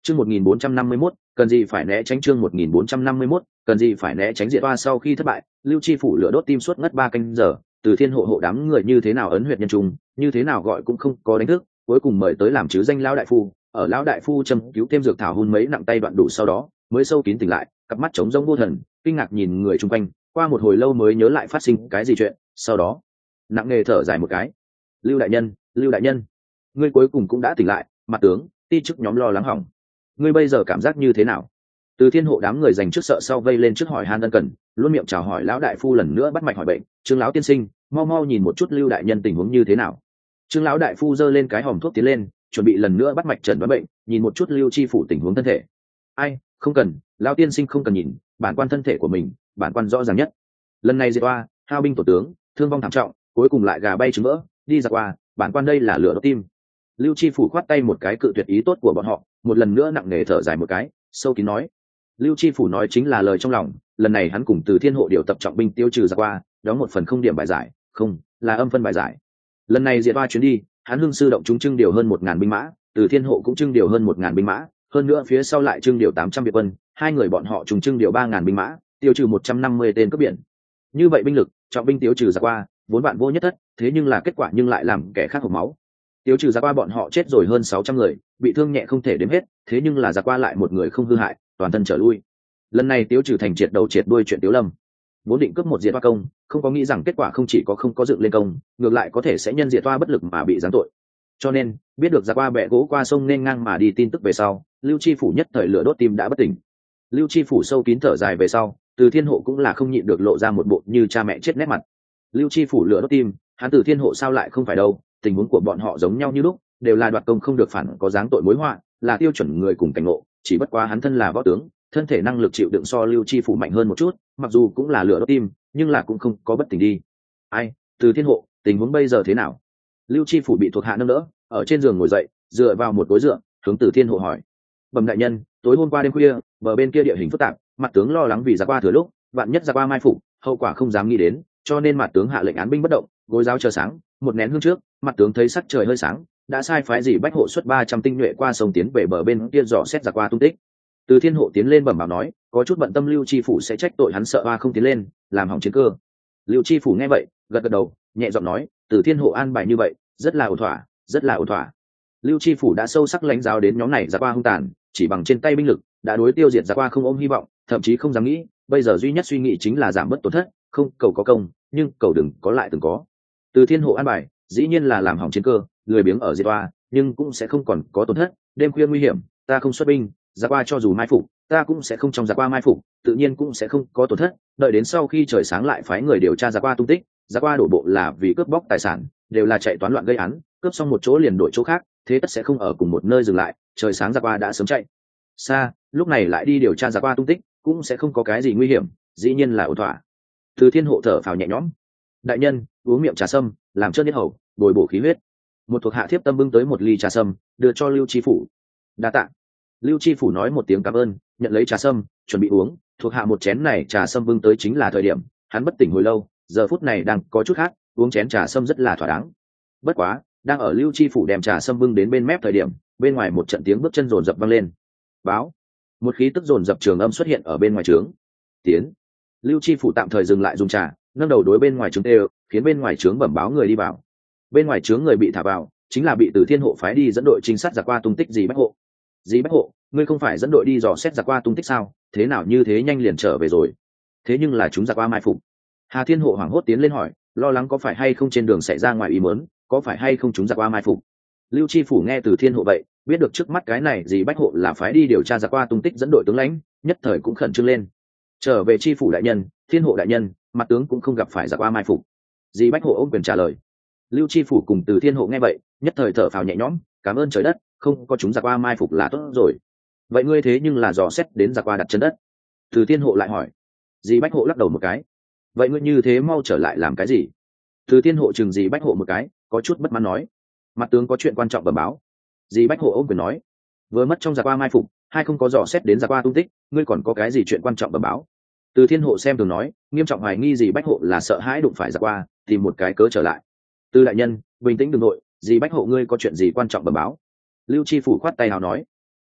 Chương 1451, cần gì phải né tránh. Chương 1451, cần gì phải né tránh. Diệt Oa sau khi thất bại, Lưu Chi phủ lửa đốt tim suốt ngất 3 canh giờ, Từ Thiên hộ đám người như thế nào ấn huyệt nhân trung, như thế nào gọi cũng không có đánh thức, cuối cùng mời tới làm chứ danh lão đại phu, ở lão đại phu châm cứu thêm dược thảo hun mấy nặng tay đoạn đủ sau đó, mới sâu kín tỉnh lại, cặp mắt trống rỗng vô thần, kinh ngạc nhìn người chung quanh, qua một hồi lâu mới nhớ lại phát sinh cái gì chuyện, sau đó nặng nề thở dài một cái. Lưu đại nhân, Lưu đại nhân, ngươi cuối cùng cũng đã tỉnh lại. Mặt tướng, ti chức nhóm lo lắng hỏng, ngươi bây giờ cảm giác như thế nào? Từ Thiên hộ đám người dành trước sợ sau vây lên trước hỏi han ân cần, luôn miệng chào hỏi lão đại phu lần nữa bắt mạch hỏi bệnh. Trương lão tiên sinh, mau mau nhìn một chút Lưu đại nhân tình huống như thế nào. Trương lão đại phu giơ lên cái hòm thuốc tiến lên, chuẩn bị lần nữa bắt mạch chẩn đoán bệnh, nhìn một chút Lưu Chi phủ tình huống thân thể. Ai, không cần, lão tiên sinh không cần nhìn, bản quan thân thể của mình, bản quan rõ ràng nhất. Lần này Diệt Oa, hao binh tổ tướng, thương vong thảm trọng, cuối cùng lại gà bay trứng vỡ, đi ra qua, bản quan đây là lửa đốt tim. Lưu Chi phủ khoát tay một cái cự tuyệt ý tốt của bọn họ, một lần nữa nặng nề thở dài một cái, sâu kín nói. Lưu Chi phủ nói chính là lời trong lòng, lần này hắn cùng Từ Thiên hộ điều tập trọng binh tiêu trừ ra qua, đóng một phần không điểm bài giải, không, là âm phân bài giải. Lần này Diệt Oa chuyến đi, hắn Hưng sư động chúng trưng điều hơn 1000 binh mã, Từ Thiên hộ cũng trưng điều hơn 1000 binh mã, hơn nữa phía sau lại trưng điều 800 biệt quân, hai người bọn họ trùng trưng điều 3000 binh mã, tiêu trừ 150 tên cướp biển. Như vậy binh lực, trọng binh tiêu trừ ra qua, 4 vạn vô nhất thất, thế nhưng là kết quả nhưng lại làm kẻ khác hộc máu. Tiêu trừ ra qua bọn họ chết rồi hơn 600 người, bị thương nhẹ không thể đếm hết, thế nhưng là ra qua lại một người không hư hại, toàn thân trở lui. Lần này tiêu trừ thành triệt đầu triệt đuôi chuyện Tiếu Lâm. Vốn định cướp một Diệt Oa công, không có nghĩ rằng kết quả không chỉ không có dựng lên công, ngược lại có thể sẽ nhân Diệt Oa bất lực mà bị giáng tội. Cho nên, biết được ra qua bẻ gỗ qua sông nên ngang mà đi tin tức về sau, Lưu Chi phủ nhất thời lửa đốt tim đã bất tỉnh. Lưu Chi phủ sâu kín thở dài về sau, Từ Thiên hộ cũng là không nhịn được lộ ra một bộ như cha mẹ chết nét mặt. Lưu Chi phủ lửa đốt tim, hắn Từ Thiên hộ sao lại không phải đâu, tình huống của bọn họ giống nhau như lúc, đều là đoạt công không được phản có dáng tội mối họa, là tiêu chuẩn người cùng cảnh ngộ, chỉ bất quá hắn thân là võ tướng, thân thể năng lực chịu đựng so Lưu Chi phủ mạnh hơn một chút, mặc dù cũng là lửa đốt tim, nhưng là cũng không có bất tỉnh đi. Ai, Từ Thiên hộ, tình huống bây giờ thế nào? Lưu Chi phủ bị thuộc hạ nâng đỡ, ở trên giường ngồi dậy, dựa vào một gối dựa, hướng Từ Thiên hộ hỏi. Bẩm đại nhân, tối hôm qua đêm khuya, bờ bên kia địa hình phức tạp, mặt tướng lo lắng vì ra qua thừa lúc, vạn nhất ra qua mai phục, hậu quả không dám nghĩ đến, cho nên mặt tướng hạ lệnh án binh bất động, gối giáo chờ sáng, một nén hương trước, mặt tướng thấy sắc trời hơi sáng, đã sai phái gì bách hộ xuất 300 tinh nhuệ qua sông tiến về bờ bên kia dò xét ra qua tung tích. Từ Thiên hộ tiến lên bẩm báo nói, có chút bận tâm Lưu Chi phủ sẽ trách tội hắn sợ Oa không tiến lên, làm hỏng chiến cơ. Lưu Chi phủ nghe vậy, gật gật đầu, nhẹ giọng nói, Từ Thiên hộ an bài như vậy, rất là ổn thỏa, rất là ổn thỏa. Lưu Chi phủ đã sâu sắc lãnh giáo đến nhóm này ra qua hung tàn, chỉ bằng trên tay binh lực, đã đối tiêu diệt ra qua không ôm hy vọng, thậm chí không dám nghĩ, bây giờ duy nhất suy nghĩ chính là giảm bớt tổn thất, không cầu có công, nhưng cầu đừng có lại từng có. Từ Thiên hộ an bài, dĩ nhiên là làm hỏng chiến cơ, lười biếng ở diệt Oa, nhưng cũng sẽ không còn có tổn thất, đêm khuya nguy hiểm, ta không xuất binh, ra qua cho dù mai phục, ta cũng sẽ không trong ra qua mai phục, tự nhiên cũng sẽ không có tổn thất, đợi đến sau khi trời sáng lại phái người điều tra ra qua tung tích, ra qua đổ bộ là vì cướp bóc tài sản, đều là chạy toán loạn gây án, cướp xong một chỗ liền đổi chỗ khác, thế tất sẽ không ở cùng một nơi dừng lại, trời sáng ra qua đã sớm chạy xa, lúc này lại đi điều tra ra qua tung tích, cũng sẽ không có cái gì nguy hiểm, dĩ nhiên là ổn thỏa. Từ Thiên hộ thở phào nhẹ nhõm. Đại nhân, uống miệng trà sâm, làm chớp nhất hầu, bồi bổ khí huyết. Một thuộc hạ thiếp tâm bưng tới một ly trà sâm, đưa cho Lưu Chi phủ. Đa tạ. Lưu Chi phủ nói một tiếng cảm ơn, nhận lấy trà sâm, chuẩn bị uống. Thuộc hạ một chén này trà sâm bưng tới chính là thời điểm, hắn bất tỉnh hồi lâu, giờ phút này đang có chút khác, uống chén trà sâm rất là thỏa đáng. Bất quá, đang ở Lưu Chi phủ đem trà sâm bưng đến bên mép thời điểm, bên ngoài một trận tiếng bước chân rồn rập vang lên. Báo. Một khí tức rồn rập trường âm xuất hiện ở bên ngoài trướng. Tiến. Lưu Chi phủ tạm thời dừng lại dùng trà, nâng đầu đối bên ngoài trướng đều, khiến bên ngoài trướng bẩm báo người đi vào. Bên ngoài trướng người bị thả vào, chính là bị Từ Thiên hộ phái đi dẫn đội trinh sát giặc qua tung tích Dì Bách hộ. Dì Bách hộ, ngươi không phải dẫn đội đi dò xét giặc qua tung tích sao? Thế nào như thế nhanh liền trở về rồi? Thế nhưng là chúng giặc qua mai phục. Hà Thiên hộ hoảng hốt tiến lên hỏi, lo lắng có phải hay không trên đường xảy ra ngoài ý muốn, có phải hay không chúng giặc qua mai phục. Lưu Chi phủ nghe Từ Thiên hộ vậy, biết được trước mắt cái này Dì Bách hộ là phái đi điều tra giặc qua tung tích dẫn đội tướng lãnh, nhất thời cũng khẩn trương lên. Trở về Chi phủ đại nhân, Thiên hộ đại nhân, mặt tướng cũng không gặp phải giặc qua mai phục. Dì Bách hộ ôm quyền trả lời. Lưu Chi phủ cùng Từ Thiên hộ nghe vậy, nhất thời thở phào nhẹ nhõm, cảm ơn trời đất, không có chúng giặc qua mai phục là tốt rồi. Vậy ngươi thế nhưng là dò xét đến giặc qua đặt chân đất. Từ Thiên hộ lại hỏi. Dì Bách hộ lắc đầu một cái. Vậy ngươi như thế mau trở lại làm cái gì? Từ Thiên hộ chừng Dì Bách hộ một cái, có chút bất mãn nói. Mặt tướng có chuyện quan trọng bẩm báo. Dì Bách hộ ôm quyền nói. Vừa mất trong giặc qua mai phục, hai không có dò xét đến giặc qua tung tích, ngươi còn có cái gì chuyện quan trọng bẩm báo? Từ Thiên hộ xem thường nói, nghiêm trọng hoài nghi Dì Bách hộ là sợ hãi đụng phải giặc qua, tìm một cái cớ trở lại. Từ đại nhân, bình tĩnh đừng nội, Dì Bách hộ ngươi có chuyện gì quan trọng bẩm báo? Lưu Chi phủ khoát tay nào nói.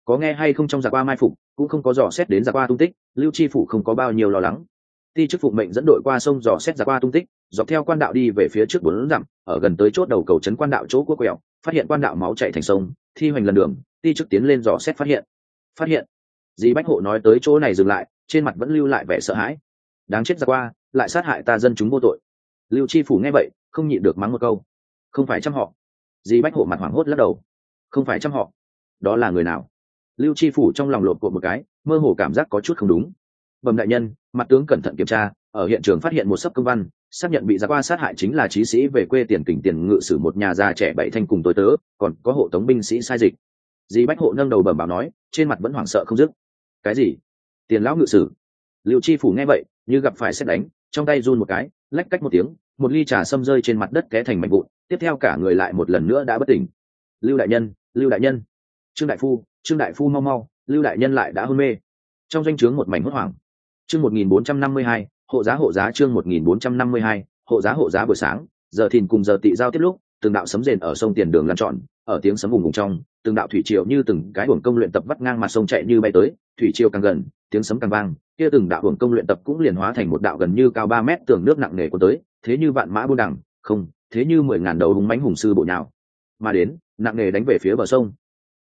có nghe hay không trong giặc qua mai phục cũng không có dò xét đến giặc qua tung tích, Lưu Chi phủ không có bao nhiêu lo lắng. Ti chức phụng mệnh dẫn đội qua sông dò xét giặc qua tung tích, dọc theo quan đạo đi về phía trước 4 dặm, ở gần tới chốt đầu cầu trấn quan đạo chỗ cua quẹo, phát hiện quan đạo máu chảy thành sông, thi hoành lần đường, ti chức tiến lên dò xét phát hiện. Dì Bách Hộ nói tới chỗ này dừng lại, trên mặt vẫn lưu lại vẻ sợ hãi. Đáng chết giặc qua, lại sát hại ta dân chúng vô tội. Lưu Chi phủ nghe vậy, không nhịn được mắng một câu. Không phải trăm họ. Dì Bách Hộ mặt hoảng hốt lắc đầu. Không phải trăm họ. Đó là người nào? Lưu Chi phủ trong lòng lột cột một cái, mơ hồ cảm giác có chút không đúng. Bẩm đại nhân, mặt tướng cẩn thận kiểm tra, ở hiện trường phát hiện một sấp công văn, xác nhận bị giặc qua sát hại chính là chí sĩ về quê tiền kình tiền ngự sử một nhà già trẻ 7 thanh cùng tối tớ, còn có hộ tống binh sĩ sai dịch. Dì Bách Hộ nâng đầu bẩm báo nói, trên mặt vẫn hoảng sợ không dứt. Cái gì? Tiền lão ngự sử? Lưu Chi phủ nghe vậy, như gặp phải sét đánh, trong tay run một cái, lách cách một tiếng, một ly trà xâm rơi trên mặt đất té thành mảnh vụn, tiếp theo cả người lại một lần nữa đã bất tỉnh. Lưu đại nhân, Trương đại phu mau mau, Lưu đại nhân lại đã hôn mê. Trong doanh trướng một mảnh hốt hoảng. Chương 1452, hộ giá chương 1452, hộ giá buổi sáng, giờ thìn cùng giờ tị giao tiếp lúc, từng đạo sấm rền ở sông Tiền Đường lan tròn, ở tiếng sấm vùng trong, từng đạo thủy triều như từng cái uổng công luyện tập vắt ngang mặt sông chạy như bay tới, thủy triều càng gần, tiếng sấm càng vang, kia từng đạo uổng công luyện tập cũng liền hóa thành một đạo gần như cao 3 mét tường nước nặng nề cuốn tới, thế như vạn mã buôn đằng, không, thế như 10.000 đầu hùng mãnh hùng sư bộ nhào mà đến, nặng nề đánh về phía bờ sông.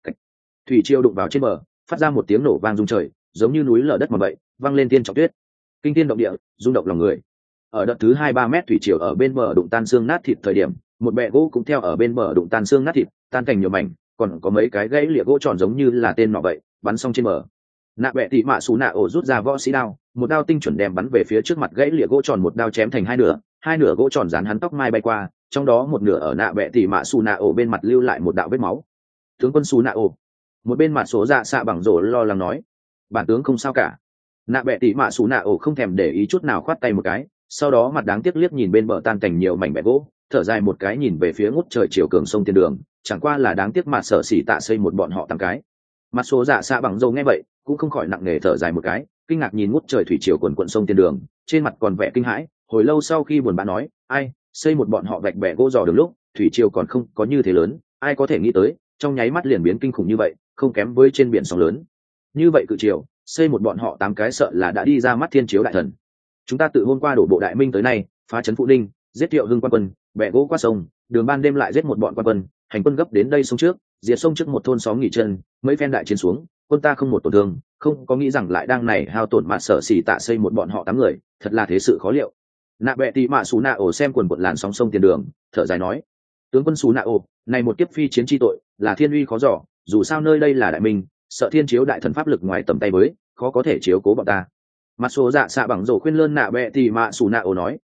Thủy triều đụng vào trên bờ, phát ra một tiếng nổ vang rung trời, giống như núi lở đất mà vậy, vang lên tiên trọng tuyết, kinh thiên động địa, rung động lòng người. Ở đợt thứ 2-3 mét thủy triều ở bên bờ đụng tan xương nát thịt thời điểm, một bè gỗ cũng theo ở bên bờ đụng tan xương nát thịt, tan thành nhiều mảnh, còn có mấy cái gãy lìa gỗ tròn giống như là tên nọ vậy, bắn xong trên bờ. Nạ bẹ tị mạ xù nạ ổ rút ra võ sĩ đao, một đao tinh chuẩn đem bắn về phía trước mặt gãy lìa gỗ tròn, một đao chém thành hai nửa gỗ tròn dán hắn tóc mai bay qua, trong đó một nửa ở nạ bẹ tị mạ xù nạ ổ bên mặt lưu lại một đạo vết máu. Tướng quân xù nạ ổ, một bên mặt số dạ xạ bằng rổ lo lắng nói, bản tướng không sao cả. Nạ bẹ tị mạ xù nạ ổ không thèm để ý chút nào, khoát tay một cái, sau đó mặt đáng tiếc liếc nhìn bên bờ tan cảnh nhiều mảnh bẹ gỗ, thở dài một cái nhìn về phía ngút trời chiều cường sông Tiền Đường, chẳng qua là đáng tiếc mà sở xỉ tạ xây một bọn họ 8 cái. Mặt số dạ xạ bằng rổ nghe vậy cũng không khỏi nặng nề thở dài một cái, kinh ngạc nhìn ngút trời thủy triều quần quận sông Tiền Đường, trên mặt còn vẻ kinh hãi, hồi lâu sau khi buồn bã nói, ai, xây một bọn họ vạch bẹ gỗ dò đường lúc thủy triều còn không có như thế lớn, ai có thể nghĩ tới trong nháy mắt liền biến kinh khủng như vậy, không kém với trên biển sóng lớn như vậy cự triều, xây một bọn họ 8 cái sợ là đã đi ra mắt thiên chiếu đại thần. Chúng ta tự hôm qua đổ bộ Đại Minh tới nay, phá trấn Phụ Ninh, giết Thiệu Hưng quan quân, bẹ gỗ qua sông, đường ban đêm lại giết một bọn quan quân, hành quân gấp đến đây sông trước, diệt sông trước một thôn xóm nghỉ chân, mấy phen đại chiến xuống, quân ta không một tổn thương, không có nghĩ rằng lại đang này hao tổn mà sở xỉ tạ xây một bọn họ 8 người, thật là thế sự khó liệu. Nạ bẹ tị mạ xù nạ ổ xem quần quận làn sóng sông Tiền Đường, thở dài nói, tướng quân xù nạ ổ, này một kiếp phi chiến chi tội, là thiên uy khó dò, dù sao nơi đây là Đại Minh, sợ thiên chiếu đại thần pháp lực ngoài tầm tay với, khó có thể chiếu cố bọn ta. Mặt số dạ xạ bằng rổ khuyên lơn nạ bẹ tị mạ xù nạ ổ nói,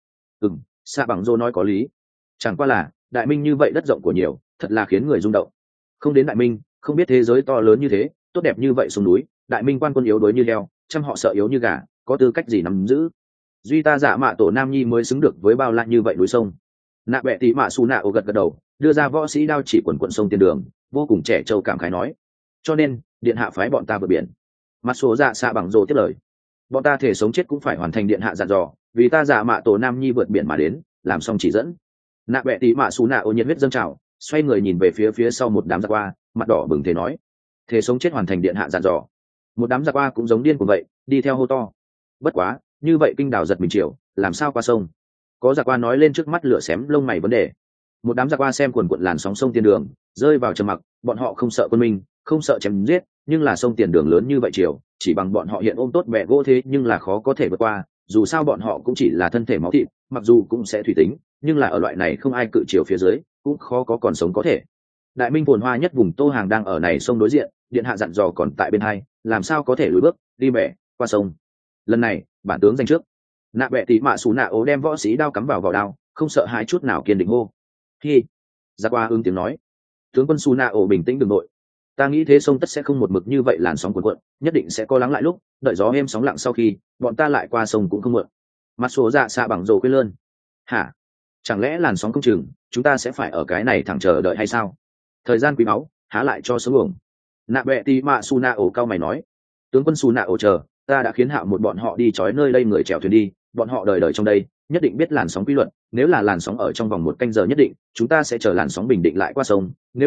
xạ bằng rổ nói có lý, chẳng qua là Đại Minh như vậy đất rộng của nhiều, thật là khiến người rung động. Không đến Đại Minh, không biết thế giới to lớn như thế, tốt đẹp như vậy sông núi, Đại Minh quan quân yếu đuối như heo, trăm họ sợ yếu như gà, có tư cách gì nắm giữ? Duy ta dạ mạ tổ Nam Nhi mới xứng được với bao la như vậy núi sông. Nạ bẹ tị mạ xù nạ ổ gật gật đầu, đưa ra võ sĩ đao chỉ quần quận sông Tiền Đường, vô cùng trẻ trâu cảm khái nói, cho nên điện hạ phái bọn ta vượt biển. Mặt số dạ xạ bằng rồ tiếp lời, bọn ta thể sống chết cũng phải hoàn thành điện hạ dặn dò, vì ta dạ mạ tổ Nam Nhi vượt biển mà đến, làm xong chỉ dẫn. Nạ bẹ tị mạ xù nạ ổ nhiệt huyết dâng trào, xoay người nhìn về phía sau một đám giặc qua, mặt đỏ bừng thế nói, thể sống chết hoàn thành điện hạ dặn dò. Một đám giặc qua cũng giống điên cuồng vậy, đi theo hô to. Bất quá, như vậy kinh đảo giật mình chiều, làm sao qua sông? Có giặc qua nói lên trước mắt lửa xém lông mày vấn đề. Một đám giặc qua xem quần quận làn sóng sông Tiền Đường, rơi vào trầm mặc, bọn họ không sợ quân minh, không sợ chém giết, nhưng là sông Tiền Đường lớn như vậy chiều, chỉ bằng bọn họ hiện ôm tốt bẹ gỗ thế nhưng là khó có thể vượt qua, dù sao bọn họ cũng chỉ là thân thể máu thịt, mặc dù cũng sẽ thủy tính, nhưng là ở loại này không ai cự chiều phía dưới, cũng khó có còn sống có thể. Đại Minh phồn hoa nhất vùng Tô Hàng đang ở này sông đối diện, điện hạ dặn dò còn tại bên hai, làm sao có thể lùi bước, đi bẻ qua sông. Lần này, bản tướng giành trước. Nạ bẹ tị mạ xù nạ ố đem võ sĩ đao cắm vào đao, không sợ hãi chút nào, kiên định hô. Hi, giặc qua ứng tiếng nói, tướng quân xù nạ ổ bình tĩnh đừng nội, ta nghĩ thế sông tất sẽ không một mực như vậy, làn sóng cuộn cuộn, nhất định sẽ có lắng lại lúc, đợi gió êm sóng lặng sau khi, bọn ta lại qua sông cũng không muộn. Mặt số dạ xạ bằng rồ quên lơn, hả? Chẳng lẽ làn sóng không chừng, chúng ta sẽ phải ở cái này thẳng chờ đợi hay sao? Thời gian quý báu, há lại cho sống uổng. Nạ bẹ tị mạ xù nạ ổ cao mày nói, tướng quân xù nạ ổ chờ, ta đã khiến Hạo một bọn họ đi trói nơi đây người chèo thuyền đi, bọn họ đời đời trong đây nhất định biết làn sóng quy luật, nếu là làn sóng ở trong vòng 1 canh giờ nhất định, chúng ta sẽ chờ làn sóng bình định lại qua sông, nếu không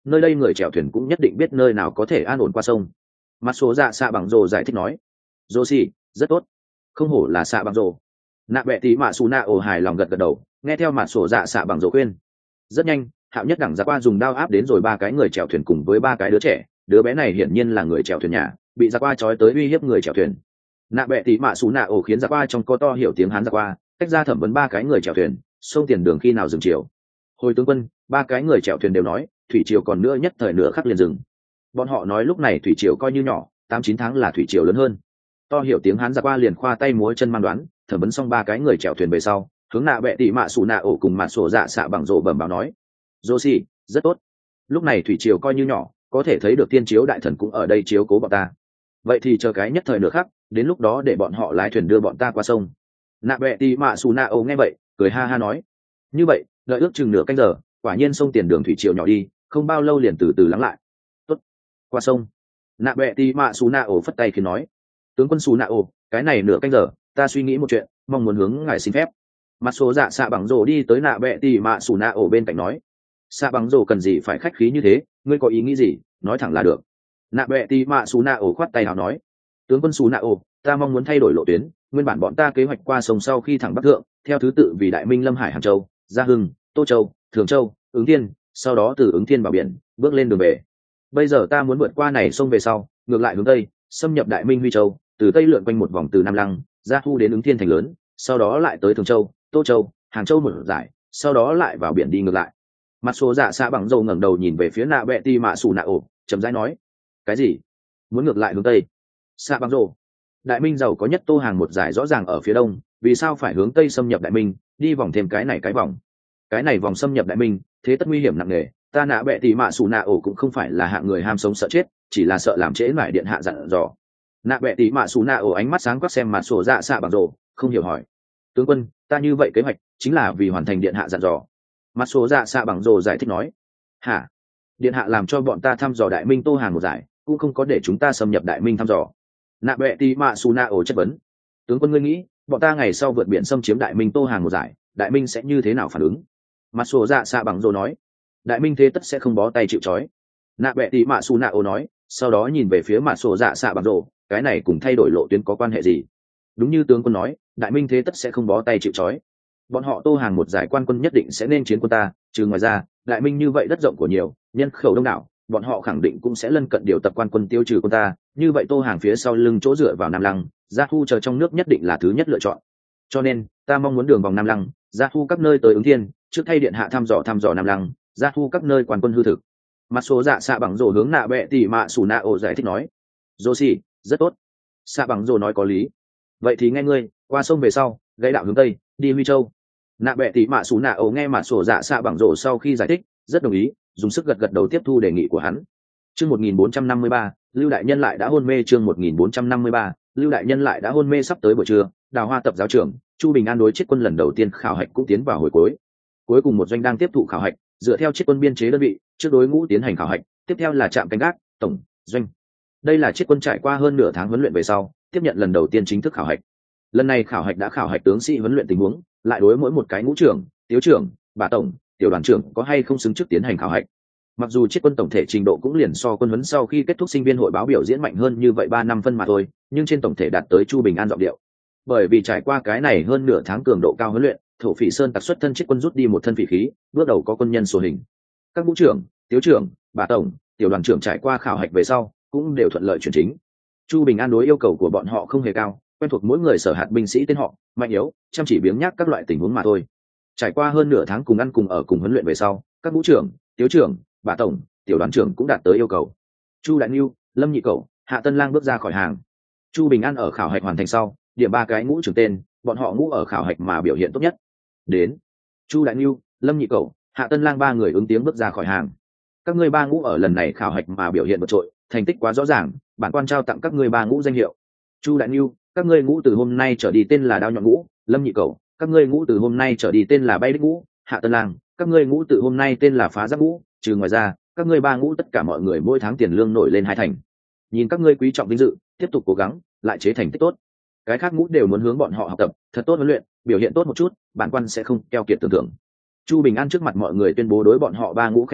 nơi đây người chèo thuyền cũng nhất định biết nơi nào có thể an ổn qua sông. Mặt số dạ xạ bằng rồ giải thích nói. Rồ xì, rất tốt, không hổ là xạ bằng rồ. Nạ bẹ tí mạ xù nạ ổ hài lòng gật gật đầu, nghe theo mặt sổ dạ xạ bằng rồ khuyên. Rất nhanh, hạo nhất đẳng giá qua dùng đao áp đến rồi ba cái người chèo thuyền cùng với ba cái đứa trẻ. Đứa bé này hiển nhiên là người chèo thuyền nhà, bị giá qua trói tới uy hiếp người chèo thuyền. Nạ bẹ tí mạ xù nạ ổ khiến giá qua trong co to hiểu tiếng hán giá qua, tách ra thẩm vấn ba cái người chèo thuyền, sông tiền đường khi nào dừng chiều. Hồi tướng quân, ba cái người chèo thuyền đều nói thủy triều còn nữa nhất thời nửa khắc liền dừng. Bọn họ nói lúc này thủy triều coi như nhỏ, 8-9 tháng là thủy triều lớn hơn. To hiểu tiếng hán giá qua liền khoa tay múa chân man đoán, thẩm vấn xong ba cái người chèo thuyền về sau, hướng nạ bẹ tỉ mạ xù nạ ổ cùng mạ sổ dạ xạ bằng rộ bẩm báo nói. Joshi, rất tốt, lúc này thủy triều coi như nhỏ, có thể thấy được tiên chiếu đại thần cũng ở đây chiếu cố bọn ta. Vậy thì chờ cái nhất thời nửa khắc, đến lúc đó để bọn họ lái thuyền đưa bọn ta qua sông. Nạ bẹ tỉ mạ xù nạ ổ nghe vậy cười ha ha nói. Như vậy đợi ước chừng nửa canh giờ, quả nhiên sông tiền đường thủy triều nhỏ đi, không bao lâu liền từ từ lắng lại. Tốt, qua sông. Nạ bẹ tỉ mạ xù nạ ổ phất tay khiến nói. Tướng quân xù nạ ổ, cái này nửa canh giờ ta suy nghĩ một chuyện, mong muốn hướng ngài xin phép. Mặt số dạ xạ bằng rồ đi tới nạ bẹ tỉ mạ xù nạ ổ bên cạnh nói. Xạ bằng rồ cần gì phải khách khí như thế, ngươi có ý nghĩ gì nói thẳng là được. Nạ bẹ tỉ mạ xù nạ ổ khoát tay nào nói. Tướng quân xù nạ ổ, ta mong muốn thay đổi lộ tuyến, nguyên bản bọn ta kế hoạch qua sông sau khi thẳng bắc thượng, theo thứ tự vì đại minh lâm hải hàng châu, gia hưng, tô châu, thường châu, ứng thiên, sau đó từ ứng thiên vào biển bước lên đường về. Bây giờ ta muốn vượt qua này sông về sau, ngược lại hướng tây, xâm nhập đại minh huy châu, từ tây lượn quanh một vòng từ nam lăng ra thu đến ứng thiên thành lớn, sau đó lại tới thường châu, tô châu, hàng châu một giải, sau đó lại vào biển đi ngược lại. Mặt số dạ xạ bằng dầu ngẩng đầu nhìn về phía nạ bẹ ti mạ xù nạ ổ, chậm rãi nói. Cái gì? Muốn ngược lại hướng tây? Xạ bằng dầu, đại minh giàu có nhất tô hàng một giải rõ ràng ở phía đông, vì sao phải hướng tây xâm nhập đại minh, đi vòng thêm cái này cái vòng? Cái này vòng xâm nhập đại minh, thế tất nguy hiểm nặng nề, ta nạ bẹ tỉ mạ xù nạ ổ cũng không phải là hạng người ham sống sợ chết, chỉ là sợ làm trễ mải điện hạ dặn dò. Nạ bẹ tỉ mạ xù nạ ổ ánh mắt sáng quắc xem mặt sổ dạ xạ bằng rồ, không hiểu hỏi. Tướng quân, ta như vậy kế hoạch chính là vì hoàn thành điện hạ dặn dò. Mặt sổ dạ xạ bằng rồ giải thích nói. Hả? Điện hạ làm cho bọn ta thăm dò đại minh tô hàng một giải, cũng không có để chúng ta xâm nhập đại minh thăm dò. Nạ bẹ tỉ mạ xù nạ ổ chất vấn. Tướng quân ngươi nghĩ bọn ta ngày sau vượt biển xâm chiếm đại minh tô hàng một giải, đại minh sẽ như thế nào phản ứng? Mặt sổ dạ xạ bằng rồ nói. Đại minh thế tất sẽ không bó tay chịu trói. Nạ bẹ tỉ mạ xù nạ ổ nói, sau đó nhìn về phía mặt sổ dạ xạ bằng rồ, cái này cùng thay đổi lộ tuyến có quan hệ gì? Đúng như tướng quân nói, đại minh thế tất sẽ không bó tay chịu trói. Bọn họ tô hàng một giải quan quân nhất định sẽ nên chiến quân ta, trừ ngoài ra đại minh như vậy đất rộng của nhiều, nhân khẩu đông đảo, bọn họ khẳng định cũng sẽ lân cận điều tập quan quân tiêu trừ quân ta, như vậy tô hàng phía sau lưng chỗ dựa vào nam lăng, gia thu chờ trong nước nhất định là thứ nhất lựa chọn. Cho nên ta mong muốn đường vòng nam lăng, gia thu các nơi tới ứng thiên, trước thay điện hạ thăm dò nam lăng, gia thu các nơi quan quân hư thực. Mặt số dạ xạ bằng rồ hướng nạ bẹ tỉ mạ xù nạ ổ giải thích nói. Joshi, rất tốt. Xạ bằng rồ nói có lý. Vậy thì nghe ngươi, qua sông về sau, gãy đạo hướng tây, đi huy châu. Nạ bẹ tỉ mạ xù nạ ổ nghe mặt sổ dạ xạ bằng rồ sau khi giải thích, rất đồng ý, dùng sức gật gật đầu tiếp thu đề nghị của hắn. Chương 1453, Lưu đại nhân lại đã hôn mê. Chương 1453, Lưu đại nhân lại đã hôn mê. Sắp tới buổi trưa, Đào Hoa tập giáo trưởng Chu Bình An đối chiết quân lần đầu tiên khảo hạch cũng tiến vào hồi cuối cùng một doanh đang tiếp thụ khảo hạch, dựa theo chiết quân biên chế đơn vị, trước đối ngũ tiến hành khảo hạch, tiếp theo là trạm canh gác, tổng doanh. Đây là chiết quân trải qua hơn nửa tháng huấn luyện về sau, tiếp nhận lần đầu tiên chính thức khảo hạch. Lần này khảo hạch đã khảo hạch tướng sĩ huấn luyện tình huống, lại đối mỗi một cái ngũ trưởng, tiếu trưởng, bà tổng, tiểu đoàn trưởng có hay không xứng trước tiến hành khảo hạch. Mặc dù chiết quân tổng thể trình độ cũng liền so quân huấn sau khi kết thúc sinh viên hội báo biểu diễn mạnh hơn như vậy 3 năm phân mà thôi, nhưng trên tổng thể đạt tới Chu Bình An giọng điệu. Bởi vì trải qua cái này hơn nửa tháng cường độ cao huấn luyện, thổ phỉ sơn tặc xuất thân chiết quân rút đi một thân phỉ khí, bước đầu có quân nhân sổ hình. Các ngũ trưởng, tiếu trưởng, bà tổng, tiểu đoàn trưởng trải qua khảo hạch về sau cũng đều thuận lợi chuyển chính. Chu Bình An đối yêu cầu của bọn họ không hề cao, quen thuộc mỗi người sở hạt binh sĩ tên họ, mạnh yếu, chăm chỉ biếng nhác các loại tình huống mà thôi. Trải qua hơn nửa tháng cùng ăn cùng ở cùng huấn luyện về sau, các ngũ trưởng, tiếu trưởng, bà tổng, tiểu đoàn trưởng cũng đạt tới yêu cầu. Chu Đại Nưu, Lâm Nhị Cẩu, Hạ Tân Lang bước ra khỏi hàng. Chu Bình An ở khảo hạch hoàn thành sau, điểm 3 cái ngũ trưởng tên, bọn họ ngũ ở khảo hạch mà biểu hiện tốt nhất. Đến Chu Đại Nưu, Lâm Nhị Cẩu, Hạ Tân Lang 3 người ứng tiếng bước ra khỏi hàng. Các ngươi 3 ngũ ở lần này khảo hạch mà biểu hiện vượt trội, thành tích quá rõ ràng, bản quan trao tặng các ngươi 3 ngũ danh hiệu. Chu Đại Nưu, các ngươi ngũ từ hôm nay trở đi tên là đao nhọn ngũ. Lâm Nhị Cẩu, các ngươi ngũ từ hôm nay trở đi tên là bay đích ngũ. Hạ Tân Lang, các ngươi ngũ từ hôm nay tên là phá giáp ngũ. Trừ ngoài ra, các ngươi 3 ngũ tất cả mọi người mỗi tháng tiền lương nổi lên 2 thành. Nhìn các ngươi quý trọng vinh dự, tiếp tục cố gắng, lại chế thành tích tốt. Cái khác ngũ đều muốn hướng bọn họ học tập, thật tốt huấn luyện, biểu hiện tốt một chút, bản quan sẽ không keo kiệt tưởng thưởng. Chu Bình An trước mặt mọi người tuyên bố đối bọn họ 3 ngũ khen ngợi,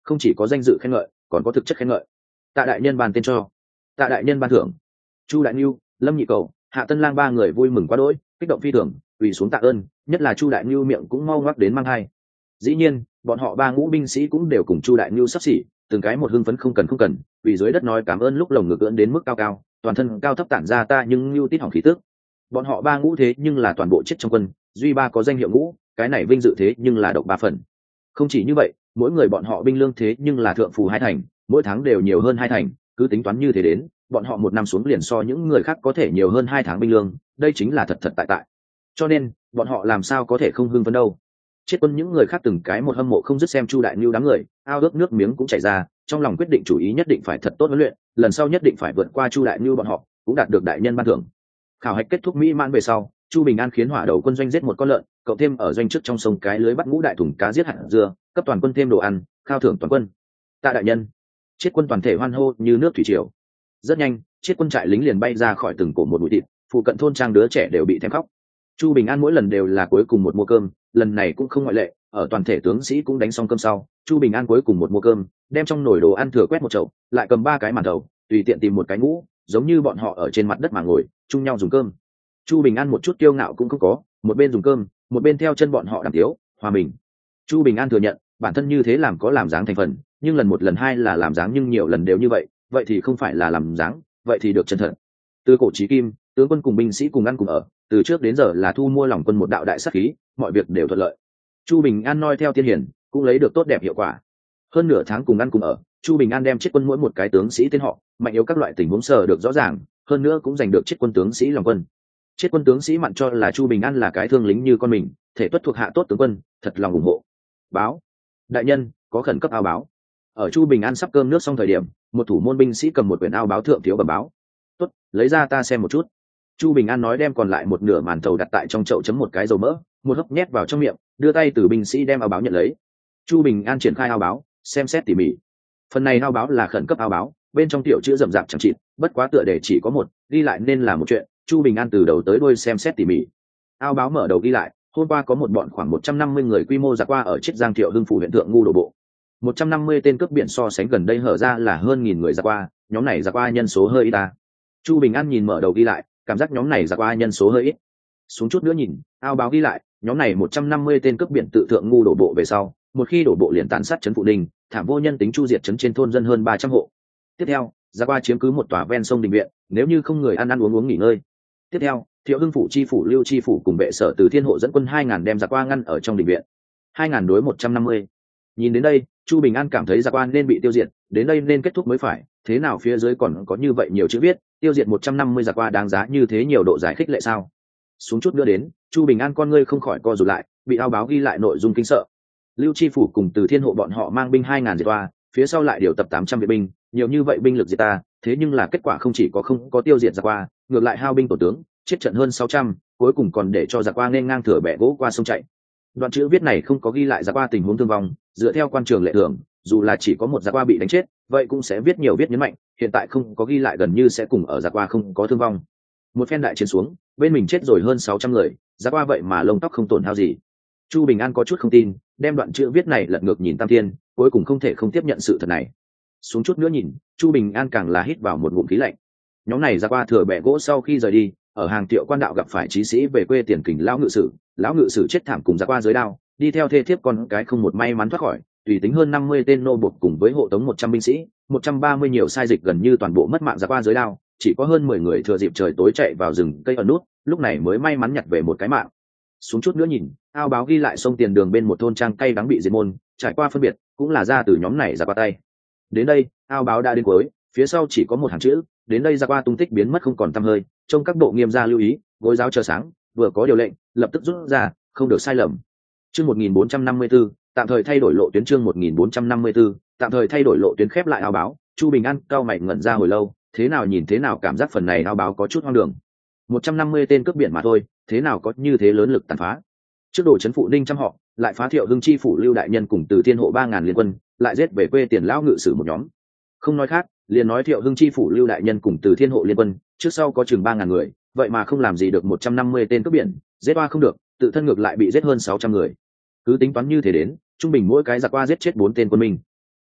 không chỉ có danh dự khen ngợi còn có thực chất khen ngợi. Tạ đại nhân ban tên cho, tạ đại nhân ban thưởng. Chu đại nhu, Lâm Nhị Cầu, Hạ Tân Lang ba người vui mừng quá đỗi, kích động phi thường, quỳ xuống tạ ơn, nhất là Chu đại nhu miệng cũng mau ngoác đến mang hai. Dĩ nhiên bọn họ ba ngũ binh sĩ cũng đều cùng Chu đại nhu sắp xỉ, từng cái một hưng phấn không cần, quỳ dưới đất nói cảm ơn, lúc lồng ngực ưỡn đến mức cao cao, toàn thân cao thấp tản ra ta nhưng nhu tít hỏng khí tức. Bọn họ ba ngũ thế nhưng là toàn bộ chết trong quân, duy ba có danh hiệu ngũ, cái này vinh dự thế nhưng là độc ba phần. Không chỉ như vậy, mỗi người bọn họ binh lương thế nhưng là thượng phù hai thành, mỗi tháng đều nhiều hơn hai thành, cứ tính toán như thế đến, bọn họ một năm xuống liền so những người khác có thể nhiều hơn 2 tháng binh lương, đây chính là thật tại. Cho nên bọn họ làm sao có thể không hưng phấn đâu. Chết quân những người khác từng cái một hâm mộ không dứt xem Chu đại nhu đám người, ao ước nước miếng cũng chảy ra, trong lòng quyết định chủ ý nhất định phải thật tốt huấn luyện, lần sau nhất định phải vượt qua Chu đại nhu bọn họ, cũng đạt được đại nhân ban thưởng. Khảo hạch kết thúc mỹ mãn về sau, Chu Bình An khiến hỏa đầu quân doanh giết một con lợn, cộng thêm ở doanh trước trong sông cái lưới bắt ngũ đại thùng cá giết hạt dưa, cấp toàn quân thêm đồ ăn, khao thưởng toàn quân. Tạ đại nhân. Chết quân toàn thể hoan hô như nước thủy triều. Rất nhanh, chết quân trại lính liền bay ra khỏi từng cổ một bụi thịt, phụ cận thôn trang đứa trẻ đều bị thèm khóc. Chu Bình An mỗi lần đều là cuối cùng một mua cơm, lần này cũng không ngoại lệ, ở toàn thể tướng sĩ cũng đánh xong cơm sau, Chu Bình An cuối cùng một mua cơm, đem trong nồi đồ ăn thừa quét một chậu, lại cầm 3 cái màn thầu, tùy tiện tìm một cái ngũ, giống như bọn họ ở trên mặt đất mà ngồi, chung nhau dùng cơm. Chu Bình An một chút kiêu ngạo cũng không có, một bên dùng cơm, một bên theo chân bọn họ đàm tiếu, hòa mình. Chu Bình An thừa nhận, bản thân như thế làm có làm dáng thành phần, nhưng lần một lần hai là làm dáng, nhưng nhiều lần đều như vậy thì không phải là làm dáng, vậy thì được chân thật. Từ cổ chí kim, tướng quân cùng binh sĩ cùng ăn cùng ở, từ trước đến giờ là thu mua lòng quân một đạo đại sát khí, mọi việc đều thuận lợi. Chu Bình An noi theo tiên hiển, cũng lấy được tốt đẹp hiệu quả. Hơn nửa tháng cùng ăn cùng ở, Chu Bình An đem chết quân mỗi một cái tướng sĩ tên họ, mạnh yếu các loại tình huống sở được rõ ràng, hơn nữa cũng giành được chết quân tướng sĩ lòng quân. Chết quân tướng sĩ mặn cho là Chu Bình An là cái thương lính như con mình, thể tuất thuộc hạ tốt tướng quân, thật lòng ủng hộ. Báo đại nhân, có khẩn cấp ao báo. Ở Chu Bình An sắp cơm nước xong thời điểm, một thủ môn binh sĩ cầm một quyển ao báo thượng thiếu bẩm báo. Tốt, lấy ra ta xem một chút. Chu Bình An nói, đem còn lại một nửa màn thầu đặt tại trong chậu, chấm một cái dầu mỡ, một hớp nhét vào trong miệng, đưa tay từ binh sĩ đem ao báo nhận lấy. Chu Bình An triển khai ao báo, xem xét tỉ mỉ. Phần này ao báo là khẩn cấp ao báo, bên trong tiểu chữ rậm rạp chẳng chịt, bất quá tựa đề chỉ có một, ghi lại nên là một chuyện. Chu Bình An từ đầu tới đuôi xem xét tỉ mỉ. Ao báo mở đầu ghi lại, hôm qua có một bọn khoảng 150 người quy mô giặc qua ở Chiết Giang Thiệu Hưng phủ huyện Thượng Ngu đổ bộ. 150 tên cướp biển so sánh gần đây hở ra là hơn 1000 người giặc qua, nhóm này giặc qua nhân số hơi ít ta. Chu Bình An nhìn mở đầu ghi lại, cảm giác nhóm này giặc qua nhân số hơi ít. Xuống chút nữa nhìn, ao báo ghi lại, nhóm này 150 tên cướp biển tự Thượng Ngu đổ bộ về sau, một khi đổ bộ liền tàn sát trấn Phụ Đình, thảm vô nhân tính, chu diệt trấn trên thôn dân hơn 300 hộ. Tiếp theo, giặc qua chiếm cứ một tòa ven sông Đình Viện, nếu như không người ăn ăn uống nghỉ ngơi. Tiếp theo, Thiệu Hưng phủ chi phủ Lưu chi phủ cùng vệ sở từ Thiên hộ dẫn quân 2000 đem giặc qua ngăn ở trong Đình Viện. 2000 đối 150. Nhìn đến đây, Chu Bình An cảm thấy giặc qua nên bị tiêu diệt, đến đây nên kết thúc mới phải, thế nào phía dưới còn có như vậy nhiều chữ viết, tiêu diệt 150 giặc qua đáng giá như thế nhiều độ giải khích lệ sao? Xuống chút nữa đến, Chu Bình An con ngươi không khỏi co rụt lại, bị ao báo ghi lại nội dung kinh sợ. Lưu chi phủ cùng từ Thiên hộ bọn họ mang binh 2000 diệt qua, phía sau lại điều tập 800 vệ binh, nhiều như vậy binh lực diệt ta, thế nhưng là kết quả không chỉ có không có tiêu diệt giặc qua, ngược lại hao binh tổ tướng, chết trận hơn 600, cuối cùng còn để cho giặc qua nên ngang thừa bẻ gỗ qua sông chạy. Đoạn chữ viết này không có ghi lại giặc qua tình huống thương vong, dựa theo quan trường lệ thường, dù là chỉ có một giặc qua bị đánh chết, vậy cũng sẽ viết nhiều viết nhấn mạnh, hiện tại không có ghi lại gần như sẽ cùng ở giặc qua không có thương vong. Một phen đại chiến xuống, bên mình chết rồi hơn 600 người, giặc qua vậy mà lông tóc không tổn hao gì. Chu Bình An có chút không tin, đem đoạn chữ viết này lật ngược nhìn Tam Thiên, cuối cùng không thể không tiếp nhận sự thật này. Xuống chút nữa nhìn, Chu Bình An càng là hít vào một ngụm khí lạnh. Nhóm này giặc qua thừa bẻ gỗ sau khi rời đi, ở hàng Tiệu quan đạo gặp phải chí sĩ về quê tiền kình lão ngự sử chết thảm cùng giặc qua dưới đao, đi theo thê thiếp con cái không một may mắn thoát khỏi, tùy tính hơn 50 tên nô bộc cùng với hộ tống 100 binh sĩ, 130 nhiều sai dịch gần như toàn bộ mất mạng giặc qua dưới đao, chỉ có hơn 10 người thừa dịp trời tối chạy vào rừng cây ẩn nút, lúc này mới may mắn nhặt về một cái mạng. Xuống chút nữa nhìn, ao báo ghi lại sông tiền đường bên một thôn trang cay đắng bị diệt môn, trải qua phân biệt, cũng là ra từ nhóm này giặc qua tay. Đến đây, ao báo đã đến cuối, phía sau chỉ có một hàng chữ, đến đây giặc qua tung tích biến mất không còn tăm hơi, trong các bộ nghiêm gia lưu ý, gối giáo chờ sáng, vừa có điều lệnh, lập tức rút ra, không được sai lầm. Chương 1454, tạm thời thay đổi lộ tuyến. Chương 1454, tạm thời thay đổi lộ tuyến. Khép lại ao báo, Chu Bình An cao mày ngẩn ra hồi lâu, thế nào nhìn thế nào cảm giác phần này ao báo có chút hoang đường. 150 tên cướp biển mà thôi, thế nào có như thế lớn lực tàn phá. Trước đổ trấn Phụ Ninh trăm họ, lại phá Thiệu Hưng chi phủ Lưu đại nhân cùng từ Thiên hộ 3000 liên quân, lại giết về quê tiền lão ngự sử một nhóm. Không nói khác, liền nói Thiệu Hưng chi phủ Lưu đại nhân cùng từ Thiên hộ liên quân, trước sau có chừng 3000 người, vậy mà không làm gì được 150 tên cướp biển, giết qua không được, tự thân ngược lại bị giết hơn 600 người. Cứ tính toán như thế đến, trung bình mỗi cái giặc qua giết chết 4 tên quân minh.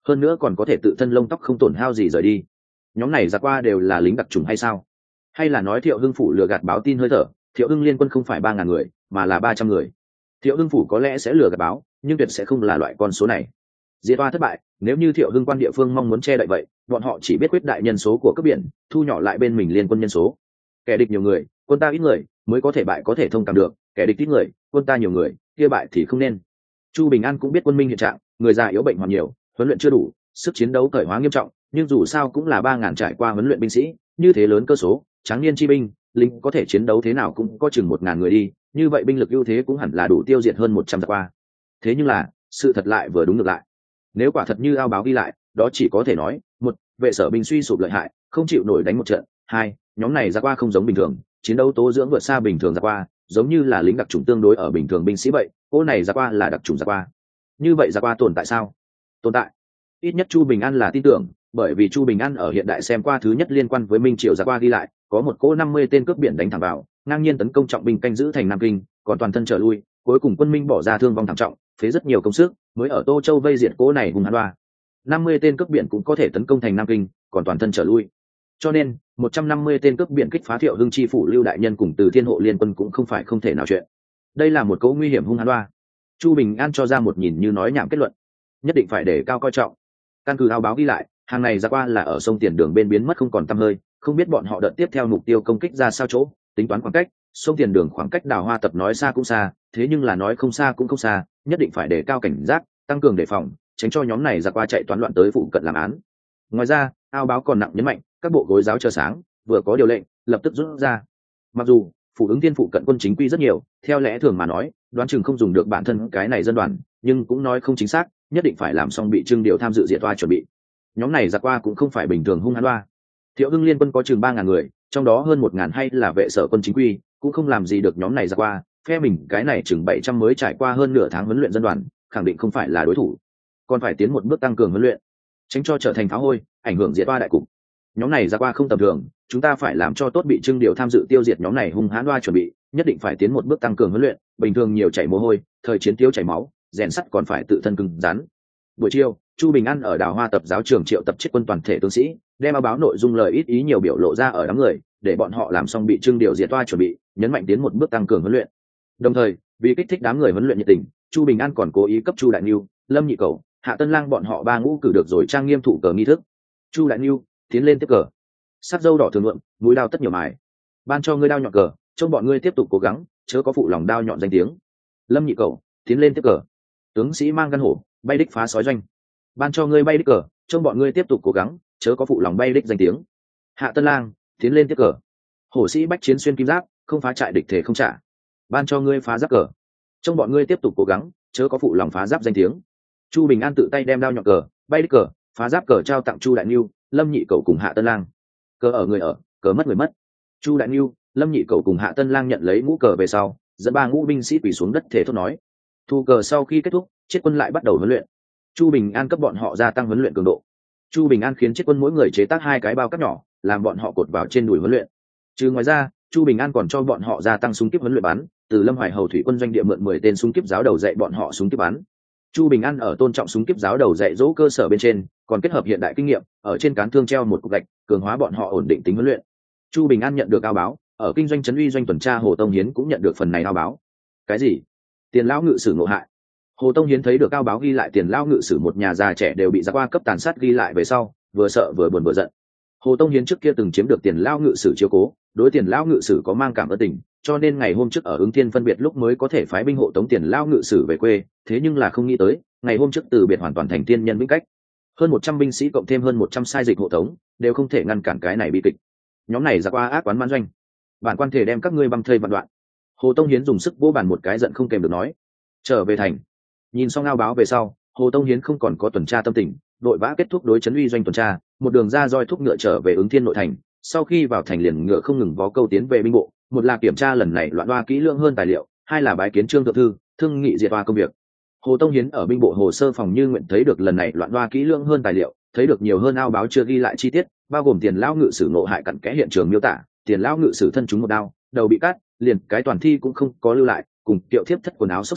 hơn nữa còn có thể tự thân lông tóc không tổn hao gì rời đi. Nhóm này ra qua đều là lính đặc trùng hay sao? Hay là nói Thiệu Hưng phủ lừa gạt báo tin hơi thở, Thiệu Hưng liên quân không phải 3.000 người mà là 300 người? Thiệu Hưng phủ có lẽ sẽ lừa gạt báo, nhưng tuyệt sẽ không là loại con số này. Diệt oa thất bại, nếu như Thiệu Hưng quan địa phương mong muốn che đậy vậy, bọn họ chỉ biết quyết đại nhân số của cấp biển, thu nhỏ lại bên mình liên quân nhân số. Kẻ địch nhiều người, quân ta ít người, mới có thể bại có thể thông cảm được, kẻ địch ít người, quân ta nhiều người, kia bại thì không nên. Chu Bình An cũng biết quân minh hiện trạng, người già yếu bệnh hoặc nhiều, huấn luyện chưa đủ, sức chiến đấu cởi hóa nghiêm trọng, nhưng dù sao cũng là 3.000 trải qua huấn luyện binh sĩ, như thế lớn cơ số, tráng niên chi binh, lính có thể chiến đấu thế nào cũng có chừng 1.000 người đi, như vậy binh lực ưu thế cũng hẳn là đủ tiêu diệt hơn 100 giặc qua. Thế nhưng là, sự thật lại vừa đúng ngược lại. Nếu quả thật như ao báo ghi lại, đó chỉ có thể nói, một, vệ sở binh suy sụp lợi hại, không chịu nổi đánh một trận. Hai, nhóm này giặc qua không giống bình thường, chiến đấu tố dưỡng vượt xa bình thường giặc qua, giống như là lính đặc chủng tương đối ở bình thường binh sĩ vậy, cô này giặc qua là đặc chủng giặc qua. Như vậy giặc qua tồn tại sao? Tồn tại. Ít nhất Chu Bình An là tin tưởng, bởi vì Chu Bình An ở hiện đại xem qua thứ nhất liên quan với Minh Triều giặc qua ghi lại, có một cỗ 50 tên cướp biển đánh thẳng vào, ngang nhiên tấn công trọng binh canh giữ thành Nam Kinh, còn toàn thân trở lui, cuối cùng quân Minh bỏ ra thương vong thảm trọng, phế rất nhiều công sức, mới ở Tô Châu vây diệt cỗ này hùng hãn đoa. 50 tên cướp biển cũng có thể tấn công thành Nam Kinh, còn toàn thân trở lui. Cho nên, 150 tên cướp biển kích phá Thiệu Hưng chi phủ Lưu đại nhân cùng Từ Thiên hộ liên quân cũng không phải không thể nào chuyện. Đây là một cỗ nguy hiểm hung hãn đoa. Chu Bình An cho ra một nhìn như nói nhảm kết luận, nhất định phải để cao coi trọng. Căn cứ ao báo ghi lại, hàng này ra qua là ở sông Tiền Đường bên biến mất không còn tăm hơi, không biết bọn họ đợt tiếp theo mục tiêu công kích ra sao chỗ, tính toán khoảng cách, sông Tiền Đường khoảng cách Đào Hoa tập nói xa cũng xa, thế nhưng là nói không xa cũng không xa, nhất định phải đề cao cảnh giác, tăng cường đề phòng, tránh cho nhóm này ra qua chạy toán loạn tới phụ cận làm án. Ngoài ra, ao báo còn nặng nhấn mạnh, các bộ gối giáo chờ sáng, vừa có điều lệnh, lập tức rút ra. Mặc dù phủ ứng thiên phụ cận quân chính quy rất nhiều, theo lẽ thường mà nói, đoán chừng không dùng được bản thân cái này dân đoàn, nhưng cũng nói không chính xác, nhất định phải làm xong bị trưng điều tham dự diệt oa chuẩn bị. Nhóm này giặc qua cũng không phải bình thường hung hãn oa. Thiệu Hưng liên quân có chừng 3.000 người, trong đó hơn 1.000 hay là vệ sở quân chính quy, cũng không làm gì được nhóm này giặc qua. Phe mình cái này chừng 700 mới trải qua hơn nửa tháng huấn luyện dân đoàn, khẳng định không phải là đối thủ, còn phải tiến một bước tăng cường huấn luyện, tránh cho trở thành phá hôi, ảnh hưởng diệt oa đại cục. Nhóm này giặc qua không tầm thường, chúng ta phải làm cho tốt bị trưng điều tham dự tiêu diệt nhóm này hung hãn oa chuẩn bị, nhất định phải tiến một bước tăng cường huấn luyện, bình thường nhiều chảy mồ hôi, thời chiến thiếu chảy máu, rèn sắt còn phải tự thân cứng rắn. Buổi chiều, Chu Bình An ở Đào Hoa tập giáo trường triệu tập chết quân toàn thể tướng sĩ, đem báo nội dung lời ít ý nhiều biểu lộ ra ở đám người, để bọn họ làm xong bị trưng điều diệt oa chuẩn bị, nhấn mạnh tiến một bước tăng cường huấn luyện. Đồng thời, vì kích thích đám người huấn luyện nhiệt tình, Chu Bình An còn cố ý cấp Chu Đại Nưu, Lâm Nhị Cẩu, Hạ Tân Lang bọn họ 3 ngũ cử được rồi trang nghiêm thụ cờ nghi thức. Chu Đại Nưu tiến lên tiếp cờ, sắc dâu đỏ thường lượng, mũi đao tất nhiều mài, ban cho ngươi đao nhọn cờ, trông bọn ngươi tiếp tục cố gắng, chớ có phụ lòng đao nhọn danh tiếng. Lâm Nhị Cẩu tiến lên tiếp cờ, tướng sĩ mang gan hổ, bay đích phá sói doanh, ban cho ngươi bay đích cờ, trông bọn ngươi tiếp tục cố gắng, chớ có phụ lòng bay đích danh tiếng. Hạ Tân Lang tiến lên tiếp cờ, hổ sĩ bách chiến xuyên kim giáp, không phá trại địch thể không trả, ban cho ngươi phá giáp cờ, trông bọn ngươi tiếp tục cố gắng, chớ có phụ lòng phá giáp danh tiếng. Chu Bình An tự tay đem đao nhọn cờ, bay đích cờ, phá giáp cờ trao tặng Chu Đại Nưu, Lâm Nhị Cẩu cùng Hạ Tân Lang. Cờ ở người ở, cờ mất người mất. Chu Đại Nưu, Lâm Nhị Cẩu cùng Hạ Tân Lang nhận lấy mũ cờ về sau, dẫn 3 ngũ binh sĩ quỳ xuống đất thể thốt nói. Thu cờ sau khi kết thúc, chiết quân lại bắt đầu huấn luyện. Chu Bình An cấp bọn họ gia tăng huấn luyện cường độ. Chu Bình An khiến chiết quân mỗi người chế tác 2 cái bao cát nhỏ, làm bọn họ cột vào trên đùi huấn luyện. Trừ ngoài ra, Chu Bình An còn cho bọn họ gia tăng súng kíp huấn luyện bắn, từ Lâm Hoài Hầu thủy quân doanh địa mượn 10 tên súng kíp giáo đầu dạy bọn họ súng kíp bắn. Chu Bình An ở tôn trọng súng kíp giáo đầu dạy dỗ cơ sở bên trên, còn kết hợp hiện đại kinh nghiệm, ở trên cán thương treo một cục gạch, cường hóa bọn họ ổn định tính huấn luyện. Chu Bình An nhận được ao báo, ở kinh doanh trấn uy doanh tuần tra Hồ Tông Hiến cũng nhận được phần này ao báo. Cái gì? Tiền lão ngự sử ngộ hại. Hồ Tông Hiến thấy được ao báo ghi lại tiền lão ngự sử một nhà già trẻ đều bị giặc qua cấp tàn sát ghi lại về sau, vừa sợ vừa buồn vừa giận. Hồ Tông Hiến trước kia từng chiếm được tiền lão ngự sử chiếu cố, đối tiền lão ngự sử có mang cảm ân tình, cho nên ngày hôm trước ở Ứng Thiên phân biệt lúc mới có thể phái binh hộ tống tiền lão ngự sử về quê, thế nhưng là không nghĩ tới, ngày hôm trước từ biệt hoàn toàn thành tiên nhân vĩnh cách. Hơn 100 binh sĩ cộng thêm hơn 100 sai dịch hộ tống, đều không thể ngăn cản cái này bi kịch. Nhóm này giặc qua ác quán man doanh, bản quan thể đem các ngươi băm thây vạn đoạn. Hồ Tông Hiến dùng sức vỗ bàn một cái giận không kèm được nói. Trở về thành, nhìn xong ao báo về sau, Hồ Tông Hiến không còn có tuần tra tâm tình, đội vã kết thúc đối trấn uy doanh tuần tra, một đường ra roi thúc ngựa trở về Ứng Thiên nội thành. Sau khi vào thành liền ngựa không ngừng vó câu tiến về binh bộ, một là kiểm tra lần này loạn oa kỹ lưỡng hơn tài liệu, hai là bái kiến Trương thượng thư, thương nghị diệt oa công việc. Hồ Tông Hiến ở binh bộ hồ sơ phòng như nguyện thấy được lần này loạn oa kỹ lưỡng hơn tài liệu, thấy được nhiều hơn ao báo chưa ghi lại chi tiết, bao gồm tiền lão ngự sử nộ hại cặn kẽ hiện trường miêu tả, tiền lão ngự sử thân trúng một đao, đầu bị cắt, liền cái toàn thi cũng không có lưu lại, cùng tiệu thiếp thất quần áo xốc xếp,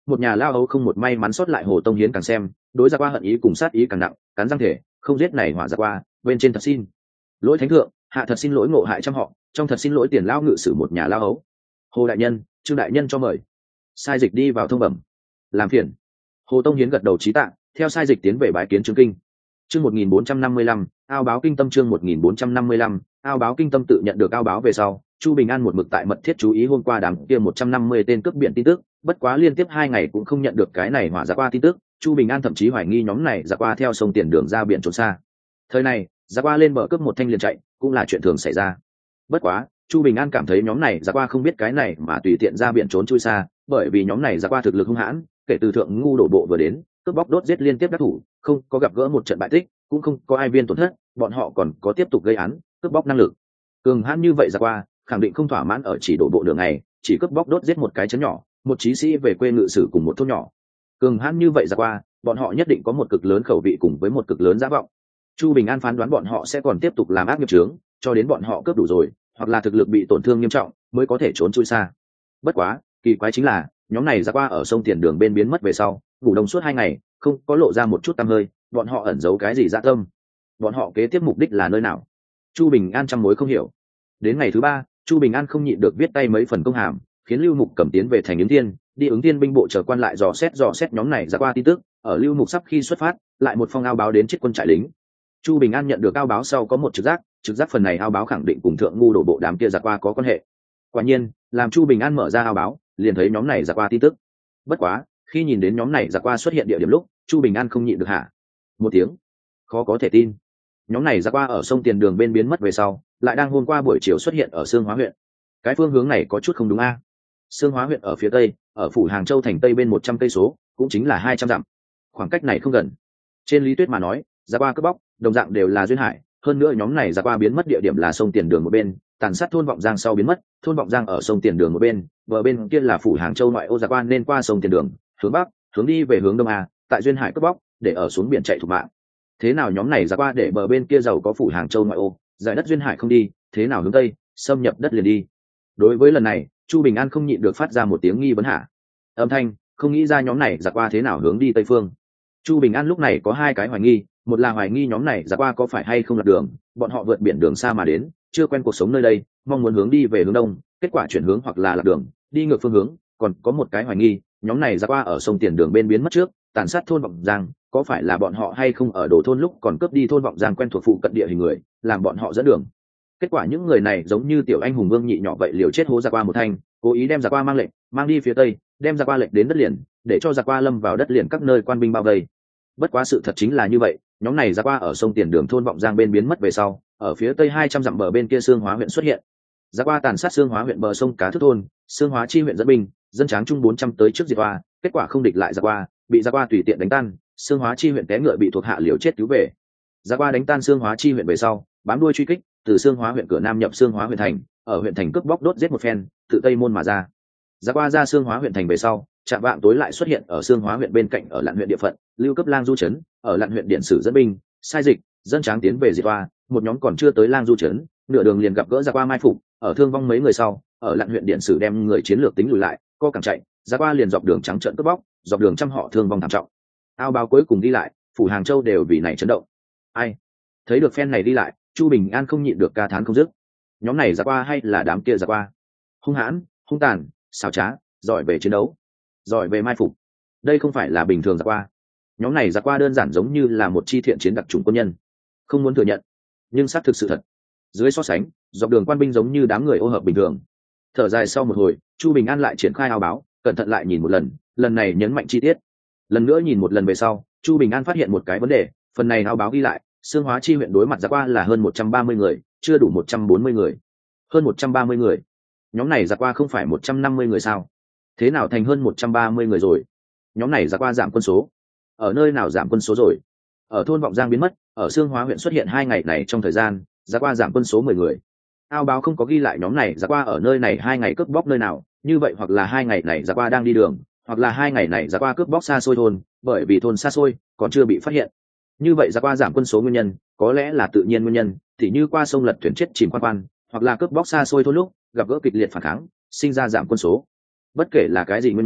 một nhà lao ấu không một may mắn sót lại. Hồ Tông Hiến càng xem đối ra qua hận ý cùng sát ý càng nặng, cắn răng thể không giết này hỏa ra qua, bên trên thật xin lỗi thánh thượng, hạ thật xin lỗi ngộ hại trăm họ, trong thật xin lỗi tiền lao ngự sử một nhà lao ấu. Hồ đại nhân, Trương đại nhân cho mời. Sai dịch đi vào thông bẩm. Làm phiền. Hồ Tông Hiến gật đầu trí tạ, theo sai dịch tiến về bái kiến Trương Kinh. Chương 1455, ao báo kinh tâm. Chương 1455, ao báo kinh tâm. Tự nhận được ao báo về sau, Chu Bình An một mực tại mật thiết chú ý hôm qua đám kia 150 tên cướp biển tin tức, bất quá liên tiếp 2 ngày cũng không nhận được cái này hỏa ra qua tin tức. Chu Bình An thậm chí hoài nghi nhóm này ra qua theo sông tiền đường ra biển trốn xa. Thời này, ra qua lên bờ cướp một thanh liền chạy, cũng là chuyện thường xảy ra. Bất quá, Chu Bình An cảm thấy nhóm này ra qua không biết cái này mà tùy tiện ra biển trốn chui xa, bởi vì nhóm này ra qua thực lực hung hãn, kể từ thượng ngu đổ bộ vừa đến, cướp bóc đốt giết liên tiếp đắc thủ, không có gặp gỡ một trận bại tích, cũng không có ai viên tổn thất, bọn họ còn có tiếp tục gây án, cướp bóc năng lực cường hãn như vậy ra qua, khẳng định không thỏa mãn ở chỉ đổ bộ đường này, chỉ cướp bóc đốt giết một cái chấn nhỏ, một chí sĩ về quê ngự sử cùng một thôn nhỏ. Cường hãn như vậy ra qua, bọn họ nhất định có một cực lớn khẩu vị cùng với một cực lớn giá vọng. Chu Bình An phán đoán bọn họ sẽ còn tiếp tục làm ác nghiệp chướng, cho đến bọn họ cướp đủ rồi, hoặc là thực lực bị tổn thương nghiêm trọng, mới có thể trốn chui xa. Bất quá, kỳ quái chính là, nhóm này ra qua ở sông tiền đường bên biến mất về sau, ngủ đông suốt 2 ngày, không có lộ ra một chút tăm hơi, bọn họ ẩn giấu cái gì dạ tâm? Bọn họ kế tiếp mục đích là nơi nào? Chu Bình An trăm mối không hiểu. Đến ngày thứ 3, Chu Bình An không nhịn được viết tay mấy phần công hàm, khiến Lưu Mục cầm tiến về thành Ứng Thiên, đi Ứng Thiên binh bộ chờ quan lại dò xét nhóm này ra qua tin tức. Ở Lưu Mục sắp khi xuất phát, lại một phong ao báo đến chết quân trại lính. Chu Bình An nhận được ao báo sau có một trực giác phần này ao báo khẳng định cùng thượng ngu đổ bộ đám kia giặc qua có quan hệ. Quả nhiên, làm Chu Bình An mở ra ao báo, liền thấy nhóm này giặc qua tin tức. Bất quá, khi nhìn đến nhóm này giặc qua xuất hiện địa điểm lúc, Chu Bình An không nhịn được hả một tiếng. Khó có thể tin, nhóm này giặc qua ở sông tiền đường bên biến mất về sau, lại đang hôm qua buổi chiều xuất hiện ở Sương Hóa huyện. Cái phương hướng này có chút không đúng a. Sương Hóa huyện ở phía tây, ở phủ Hàng Châu thành tây bên 100 cây số, cũng chính là 200 dặm. Khoảng cách này không gần. Trên lý thuyết mà nói, giặc qua cướp bóc, đồng dạng đều là duyên hải, hơn nữa nhóm này giặc qua biến mất địa điểm là sông tiền đường một bên, tàn sát thôn Vọng Giang sau biến mất, thôn Vọng Giang ở sông tiền đường một bên, bờ bên kia là phủ Hàng Châu ngoại ô giặc qua nên qua sông tiền đường, hướng bắc, hướng đi về hướng đông a, tại duyên hải cướp bóc, để ở xuống biển chạy thục mạng. Thế nào nhóm này giặc qua để bờ bên kia giàu có phủ Hàng Châu ngoại ô, giải đất duyên hải không đi, thế nào hướng tây, xâm nhập đất liền đi. Đối với lần này, Chu Bình An không nhịn được phát ra một tiếng nghi vấn hạ âm thanh, không nghĩ ra nhóm này giặc qua thế nào hướng đi tây phương. Chu Bình An lúc này có 2 cái hoài nghi, một là hoài nghi nhóm này giặc qua có phải hay không lạc đường, bọn họ vượt biển đường xa mà đến, chưa quen cuộc sống nơi đây, mong muốn hướng đi về hướng đông, kết quả chuyển hướng hoặc là lạc đường, đi ngược phương hướng. Còn có một cái hoài nghi, nhóm này giặc qua ở sông tiền đường bên biến mất trước, tàn sát thôn Vọng Giang, có phải là bọn họ hay không ở đổ thôn lúc còn cướp đi thôn Vọng Giang quen thuộc phụ cận địa hình người, làm bọn họ dẫn đường. Kết quả những người này giống như tiểu anh hùng Vương Nhị nhỏ vậy, liều chết hố giặc qua một thanh, cố ý đem giặc qua mang lệnh, mang đi phía tây, đem giặc qua lệnh đến đất liền, để cho giặc qua lâm vào đất liền các nơi quan binh bao vây. Bất quá sự thật chính là như vậy, nhóm này giặc qua ở sông tiền đường thôn Vọng Giang bên biến mất về sau, ở phía tây 200 dặm bờ bên kia Sương Hóa huyện xuất hiện. Giặc qua tàn sát Sương Hóa huyện bờ sông Cá Thước thôn, Sương Hóa chi huyện dẫn binh, dân tráng chung 400 tới trước diệt qua, kết quả không địch lại giặc qua, bị giặc qua tùy tiện đánh tan, Sương Hóa chi huyện té ngựa bị thuộc hạ liều chết cứu về. Giặc qua đánh tan Sương Hóa chi huyện về sau, bám đuôi truy kích, từ Sương Hóa huyện cửa nam nhập Sương Hóa huyện thành, ở huyện thành cướp bóc đốt giết một phen, tự tây môn mà ra. Giặc qua ra Sương Hóa huyện thành về sau, chạm vạng tối lại xuất hiện ở Sương Hóa huyện bên cạnh ở Lạn huyện địa phận, lưu cấp Lang Du trấn, ở Lạn huyện điện sử dẫn binh, sai dịch, dân tráng tiến về diệt qua, một nhóm còn chưa tới Lang Du trấn, nửa đường liền gặp gỡ giặc qua mai phục, ở thương vong mấy người sau, ở Lạn huyện điện sử đem người chiến lược tính lùi lại, co cẳng chạy, giặc qua liền dọc đường trắng trợn cướp bóc, dọc đường trăm họ thương vong thảm trọng. Ao báo cuối cùng đi lại, phủ Hàng Châu đều vì này chấn động. Ai thấy được phen này đi lại, Chu Bình An không nhịn được ca thán không dứt. Nhóm này giặc qua hay là đám kia giặc qua? Hung hãn, hung tàn, xảo trá, giỏi về chiến đấu, giỏi về mai phục. Đây không phải là bình thường giặc qua. Nhóm này giặc qua đơn giản giống như là một chi thiện chiến đặc chủng quân nhân. Không muốn thừa nhận, nhưng xác thực sự thật. Dưới so sánh, dọc đường quan binh giống như đám người ô hợp bình thường. Thở dài sau một hồi, Chu Bình An lại triển khai ao báo, cẩn thận lại nhìn một lần, lần này nhấn mạnh chi tiết. Lần nữa nhìn một lần về sau, Chu Bình An phát hiện một cái vấn đề, phần này ao báo ghi lại, Sương Hóa chi huyện đối mặt giặc qua là hơn 130 người, chưa đủ 140 người. Hơn 130 người. Nhóm này giặc qua không phải 150 người sao? Thế nào thành hơn 130 người rồi? Nhóm này giặc qua giảm quân số. Ở nơi nào giảm quân số rồi? Ở thôn Vọng Giang biến mất, ở Sương Hóa huyện xuất hiện 2 ngày này trong thời gian, giặc qua giảm quân số 10 người. Ao báo không có ghi lại nhóm này giặc qua ở nơi này 2 ngày cướp bóc nơi nào, như vậy hoặc là 2 ngày này giặc qua đang đi đường, hoặc là 2 ngày này giặc qua cướp bóc xa xôi thôn, bởi vì thôn xa xôi còn chưa bị phát hiện. Như vậy giặc qua giảm quân số nguyên nhân có lẽ là tự nhiên nguyên nhân, tỉ như qua sông lật thuyền chết chìm quan, hoặc là cướp bóc xa xôi thôn lúc gặp gỡ kịch liệt phản kháng, sinh ra giảm quân số. Bất kể là cái gì nguyên nhân,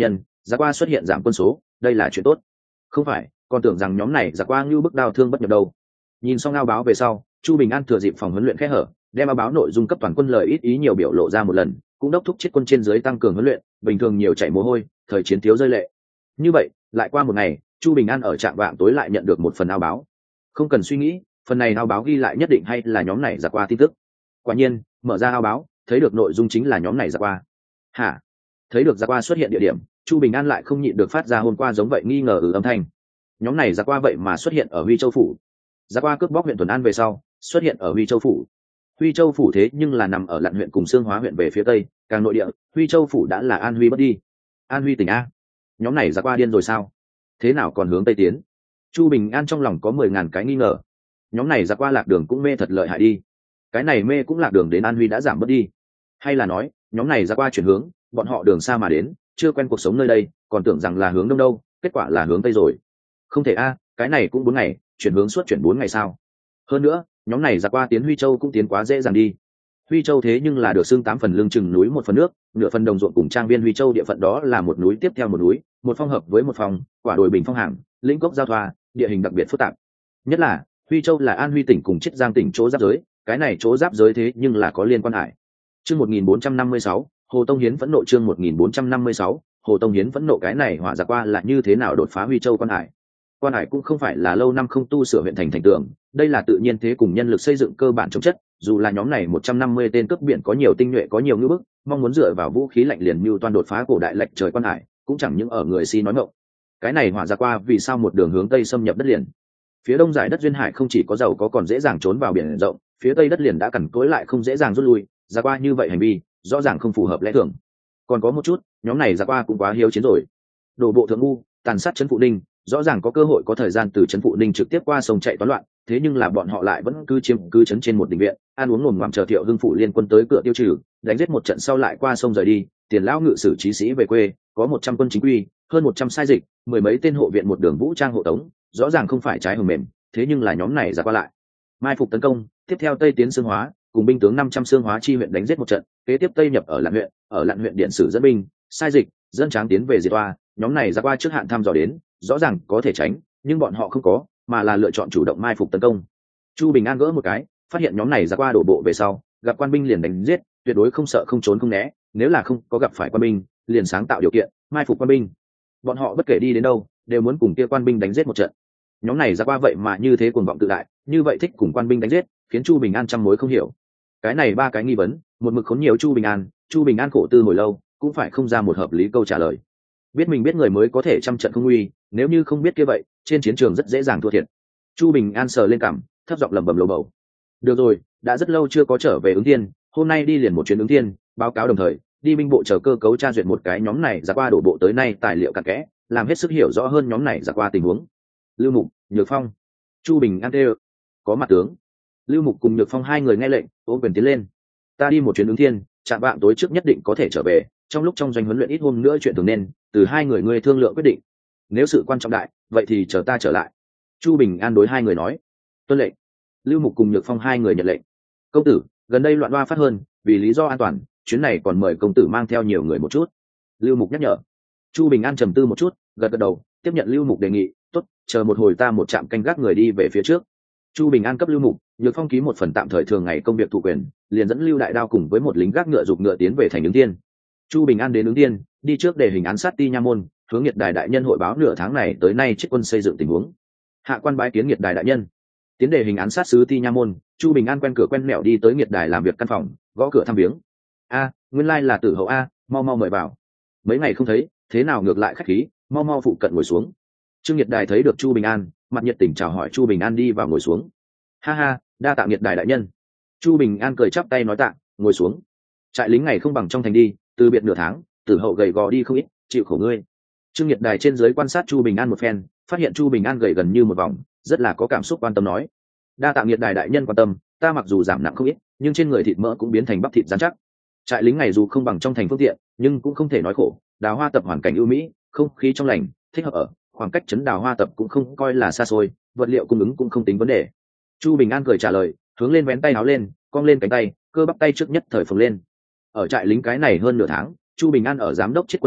giặc qua xuất hiện giảm quân số, đây là chuyện tốt. Không phải, còn tưởng rằng nhóm này giặc qua như bức đao thương bất nhập đâu. Nhìn xong ao báo về sau, Chu Bình An thừa dịp phòng huấn luyện khẽ hở, đem ao báo nội dung cấp toàn quân lời ít ý nhiều biểu lộ ra một lần, cũng đốc thúc chiết quân trên dưới tăng cường huấn luyện, bình thường nhiều chảy mồ hôi, thời chiến thiếu rơi lệ. Như vậy, lại qua một ngày, Chu Bình An ở trạm vạng tối lại nhận được một phần ao báo. Không cần suy nghĩ, phần này ao báo ghi lại nhất định hay là nhóm này giặc qua tin tức. Quả nhiên, mở ra ao báo, thấy được nội dung chính là nhóm này giặc qua. Hả? Thấy được giặc qua xuất hiện địa điểm, Chu Bình An lại không nhịn được phát ra hôm qua giống vậy nghi ngờ âm thanh. Nhóm này giặc qua vậy mà xuất hiện ở Huy Châu phủ. Giặc qua cướp bóc huyện Thuần An về sau, xuất hiện ở Huy Châu phủ. Huy Châu phủ thế nhưng là nằm ở Lạn huyện cùng Xương Hóa huyện về phía tây, càng nội địa, Huy Châu phủ đã là An Huy bất đi. An Huy tỉnh a. Nhóm này giặc qua điên rồi sao? Thế nào còn hướng tây tiến? Chu Bình An trong lòng có 10.000 cái nghi ngờ. Nhóm này giặc qua lạc đường cũng mê thật lợi hại đi. Cái này mê cũng lạc đường đến An Huy đã giảm bớt đi. Hay là nói, nhóm này giặc qua chuyển hướng, bọn họ đường xa mà đến, chưa quen cuộc sống nơi đây, còn tưởng rằng là hướng đông đâu, kết quả là hướng tây rồi. Không thể a, cái này cũng 4 ngày, chuyển hướng suốt chuyển 4 ngày sao? Hơn nữa, nhóm này giặc qua tiến Huy Châu cũng tiến quá dễ dàng đi. Huy Châu thế nhưng là được xưng 8 phần lưng chừng núi 1 phần nước, nửa phần đồng ruộng cùng trang viên Huy Châu địa phận đó là một núi tiếp theo một núi, một phong hợp với một phong, quả đồi bình phong hàng, lĩnh cốc giao thoa, địa hình đặc biệt phức tạp. Nhất là, Huy Châu là An Huy tỉnh cùng Chiết Giang tỉnh chỗ giáp giới, cái này chỗ giáp giới thế nhưng là có liên quan hải. Chương 1456, Hồ Tông Hiến phẫn nộ. Chương 1456, Hồ Tông Hiến phẫn nộ. Cái này hỏa giặc qua là như thế nào đột phá Huy Châu quan hải? Quan hải cũng không phải là lâu năm không tu sửa huyện thành thành tường, đây là tự nhiên thế cùng nhân lực xây dựng cơ bản chống chất, dù là nhóm này 150 tên cướp biển có nhiều tinh nhuệ có nhiều ngữ bức, mong muốn dựa vào vũ khí lạnh liền mưu toan đột phá cổ đại lệch trời quan hải, cũng chẳng những ở người si nói ngọng. Cái này hỏa giặc qua vì sao một đường hướng tây xâm nhập đất liền? Phía đông dải đất duyên hải không chỉ có giàu có còn dễ dàng trốn vào biển rộng, phía tây đất liền đã cằn cỗi lại không dễ dàng rút lui, giặc qua như vậy hành vi rõ ràng không phù hợp lẽ thường. Còn có một chút, nhóm này giặc qua cũng quá hiếu chiến rồi. Đổ bộ thượng ngu, tàn sát trấn Phụ Ninh, rõ ràng có cơ hội có thời gian từ trấn Phụ Ninh trực tiếp qua sông chạy toán loạn, thế nhưng là bọn họ lại vẫn cứ chiếm cứ trấn trên một đình viện, ăn uống ngồm ngoàm chờ Thiệu Hưng phủ liên quân tới cửa tiêu trừ, đánh giết một trận sau lại qua sông rời đi, tiền lão ngự sử trí sĩ về quê, có 100 quân chính quy, hơn 100 sai dịch, 10 mấy tên hộ viện một đường vũ trang hộ tống, rõ ràng không phải trái hầm mềm, thế nhưng là nhóm này giặc qua lại mai phục tấn công, tiếp theo tây tiến Xương Hóa, cùng binh tướng 500 Xương Hóa chi huyện đánh giết một trận, kế tiếp tây nhập ở Lạn huyện điện sử dẫn binh, sai dịch, dân tráng tiến về diệt oa, nhóm này giặc qua trước hạn thăm dò đến, rõ ràng có thể tránh, nhưng bọn họ không có, mà là lựa chọn chủ động mai phục tấn công. Chu Bình An gỡ một cái, phát hiện nhóm này giặc qua đổ bộ về sau, gặp quan binh liền đánh giết, tuyệt đối không sợ không trốn không né, nếu là không có gặp phải quan binh, liền sáng tạo điều kiện, mai phục quan binh. Bọn họ bất kể đi đến đâu, đều muốn cùng kia quan binh đánh giết một trận. Nhóm này giặc qua vậy mà như thế cuồng vọng tự đại, như vậy thích cùng quan binh đánh giết, khiến Chu Bình An trăm mối không hiểu. Cái này 3 cái nghi vấn, một mực khốn nhiều Chu Bình An khổ tư hồi lâu, cũng phải không ra một hợp lý câu trả lời. Biết mình biết người mới có thể trăm trận không nguy, nếu như không biết kia vậy, trên chiến trường rất dễ dàng thua thiệt. Chu Bình An sờ lên cằm, thấp giọng lẩm bẩm lầu bầu. Được rồi, đã rất lâu chưa có trở về Ứng Thiên, hôm nay đi liền một chuyến Ứng Thiên, báo cáo đồng thời đi binh bộ chờ cơ cấu tra duyệt một cái nhóm này giặc qua đổ bộ tới nay tài liệu cặn kẽ, làm hết sức hiểu rõ hơn nhóm này giặc qua tình huống. Lưu Mục, Nhược Phong, Chu Bình An đều có mặt tướng. Lưu Mục cùng Nhược Phong hai người nghe lệnh, ôm quyền tiến lên. Ta đi một chuyến Ứng Thiên, chạm vạng tối trước nhất định có thể trở về, trong lúc trong doanh huấn luyện ít hôm nữa chuyện thường nên từ hai người ngươi thương lượng quyết định, nếu sự quan trọng đại vậy thì chờ ta trở lại. Chu Bình An đối hai người nói. Tuân lệnh. Lưu Mục cùng Nhược Phong hai người nhận lệnh. Công tử, gần đây loạn loa phát hơn, vì lý do an toàn chuyến này còn mời công tử mang theo nhiều người một chút. Lưu Mục nhắc nhở. Chu Bình An trầm tư một chút, gật gật đầu, tiếp nhận Lưu Mục đề nghị. Tốt, chờ một hồi ta một trạm canh gác người đi về phía trước. Chu Bình An cấp Lưu Mục, Nhược Phong ký một phần tạm thời thường ngày công việc thụ quyền, liền dẫn Lưu Đại Đao cùng với một lính gác ngựa giục ngựa tiến về thành Ứng Thiên. Chu Bình An đến Ứng Thiên, đi trước để hình án sát Ti Nha Môn, hướng Nhiệt Đài đại nhân hội báo nửa tháng này tới nay chiết quân xây dựng tình huống. Hạ quan bái kiến Nhiệt Đài đại nhân. Tiến đề hình án sát sứ Ti Nha Môn, Chu Bình An quen cửa quen mẹo đi tới Nhiệt Đài làm việc căn phòng, gõ cửa thăm viếng. A, nguyên lai là Tử Hậu a, mau mau mời vào. Mấy ngày không thấy, thế nào ngược lại khách khí, mau mau phụ cận ngồi xuống. Trương Nhiệt Đài thấy được Chu Bình An, mặt nhiệt tình chào hỏi Chu Bình An đi vào ngồi xuống. Ha ha, đa tạ Nhiệt Đài đại nhân. Chu Bình An cười chắp tay nói tạ, ngồi xuống. Trại lính ngày không bằng trong thành đi, từ biệt nửa tháng, Tử Hậu gầy gò đi không ít, chịu khổ ngươi. Trương Nhiệt Đài trên dưới quan sát Chu Bình An một phen, phát hiện Chu Bình An gầy gần như một vòng, rất là có cảm xúc quan tâm nói. Đa tạ Nhiệt Đài đại nhân quan tâm, ta mặc dù giảm nặng không ít, nhưng trên người thịt mỡ cũng biến thành bắp thịt rắn chắc. Trại lính ngày dù không bằng trong thành phương tiện, nhưng cũng không thể nói khổ. Đào Hoa tập hoàn cảnh ưu mỹ, không khí trong lành, thích hợp ở, khoảng cách trấn Đào Hoa tập cũng không coi là xa xôi, vật liệu cung ứng cũng không tính vấn đề. Chu Bình An cười trả lời, hướng lên vén tay áo lên, cong lên cánh tay, cơ bắp tay trước nhất thời phồng lên. Ở trại lính cái này hơn nửa tháng, Chu Bình An ở giám đốc chiết quân huấn luyện,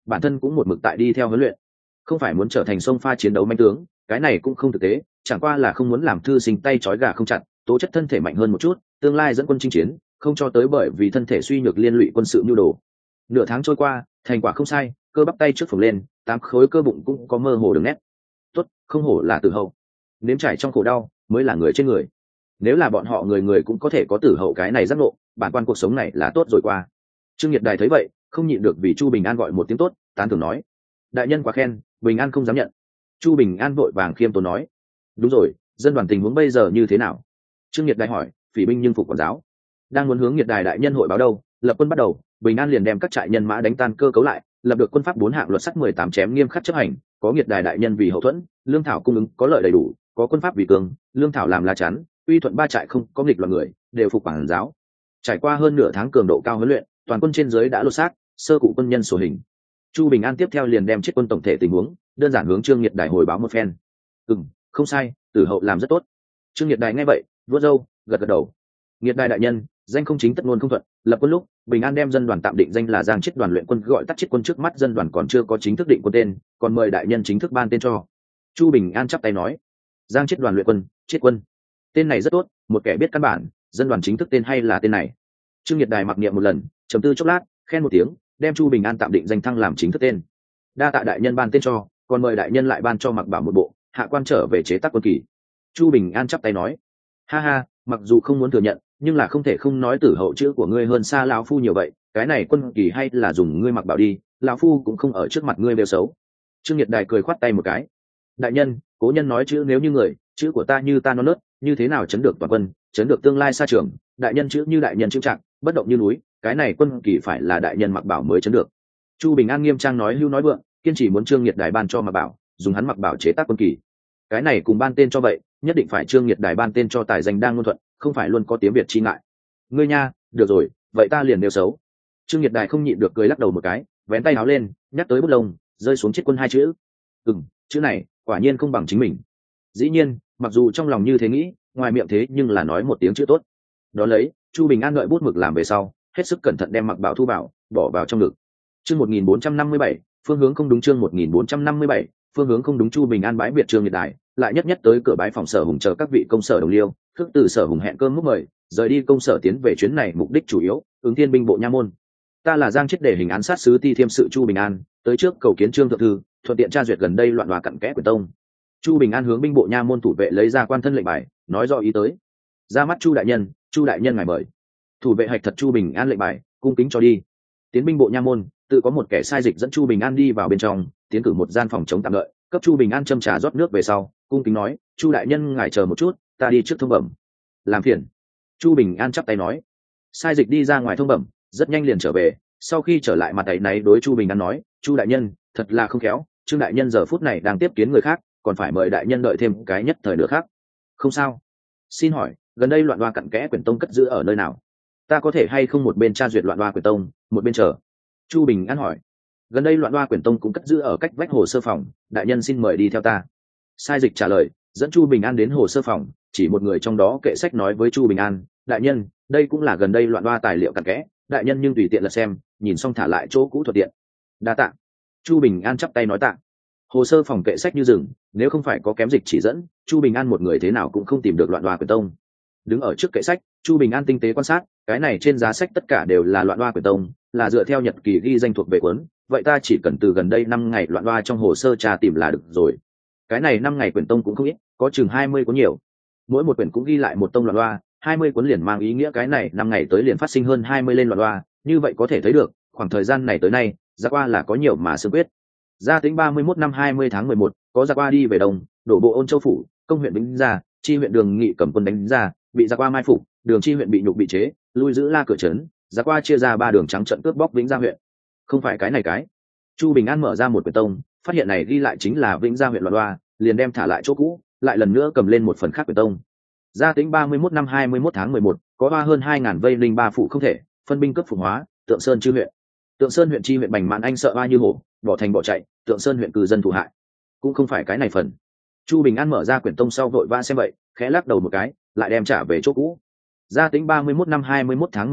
bản thân cũng một mực tại đi theo huấn luyện, không phải muốn trở thành sông pha chiến đấu manh tướng, cái này cũng không thực tế, chẳng qua là không muốn làm thư sinh tay trói gà không chặt, tố chất thân thể mạnh hơn một chút, tương lai dẫn quân chinh chiến, không cho tới bởi vì thân thể suy nhược liên lụy quân sự nhu đồ. Nửa tháng trôi qua, thành quả không sai, cơ bắp tay trước phồng lên, 8 khối cơ bụng cũng có mơ hồ đường nét. Tốt, không hổ là tử hậu. Nếm trải trong khổ đau, mới là người trên người. Nếu là bọn họ người người cũng có thể có tử hậu cái này giác ngộ, bản quan cuộc sống này là tốt rồi qua. Trương Nhiệt Đài thấy vậy, không nhịn được vì Chu Bình An gọi một tiếng tốt, tán thưởng nói: đại nhân quá khen, Bình An không dám nhận. Chu Bình An vội vàng khiêm tốn nói: đúng rồi, dân đoàn tình huống bây giờ như thế nào? Trương Nhiệt Đài hỏi. Phỉ binh nhưng phục quản giáo. Đang muốn hướng Nhiệt Đài đại nhân hội báo đâu, lập quân bắt đầu, Bình An liền đem các trại nhân mã đánh tan cơ cấu lại, lập được quân pháp 4 hạng luật sắt 18 chém nghiêm khắc chấp hành, có Nhiệt Đài đại nhân vì hậu thuẫn, lương thảo cung ứng có lợi đầy đủ, có quân pháp vì cường, lương thảo làm lá chắn, uy thuận 3 trại không có nghịch loạn người, đều phục quản giáo. Trải qua hơn nửa tháng cường độ cao huấn luyện, toàn quân trên dưới đã lột xác, sơ cụ quân nhân sổ hình. Chu Bình An tiếp theo liền đem chiết quân tổng thể tình huống đơn giản hướng Trương Nhiệt Đài hồi báo một phen. Không sai, tử hậu làm rất tốt. Trương Nhiệt Đài nghe vậy, vuốt râu, gật gật đầu. Nhiệt Đài đại nhân, danh không chính tất ngôn không thuận, lập quân lúc Bình An đem dân đoàn tạm định danh là Giang Chiết đoàn luyện quân, gọi tắt chiết quân, trước mắt dân đoàn còn chưa có chính thức định quân tên, còn mời đại nhân chính thức ban tên cho. Chu Bình An chắp tay nói: Giang Chiết đoàn luyện quân, chiết quân, tên này rất tốt, một kẻ biết căn bản, dân đoàn chính thức tên hay là tên này. Trương Nhiệt Đài mặc niệm một lần, trầm tư chốc lát, khen một tiếng, đem Chu Bình An tạm định danh thăng làm chính thức tên. Đa tạ đại nhân ban tên cho, còn mời đại nhân lại ban cho Mặc Bảo một bộ, hạ quan trở về chế tác quân kỳ. Chu Bình An chắp tay nói: ha ha, mặc dù không muốn thừa nhận, nhưng là không thể không nói tử hậu chữ của ngươi hơn xa lão phu nhiều vậy, cái này quân kỳ hay là dùng ngươi Mặc Bảo đi, lão phu cũng không ở trước mặt ngươi bêu xấu. Trương Nhiệt Đài cười khoát tay một cái: đại nhân, cố nhân nói chữ nếu như người, chữ của ta như ta non nớt, như thế nào chấn được toàn quân, chấn được tương lai xa trường, đại nhân chữ như đại nhân chữ trạng, bất động như núi, cái này quân kỳ phải là đại nhân Mặc Bảo mới chấn được. Chu Bình An nghiêm trang nói hưu nói vượng, kiên trì muốn Trương Nhiệt Đài ban cho Mặc Bảo, dùng hắn Mặc Bảo chế tác quân kỳ. Cái này cùng ban tên cho vậy, nhất định phải Trương Nhiệt Đài ban tên cho tài danh đang ngôn thuận, không phải luôn có tiếng Việt chi ngại. Ngươi nha, được rồi, vậy ta liền nêu xấu. Trương Nhiệt Đài không nhịn được cười lắc đầu một cái, vén tay áo lên, nhắc tới bút lông, rơi xuống chiết quân 2 chữ. Chữ này quả nhiên không bằng chính mình. Dĩ nhiên, mặc dù trong lòng như thế nghĩ, ngoài miệng thế nhưng là nói một tiếng chữ tốt. Đó lấy, Chu Bình An đợi bút mực làm về sau, hết sức cẩn thận đem Mặc Bảo thu vào, bỏ vào trong ngực. Chương 1457, phương hướng không đúng. Chương 1457, phương hướng không đúng. Chu Bình An bái biệt Trương Nhiệt Đài, lại nhất tới cửa bái phòng Sở Hùng chờ các vị công sở đồng liêu, khước từ Sở Hùng hẹn cơm múc mời, rời đi công sở tiến về chuyến này mục đích chủ yếu, ứng thiên binh bộ nha môn. Ta là Giang Chiết để hình án sát sứ Ti Thiêm sự Chu Bình An, tới trước cầu kiến Trương thượng thư, thuận tiện tra duyệt gần đây loạn hòa cặn kẽ của tông. Chu Bình An hướng binh bộ nha môn thủ vệ lấy ra quan thân lệnh bài, nói rõ ý tới. Ra mắt Chu đại nhân ngài mời. Thủ vệ hạch thật Chu Bình An lệnh bài, cung kính cho đi. Tiến binh bộ nha môn, tự có một kẻ sai dịch dẫn Chu Bình An đi vào bên trong, tiến cử một gian phòng chống tạm đợi, cấp Chu Bình An châm trà rót nước về sau, cung kính nói: Chu đại nhân ngài chờ một chút, ta đi trước thông bẩm. Làm phiền. Chu Bình An chắp tay nói. Sai dịch đi ra ngoài thông bẩm, rất nhanh liền trở về, sau khi trở lại mặt tay náy đối Chu Bình An nói: Chu đại nhân, thật là không khéo, Trương đại nhân giờ phút này đang tiếp kiến người khác, còn phải mời đại nhân đợi thêm cái nhất thời nữa khác. Không sao. Xin hỏi, gần đây loạn hoa cặn kẽ quyển tông cất giữ ở nơi nào? Ta có thể hay không một bên tra duyệt loạn hoa quyển tông, một bên chờ? Chu Bình An hỏi. Gần đây loạn hoa quyển tông cũng cất giữ ở cách vách hồ sơ phòng, đại nhân xin mời đi theo ta. Sai dịch trả lời, dẫn Chu Bình An đến hồ sơ phòng, chỉ một người trong đó kệ sách nói với Chu Bình An: đại nhân, đây cũng là gần đây loạn hoa tài liệu cặn kẽ, đại nhân nhưng tùy tiện lật xem, nhìn xong thả lại chỗ cũ thuận tiện. Đa tạ. Chu Bình An chắp tay nói tạ. Hồ sơ phòng kệ sách như rừng, nếu không phải có kém dịch chỉ dẫn, Chu Bình An một người thế nào cũng không tìm được loạn hoa quyển tông. Đứng ở trước kệ sách, Chu Bình An tinh tế quan sát, cái này trên giá sách tất cả đều là loạn hoa quyển tông, là dựa theo nhật kỳ ghi danh thuộc về cuốn, vậy ta chỉ cần từ gần đây 5 ngày loạn hoa trong hồ sơ tra tìm là được rồi. Cái này 5 ngày quyển tông cũng không ít, có chừng 20 cuốn nhiều. Mỗi một quyển cũng ghi lại một tông loạn hoa, 20 cuốn liền mang ý nghĩa cái này 5 ngày tới liền phát sinh hơn 20 lên loạn hoa, như vậy có thể thấy được, khoảng thời gian này tới nay, ra qua là có nhiều mà xương quyết. Gia Tính 31 năm 20 tháng 11, có ra qua đi về đông, đổ bộ Ôn Châu phủ, công huyện Bính ra, chi huyện Đường Nghị cầm quân đánh ra, bị ra qua mai phục, Đường chi huyện bị nhục bị chế, lui giữ La cửa trấn, ra qua chia ra 3 đường trắng trận cướp bóc Vĩnh Gia huyện. Không phải cái này cái. Chu Bình An mở ra một quyển tông, phát hiện này ghi lại chính là Vĩnh Gia huyện loạn hoa, liền đem thả lại chỗ cũ, lại lần nữa cầm lên một phần khác quyển tông. Gia Tính 31 năm 21 tháng 11, có hoa hơn 2000 vây linh 3 phụ không thể, phân binh cấp phục hóa, Tượng Sơn chư huyện. Tượng Sơn huyện chi huyện Bành Mạn Anh sợ hoa như hổ, bỏ thành bỏ chạy, Tượng Sơn huyện cư dân thủ hại. Cũng không phải cái này phần. Chu Bình An mở ra quyển tông sau vội vã xem vậy, khẽ lắc đầu một cái, lại đem trả về chỗ cũ. Gia Tính 31 năm 21 tháng 11,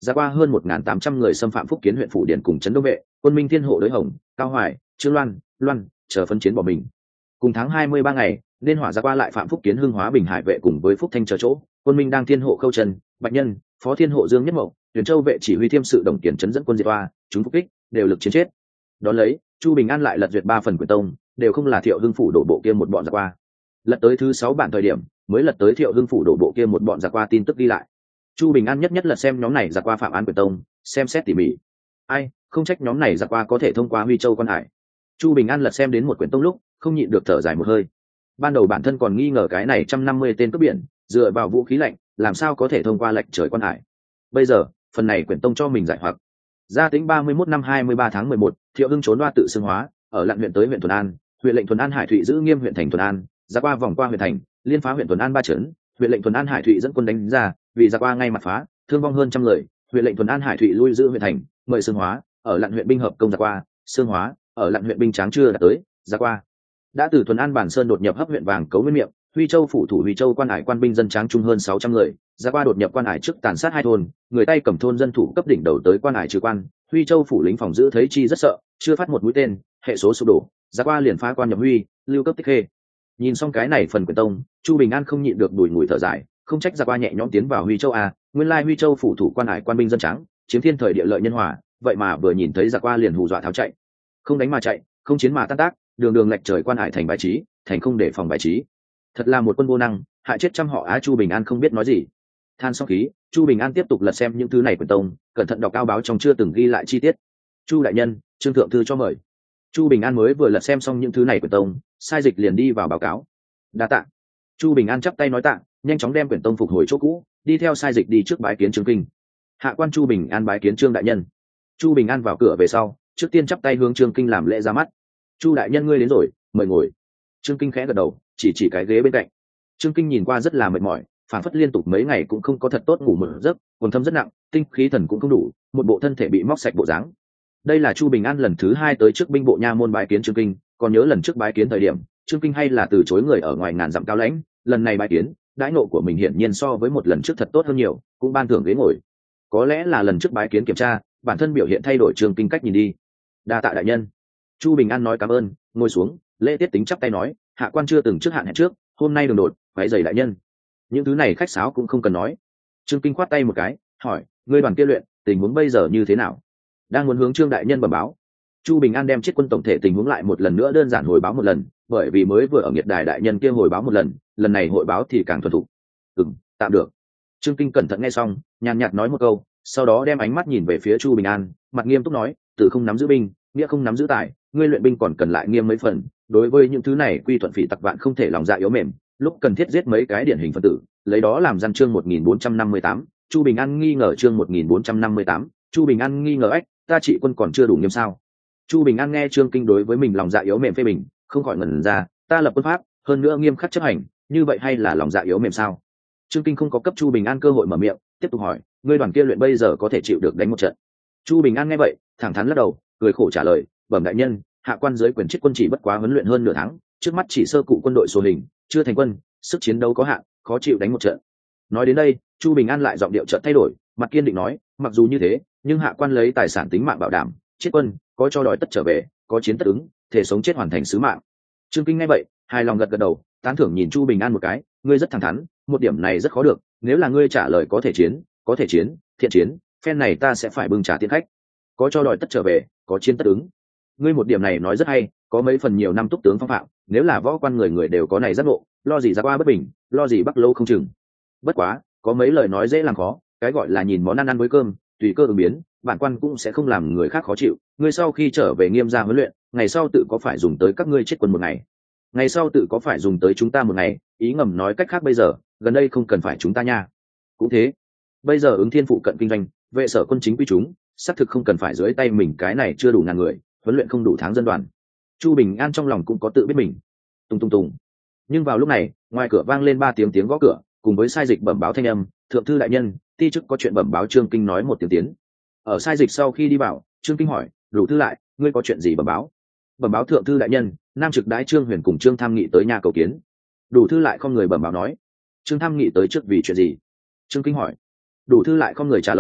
ra qua hơn 1.800 người xâm phạm Phúc Kiến huyện Phủ Điền cùng trấn Đông vệ, quân Minh Thiên Hộ đối Hồng, Cao Hoài, Trương Loan chờ phân chiến bỏ mình. Cùng tháng 23 ngày, nên hỏa ra qua lại phạm Phúc Kiến Hưng Hóa Bình Hải vệ cùng với Phúc Thanh chờ chỗ, quân Minh đang Thiên Hộ Khâu Trần, Bạch Nhân, Phó Thiên Hộ Dương Nhất Mậu, Tuyển Châu vệ chỉ huy Thiêm sự Đồng Kiển trấn dẫn quân diệt oa, chúng phục kích, đều lực chiến chết. Đón lấy, Chu Bình An lại lật duyệt 3 phần quyển tông, đều không là Thiệu Hưng phủ đổ bộ kia một bọn ra qua. Lật tới thứ 6 bản thời điểm, mới lật tới Thiệu Hưng phủ đổ bộ kia một bọn ra qua tin tức ghi lại. Chu Bình An nhất nhất lật xem nhóm này ra qua phạm án quyển tông, xem xét tỉ mỉ. Ai, không trách nhóm này ra qua có thể thông qua Huy Châu quan hải. Chu Bình An lật xem đến một quyển tông lúc, không nhịn được thở dài một hơi. Ban đầu bản thân còn nghi ngờ cái này 150 tên cướp biển, dựa vào vũ khí lạnh, làm sao có thể thông qua lệnh trời quan hải. Bây giờ, phần này quyển tông cho mình giải hoặc. Gia Tính 31 năm 23 tháng 11, Thiệu Hưng trốn đoa tự xưng hóa, ở lặn huyện tới huyện Thuần An, huyện lệnh Thuần An Hải Thụy giữ nghiêm huyện thành Thuần An, ra qua vòng qua huyện thành, liên phá huyện Thuần An 3 trấn, huyện lệnh Thuần An Hải Thụy dẫn quân đánh ra, vì ra qua ngay mặt phá, thương vong hơn trăm người, huyện lệnh Thuần An Hải Thụy lui giữ huyện thành, mời xưng hóa, ở lặn huyện binh hợp công ra qua, xương hóa, ở lặn huyện binh tráng chưa đã tới, ra qua. Đã từ Thuần An Bản Sơn đột nhập hấp huyện Vàng Cấu Nguyên Miệng, Huy Châu phủ thủ Huy Châu quan hải quan binh dân tráng trung hơn 600 người, ra qua đột nhập quan hải trước tàn sát 2 thôn, người tay cầm thôn dân thủ cấp đỉnh đầu tới quan hải trừ quan, Huy Châu phủ lính phòng giữ thấy chi rất sợ, chưa phát một mũi tên, hệ số sụp đổ, ra qua liền phá quan nhập Huy, lưu cấp tích khê. Nhìn xong cái này phần quyển tông, Chu Bình An không nhịn được đùi ngùi thở dài, không trách ra qua nhẹ nhõm tiến vào Huy Châu a, nguyên lai Huy Châu phủ thủ quan hải quan binh dân trắng, chiếm thiên thời địa lợi nhân hòa, vậy mà vừa nhìn thấy ra qua liền hù dọa tháo chạy. Không đánh mà chạy, không chiến mà tan tác, đường đường lệch trời quan hải thành bài trí, thành không để phòng bài trí. Thật là một quân vô năng, hại chết trăm họ á. Chu Bình An không biết nói gì. Than xong khí, Chu Bình An tiếp tục lật xem những thứ này quyển tông, cẩn thận đọc cao báo trong chưa từng ghi lại chi tiết. Chu đại nhân, trương thượng thư cho mời. Chu Bình An mới vừa lật xem xong những thứ này quyển tông, sai dịch liền đi vào báo cáo. Đa tạ. Chu Bình An chắp tay nói tạ, nhanh chóng đem quyển tông phục hồi chỗ cũ, đi theo sai dịch đi trước bái kiến Trương Kinh. Hạ quan Chu Bình An bái kiến Trương đại nhân. Chu Bình An vào cửa về sau, trước tiên chắp tay hướng Trương Kinh làm lễ ra mắt. Chu đại nhân ngươi đến rồi, mời ngồi. Trương Kinh khẽ gật đầu, chỉ cái ghế bên cạnh. Trương Kinh nhìn qua rất là mệt mỏi, phản phất liên tục mấy ngày cũng không có thật tốt ngủ một giấc, quần thâm rất nặng, tinh khí thần cũng không đủ, một bộ thân thể bị móc sạch bộ dáng. Đây là Chu Bình An lần thứ 2 tới trước binh bộ nha môn bái kiến Trương Kinh, còn nhớ lần trước bái kiến thời điểm, Trương Kinh hay là từ chối người ở ngoài ngàn dặm cao lãnh, lần này bái kiến, đãi ngộ của mình hiển nhiên so với một lần trước thật tốt hơn nhiều, cũng ban thưởng ghế ngồi. Có lẽ là lần trước bái kiến kiểm tra, bản thân biểu hiện thay đổi Trương Kinh cách nhìn đi. Đa tạ đại nhân. Chu Bình An nói cảm ơn, ngồi xuống, lễ tiết tính chắp tay nói, hạ quan chưa từng trước hạn hẹn trước, hôm nay đường đột, váy giày đại nhân. Những thứ này khách sáo cũng không cần nói. Trương Kinh khoát tay một cái, hỏi, ngươi đoàn kia luyện, tình huống bây giờ như thế nào? Đang muốn hướng Trương đại nhân bẩm báo. Chu Bình An đem chiết quân tổng thể tình huống lại một lần nữa đơn giản hồi báo một lần, bởi vì mới vừa ở Nghiệt Đài đại nhân kia hồi báo một lần này hội báo thì càng thuần thục. Tạm được. Trương Kinh cẩn thận nghe xong, nhàn nhạt nói một câu, sau đó đem ánh mắt nhìn về phía Chu Bình An, mặt nghiêm túc nói, từ không nắm giữ binh, nghĩa không nắm giữ tài, ngươi luyện binh còn cần lại nghiêm mấy phần, đối với những thứ này quy thuận phỉ tặc vạn không thể lòng dạ yếu mềm, lúc cần thiết giết mấy cái điển hình phân tử, lấy đó làm gian. Chương 1458, Chu Bình An nghi ngờ. Chương 1458, Chu Bình An nghi ngờ ách, ta trị quân còn chưa đủ nghiêm sao? Chu Bình An nghe Trương Kinh đối với mình lòng dạ yếu mềm phê bình, không khỏi ngẩn ra, ta lập quân pháp, hơn nữa nghiêm khắc chấp hành, như vậy hay là lòng dạ yếu mềm sao? Trương Kinh không có cấp Chu Bình An cơ hội mở miệng, tiếp tục hỏi, ngươi đoàn kia luyện bây giờ có thể chịu được đánh một trận? Chu Bình An nghe vậy, thẳng thắn lắc đầu, cười khổ trả lời, bẩm đại nhân, hạ quan dưới quyền chiết quân chỉ bất quá huấn luyện hơn nửa tháng, trước mắt chỉ sơ cụ quân đội số hình, chưa thành quân, sức chiến đấu có hạn, khó chịu đánh một trận. Nói đến đây, Chu Bình An lại giọng điệu chợt thay đổi, mặt kiên định nói, mặc dù như thế, nhưng hạ quan lấy tài sản tính mạng bảo đảm, chiết quân có cho đòi tất trở về, có chiến tất ứng, thể sống chết hoàn thành sứ mạng. Trương Kinh nghe vậy, hài lòng gật gật đầu, tán thưởng nhìn Chu Bình An một cái, ngươi rất thẳng thắn, một điểm này rất khó được, nếu là ngươi trả lời có thể chiến, thiện chiến, phen này ta sẽ phải bưng trả tiến khách. Có cho đòi tất trở về, có chiến tất ứng. Ngươi một điểm này nói rất hay, có mấy phần nhiều năm túc tướng phong phạm, nếu là võ quan người đều có này giác ngộ, lo gì ra qua bất bình, lo gì bắc lâu không chừng. Bất quá, có mấy lời nói dễ làm khó, cái gọi là nhìn món ăn với cơm, tùy cơ ứng biến, bản quan cũng sẽ không làm người khác khó chịu. Ngươi sau khi trở về nghiêm gia huấn luyện, ngày sau tự có phải dùng tới các ngươi chết quân một ngày, ngày sau tự có phải dùng tới chúng ta một ngày, ý ngầm nói cách khác bây giờ, gần đây không cần phải chúng ta nha. Cũng thế, bây giờ ứng thiên phụ cận kinh doanh, vệ sở quân chính quy chúng, xác thực không cần phải dưới tay mình cái này chưa đủ ngàn người, huấn luyện không đủ tháng dân đoàn. Chu Bình An trong lòng cũng có tự biết mình. Tùng. Nhưng vào lúc này, ngoài cửa vang lên 3 tiếng gõ cửa, cùng với sai dịch bẩm báo thanh âm, thượng thư đại nhân, ti chức có chuyện bẩm báo. Trương Kinh nói một tiếng tiến. Ở sai dịch sau khi đi vào, Trương Kinh hỏi, đủ thư lại, ngươi có chuyện gì bẩm báo? Bẩm báo thượng thư đại nhân, nam trực đái Trương Huyền cùng Trương Tham Nghị tới nhà cầu kiến. Đủ thư lại không người bẩm báo nói, Trương Tham Nghị tới trước vì chuyện gì? Trương Kinh hỏi. Đủ thư lại không người trả lời,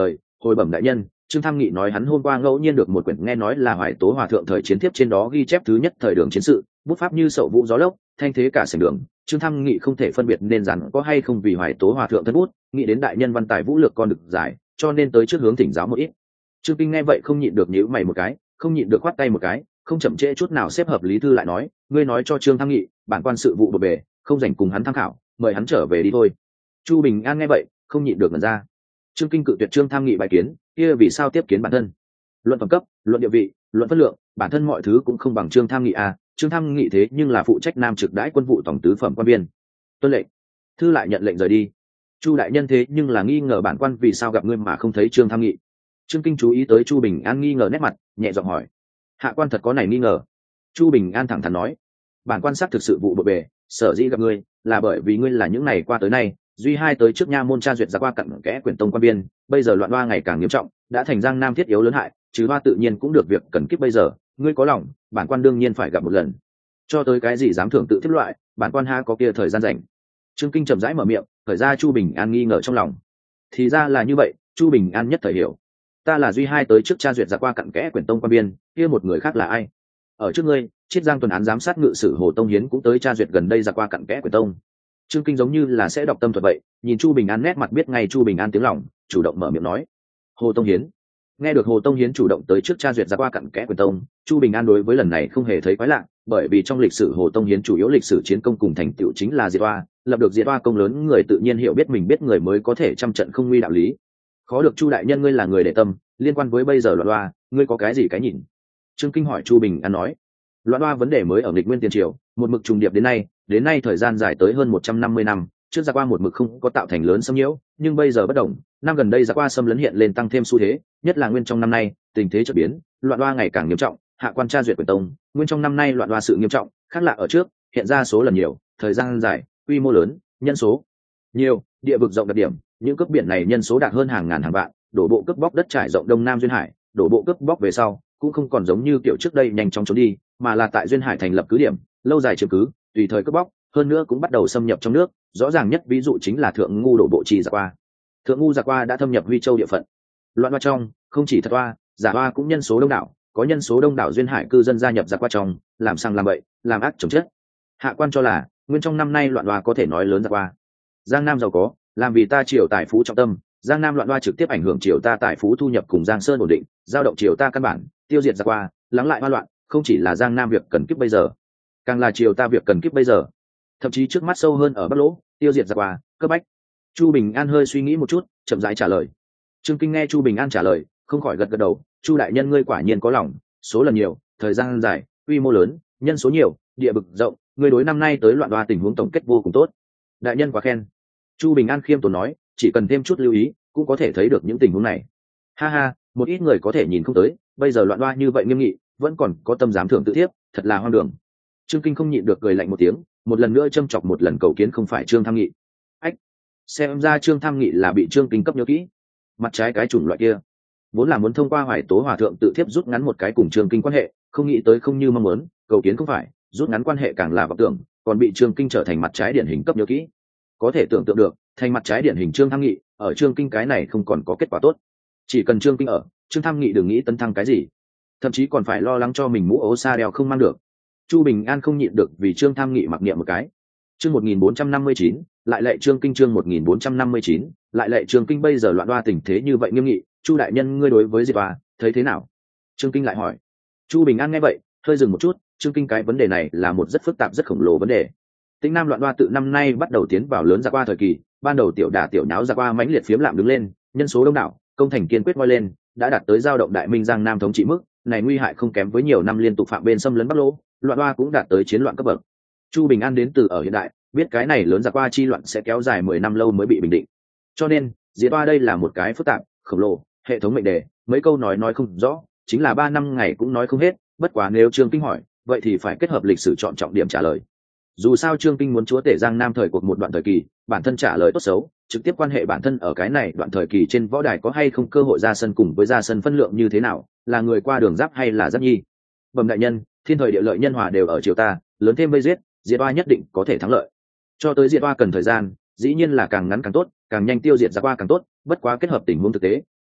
Hồi bẩm đại nhân, Trương Tham Nghị nói hắn hôm qua ngẫu nhiên được một quyển nghe nói là Hoài Tố Hòa thượng thời chiến thiếp, trên đó ghi chép thứ nhất thời đường chiến sự, bút pháp như sậu vũ gió lốc, thanh thế cả sảnh đường. Trương Tham Nghị không thể phân biệt nên rằng có hay không vì Hoài Tố Hòa thượng thân bút, nghĩ đến đại nhân văn tài vũ lược con được giải, cho nên tới trước hướng thỉnh giáo một ít. Trương Kinh nghe vậy không nhịn được nhíu mày một cái, không nhịn được khoát tay một cái, không chậm trễ chút nào xếp hợp lý thư lại nói, ngươi nói cho Trương Tham Nghị, bản quan sự vụ bộn bề, không dành cùng hắn tham khảo, mời hắn trở về đi thôi. Chu Bình An nghe vậy không nhịn được ngẩn ra. Trương Kinh cự tuyệt Trương Tham Nghị bài kiến, kia vì sao tiếp kiến bản thân? Luận phẩm cấp, luận địa vị, luận phân lượng, bản thân mọi thứ cũng không bằng Trương Tham Nghị à. Trương Tham Nghị thế nhưng là phụ trách nam trực đãi quân vụ tổng tứ phẩm quan viên. Tuân lệnh. Thư lại nhận lệnh rời đi. Chu đại nhân thế nhưng là nghi ngờ bản quan vì sao gặp ngươi mà không thấy Trương Tham Nghị. Trương Kinh chú ý tới Chu Bình An nghi ngờ nét mặt, nhẹ giọng hỏi, hạ quan thật có này nghi ngờ? Chu Bình An thẳng thắn nói, bản quan xác thực sự vụ bộn bề, sở dĩ gặp ngươi là bởi vì ngươi là những ngày qua tới nay duy hai tới trước nha môn tra duyệt ra qua cặn kẽ quyển tông quan biên, bây giờ loạn hoa ngày càng nghiêm trọng, đã thành Giang Nam thiết yếu lớn hại, trừ hoa tự nhiên cũng được việc cần kíp bây giờ, ngươi có lòng bản quan đương nhiên phải gặp một lần, cho tới cái gì dám thưởng tự thiết loại, bản quan ha có kia thời gian rảnh. Trương Kinh chậm rãi mở miệng, khởi ra Chu Bình An nghi ngờ trong lòng. Thì ra là như vậy. Chu Bình An nhất thời hiểu, ta là duy hai tới trước tra duyệt ra qua cặn kẽ quyển tông quan biên, kia một người khác là ai? Ở trước ngươi, Chiết Giang tuần án giám sát ngự sử Hồ Tông Hiến cũng tới tra duyệt gần đây ra qua cặn kẽ quyển tông. Trương Kinh giống như là sẽ đọc tâm thuật vậy, nhìn Chu Bình An nét mặt biết ngay Chu Bình An tiếng lòng, chủ động mở miệng nói, Hồ Tông Hiến. Nghe được Hồ Tông Hiến chủ động tới trước tra duyệt ra qua cặn kẽ quyển tông, Chu Bình An đối với lần này không hề thấy quái lạ, bởi vì trong lịch sử Hồ Tông Hiến chủ yếu lịch sử chiến công cùng thành tựu chính là diệt oa, lập được diệt oa công lớn, người tự nhiên hiểu biết mình biết người mới có thể trăm trận không nguy đạo lý. Khó được Chu đại nhân ngươi là người để tâm, liên quan với bây giờ loạn oa, ngươi có cái gì cái nhìn? Trương Kinh hỏi. Chu Bình An nói, loạn oa vấn đề mới ở nghịch nguyên tiền triều, một mực trùng điệp đến nay thời gian dài tới hơn 150 năm, trước ra qua một mực không có tạo thành lớn xâm nhiễu, nhưng bây giờ bất đồng, năm gần đây ra qua xâm lấn hiện lên tăng thêm xu thế, nhất là nguyên trong năm nay tình thế chợt biến, loạn oa ngày càng nghiêm trọng, hạ quan tra duyệt quyển tông, nguyên trong năm nay loạn oa sự nghiêm trọng, khác lạ ở trước, hiện ra số lần nhiều, thời gian dài, quy mô lớn, nhân số nhiều, địa vực rộng đặc điểm, những cướp biển này nhân số đạt hơn hàng ngàn hàng vạn, đổ bộ cướp bóc đất trải rộng Đông Nam duyên hải, đổ bộ cướp bóc về sau cũng không còn giống như kiểu trước đây nhanh chóng trốn đi, mà là tại duyên hải thành lập cứ điểm, lâu dài chiếm cứ, tùy thời cướp bóc, hơn nữa cũng bắt đầu xâm nhập trong nước, rõ ràng nhất ví dụ chính là Thượng Ngu đổ bộ Trì Giặc Qua. Thượng Ngu Giặc Qua đã thâm nhập Huy Châu địa phận. Loạn oa trong, không chỉ thật oa, giả oa cũng nhân số đông đảo, có nhân số đông đảo duyên hải cư dân gia nhập Giặc Qua trong, làm sang làm bậy, làm ác chồng chết. Hạ quan cho là, nguyên trong năm nay loạn oa có thể nói lớn Giặc Qua. Giang Nam giàu có, làm vì ta triều tài phú trọng tâm, Giang Nam loạn oa trực tiếp ảnh hưởng triều ta tài phú thu nhập cùng Giang Sơn ổn định, giao động triều ta căn bản, tiêu diệt Giặc Qua, lắng lại hoa loạn, không chỉ là Giang Nam việc cần kíp bây giờ, càng là triều ta việc cần kíp bây giờ, thậm chí trước mắt sâu hơn ở Bắc Lỗ, tiêu diệt Giặc Qua, cấp bách. Chu Bình An hơi suy nghĩ một chút, chậm rãi trả lời. Trương Kinh nghe Chu Bình An trả lời, không khỏi gật gật đầu, Chu đại nhân ngươi quả nhiên có lòng, số lần nhiều, thời gian dài, quy mô lớn, nhân số nhiều, địa vực rộng, ngươi đối năm nay tới loạn oa tình huống tổng kết vô cùng tốt. Đại nhân quá khen. Chu Bình An khiêm tốn nói, chỉ cần thêm chút lưu ý, cũng có thể thấy được những tình huống này. Ha ha, một ít người có thể nhìn không tới, bây giờ loạn oa như vậy nghiêm nghị, vẫn còn có tâm dám thưởng tự thiếp, thật là hoang đường. Trương Kinh không nhịn được cười lạnh một tiếng, một lần nữa châm chọc một lần cầu kiến không phải Trương Tham Nghị. Ách, xem ra Trương Tham Nghị là bị Trương Kinh cấp nhớ kỹ. Mặt trái cái chủng loại kia, vốn là muốn thông qua Hoài Tố Hòa thượng tự thiếp rút ngắn một cái cùng Trương Kinh quan hệ, không nghĩ tới không như mong muốn, cầu kiến không phải, rút ngắn quan hệ càng là vọng tưởng, còn bị Trương Kinh trở thành mặt trái điển hình cấp nhớ kỹ. Có thể tưởng tượng được, thành mặt trái điển hình Trương Tham Nghị, ở Trương Kinh cái này không còn có kết quả tốt. Chỉ cần Trương Kinh ở, Trương Tham Nghị đừng nghĩ tấn thăng cái gì, thậm chí còn phải lo lắng cho mình mũ ố sa đeo không mang được. Chu Bình An không nhịn được vì Trương Tham Nghị mặc niệm một cái. Chương 1459, lại lệ Trương Kinh. Chương 1459, lại lệ Trương Kinh. Bây giờ loạn oa tình thế như vậy nghiêm nghị, Chu đại nhân ngươi đối với diệt oa thấy thế nào? Trương Kinh lại hỏi. Chu Bình An nghe vậy hơi dừng một chút, Trương Kinh cái vấn đề này là một rất phức tạp rất khổng lồ vấn đề. Tĩnh Nam loạn oa tự năm nay bắt đầu tiến vào lớn giặc oa thời kỳ, ban đầu tiểu đả tiểu náo giặc oa mãnh liệt phiếm lạm đứng lên, nhân số đông đảo, công thành kiên quyết ngoi lên, đã đạt tới giao động đại minh Giang Nam thống trị mức, này nguy hại không kém với nhiều năm liên tục phạm bên xâm lấn Bắc Lỗ, loạn oa cũng đạt tới chiến loạn cấp bậc. Chu Bình An đến từ ở hiện đại, biết cái này lớn giặc oa chi loạn sẽ kéo dài 10 năm lâu mới bị bình định. Cho nên, diệt oa đây là một cái phức tạp, khổng lồ, hệ thống mệnh đề, mấy câu nói không rõ, chính là 3 năm ngày cũng nói không hết, bất quá nếu Trương Kinh hỏi, vậy thì phải kết hợp lịch sử chọn trọng điểm trả lời. Dù sao Trương Kinh muốn chúa tể Giang Nam thời cuộc một đoạn thời kỳ, bản thân trả lời tốt xấu, trực tiếp quan hệ bản thân ở cái này đoạn thời kỳ trên võ đài có hay không cơ hội ra sân cùng với ra sân phân lượng như thế nào, là người qua đường giáp hay là giáp nhi. Bẩm đại nhân, thiên thời địa lợi nhân hòa đều ở triều ta, lớn thêm vây giết, diệt oa nhất định có thể thắng lợi. Cho tới diệt oa cần thời gian, dĩ nhiên là càng ngắn càng tốt, càng nhanh tiêu diệt ra qua càng tốt, bất quá kết hợp tình huống thực tế,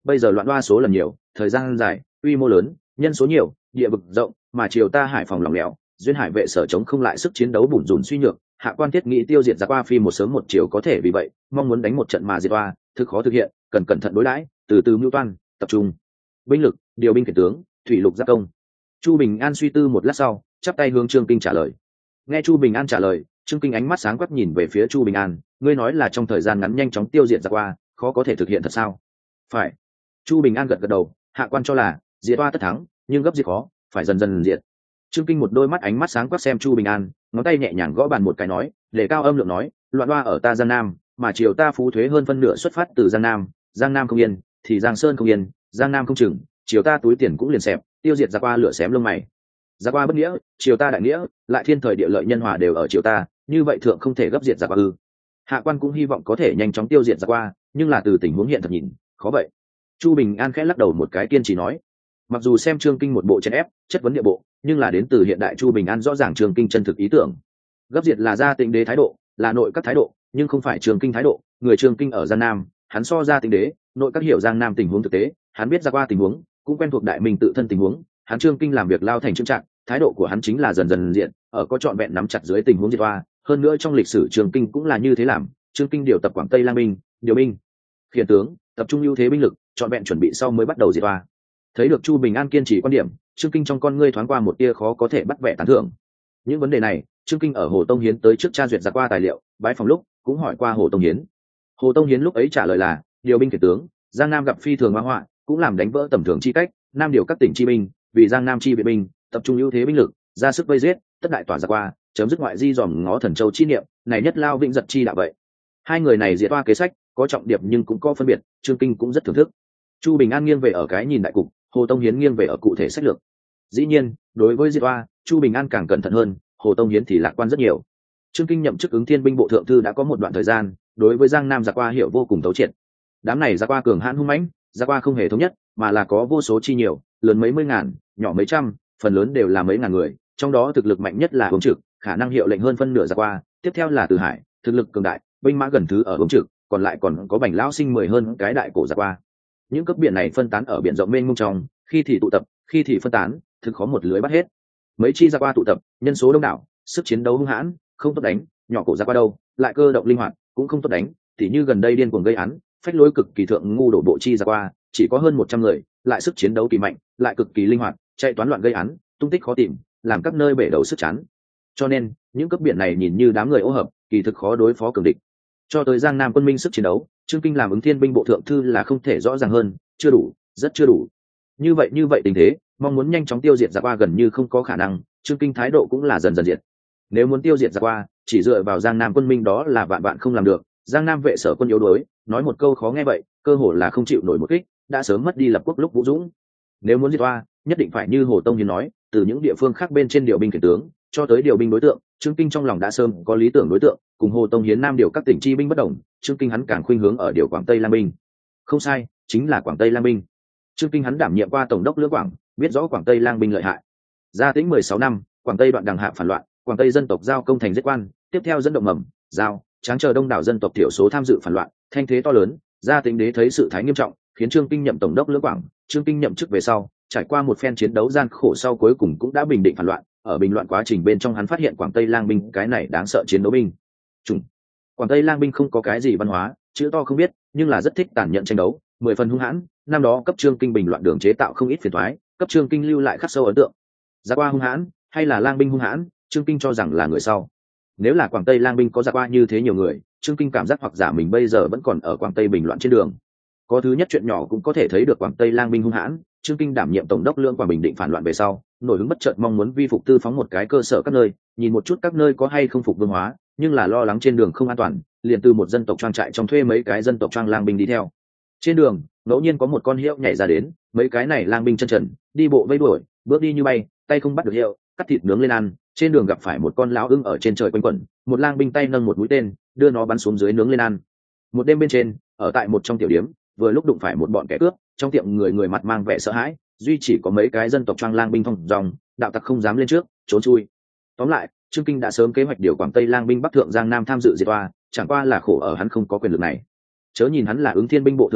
bây giờ loạn đoa số lần nhiều, thời gian dài, quy mô lớn, nhân số nhiều, địa vực rộng, mà triều ta hải phòng lỏng lẻo, duyên hải vệ sở chống không lại sức chiến đấu bủn rủn suy nhược, hạ quan thiết nghĩ tiêu diệt giặc qua phi một sớm một chiều có thể, vì vậy mong muốn đánh một trận mà diệt oa thực khó thực hiện, cần cẩn thận đối đãi, từ từ mưu toan, tập trung binh lực, điều binh khiển tướng, thủy lục giáp công. Chu Bình An suy tư một lát sau, chắp tay hướng Trương Kinh trả lời. Nghe Chu Bình An trả lời, Trương Kinh ánh mắt sáng quắc nhìn về phía Chu Bình An, ngươi nói là trong thời gian ngắn nhanh chóng tiêu diệt giặc qua, khó có thể thực hiện thật sao? Phải. Chu Bình An gật gật đầu, hạ quan cho là diệt oa tất thắng, nhưng gấp diệt khó, phải dần dần diệt. Trương Kinh một đôi mắt ánh mắt sáng quắc xem Chu Bình An, ngón tay nhẹ nhàng gõ bàn một cái nói, để cao âm lượng nói, loạn oa ở ta Giang Nam, mà triều ta phú thuế hơn phân nửa xuất phát từ Giang Nam không yên, thì Giang Sơn không yên, Giang Nam không chừng, triều ta túi tiền cũng liền xẹp, tiêu diệt giặc qua lửa xém lông mày. Giặc qua bất nghĩa, triều ta đại nghĩa, lại thiên thời địa lợi nhân hòa đều ở triều ta, như vậy thượng không thể gấp diệt giặc qua ư? Hạ quan cũng hy vọng có thể nhanh chóng tiêu diệt giặc qua, nhưng là từ tình huống hiện thật nhìn, khó vậy. Chu Bình An khẽ lắc đầu một cái kiên trì nói, mặc dù xem Trương Kinh một bộ chèn ép, chất vấn địa bộ, nhưng là đến từ hiện đại Chu Bình An rõ ràng Trương Kinh chân thực ý tưởng. Gấp diệt là gia Tịnh đế thái độ, là nội các thái độ, nhưng không phải Trương Kinh thái độ. Người Trương Kinh ở Giang Nam, hắn so gia Tịnh đế, nội các hiểu Giang Nam tình huống thực tế, hắn biết ra qua tình huống, cũng quen thuộc đại minh tự thân tình huống. Hắn Trương Kinh làm việc lao thành trưng trạng, thái độ của hắn chính là dần dần diện, ở có trọn vẹn nắm chặt dưới tình huống diệt oa. Hơn nữa trong lịch sử Trương Kinh cũng là như thế làm, Trương Kinh điều tập Quảng Tây Lang binh, điều binh, khiển tướng, tập trung ưu thế binh lực, trọn vẹn chuẩn bị sau mới bắt đầu diệt oa. Thấy được Chu Bình An kiên trì quan điểm, Trương Kinh trong con ngươi thoáng qua một tia khó có thể bắt bẻ tán thưởng. Những vấn đề này, Trương Kinh ở Hồ Tông Hiến tới trước tra duyệt ra qua tài liệu, bái phòng lúc cũng hỏi qua Hồ Tông Hiến. Hồ Tông Hiến lúc ấy trả lời là, điều binh khiển tướng, Giang Nam gặp phi thường hoa họa, cũng làm đánh vỡ tầm thường chi cách, Nam điều các tỉnh chi binh, vì Giang Nam chi viện binh, tập trung ưu thế binh lực, ra sức vây giết, tất đại tỏa ra qua, chấm dứt ngoại di dòm ngó Thần Châu chi niệm, này nhất lao vĩnh giật chi đạo vậy. Hai người này diệt oa kế sách, có trọng điểm nhưng cũng có phân biệt, Trương Kinh cũng rất thưởng thức. Chu Bình An nghiêng về ở cái nhìn đại cục, Hồ Tông Hiến nghiêng về ở cụ thể sách lược. Dĩ nhiên, đối với diệt oa, Chu Bình An càng cẩn thận hơn, Hồ Tông Hiến thì lạc quan rất nhiều. Trương Kinh nhậm chức ứng Thiên binh bộ thượng thư đã có một đoạn thời gian, đối với Giang Nam giặc qua hiểu vô cùng thấu triệt. Đám này giặc qua cường hãn hung mãnh, giặc qua không hề thống nhất, mà là có vô số chi nhiều, lớn mấy mươi ngàn, nhỏ mấy trăm, phần lớn đều là mấy ngàn người, trong đó thực lực mạnh nhất là Hướng Trực, khả năng hiệu lệnh hơn phân nửa giặc qua, tiếp theo là Từ Hải, thực lực cường đại, binh mã gần thứ ở Hướng Trực, còn lại còn có Bành lão sinh 10 hơn cái đại cổ giặc qua. Những cấp biển này phân tán ở biển rộng mênh mông trong, khi thì tụ tập, khi thì phân tán, thực khó một lưới bắt hết. Mấy chi giặc qua tụ tập, nhân số đông đảo, sức chiến đấu hung hãn, không tốt đánh, nhỏ cổ giặc qua đâu, lại cơ động linh hoạt, cũng không tốt đánh, tỉ như gần đây điên cuồng gây án, phách lối cực kỳ thượng ngu đổ bộ chi giặc qua, chỉ có hơn 100 người, lại sức chiến đấu kỳ mạnh, lại cực kỳ linh hoạt, chạy toán loạn gây án, tung tích khó tìm, làm các nơi bể đầu sức chán. Cho nên, những cấp biển này nhìn như đám người ô hợp, kỳ thực khó đối phó cường địch. Cho tới Giang Nam quân minh sức chiến đấu, Trương Kinh làm ứng Thiên binh bộ thượng thư là không thể rõ ràng hơn, chưa đủ, rất chưa đủ. Như vậy tình thế, mong muốn nhanh chóng tiêu diệt giặc qua gần như không có khả năng, Trương Kinh thái độ cũng là dần dần diệt. Nếu muốn tiêu diệt giặc qua, chỉ dựa vào Giang Nam quân minh đó là vạn vạn không làm được. Giang Nam vệ sở quân yếu đuối, nói một câu khó nghe vậy, cơ hồ là không chịu nổi một kích, đã sớm mất đi lập quốc lúc vũ dũng. Nếu muốn diệt oa, nhất định phải như Hồ Tông Hiến nói, từ những địa phương khác bên trên điều binh khiển tướng, cho tới điều binh đối tượng, Trương Kinh trong lòng đã sớm có lý tưởng đối tượng, cùng Hồ Tông Hiến Nam điều các tỉnh chi binh bất đồng, Trương Kinh hắn càng khuynh hướng ở điều Quảng Tây Lang binh. Không sai, chính là Quảng Tây Lang binh. Trương Kinh hắn đảm nhiệm qua tổng đốc Lưỡng Quảng, biết rõ Quảng Tây Lang binh lợi hại. Gia Tĩnh 16 năm, Quảng Tây đoạn đằng hạ phản loạn, Quảng Tây dân tộc giao công thành giết quan, tiếp theo dẫn động mầm, giao, tráng chờ đông đảo dân tộc thiểu số tham dự phản loạn, thanh thế to lớn. Gia Tĩnh đế thấy sự thái nghiêm trọng, khiến Trương Kinh nhậm tổng đốc Lưỡng Quảng. Trương Kinh nhậm chức về sau, trải qua một phen chiến đấu gian khổ sau cuối cùng cũng đã bình định phản loạn. Ở bình loạn quá trình bên trong hắn phát hiện Quảng Tây Lang binh cái này đáng sợ chiến đấu binh chủng. Quảng Tây Lang binh không có cái gì văn hóa, chữ to không biết, nhưng là rất thích tàn nhẫn tranh đấu, 10 phần hung hãn. Năm đó cấp Trương Kinh bình loạn đường chế tạo không ít phiền toái, cấp Trương Kinh lưu lại khắc sâu ấn tượng. Giặc qua hung hãn hay là Lang binh hung hãn, Trương Kinh cho rằng là người sau. Nếu là Quảng Tây Lang binh có giặc qua như thế nhiều người, Trương Kinh cảm giác hoặc giả mình bây giờ vẫn còn ở Quảng Tây bình loạn trên đường. Có thứ nhất chuyện nhỏ cũng có thể thấy được Quảng Tây Lang binh hung hãn. Trương Kinh đảm nhiệm tổng đốc Lưỡng Quảng bình định phản loạn về sau, nổi hứng bất chợt mong muốn vi phục tư phóng một cái cơ sở các nơi, nhìn một chút các nơi có hay không phục vương hóa, nhưng là lo lắng trên đường không an toàn, liền từ một dân tộc trang trại trong thuê mấy cái dân tộc trang lang binh đi theo. Trên đường, ngẫu nhiên có một con hiệu nhảy ra đến, mấy cái này lang binh chân trần, đi bộ vây đuổi, bước đi như bay, tay không bắt được hiệu, cắt thịt nướng lên ăn. Trên đường gặp phải một con lão ưng ở trên trời quanh quẩn, một lang binh tay nâng một mũi tên, đưa nó bắn xuống dưới nướng lên ăn. Một đêm bên trên, ở tại một trong tiểu điếm, vừa lúc đụng phải một bọn kẻ cướp, trong tiệm người mặt mang vẻ sợ hãi, duy chỉ có mấy cái dân tộc trang lang binh thông dòng, đạo tặc không dám lên trước, trốn chui. Tóm lại, Trương Kinh đã sớm kế hoạch điều Quảng Tây Lang binh bắc thượng Giang Nam tham dự diệt oa, chẳng qua là khổ ở hắn không có quyền lực này. Chớ nhìn hắn là ứng Thiên binh bộ thượng thư,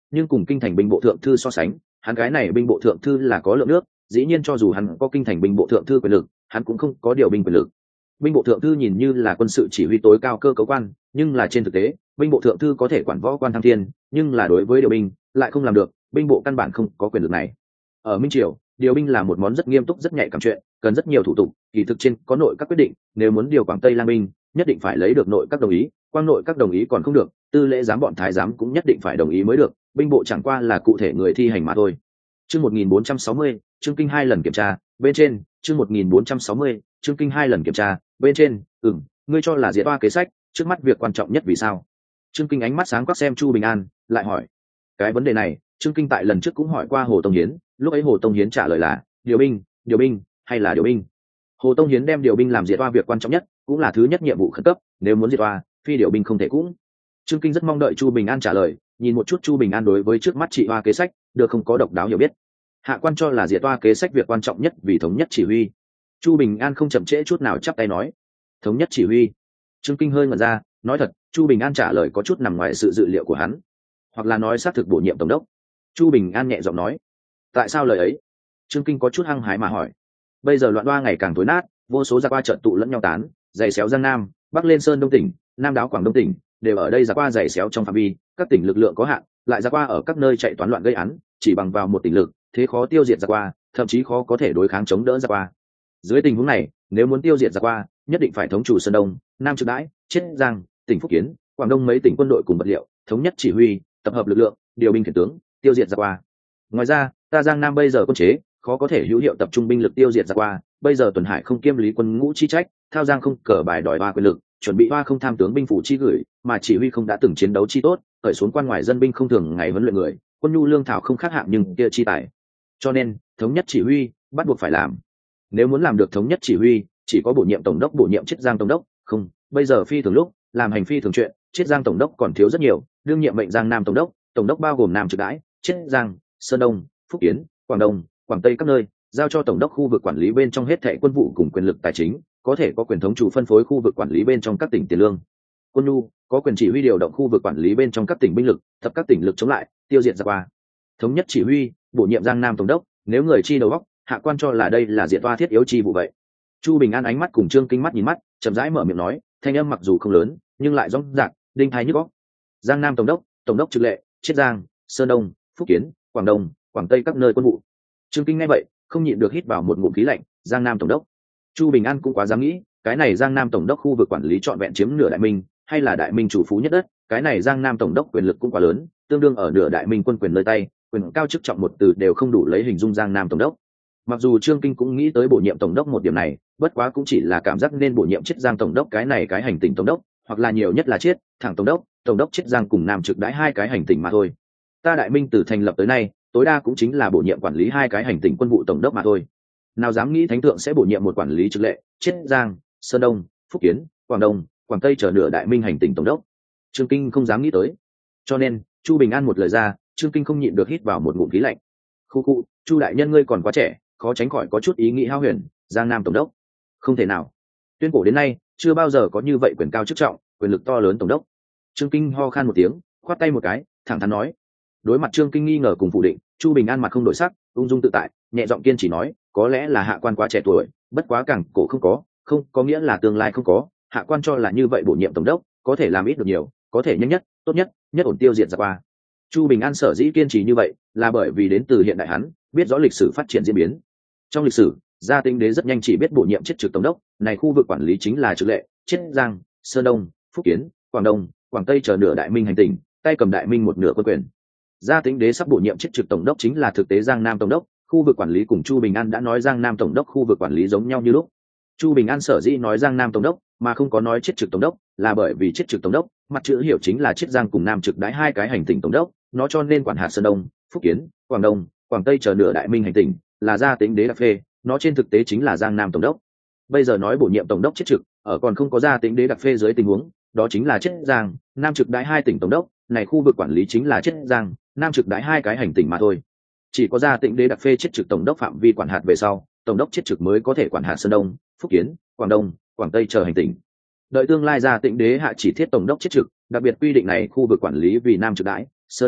nhưng cùng kinh thành binh bộ thượng thư so sánh, hắn cái này binh bộ thượng thư là có lượng nước, dĩ nhiên cho dù hắn có kinh thành binh bộ thượng thư quyền lực, hắn cũng không có điều binh quyền lực. Binh bộ thượng thư nhìn như là quân sự chỉ huy tối cao cơ cấu quan, nhưng là trên thực tế binh bộ thượng thư có thể quản võ quan thăng thiên, nhưng là đối với điều binh lại không làm được, binh bộ căn bản không có quyền lực này. Ở Minh Triều, điều binh là một món rất nghiêm túc rất nhạy cảm chuyện, cần rất nhiều thủ tục, kỳ thực trên có nội các quyết định, nếu muốn điều Quảng Tây Lang binh, nhất định phải lấy được nội các đồng ý, quang nội các đồng ý còn không được, tư lễ giám bọn thái giám cũng nhất định phải đồng ý mới được, binh bộ chẳng qua là cụ thể người thi hành mà thôi. Chương 1460, Trương Kinh 2 lần kiểm tra, bên trên, chương 1460, Trương Kinh 2 lần kiểm tra, bên trên, ngươi cho là diệt oa kế sách, trước mắt việc quan trọng nhất vì sao? Trương Kinh ánh mắt sáng quắc xem Chu Bình An, lại hỏi. Cái vấn đề này, Trương Kinh tại lần trước cũng hỏi qua Hồ Tông Hiến, lúc ấy Hồ Tông Hiến trả lời là điều binh hay là điều binh. Hồ Tông Hiến đem điều binh làm diệt oa việc quan trọng nhất, cũng là thứ nhất nhiệm vụ khẩn cấp, nếu muốn diệt oa, phi điều binh không thể cũng. Trương Kinh rất mong đợi Chu Bình An trả lời, nhìn một chút Chu Bình An đối với trước mắt trị oa kế sách, được không có độc đáo hiểu biết. Hạ quan cho là diệt oa kế sách việc quan trọng nhất vì thống nhất chỉ huy. Chu Bình An không chậm trễ chút nào chắp tay nói, thống nhất chỉ huy. Trương Kinh hơi ngẩn ra, nói thật, Chu Bình An trả lời có chút nằm ngoài sự dự liệu của hắn, hoặc là nói xác thực bổ nhiệm tổng đốc. Chu Bình An nhẹ giọng nói, tại sao lời ấy? Trương Kinh có chút hăng hái mà hỏi. Bây giờ loạn đoa ngày càng tối nát, vô số giặc qua trợn tụ lẫn nhau tán, giày xéo Giang Nam, Bắc lên Sơn Đông tỉnh, Nam đáo Quảng Đông tỉnh, đều ở đây giặc qua giày xéo trong phạm vi, các tỉnh lực lượng có hạn, lại giặc qua ở các nơi chạy toán loạn gây án, chỉ bằng vào một tỉnh lực, thế khó tiêu diệt giặc qua, thậm chí khó có thể đối kháng chống đỡ giặc qua. Dưới tình huống này, nếu muốn tiêu diệt giặc qua, nhất định phải thống chủ Sơn Đông, Nam Trực Đãi, Chiết Giang, tỉnh Phúc Kiến, Quảng Đông mấy tỉnh quân đội cùng vật liệu, thống nhất chỉ huy, tập hợp lực lượng, điều binh khiển tướng, tiêu diệt giặc qua. Ngoài ra, ta Giang Nam bây giờ quân chế, khó có thể hữu hiệu tập trung binh lực tiêu diệt giặc qua, bây giờ Tuần Hải không kiêm lý quân ngũ chi trách, thao Giang không cờ bài đòi hoa quyền lực, chuẩn bị hoa không tham tướng binh phủ chi gửi, mà chỉ huy không đã từng chiến đấu chi tốt, khởi xuống quan ngoài dân binh không thường ngày huấn luyện người, quân nhu lương thảo không khác hạng nhưng kia chi tài. Cho nên, thống nhất chỉ huy bắt buộc phải làm. Nếu muốn làm được thống nhất chỉ huy, chỉ có bổ nhiệm tổng đốc, bổ nhiệm Chiết Giang tổng đốc, không, bây giờ phi thường lúc, làm hành phi thường chuyện, Chiết Giang tổng đốc còn thiếu rất nhiều, đương nhiệm mệnh Giang Nam tổng đốc bao gồm Nam Trực Đãi, Chiết Giang, Sơn Đông, Phúc Kiến, Quảng Đông, Quảng Tây các nơi, giao cho tổng đốc khu vực quản lý bên trong hết thảy quân vụ cùng quyền lực tài chính, có thể có quyền thống chủ phân phối khu vực quản lý bên trong các tỉnh tiền lương. Quân nhu có quyền chỉ huy điều động khu vực quản lý bên trong các tỉnh binh lực, thập các tỉnh lực chống lại, tiêu diệt giặc qua. Thống nhất chỉ huy, bổ nhiệm Giang Nam tổng đốc, nếu người chi đầu óc, hạ quan cho là đây là diệt oa thiết yếu chi vụ vậy. Chu Bình An ánh mắt cùng Trương Kinh mắt nhìn mắt, chậm rãi mở miệng nói, thanh âm mặc dù không lớn, nhưng lại rõ ràng, đinh tai nhức óc. Giang Nam tổng đốc Trực Lệ, Chiết Giang, Sơn Đông, Phúc Kiến, Quảng Đông, Quảng Tây các nơi quân vụ. Trương Kinh nghe vậy, không nhịn được hít vào một ngụm khí lạnh, Giang Nam tổng đốc. Chu Bình An cũng quá dám nghĩ, cái này Giang Nam tổng đốc khu vực quản lý trọn vẹn chiếm nửa Đại Minh, hay là Đại Minh chủ phú nhất đất, cái này Giang Nam tổng đốc quyền lực cũng quá lớn, tương đương ở nửa Đại Minh quân quyền nơi tay, quyền cao chức trọng một từ đều không đủ lấy hình dung Giang Nam tổng đốc. Mặc dù Trương Kinh cũng nghĩ tới bổ nhiệm tổng đốc một điểm này, bất quá cũng chỉ là cảm giác nên bổ nhiệm Chiết Giang tổng đốc cái này cái hành tỉnh tổng đốc, hoặc là nhiều nhất là Chiết, thẳng tổng đốc Chiết Giang cùng Nam Trực Đãi hai cái hành tỉnh mà thôi. Ta Đại Minh từ thành lập tới nay, tối đa cũng chính là bổ nhiệm quản lý hai cái hành tỉnh quân vụ tổng đốc mà thôi. Nào dám nghĩ thánh thượng sẽ bổ nhiệm một quản lý Trực Lệ, Chiết Giang, Sơn Đông, Phúc Kiến, Quảng Đông, Quảng Tây chờ nửa Đại Minh hành tỉnh tổng đốc. Trương Kinh không dám nghĩ tới. Cho nên, Chu Bình An một lời ra, Trương Kinh không nhịn được hít vào một ngụm khí lạnh. Khu, Chu đại nhân ngươi còn quá trẻ, khó tránh khỏi có chút ý nghĩ hao huyền, Giang Nam tổng đốc. Không thể nào. Tuyên cổ đến nay, chưa bao giờ có như vậy quyền cao chức trọng, quyền lực to lớn tổng đốc. Trương Kinh ho khan một tiếng, khoát tay một cái, thẳng thắn nói. Đối mặt Trương Kinh nghi ngờ cùng phủ định, Chu Bình An mặt không đổi sắc, ung dung tự tại, nhẹ giọng kiên trì nói, có lẽ là hạ quan quá trẻ tuổi, bất quá càng cổ không có nghĩa là tương lai không có, hạ quan cho là như vậy bổ nhiệm tổng đốc, có thể làm ít được nhiều, có thể nhanh nhất, tốt nhất ổn tiêu diệt giặc qua. Chu Bình An sở dĩ kiên trì như vậy, là bởi vì đến từ hiện đại hắn, biết rõ lịch sử phát triển diễn biến. Trong lịch sử, Gia Tinh Đế rất nhanh chỉ biết bổ nhiệm Chiết trực tổng đốc, này khu vực quản lý chính là Trực Lệ, Chiết Giang, Sơn Đông, Phúc Kiến, Quảng Đông, Quảng Tây chờ nửa Đại Minh hành tỉnh, tay cầm Đại Minh một nửa quân quyền. Gia Tính Đế sắp bổ nhiệm Chiết trực tổng đốc chính là thực tế Giang Nam tổng đốc, khu vực quản lý cùng Chu Bình An đã nói Giang Nam tổng đốc khu vực quản lý giống nhau như lúc. Chu Bình An sở dĩ nói Giang Nam tổng đốc mà không có nói Chiết trực tổng đốc, là bởi vì Chiết trực tổng đốc mặt chữ hiểu chính là Chiết Giang cùng Nam trực đãi hai cái hành tỉnh tổng đốc, nó cho nên quản hạt Sơn Đông, Phúc Kiến, Quảng Đông, Quảng Tây chờ nửa Đại Minh hành tỉnh, là Gia Tính Đế đặc phê, nó trên thực tế chính là Giang Nam tổng đốc. Bây giờ nói bổ nhiệm tổng đốc Chiết trực, ở còn không có Gia Tính Đế đặc phê dưới tình huống, đó chính là Chiết Giang, Nam trực đãi hai tỉnh tổng đốc, này khu vực quản lý chính là Chiết Giang, Nam trực đãi hai cái hành tỉnh mà thôi. Chỉ có Gia Tĩnh Đế đặc phê Chiết trực tổng đốc phạm vi quản hạt về sau, tổng đốc Chiết trực mới có thể quản hạt Sơn Đông, Phúc Kiến, Quảng Đông, Quảng Tây chờ hành tỉnh. Đợi tương lai Gia Tĩnh Đế hạ chỉ thiết tổng đốc Chiết trực, đặc biệt quy định này khu vực quản lý vì Nam trực đãi, Sơn Đông,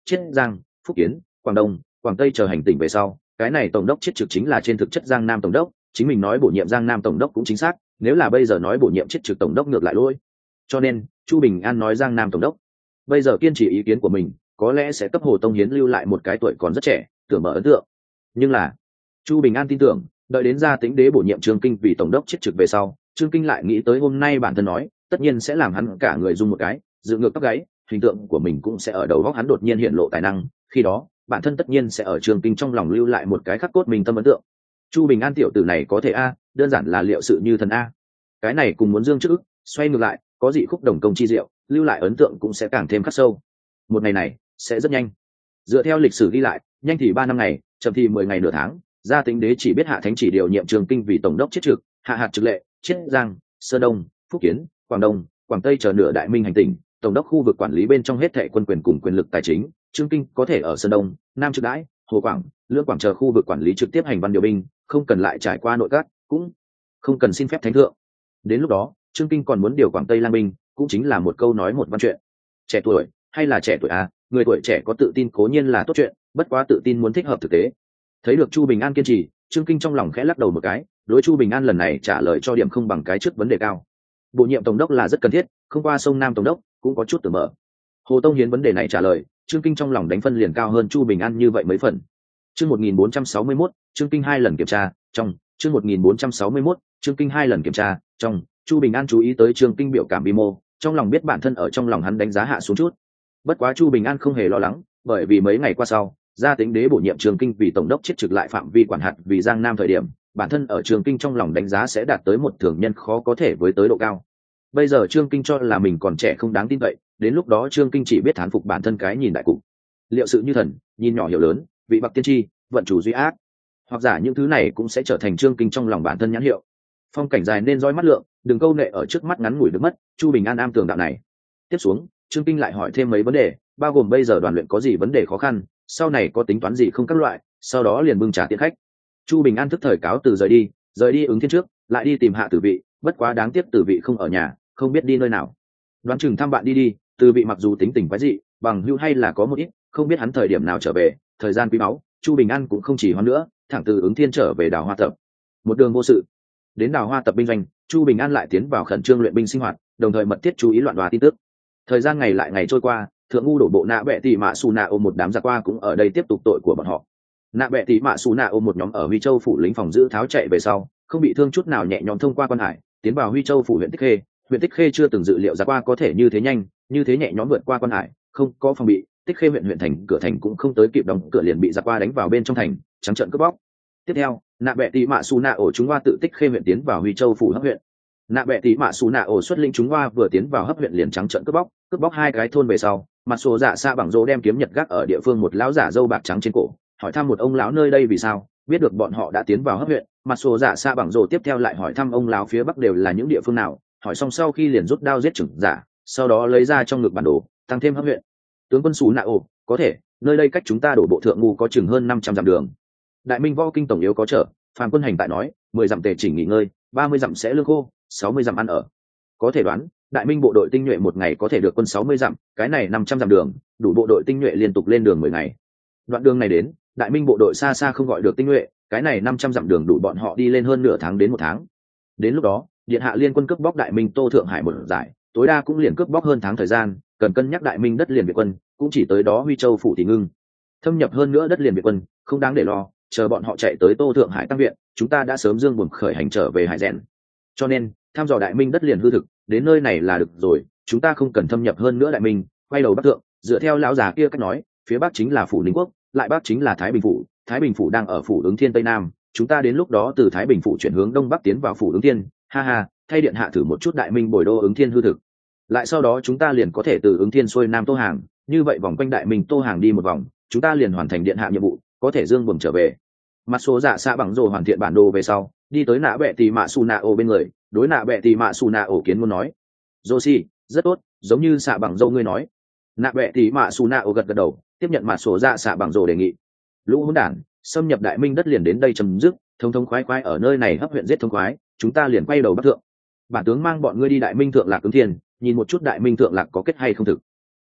chiết giang, phúc kiến, quảng đông, quảng tây chờ hành tỉnh về sau, cái này tổng đốc chiết trực chính là trên thực chất giang nam tổng đốc, chính mình nói bổ nhiệm giang nam tổng đốc cũng chính xác, nếu là bây giờ nói bổ nhiệm chiết trực tổng đốc ngược lại lỗi. Cho nên Chu Bình An nói giang nam tổng đốc bây giờ kiên trì ý kiến của mình, có lẽ sẽ cấp Hồ Tông Hiến lưu lại một cái tuổi còn rất trẻ, tưởng mở ấn tượng. Nhưng là Chu Bình An tin tưởng, đợi đến Gia Tĩnh Đế bổ nhiệm Trương Kinh vì tổng đốc chiết trực về sau, Trương Kinh lại nghĩ tới hôm nay bản thân nói, tất nhiên sẽ làm hắn cả người rung một cái, dựng ngược tóc gáy, hình tượng của mình cũng sẽ ở đầu góc hắn đột nhiên hiện lộ tài năng, khi đó bản thân tất nhiên sẽ ở Trương Kinh trong lòng lưu lại một cái khắc cốt mình tâm ấn tượng. Chu Bình An tiểu tử này có thể a, đơn giản là liệu sự như thần a. Cái này cùng muốn dương trước ức, xoay ngược lại, có dị khúc đồng công chi diệu, lưu lại ấn tượng cũng sẽ càng thêm khắc sâu. Một ngày này sẽ rất nhanh. Dựa theo lịch sử ghi lại, nhanh thì 3 năm ngày, chậm thì 10 ngày nửa tháng, Gia Tĩnh Đế chỉ biết hạ thánh chỉ điều nhiệm Trương Kinh vì tổng đốc chiết trực, hạ hạt trực lệ, chiết giang, sơn đông, phúc kiến, quảng đông, quảng tây chờ nửa đại minh hành tỉnh, tổng đốc khu vực quản lý bên trong hết thệ quân quyền cùng quyền lực tài chính. Trương Kinh có thể ở sơn đông, nam trực đãi, hồ quảng, lưỡng quảng chờ khu vực quản lý trực tiếp hành văn điều binh, không cần lại trải qua nội các, cũng không cần xin phép thánh thượng. Đến lúc đó Trương Kinh còn muốn điều quảng tây lang binh, cũng chính là một câu nói một văn chuyện. Trẻ tuổi hay là trẻ tuổi à, người tuổi trẻ có tự tin cố nhiên là tốt chuyện, bất quá tự tin muốn thích hợp thực tế. Thấy được Chu Bình An kiên trì, Trương Kinh trong lòng khẽ lắc đầu một cái, đối Chu Bình An lần này trả lời cho điểm không bằng cái trước vấn đề cao. Bổ nhiệm tổng đốc là rất cần thiết, không qua sông nam tổng đốc cũng có chút tưởng mở. Hồ Tông Hiến vấn đề này trả lời, Trương Kinh trong lòng đánh phân liền cao hơn Chu Bình An như vậy mấy phần. Chương 1461, Trương Kinh 2 lần kiểm tra, trong chương 1461, Trương Kinh 2 lần kiểm tra, trong Chu Bình An chú ý tới Trương Kinh biểu cảm vi mô, trong lòng biết bản thân ở trong lòng hắn đánh giá hạ xuống chút. Bất quá Chu Bình An không hề lo lắng, bởi vì mấy ngày qua sau, Gia Tĩnh Đế bổ nhiệm Trương Kinh vì tổng đốc chiết trực lại phạm vi quản hạt vì Giang Nam thời điểm, bản thân ở Trương Kinh trong lòng đánh giá sẽ đạt tới một thường nhân khó có thể với tới độ cao. Bây giờ Trương Kinh cho là mình còn trẻ không đáng tin cậy, đến lúc đó Trương Kinh chỉ biết thán phục bản thân cái nhìn đại cục. Liệu sự như thần, nhìn nhỏ hiểu lớn, vị bậc tiên tri, vận chủ duy ác, hoặc giả những thứ này cũng sẽ trở thành Trương Kinh trong lòng bản thân nhãn hiệu. Phong cảnh dài nên dõi mắt lượng, đừng câu nệ ở trước mắt ngắn ngủi được mất. Chu Bình An am tường đạo này. Tiếp xuống Trương Kinh lại hỏi thêm mấy vấn đề, bao gồm bây giờ đoàn luyện có gì vấn đề khó khăn, sau này có tính toán gì không các loại, sau đó liền bưng trà tiễn khách. Chu Bình An thức thời cáo từ rời đi ứng thiên trước, lại đi tìm Hạ Tử Vị, bất quá đáng tiếc Tử Vị không ở nhà, không biết đi nơi nào. Đoán chừng thăm bạn đi, Tử Vị mặc dù tính tình quái dị, bằng hữu hay là có một ít, không biết hắn thời điểm nào trở về. Thời gian quý báu, Chu Bình An cũng không chỉ hoãn nữa, thẳng từ ứng thiên trở về Đào Hoa Tập. Một đường vô sự, đến Đào Hoa Tập binh doanh, Chu Bình An lại tiến vào khẩn trương luyện binh sinh hoạt, đồng thời mật thiết chú ý loạn đoá tin tức. Thời gian ngày lại ngày trôi qua, thượng ngu đổ bộ Nạ Bệ Tỷ Mạ Xù Nạ ôm một đám giặc qua cũng ở đây tiếp tục tội của bọn họ. Nạ Bệ Tỷ Mạ Xù Nạ ôm một nhóm ở Huy Châu phủ lính phòng giữ tháo chạy về sau, không bị thương chút nào, nhẹ nhõm thông qua quan hải, tiến vào Huy Châu phủ huyện Tích Khê. Huyện Tích Khê chưa từng dự liệu giặc qua có thể như thế nhanh, như thế nhẹ nhõm vượt qua quan hải, không có phòng bị. Tích Khê huyện thành cửa thành cũng không tới kịp đóng cửa liền bị giặc qua đánh vào bên trong thành, trắng trợn cướp bóc. Tiếp theo, Nạ Bệ Tỷ Mạ Xù Nạ ổ chúng qua tự Tích Khê huyện tiến vào Huy Châu phủ hấp huyện. Nạ Bệ Tỷ Mạ Xù Nạ ổ xuất lĩnh chúng qua vừa tiến vào hấp huyện liền trắng trợn cướp bóc 2 cái thôn về sau, mặt sổ dạ xa bằng rô đem kiếm nhật gác ở địa phương một lão giả râu bạc trắng trên cổ, hỏi thăm một ông lão nơi đây vì sao biết được bọn họ đã tiến vào hấp huyện. Mặt sổ dạ xa bằng rô tiếp theo lại hỏi thăm ông lão phía bắc đều là những địa phương nào, hỏi xong sau khi liền rút đao giết trưởng giả, sau đó lấy ra trong ngực bản đồ tăng thêm hấp huyện. Tướng quân Xù Nạ ổ, có thể nơi đây cách chúng ta đổ bộ thượng ngu có chừng hơn 500 dặm đường. Đại Minh Võ Kinh tổng yếu có trở, Phàm quân hành tại nói 10 dặm tề chỉnh nghỉ ngơi, 30 dặm sẽ lương khô, 60 dặm ăn ở. Có thể đoán Đại Minh bộ đội tinh nhuệ một ngày có thể được quân 60 dặm, cái này 500 dặm đường, đủ bộ đội tinh nhuệ liên tục lên đường 10 ngày. Đoạn đường này đến, Đại Minh bộ đội xa xa không gọi được tinh nhuệ, cái này 500 dặm đường đủ bọn họ đi lên hơn nửa tháng đến 1 tháng. Đến lúc đó, điện hạ liên quân cướp bóc Đại Minh Tô Thượng Hải một giải, tối đa cũng liền cướp bóc hơn tháng thời gian, cần cân nhắc Đại Minh đất liền Việt quân, cũng chỉ tới đó Huy Châu phủ thì ngưng. Thâm nhập hơn nữa đất liền Việt quân, không đáng để lo, chờ bọn họ chạy tới Tô Thượng Hải tăng viện, chúng ta đã sớm dương buồm khởi hành trở về Hải Rèn. Cho nên, thăm dò Đại Minh đất liền hư thực, đến nơi này là được rồi, chúng ta không cần thâm nhập hơn nữa Đại Minh, quay đầu bắc thượng, dựa theo lão già kia cách nói, phía bắc chính là phủ Ninh Quốc, lại bắc chính là Thái Bình phủ đang ở phủ Ứng Thiên tây nam, chúng ta đến lúc đó từ Thái Bình phủ chuyển hướng đông bắc tiến vào phủ Ứng Thiên, ha ha, thay điện hạ thử một chút Đại Minh bồi đô Ứng Thiên hư thực. Lại sau đó chúng ta liền có thể từ Ứng Thiên xuôi nam Tô Hàng, như vậy vòng quanh Đại Minh Tô Hàng đi một vòng, chúng ta liền hoàn thành điện hạ nhiệm vụ, có thể dương buồm trở về. Mặt số dạ xạ bằng rồ hoàn thiện bản đồ về sau, đi tới Nạ Bệ Tỷ Mạ Xù Nạ ổ bên người, đối Nạ Bệ Tỷ Mạ Xù Nạ ổ kiến muốn nói, Joshi, rất tốt, giống như xạ bằng dâu ngươi nói. Nạ Bệ Tỷ Mạ Xù Nạ ổ gật gật đầu, tiếp nhận mặt số dạ xạ bằng rồ đề nghị. Lũ hỗn đản, xâm nhập Đại Minh đất liền đến đây chấm dứt, thông khoái khoái ở nơi này hấp huyện giết thông khoái, chúng ta liền quay đầu bắc thượng. Bản tướng mang bọn ngươi đi Đại Minh thượng lạc Ứng Thiên, nhìn một chút Đại Minh thượng lạc có kết hay không thực.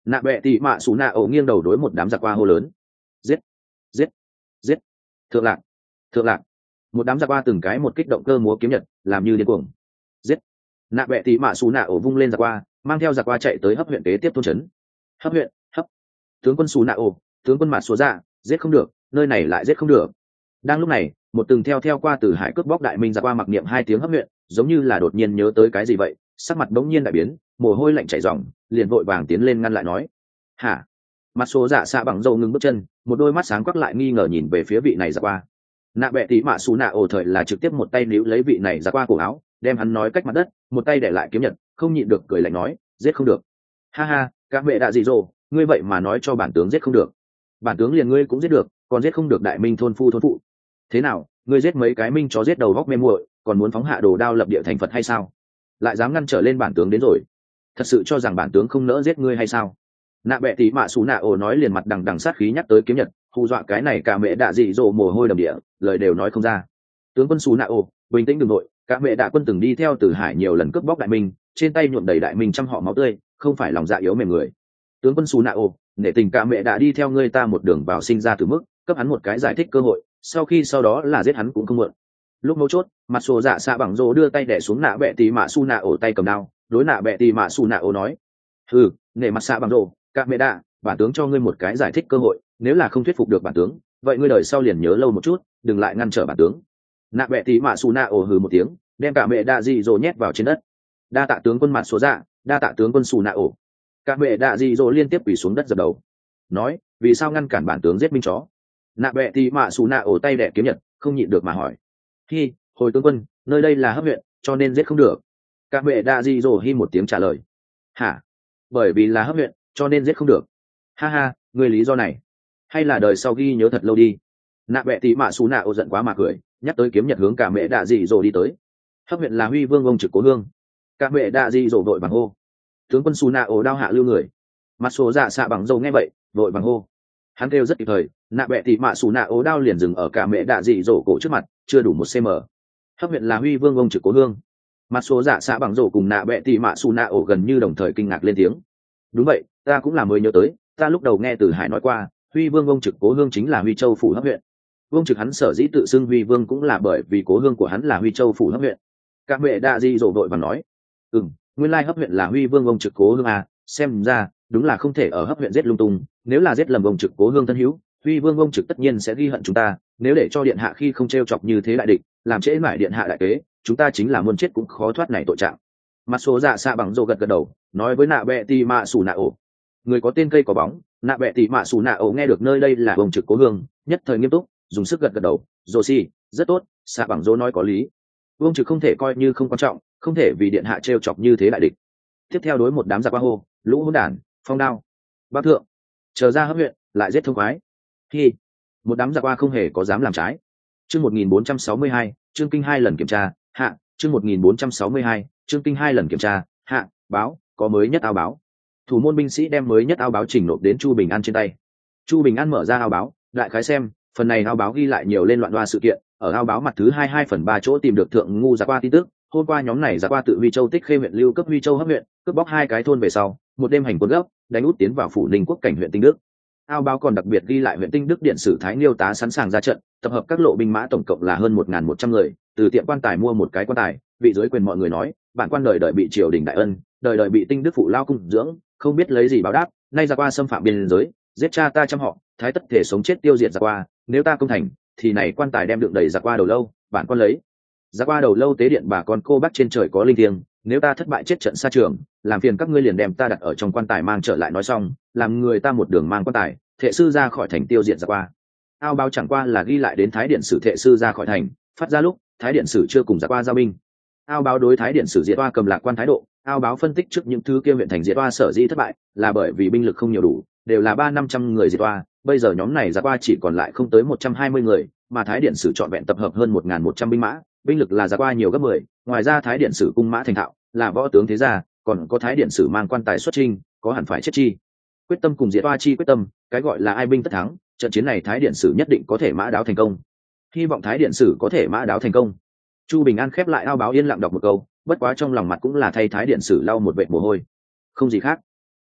nạ bẹ tị mạ xù nạ ổ nghiêng đầu đối một đám giặc qua hô lớn: giết, giết, giết, thượng lạc, thượng lạc. Một đám giặc qua từng cái một kích động cơ múa kiếm nhật, làm như điên cuồng. Giết. Nạ bẹ tị mạ xù nạ ổ vung lên giặc qua, mang theo giặc qua chạy tới hấp huyện kế tiếp thôn trấn. Hấp huyện, hấp. Tướng quân xù nạ ổ, tướng quân mạ xù dạ, giết không được, nơi này lại giết không được. Đang lúc này, một từng theo qua từ hải cướp bóc đại minh giặc qua mặc niệm hai tiếng hấp huyện, giống như là đột nhiên nhớ tới cái gì vậy, sắc mặt bỗng nhiên đại biến, mồ hôi lạnh chảy ròng, liền vội vàng tiến lên ngăn lại nói: hả? Mặt số dạ xạ bằng dầu ngừng bước chân, một đôi mắt sáng quắc lại nghi ngờ nhìn về phía vị này giặc qua. Nạ bẹ tị mạ xù nạ ổ thời là trực tiếp một tay níu lấy vị này giặc qua cổ áo, đem hắn nói cách mặt đất, một tay để lại kiếm nhật, không nhịn được cười lạnh nói: giết không được. Ha ha, các mẹ đã gì rồi, ngươi vậy mà nói cho bản tướng giết không được. Bản tướng liền ngươi cũng giết được, còn giết không được đại minh thôn phu thôn phụ. Thế nào, ngươi giết mấy cái minh chó giết đầu góc mê muội, còn muốn phóng hạ đồ đao lập địa thành Phật hay sao? Lại dám ngăn trở lên bản tướng đến rồi, thật sự cho rằng bản tướng không nỡ giết ngươi hay sao? Nạ bẹ tị mạ xù nạ ổ nói liền mặt đằng đằng sát khí nhắc tới kiếm nhật, hù dọa cái này cả mẹ đạ dị dỗ mồ hôi đầm địa, lời đều nói không ra. Tướng quân xù nạ ổ, bình tĩnh đừng nội, cả mẹ đạ quân từng đi theo từ hải nhiều lần cướp bóc đại minh, trên tay nhuộm đầy đại minh trăm họ máu tươi, không phải lòng dạ yếu mềm người. Tướng quân xù nạ ổ, nể tình cả mẹ đã đi theo ngươi ta một đường vào sinh ra từ mức, cấp hắn một cái giải thích cơ hội, sau đó là giết hắn cũng không muộn. Lúc mấu chốt, mặt sổ dạ xạ bằng rồ đưa tay đẻ xuống nạ bẹ tì mạ su nạ ổ tay cầm đao, đối nạ bẹ tì mạ su nạ ổ nói: nể mặt xạ bằng rồ, cả mẹ đạ, bản tướng cho ngươi một cái giải thích cơ hội, nếu là không thuyết phục được bản tướng, vậy ngươi đời sau liền nhớ lâu một chút, đừng lại ngăn trở bản tướng. Nạ bẹ tì mạ su nạ ổ hừ một tiếng, đem cả mẹ đạ dị dỗ nhét vào trên đất. Đa tạ tướng quân mặt sổ dạ, đa tạ tướng quân su nạ ổ. Cả mẹ đạ dị dỗ liên tiếp quỳ xuống đất dập đầu, nói: vì sao ngăn cản bản tướng giết minh chó? Nạ bẹ tì mạ su nạ ổ tay đẻ kiếm nhật, không nhịn được mà hỏi: hồi tướng quân, nơi đây là hấp huyện, cho nên giết không được. Cả mẹ đạ dị dỗ hi một tiếng trả lời: hả? Bởi vì là hấp huyện, cho nên giết không được. Ha ha, người lý do này hay là đời sau ghi nhớ thật lâu đi. Nạ bẹ tị mạ xù nạ ô giận quá mà cười, nhắc tới kiếm nhật hướng cả mẹ đạ dị dỗ đi tới. Hấp huyện là huy vương ông trực cố hương. Cả mẹ đạ dị dỗ vội bằng hô: tướng quân xù nạ ô đao hạ lưu người. Mặt sổ dạ xạ bằng dầu nghe vậy vội bằng hô. Hắn kêu rất kịp thời, nạ bẹ tị mạ xù nạ ô đao liền dừng ở cả mẹ đạ dị dỗ cổ trước mặt, chưa đủ 1 cm. Hấp huyện là huy vương ông trực cố hương. Mặt số dạ xạ bằng rổ cùng nạ bẹ tị mạ su nạ ổ gần như đồng thời kinh ngạc lên tiếng. Đúng vậy, ta cũng là mới nhớ tới, ta lúc đầu nghe từ hải nói qua, huy vương ông trực cố hương chính là huy châu phủ hấp huyện. Vương trực hắn sở dĩ tự xưng huy vương cũng là bởi vì cố hương của hắn là huy châu phủ hấp huyện. Các mẹ đạ di rổ vội và nói: nguyên lai hấp huyện là huy vương ông trực cố hương à, xem ra đúng là không thể ở hấp huyện giết lung tung, nếu là giết lầm ông trực cố hương thân hữu, huy vương ông trực tất nhiên sẽ ghi hận chúng ta, nếu để cho điện hạ khi không t chọc như thế đại địch, làm trễ mãi điện hạ đại kế, chúng ta chính là muôn chết cũng khó thoát này tội trạng. Mặt số dạ xạ bằng rồ gật gật đầu, nói với nạ bẹ tì mạ xù nạ ổ: người có tên cây có bóng. Nạ bẹ tì mạ xù nạ ổ nghe được nơi đây là ông trực cố hương, nhất thời nghiêm túc, dùng sức gật gật đầu: rồ xì, rất tốt, xạ bằng rồ nói có lý. Ông trực không thể coi như không quan trọng, không thể vì điện hạ t chọc như thế đại địch. Tiếp theo đối một đám giặc qua hô: lũ hỗn đản, phong đao, bắc thượng, chờ ra hấp huyện lại giết thông khoái. Một đám giặc qua không hề có dám làm trái. Chương 1462, chương kinh 2 lần kiểm tra, hạ. Chương 1462, chương kinh 2 lần kiểm tra, hạ. Báo, có mới nhất ao báo. Thủ môn binh sĩ đem mới nhất ao báo trình nộp đến Chu Bình An trên tay. Chu Bình An mở ra ao báo, lại khái xem, phần này ao báo ghi lại nhiều lên loạn đoa sự kiện. Ở ao báo mặt thứ 2/2/3 chỗ tìm được thượng ngu giặc qua tin tức. Hôm qua nhóm này giặc qua tự Huy Châu Tích Khê huyện lưu cấp Huy Châu hấp huyện, cướp bóc 2 cái thôn về sau, một đêm hành quân gấp, đánh út tiến vào phủ Ninh Quốc cảnh huyện Tinh Đức. Ao báo còn đặc biệt ghi lại huyện Tinh Đức điện sử Thái Niêu tá sẵn sàng ra trận, tập hợp các lộ binh mã tổng cộng là hơn 1.100 người, từ tiệm quan tài mua một cái quan tài, vị dưới quyền mọi người nói, bản quan đời đời bị triều đình đại ân, đời đời bị Tinh Đức phụ lao cung dưỡng, không biết lấy gì báo đáp, nay ra qua xâm phạm biên giới, giết cha ta trăm họ, thái tất thể sống chết tiêu diệt ra qua, nếu ta công thành, thì này quan tài đem đựng đầy ra qua đầu lâu, bản quan lấy. Ra qua đầu lâu tế điện bà con cô bác trên trời có linh thiêng, nếu ta thất bại chết trận xa trường, làm phiền các ngươi liền đem ta đặt ở trong quan tài mang trở lại nói xong, làm người ta một đường mang quan tài, thệ sư ra khỏi thành tiêu diệt ra qua. Ao báo chẳng qua là ghi lại đến Thái điện sử thệ sư ra khỏi thành, phát ra lúc Thái điện sử chưa cùng ra qua giao binh. Ao báo đối Thái điện sử diệt oa cầm lạc quan thái độ. Ao báo phân tích trước những thứ kia huyện thành diệt oa sở dĩ thất bại là bởi vì binh lực không nhiều đủ, đều là 300-500 người diệt oa, bây giờ nhóm này ra qua chỉ còn lại không tới 120 người, mà Thái điện sử trọn vẹn tập hợp hơn 1.100 binh mã, binh lực là ra qua nhiều gấp 10. Ngoài ra Thái điện sử cung mã thành thạo, là võ tướng thế gia, còn có Thái điện sử mang quan tài xuất chinh, có hẳn phải chết chi quyết tâm cùng diệt oa chi quyết tâm, cái gọi là ai binh tất thắng, trận chiến này Thái điện sử nhất định có thể mã đáo thành công. Hy vọng Thái điện sử có thể mã đáo thành công. Chu Bình An khép lại ao báo yên lặng đọc một câu, bất quá trong lòng mặt cũng là thay Thái điện sử lau một vệt mồ hôi. Không gì khác.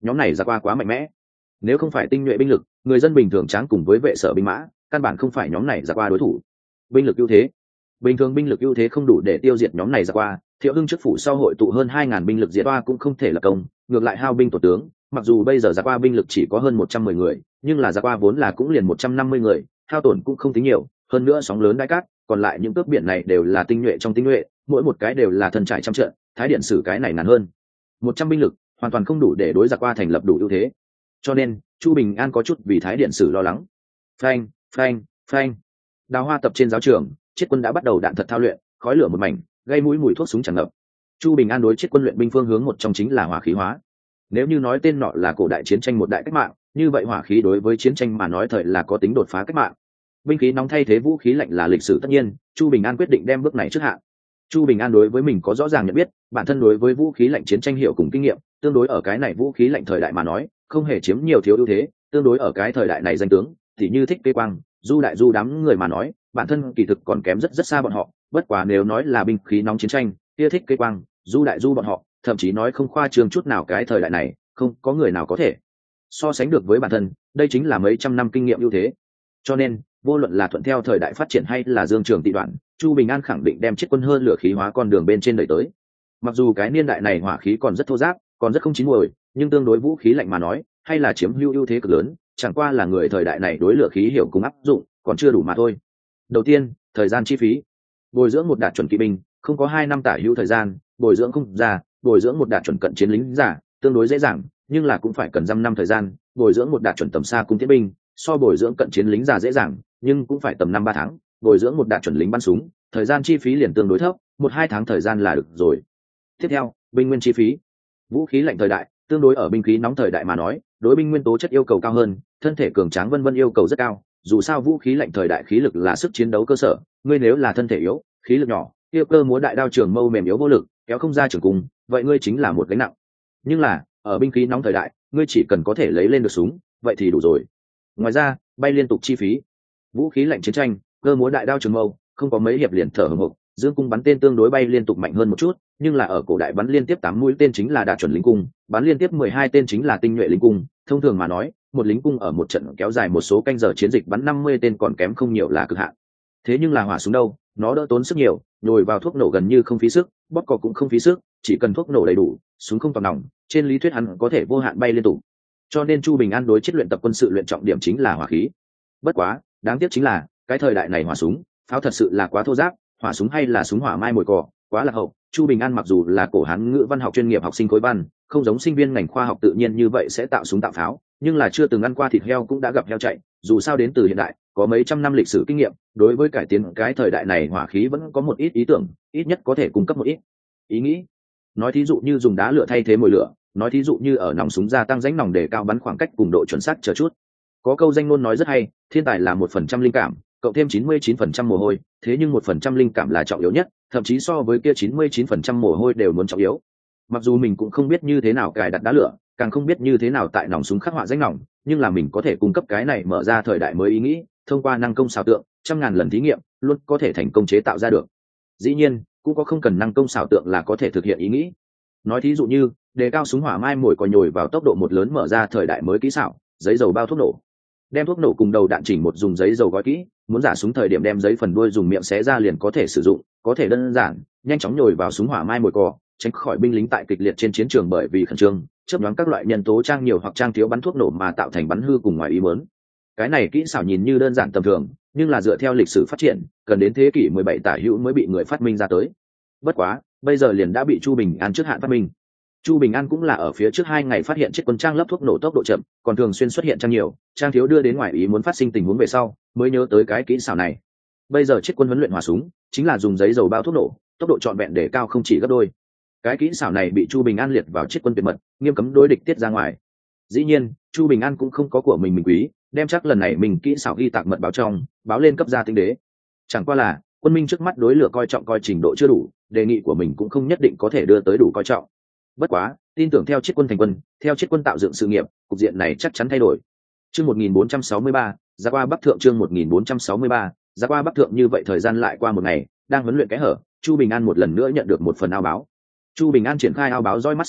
nhóm này ra qua quá mạnh mẽ, nếu không phải tinh nhuệ binh lực, người dân bình thường tráng cùng với vệ sở binh mã, căn bản không phải nhóm này ra qua đối thủ. Binh lực ưu thế, bình thường binh lực ưu thế không đủ để tiêu diệt nhóm này ra qua. Thiệu Hưng trước phủ sau hội tụ hơn 2.000 binh lực diệt qua cũng không thể là công, ngược lại hao binh tổ tướng. Mặc dù bây giờ ra qua binh lực chỉ có hơn 110 người, nhưng là ra qua vốn là cũng liền 150 người, hao tổn cũng không tính nhiều. Hơn nữa sóng lớn đại cát, còn lại những cướp biển này đều là tinh nhuệ trong tinh nhuệ, mỗi một cái đều là thân trải trăm trận. Thái điện sử cái này nản hơn 100 binh lực, hoàn toàn không đủ để đối giặc qua thành lập đủ ưu thế. Cho nên Chu Bình An có chút vì Thái điện sử lo lắng. Phanh, phanh, phanh. Đào hoa tập trên giáo trường, Chiết quân đã bắt đầu đạn thật thao luyện, khói lửa một mảnh, gây mũi mùi thuốc súng tràn ngập. Chu Bình An đối Chiết quân luyện binh phương hướng một trong chính là hỏa khí hóa. Nếu như nói tên nọ là cổ đại chiến tranh một đại cách mạng, như vậy hỏa khí đối với chiến tranh mà nói thời là có tính đột phá cách mạng. Binh khí nóng thay thế vũ khí lạnh là lịch sử tất nhiên, Chu Bình An quyết định đem bước này trước hạn. Chu Bình An đối với mình có rõ ràng nhận biết, bản thân đối với vũ khí lạnh chiến tranh hiệu cùng kinh nghiệm, tương đối ở cái này vũ khí lạnh thời đại mà nói, không hề chiếm nhiều thiếu ưu thế, tương đối ở cái thời đại này danh tướng, thì như Thích Kế Quang, Du Đại Du đám người mà nói, bản thân kỳ thực còn kém rất rất xa bọn họ, bất quá nếu nói là binh khí nóng chiến tranh, kia Thích Kế Quang, Du Đại Du bọn họ, thậm chí nói không khoa trương chút nào cái thời đại này, không có người nào có thể so sánh được với bản thân, đây chính là mấy trăm năm kinh nghiệm ưu thế. Cho nên, vô luận là thuận theo thời đại phát triển hay là dương trường tị đoạn, Chu Bình An khẳng định đem Chiết quân hơn lửa khí hóa con đường bên trên đẩy tới. Mặc dù cái niên đại này hỏa khí còn rất thô ráp, còn rất không chín muồi, nhưng tương đối vũ khí lạnh mà nói, hay là chiếm ưu thế cực lớn, chẳng qua là người thời đại này đối lửa khí hiểu cùng áp dụng, còn chưa đủ mà thôi. Đầu tiên, thời gian chi phí. Bồi dưỡng một đạt chuẩn kỵ binh, không có 2 năm tả hữu thời gian, bồi dưỡng không ra, bồi dưỡng một đạt chuẩn cận chiến lính giả, tương đối dễ dàng, nhưng là cũng phải cần dăm năm thời gian, bồi dưỡng một đạt chuẩn tầm xa cung tiễn binh, so bồi dưỡng cận chiến lính giả dễ dàng, nhưng cũng phải tầm 5-3 tháng, bồi dưỡng một đạt chuẩn lính bắn súng, thời gian chi phí liền tương đối thấp, 1-2 tháng thời gian là được rồi. Tiếp theo, binh nguyên chi phí. Vũ khí lạnh thời đại, tương đối ở binh khí nóng thời đại mà nói, đối binh nguyên tố chất yêu cầu cao hơn, thân thể cường tráng vân vân yêu cầu rất cao, dù sao vũ khí lạnh thời đại khí lực là sức chiến đấu cơ sở, ngươi nếu là thân thể yếu, khí lực nhỏ, yêu cơ múa đại đao trường mâu mềm yếu vô lực, kéo không ra trường cung, vậy ngươi chính là một gánh nặng. Nhưng là, ở binh khí nóng thời đại, ngươi chỉ cần có thể lấy lên được súng, vậy thì đủ rồi. Ngoài ra, bay liên tục chi phí. Vũ khí lạnh chiến tranh, cơ múa đại đao trường mâu, không có mấy hiệp liền thở hổn hộc, dương cung bắn tên tương đối bay liên tục mạnh hơn một chút, nhưng là ở cổ đại bắn liên tiếp 8 mũi tên chính là đạt chuẩn lính cung, bắn liên tiếp 12 tên chính là tinh nhuệ lính cung, thông thường mà nói, một lính cung ở một trận kéo dài một số canh giờ chiến dịch bắn 50 tên còn kém không nhiều là cực hạn. Thế nhưng là hỏa súng đâu, nó đỡ tốn sức nhiều, nhồi vào thuốc nổ gần như không phí sức, bóp cò cũng không phí sức, chỉ cần thuốc nổ đầy đủ, súng không toàn nòng, trên lý thuyết hắn có thể vô hạn bay liên tục. Cho nên Chu Bình An đối chiến luyện tập quân sự luyện trọng điểm chính là hỏa khí. Bất quá, đáng tiếc chính là, cái thời đại này hỏa súng, pháo thật sự là quá thô ráp, hỏa súng hay là súng hỏa mai mồi cỏ, quá là hậu. Chu Bình An mặc dù là cổ Hán ngữ văn học chuyên nghiệp học sinh khối văn, không giống sinh viên ngành khoa học tự nhiên như vậy sẽ tạo súng tạo pháo, nhưng là chưa từng ăn qua thịt heo cũng đã gặp heo chạy, dù sao đến từ hiện đại, có mấy trăm năm lịch sử kinh nghiệm, đối với cải tiến cái thời đại này hỏa khí vẫn có một ít ý tưởng, ít nhất có thể cung cấp một ít ý nghĩ. Nói thí dụ như dùng đá lửa thay thế mồi lửa, nói thí dụ như ở nòng súng gia tăng rãnh nòng để cao bắn khoảng cách cùng độ chuẩn xác chờ chút. Có câu danh ngôn nói rất hay, thiên tài là 1% linh cảm, cộng thêm 99% mồ hôi, thế nhưng 1% linh cảm là trọng yếu nhất, thậm chí so với kia 99% mồ hôi đều muốn trọng yếu. Mặc dù mình cũng không biết như thế nào cài đặt đá lửa, càng không biết như thế nào tại nòng súng khắc họa rãnh nòng, nhưng là mình có thể cung cấp cái này mở ra thời đại mới ý nghĩ, thông qua năng công xảo tượng, trăm ngàn lần thí nghiệm, luôn có thể thành công chế tạo ra được. Dĩ nhiên, cũng có không cần năng công xảo tượng là có thể thực hiện ý nghĩ. Nói thí dụ như, đề cao súng hỏa mai mồi cò nhồi vào tốc độ một lớn mở ra thời đại mới kỹ xảo, giấy dầu bao thuốc nổ. Đem thuốc nổ cùng đầu đạn chỉnh một dùng giấy dầu gói kỹ, muốn giả súng thời điểm đem giấy phần đuôi dùng miệng xé ra liền có thể sử dụng, có thể đơn giản, nhanh chóng nhồi vào súng hỏa mai mồi cò, tránh khỏi binh lính tại kịch liệt trên chiến trường bởi vì khẩn trương, chớp nhoáng các loại nhân tố trang nhiều hoặc trang thiếu bắn thuốc nổ mà tạo thành bắn hư cùng ngoài ý muốn. Cái này kỹ xảo nhìn như đơn giản tầm thường, nhưng là dựa theo lịch sử phát triển, cần đến thế kỷ 17 tả hữu mới bị người phát minh ra tới. Bất quá, bây giờ liền đã bị Chu Bình An trước hạn phát minh. Chu Bình An cũng là ở phía trước 2 ngày phát hiện chiếc quân trang lấp thuốc nổ tốc độ chậm, còn thường xuyên xuất hiện trang nhiều, trang thiếu đưa đến ngoài ý muốn phát sinh tình huống về sau, mới nhớ tới cái kỹ xảo này. Bây giờ chiếc quân huấn luyện hỏa súng, chính là dùng giấy dầu bao thuốc nổ, tốc độ trọn vẹn để cao không chỉ gấp đôi. Cái kỹ xảo này bị Chu Bình An liệt vào chiếc quân tuyệt mật, nghiêm cấm đối địch tiết ra ngoài. Dĩ nhiên, Chu Bình An cũng không có của mình quý, đem chắc lần này mình kỹ xảo ghi tạc mật báo trong, báo lên cấp gia tinh đế. Chẳng qua là, quân minh trước mắt đối lửa coi trọng coi trình độ chưa đủ, đề nghị của mình cũng không nhất định có thể đưa tới đủ coi trọng. Bất quá, tin tưởng theo chiếc quân thành quân, theo chiếc quân tạo dựng sự nghiệp, cục diện này chắc chắn thay đổi. Chương 1463, ra qua Bắc Thượng chương 1463, ra qua Bắc Thượng như vậy thời gian lại qua một ngày, đang huấn luyện cái hở, Chu Bình An một lần nữa nhận được một phần ao báo. Chu Bình An triển khai ao báo dõi mắt xem,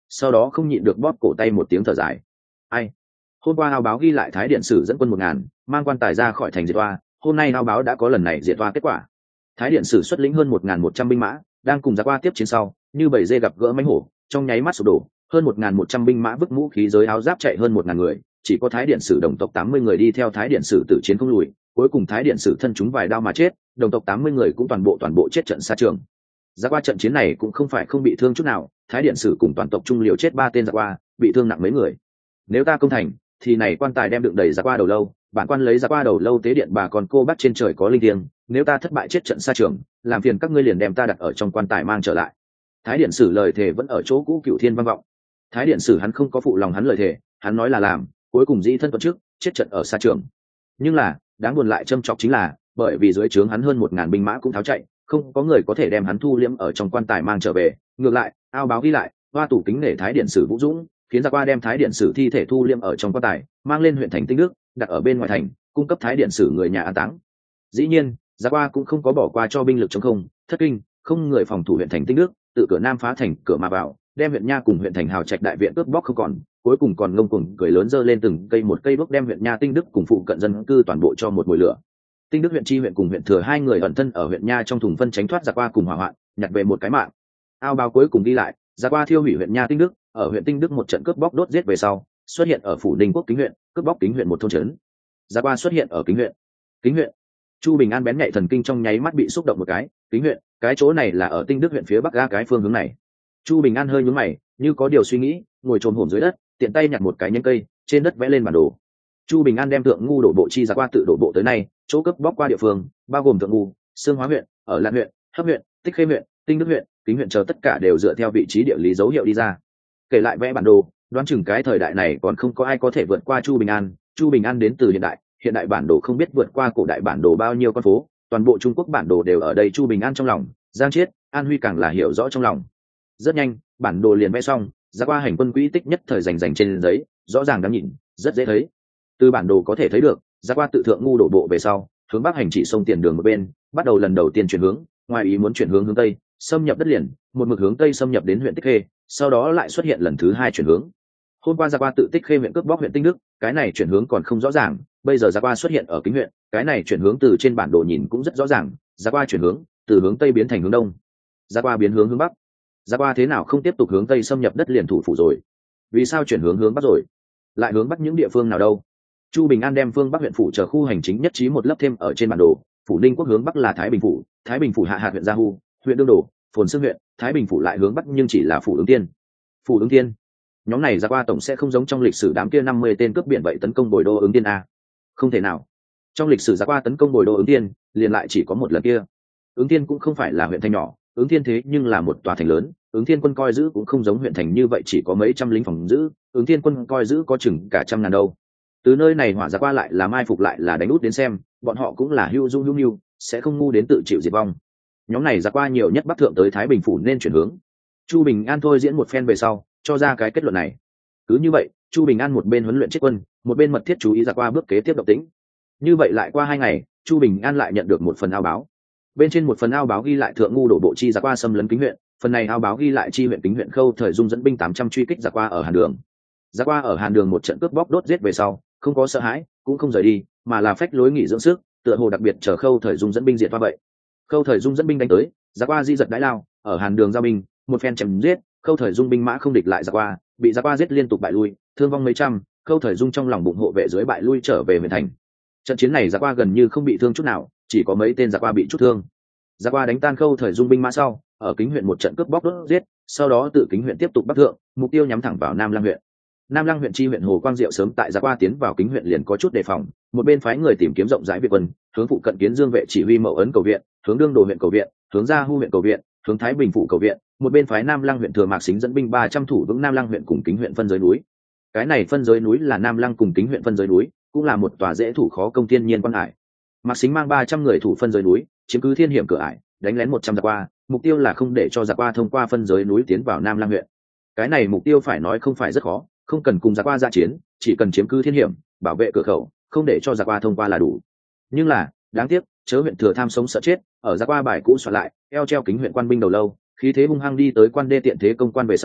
sau đó không nhịn được bóp cổ tay một tiếng thở dài. Ai? Hôm qua ao báo ghi lại Thái Điện Sử dẫn quân 1000, mang quan tài ra khỏi thành diệt oa, hôm nay ao báo đã có lần này diệt oa kết quả. Thái Điện Sử xuất lĩnh hơn 1100 binh mã, đang cùng giặc oa tiếp chiến sau, như bầy dê gặp gỡ mãnh hổ, trong nháy mắt sụp đổ, hơn 1100 binh mã vứt vũ khí giới áo giáp chạy hơn 1000 người, chỉ có Thái Điện Sử đồng tộc 80 người đi theo Thái Điện Sử tử chiến không lùi, cuối cùng Thái Điện Sử thân chúng vài đao mà chết, đồng tộc 80 người cũng toàn bộ chết trận xa trường. Giặc oa trận chiến này cũng không phải không bị thương chút nào, Thái Điện Sử cùng toàn tộc trung liều chết 3 tên giặc oa, bị thương nặng mấy người. Nếu ta công thành, thì này quan tài đem đựng đầy giặc oa đầu lâu, bản quan lấy giặc oa đầu lâu tế điện bà còn cô bắt trên trời có linh thiêng, nếu ta thất bại chết trận xa trường, làm phiền các ngươi liền đem ta đặt ở trong quan tài mang trở lại. Thái Điện Sử lời thề vẫn ở chỗ cũ cửu thiên vang vọng. Thái Điện Sử hắn không có phụ lòng hắn lời thề, hắn nói là làm, cuối cùng dĩ thân tuân trước, chết trận ở xa trường. Nhưng là, đáng buồn lại châm chọc chính là, bởi vì dưới trướng hắn hơn 1000 binh mã cũng tháo chạy, không có người có thể đem hắn thu liễm ở trong quan tài mang trở về. Ngược lại, ao báo ghi lại, hoa tủ kính nể Thái Điện Sử vũ dũng, khiến giặc oa đem Thái Điện Sử thi thể thu liễm ở trong quan tài, mang lên huyện thành Tinh Đức, đặt ở bên ngoài thành, cung cấp Thái Điện Sử người nhà an táng. Dĩ nhiên, giặc oa cũng không có bỏ qua cho binh lực chống không, thất kinh, không người phòng thủ huyện thành Tinh Đức, tự cửa nam phá thành cửa mà vào, đem huyện nha cùng huyện thành hào trạch đại viện cướp bóc không còn, cuối cùng còn ngông cuồng cười lớn dơ lên từng cây một cây bước đem huyện nha Tinh Đức cùng phụ cận dân cư toàn bộ cho một mùi lửa. Tinh Đức huyện chi huyện cùng huyện thừa hai người ẩn thân ở huyện nha trong thùng phân tránh thoát giặc oa cùng hỏa hoạn, nhặt về một cái mạng. Ao báo cuối cùng đi lại, giặc oa thiêu hủy huyện nha Tinh Đức, ở huyện Tinh Đức một trận cướp bóc đốt giết về sau, xuất hiện ở phủ Ninh Quốc Kính huyện, cướp bóc Kính huyện một thôn trấn. Giặc oa xuất hiện ở Kính huyện. Kính huyện. Chu Bình An bén nhạy thần kinh trong nháy mắt bị xúc động một cái, Kính huyện, cái chỗ này là ở Tinh Đức huyện phía bắc ga cái phương hướng này. Chu Bình An hơi nhướng mày, như có điều suy nghĩ, ngồi chồm hổm dưới đất, tiện tay nhặt một cái nhánh cây, trên đất vẽ lên bản đồ. Chu Bình An đem Thượng Ngu đổ bộ chi giặc oa tự đổ bộ tới nay, chỗ cướp bóc qua địa phương, bao gồm Thượng Ngu, Sương Hóa huyện, ở Lan huyện, Hấp huyện, Tích Khê huyện, Tinh Đức huyện, Kính huyện chờ tất cả đều dựa theo vị trí địa lý dấu hiệu đi ra. Kể lại vẽ bản đồ, đoán chừng cái thời đại này còn không có ai có thể vượt qua Chu Bình An. Chu Bình An đến từ hiện đại bản đồ không biết vượt qua cổ đại bản đồ bao nhiêu con phố, toàn bộ Trung Quốc bản đồ đều ở đây Chu Bình An trong lòng, Giang Chiết, An Huy càng là hiểu rõ trong lòng. Rất nhanh, bản đồ liền vẽ xong, giặc oa hành quân quỹ tích nhất thời rành trên giấy, rõ ràng đáng nhìn, rất dễ thấy. Từ bản đồ có thể thấy được, giặc oa tự Thượng Ngu đổ bộ về sau, hướng bắc hành chỉ sông tiền đường một bên, bắt đầu lần đầu tiên chuyển hướng, ngoài ý muốn chuyển hướng tây, xâm nhập đất liền, một mực hướng tây xâm nhập đến huyện Tích Khê, sau đó lại xuất hiện lần thứ 2 chuyển hướng. Hôm qua giặc oa tự Tích Khê huyện cướp bóc huyện Tinh Đức, cái này chuyển hướng còn không rõ ràng, bây giờ giặc oa xuất hiện ở Kính huyện, cái này chuyển hướng từ trên bản đồ nhìn cũng rất rõ ràng, giặc oa chuyển hướng từ hướng tây biến thành hướng đông, giặc oa biến hướng bắc. Giặc oa thế nào không tiếp tục hướng tây xâm nhập đất liền thủ phủ rồi? Vì sao chuyển hướng bắc rồi? Lại hướng bắc những địa phương nào đâu? Chu Bình An đem phương bắc huyện phủ chờ khu hành chính nhất trí một lớp thêm ở trên bản đồ, phủ Ninh Quốc hướng bắc là Thái Bình phủ hạ hạt huyện Gia Hu, huyện Đương Đổ, Phồn Xương huyện, Thái Bình phủ lại hướng bắc nhưng chỉ là phủ Ứng Tiên. Phủ Ứng Tiên. Nhóm này giặc oa tổng sẽ không giống trong lịch sử đám kia 50 tên cướp biển vậy tấn công Bồi Đô Ứng Tiên a? Không thể nào. Trong lịch sử giặc oa tấn công Bồi Đô Ứng Tiên, liền lại chỉ có một lần kia. Ứng Tiên cũng không phải là huyện thành nhỏ, Ứng Thiên thế nhưng là một tòa thành lớn, Ứng Thiên quân coi giữ cũng không giống huyện thành như vậy chỉ có mấy trăm lính phòng giữ, Ứng Thiên quân coi giữ có chừng cả trăm ngàn đâu. Từ nơi này hỏa giặc qua lại là mai phục lại là đánh út đến xem, bọn họ cũng là hưu dung hưu, sẽ không ngu đến tự chịu diệt vong. Nhóm này giặc qua nhiều nhất bắc thượng tới Thái Bình phủ nên chuyển hướng. Chu Bình An thôi diễn một phen về sau, cho ra cái kết luận này. Cứ như vậy, Chu Bình An một bên huấn luyện chết quân, một bên mật thiết chú ý giặc qua bước kế tiếp động tĩnh. Như vậy lại qua 2 ngày, Chu Bình An lại nhận được một phần ao báo. Bên trên một phần ao báo ghi lại Thượng Ngu đổ bộ chi giặc qua xâm lấn Kính huyện, phần này ao báo ghi lại chi huyện Kính huyện Khâu Thời Dung dẫn binh 800 truy kích giặc qua ở Hàn Đường. Giặc qua ở Hàn Đường một trận cướp bóc đốt giết về sau, không có sợ hãi, cũng không rời đi, mà là phách lối nghỉ dưỡng sức, tựa hồ đặc biệt chờ Khâu Thời Dung dẫn binh diệt qua vậy. Khâu Thời Dung dẫn binh đánh tới, giặc qua di giật đãi lao, ở Hàn Đường giao binh, một phen chém giết, Khâu Thời Dung binh mã không địch lại giặc qua, bị giặc qua giết liên tục bại lui, thương vong mấy trăm, Khâu Thời Dung trong lòng bụng hộ vệ dưới bại lui trở về huyện thành. Trận chiến này giặc qua gần như không bị thương chút nào, chỉ có mấy tên giặc qua bị chút thương. Giặc qua đánh tan Khâu Thời Dung binh mã sau, ở Kính huyện một trận cướp bóc đốt giết, sau đó tự Kính huyện tiếp tục bắc thượng, mục tiêu nhắm thẳng vào Nam Lăng huyện. Nam Lăng huyện chi huyện Hồ Quang Diệu sớm tại giặc qua tiến vào Kính huyện liền có chút đề phòng, một bên phái người tìm kiếm rộng rãi Việt quân, hướng phụ cận Kiến Dương vệ chỉ huy Mậu Ấn cầu viện, hướng Đương Đồ huyện cầu viện, hướng Gia Hu huyện cầu viện, hướng Thái Bình phủ cầu viện, một bên phái Nam Lăng huyện Thừa Mạc Sính dẫn binh 300 thủ vững Nam Lăng huyện cùng Kính huyện phân giới núi. Cái này phân giới núi là Nam Lăng cùng Kính huyện phân giới núi, cũng là một tòa dễ thủ khó công thiên nhiên quan hải. Mạc Sính mang 300 người thủ phân giới núi, chiếm cứ thiên hiểm cửa ải, đánh lén 100 giặc qua, mục tiêu là không để cho giặc qua thông qua phân giới núi tiến vào Nam Lăng huyện. Cái này mục tiêu phải nói không phải rất khó, không cần cùng giặc qua ra chiến, chỉ cần chiếm cứ thiên hiểm, bảo vệ cửa khẩu, không để cho giặc qua thông qua là đủ. Nhưng là, đáng tiếc, chớ huyện Thừa tham sống sợ chết, ở giặc qua bài cũ soạn lại, eo treo Kính huyện quan binh đầu lâu, khí thế hung hăng đi tới quan đê tiện thế công quan về sau,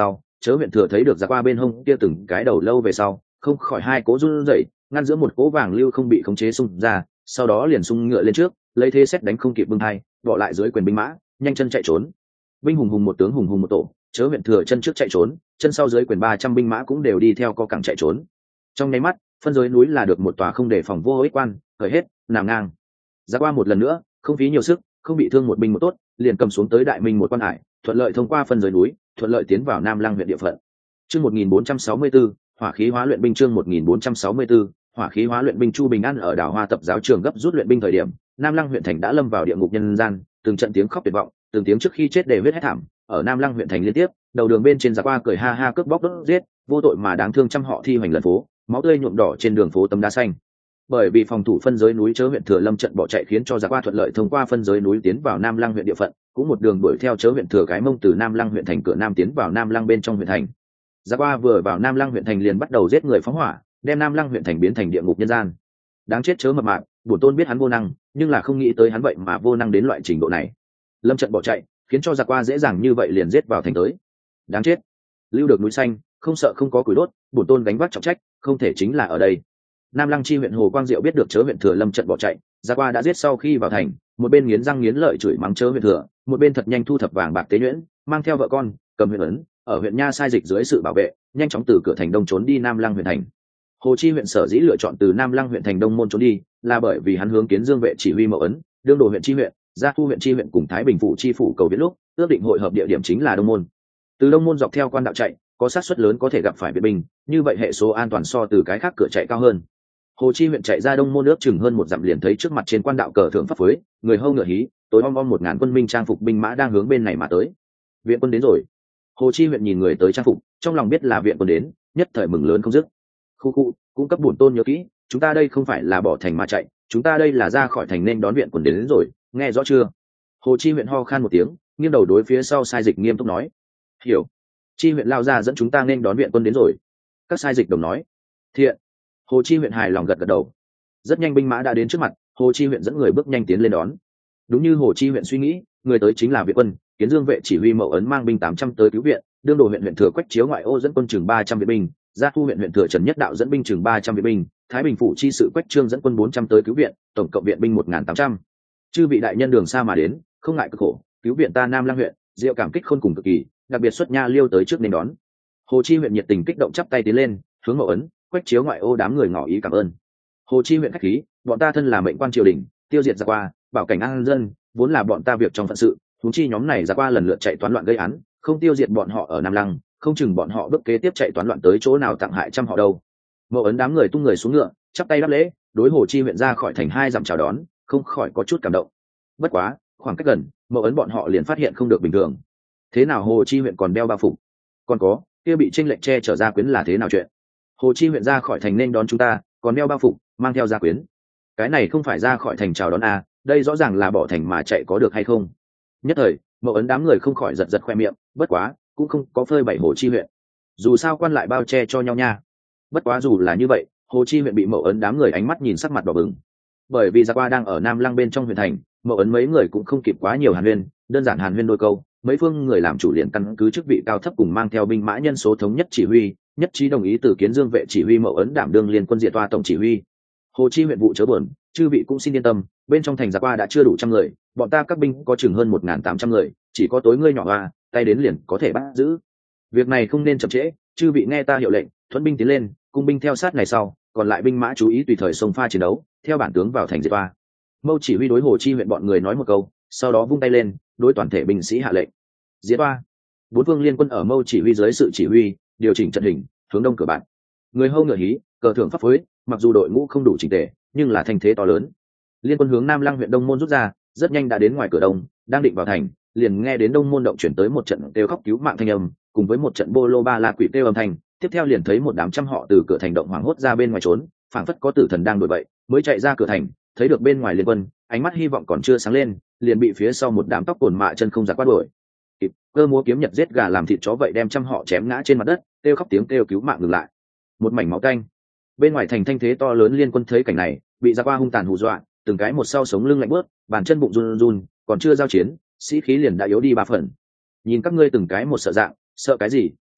chớ huyện thừa thấy được giặc qua bên hông kia từng cái đầu lâu về sau không khỏi hai cố run rẩy, ngăn giữa một cố vàng lưu không bị khống chế xung ra, sau đó liền xung ngựa lên trước, lấy thế xét đánh không kịp bưng hai, bỏ lại dưới quyền binh mã, nhanh chân chạy trốn. Binh hùng hùng một tướng hùng hùng một tổ, chớ huyện thừa chân trước chạy trốn, chân sau dưới quyền 300 binh mã cũng đều đi theo co cẳng chạy trốn. Trong nháy mắt, phân giới núi là được một tòa không đề phòng vô ích quan, khởi hết, nằm ngang. Ra qua một lần nữa, không phí nhiều sức, không bị thương một binh một tốt, liền cầm xuống tới đại minh một quan hải, thuận lợi thông qua phân giới núi, thuận lợi tiến vào Nam Lăng huyện địa phận. Chương 1464, hỏa khí hóa luyện binh. Chương 1464, hỏa khí hóa luyện binh. Chu Bình An ở Đào Hoa tập giáo trường gấp rút luyện binh thời điểm, Nam Lăng huyện thành đã lâm vào địa ngục nhân gian, từng trận tiếng khóc tuyệt vọng, từng tiếng trước khi chết để huyết hét thảm, ở Nam Lăng huyện thành liên tiếp, đầu đường bên trên giặc qua cười ha ha cướp bóc đốt giết, vô tội mà đáng thương trăm họ thi hoành lẫn phố, máu tươi nhuộm đỏ trên đường phố tấm đá xanh. Bởi vì phòng thủ phân giới núi chớ huyện thừa lâm trận bỏ chạy khiến cho giặc qua thuận lợi thông qua phân giới núi tiến vào Nam Lăng huyện địa phận, cũng một đường đuổi theo chớ huyện thừa cái mông từ Nam Lăng huyện thành cửa nam tiến vào Nam Lăng bên trong huyện thành. Giặc qua vừa vào Nam Lăng huyện thành liền bắt đầu giết người phóng hỏa, đem Nam Lăng huyện thành biến thành địa ngục nhân gian. Đáng chết chớ mập mạp, bổn tôn biết hắn vô năng, nhưng là không nghĩ tới hắn vậy mà vô năng đến loại trình độ này. Lâm trận bỏ chạy, khiến cho giặc qua dễ dàng như vậy liền giết vào thành tới. Đáng chết, lưu được núi xanh, không sợ không có củi đốt, bổn tôn gánh vác trọng trách, không thể chính là ở đây. Nam Lăng chi huyện Hồ Quang Diệu biết được chớ huyện thừa lâm trận bỏ chạy, giặc qua đã giết sau khi vào thành, một bên nghiến răng nghiến lợi chửi mắng chớ huyện thừa, một bên thật nhanh thu thập vàng bạc tế nhuyễn, mang theo vợ con, cầm huyện ấn, ở huyện nha sai dịch dưới sự bảo vệ, nhanh chóng từ cửa thành đông trốn đi Nam Lăng huyện thành. Hồ Chi huyện sở dĩ lựa chọn từ Nam Lăng huyện thành đông môn trốn đi, là bởi vì hắn hướng Kiến Dương vệ chỉ huy Mậu Ấn, đương đồ huyện chi huyện, Gia Thu huyện chi huyện cùng Thái Bình phủ chi phủ cầu viện lúc, ước định hội hợp địa điểm chính là đông môn. Từ đông môn dọc theo quan đạo chạy, có xác suất lớn có thể gặp phải viện binh, như vậy hệ số an toàn so từ cái khác cửa chạy cao hơn. Hồ Chi huyện chạy ra đông môn nước chừng hơn một dặm liền thấy trước mặt trên quan đạo cờ thượng pháp phối, người hâu ngựa hí, tối om 1000 quân minh trang phục binh mã đang hướng bên này mà tới. Viện quân đến rồi. Hồ Chi huyện nhìn người tới trang phục, trong lòng biết là viện quân đến, nhất thời mừng lớn không dứt. Khu cũng cấp bổn tôn nhớ kỹ, chúng ta đây không phải là bỏ thành mà chạy, chúng ta đây là ra khỏi thành nên đón viện quân đến rồi, nghe rõ chưa? Hồ Chi huyện ho khan một tiếng, nghiêng đầu đối phía sau sai dịch nghiêm túc nói. Hiểu. Chi huyện lao ra dẫn chúng ta nên đón viện quân đến rồi. Các sai dịch đồng nói. Thiện. Hồ Chi huyện hài lòng gật gật đầu. Rất nhanh binh mã đã đến trước mặt, Hồ Chi huyện dẫn người bước nhanh tiến lên đón. Đúng như Hồ Chi huyện suy nghĩ, người tới chính là viện quân, Kiến Dương vệ chỉ huy Mậu Ấn mang binh 800 tới cứu viện, đương đồ huyện thừa Quách Chiếu ngoại ô dẫn quân chừng 300 viện binh, Gia Thu huyện thừa Trần Nhất Đạo dẫn binh chừng 300 viện binh, Thái Bình phủ chi sự Quách Trương dẫn quân 400 tới cứu viện, tổng cộng viện binh 1800. Chư vị đại nhân đường xa mà đến, không ngại cực khổ, cứu viện ta Nam Lăng huyện, Diệu cảm kích khôn cùng cực kỳ, đặc biệt xuất nha liêu tới trước nên đón. Hồ Chi huyện nhiệt tình kích động chắp tay tiến lên, hướng Mậu Ấn, Quách Chiếu ngoại ô đám người ngỏ ý cảm ơn. Hồ Chi huyện khách khí, bọn ta thân là mệnh quan triều đình, tiêu diệt giặc qua, bảo cảnh an dân, vốn là bọn ta việc trong phận sự, huống chi nhóm này giặc qua lần lượt chạy toán loạn gây án, không tiêu diệt bọn họ ở Nam Lăng, không chừng bọn họ bước kế tiếp chạy toán loạn tới chỗ nào tặng hại trăm họ đâu. Mậu Ấn đám người tung người xuống ngựa, chắp tay đáp lễ, đối Hồ Chi huyện ra khỏi thành 2 dặm chào đón, không khỏi có chút cảm động. Bất quá, khoảng cách gần, Mậu Ấn bọn họ liền phát hiện không được bình thường. Thế nào Hồ Chi huyện còn đeo bao phục? Còn có, kia bị chênh lệch che trở ra quyến là thế nào chuyện? Hồ Chi huyện ra khỏi thành nên đón chúng ta, còn đeo bao phục, mang theo gia quyến. Cái này không phải ra khỏi thành chào đón à, đây rõ ràng là bỏ thành mà chạy có được hay không? Nhất thời, Mậu Ấn đám người không khỏi giật giật khoe miệng, bất quá, cũng không có phơi bày Hồ Chi huyện. Dù sao quan lại bao che cho nhau nha. Bất quá dù là như vậy, Hồ Chi huyện bị Mậu Ấn đám người ánh mắt nhìn sắc mặt đỏ bừng. Bởi vì giặc qua đang ở Nam Lăng bên trong huyện thành, Mậu Ấn mấy người cũng không kịp quá nhiều hàn huyên, đơn giản hàn huyên đôi câu, mấy phương người làm chủ liền căn cứ chức vị cao thấp cùng mang theo binh mã nhân số thống nhất chỉ huy, nhất trí đồng ý từ Kiến Dương vệ chỉ huy Mậu Ấn đảm đương liên quân diệt toa tổng chỉ huy. Hồ Chi huyện vụ chớ buồn, chư vị cũng xin yên tâm, bên trong thành giặc qua đã chưa đủ trăm người, bọn ta các binh có chừng hơn 1800 người, chỉ có tối ngươi nhỏ hoa, tay đến liền có thể bắt giữ. Việc này không nên chậm trễ, chư vị nghe ta hiệu lệnh, thuẫn binh tiến lên, cung binh theo sát này sau, còn lại binh mã chú ý tùy thời xông pha chiến đấu, theo bản tướng vào thành diệt toa. Mâu chỉ huy đối Hồ Chi huyện bọn người nói một câu, sau đó vung tay lên, đối toàn thể binh sĩ hạ lệnh. Diệt toa. 4 phương liên quân ở Mâu chỉ huy dưới sự chỉ huy, điều chỉnh trận hình, hướng đông cửa bạn. Người hâu ngựa hí, cờ thưởng pháp phối, mặc dù đội ngũ không đủ chỉnh tề, nhưng là thành thế to lớn. Liên quân hướng Nam Lăng huyện đông môn rút ra, rất nhanh đã đến ngoài cửa đông, đang định vào thành, liền nghe đến đông môn động chuyển tới một trận kêu khóc cứu mạng thanh âm, cùng với một trận bô lô ba la quỷ kêu âm thanh. Tiếp theo liền thấy một đám trăm họ từ cửa thành động hoảng hốt ra bên ngoài trốn, phảng phất có tử thần đang đuổi vậy, mới chạy ra cửa thành, thấy được bên ngoài liên quân, ánh mắt hy vọng còn chưa sáng lên, liền bị phía sau một đám tóc cồn mạ chân không giặc quát đuổi. Cơ múa kiếm nhật giết gà làm thịt chó vậy đem trăm họ chém ngã trên mặt đất, kêu khóc tiếng kêu cứu mạng ngừng lại. Một mảnh máu tanh. Bên ngoài thành thanh thế to lớn liên quân thấy cảnh này, bị giặc qua hung tàn hù dọa, từng cái một sau sống lưng lạnh bớt, bàn chân bụng run run, còn chưa giao chiến, sĩ khí liền đã yếu đi 3 phần. Nhìn các ngươi từng cái một sợ dạng, sợ cái gì?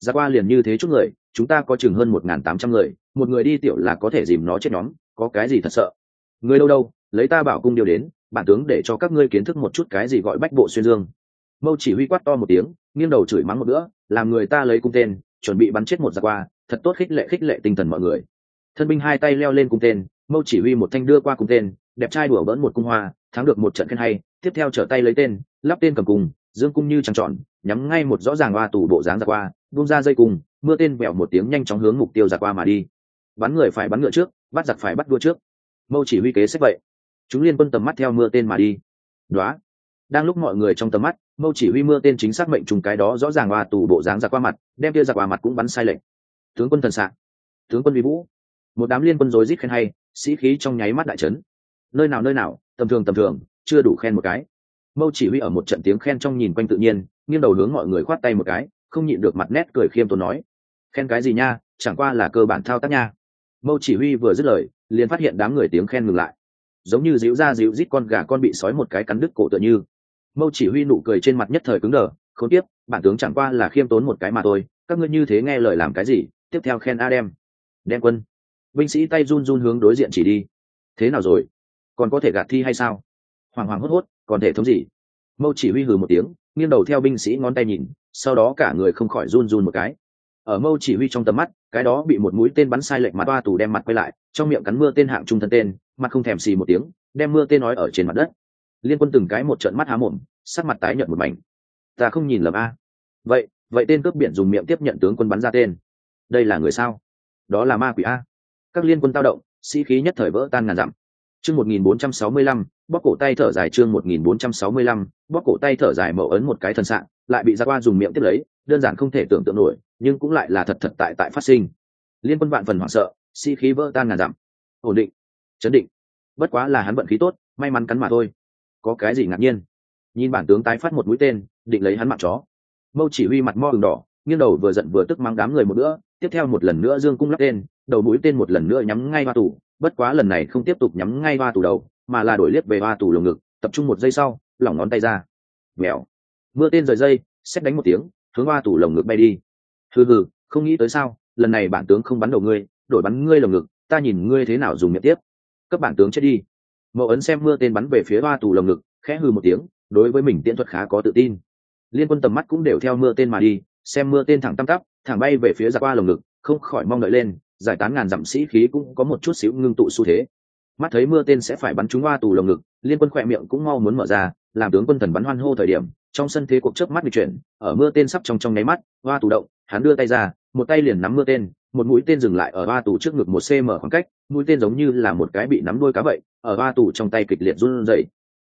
ra qua liền như thế chút người, chúng ta có chừng hơn 1.800 người, một người đi tiểu là có thể dìm nó chết nhóm, có cái gì thật sợ. Người đâu đâu, lấy ta bảo cung điều đến, bản tướng để cho các ngươi kiến thức một chút cái gì gọi bách bộ xuyên dương. Mâu chỉ huy quát to một tiếng, nghiêng đầu chửi mắng một bữa, làm người ta lấy cung tên chuẩn bị bắn chết một giặc qua, thật tốt khích lệ tinh thần mọi người. Thân binh hai tay leo lên cung tên, Mâu chỉ huy một thanh đưa qua cung tên, đẹp trai đùa bỡn một cung hoa, thắng được một trận khen hay, tiếp theo trở tay lấy tên, lắp tên cầm cung, dương cung như trăng tròn, nhắm ngay một rõ ràng oa tù bộ dáng giặc qua, buông ra dây cung, mưa tên vẹo một tiếng nhanh chóng hướng mục tiêu giặc qua mà đi. Bắn người phải bắn ngựa trước, bắt giặc phải bắt đua trước. Mâu chỉ huy kế sách vậy. Chúng liên quân tầm mắt theo mưa tên mà đi. Đóa. Đang lúc mọi người trong tầm mắt, Mâu chỉ huy mưa tên chính xác mệnh trùng cái đó rõ ràng oa tù bộ dáng giặc qua mặt, đem kia giặc qua mặt cũng bắn sai lệnh. Tướng quân thần sạng, tướng quân vi vũ. Một đám liên quân rối rít khen hay, sĩ khí trong nháy mắt đại trấn. Nơi nào, tầm thường, chưa đủ khen một cái. Mâu chỉ huy ở một trận tiếng khen trong nhìn quanh tự nhiên, nghiêng đầu hướng mọi người khoát tay một cái, không nhịn được mặt nét cười khiêm tốn nói: khen cái gì nha, chẳng qua là cơ bản thao tác nha. Mâu chỉ huy vừa dứt lời, liền phát hiện đám người tiếng khen ngừng lại, giống như díu ra díu rít con gà con bị sói một cái cắn đứt cổ tựa như. Mâu chỉ huy nụ cười trên mặt nhất thời cứng đờ, không tiếp, bản tướng chẳng qua là khiêm tốn một cái mà thôi, các ngươi như thế nghe lời làm cái gì? Tiếp theo khen a đem quân. Binh sĩ tay run run hướng đối diện chỉ đi. Thế nào rồi, còn có thể gạt thi hay sao? Hoàng hốt, còn thể thống gì? Mâu chỉ huy hừ một tiếng, nghiêng đầu theo binh sĩ ngón tay nhìn, sau đó cả người không khỏi run run một cái. Ở Mâu chỉ huy trong tầm mắt, cái đó bị một mũi tên bắn sai lệch mặt toa tù đem mặt quay lại, trong miệng cắn mưa tên hạng trung thân tên, mặt không thèm xì một tiếng, đem mưa tên nói ở trên mặt đất. Liên quân từng cái một trợn mắt há mồm, sắc mặt tái nhợt một mảnh. Ta không nhìn lầm a. Vậy tên cướp biển dùng miệng tiếp nhận tướng quân bắn ra tên. Đây là người sao? Đó là ma quỷ a. Các liên quân tao động, sĩ khí nhất thời vỡ tan ngàn dặm. Chương 1465, bóp cổ tay thở dài. Chương 1465, bóp cổ tay thở dài. Mậu ấn một cái thần sạng, lại bị giặc qua dùng miệng tiếp lấy, đơn giản không thể tưởng tượng nổi, nhưng cũng lại là thật tại phát sinh. Liên quân vạn phần hoảng sợ, sĩ khí vỡ tan ngàn dặm. Ổn định, chấn định. Bất quá là hắn vận khí tốt, may mắn cắn mà thôi. Có cái gì ngạc nhiên? Nhìn bản tướng tái phát một mũi tên, định lấy hắn mạng chó. Mâu chỉ huy mặt mo ửng đỏ, nghiêng đầu vừa giận vừa tức mắng đám người một bữa, tiếp theo một lần nữa dương cung lắp tên, đầu mũi tên một lần nữa nhắm ngay hoa tù, bất quá lần này không tiếp tục nhắm ngay hoa tù đầu, mà là đổi liếc về hoa tù lồng ngực, tập trung một giây sau, lỏng ngón tay ra. Mèo. Mưa tên rời dây, xét đánh một tiếng, hướng hoa tù lồng ngực bay đi. Hừ, không nghĩ tới sao, lần này bản tướng không bắn đầu ngươi, đổi bắn ngươi lồng ngực, ta nhìn ngươi thế nào dùng miệng tiếp. Cấp bản tướng chết đi. Mậu ấn xem mưa tên bắn về phía hoa tù lồng ngực, khẽ hừ một tiếng, đối với mình tiễn thuật khá có tự tin. Liên quân tầm mắt cũng đều theo mưa tên mà đi, xem mưa tên thẳng tăm tắp, thẳng bay về phía giặc qua lồng ngực, không khỏi mong đợi lên, giải tán ngàn dặm sĩ khí cũng có một chút xíu ngưng tụ xu thế. Mắt thấy mưa tên sẽ phải bắn trúng hoa tù lồng ngực, liên quân khỏe miệng cũng mau muốn mở ra, làm tướng quân thần bắn hoan hô thời điểm, trong sân thế cuộc chớp mắt bị chuyển, ở mưa tên sắp trong nháy mắt, hoa tù động, hắn đưa tay ra, một tay liền nắm mưa tên, một mũi tên dừng lại ở hoa tù trước ngực 1 cm khoảng cách, mũi tên giống như là một cái bị nắm đuôi cá vậy, ở hoa tù trong tay kịch liệt run rẩy.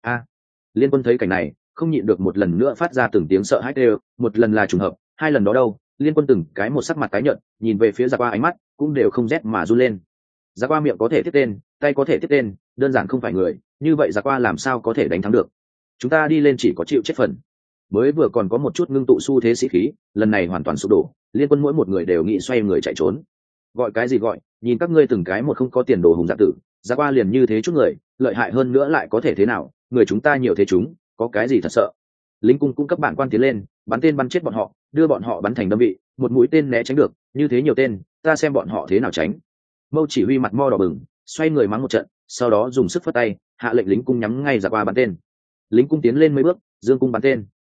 Liên quân thấy cảnh này, không nhịn được một lần nữa phát ra từng tiếng sợ hãi đều, một lần là trùng hợp, hai lần đó đâu, liên quân từng cái một sắc mặt tái nhợt, nhìn về phía giặc qua ánh mắt cũng đều không rét mà run lên. Giặc qua miệng có thể tiếp tên, tay có thể tiếp tên, đơn giản không phải người, như vậy giặc qua làm sao có thể đánh thắng được? Chúng ta đi lên chỉ có chịu chết phần. Mới vừa còn có một chút ngưng tụ xu thế sĩ khí, lần này hoàn toàn sụp đổ, liên quân mỗi một người đều nghĩ xoay người chạy trốn. Gọi cái gì gọi, nhìn các ngươi từng cái một không có tiền đồ hùng dạ tử, giặc qua liền như thế chút người, lợi hại hơn nữa lại có thể thế nào, người chúng ta nhiều thế chúng, có cái gì thật sợ. Lính cung cung cấp bản quan tiến lên, bắn tên bắn chết bọn họ, đưa bọn họ bắn thành đâm vị, một mũi tên né tránh được, như thế nhiều tên, ta xem bọn họ thế nào tránh. Mâu chỉ huy mặt mo đỏ bừng, xoay người mắng một trận, sau đó dùng sức phất tay, hạ lệnh lính cung nhắm ngay giặc qua bắn tên. Lính cung tiến lên mấy bước, dương cung bắn tên.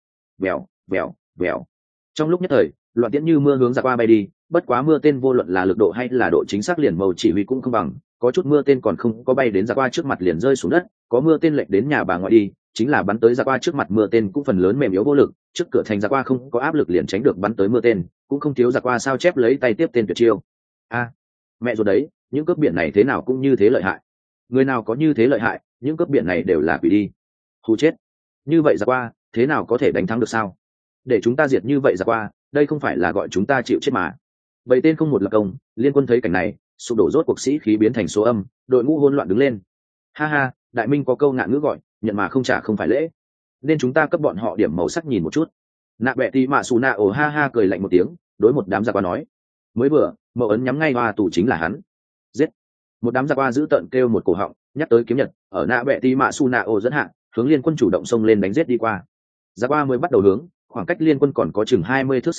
Vèo. Trong lúc nhất thời, loạn tiễn như mưa hướng giặc qua bay đi, bất quá mưa tên vô luận là lực độ hay là độ chính xác liền Mâu chỉ huy cũng không bằng, có chút mưa tên còn không có bay đến giặc qua trước mặt liền rơi xuống đất, có mưa tên lệch đến nhà bà ngoại đi, chính là bắn tới giặc qua trước mặt mưa tên cũng phần lớn mềm yếu vô lực, trước cửa thành giặc qua không có áp lực liền tránh được bắn tới mưa tên, cũng không thiếu giặc qua sao chép lấy tay tiếp tên tuyệt chiêu. Mẹ rồi đấy, những cướp biển này thế nào cũng như thế lợi hại. Người nào có như thế lợi hại, những cướp biển này đều là quỷ đi. Hù chết. Như vậy giặc qua, thế nào có thể đánh thắng được sao? Để chúng ta diệt như vậy giặc qua, đây không phải là gọi chúng ta chịu chết mà. Vậy tên không một lập công, liên quân thấy cảnh này, sụp đổ rốt cuộc sĩ khí biến thành số âm, đội ngũ hỗn loạn đứng lên. Ha, đại minh có câu ngạn ngữ gọi, nhận mà không trả không phải lễ, nên chúng ta cấp bọn họ điểm màu sắc nhìn một chút. Nạ bẹ tí mạ xù nạ ồ ha cười lạnh một tiếng, đối một đám giặc qua nói, mới vừa Mậu ấn nhắm ngay hoa tù chính là hắn. Giết. Một đám giặc qua giữ tợn kêu một cổ họng, nhắc tới kiếm nhật, ở nạ bẹ tí mạ xù nạ ồ dẫn hạ, hướng liên quân chủ động xông lên đánh giết đi qua. Giặc qua mới bắt đầu hướng, khoảng cách liên quân còn có chừng 20 thước xa đâu,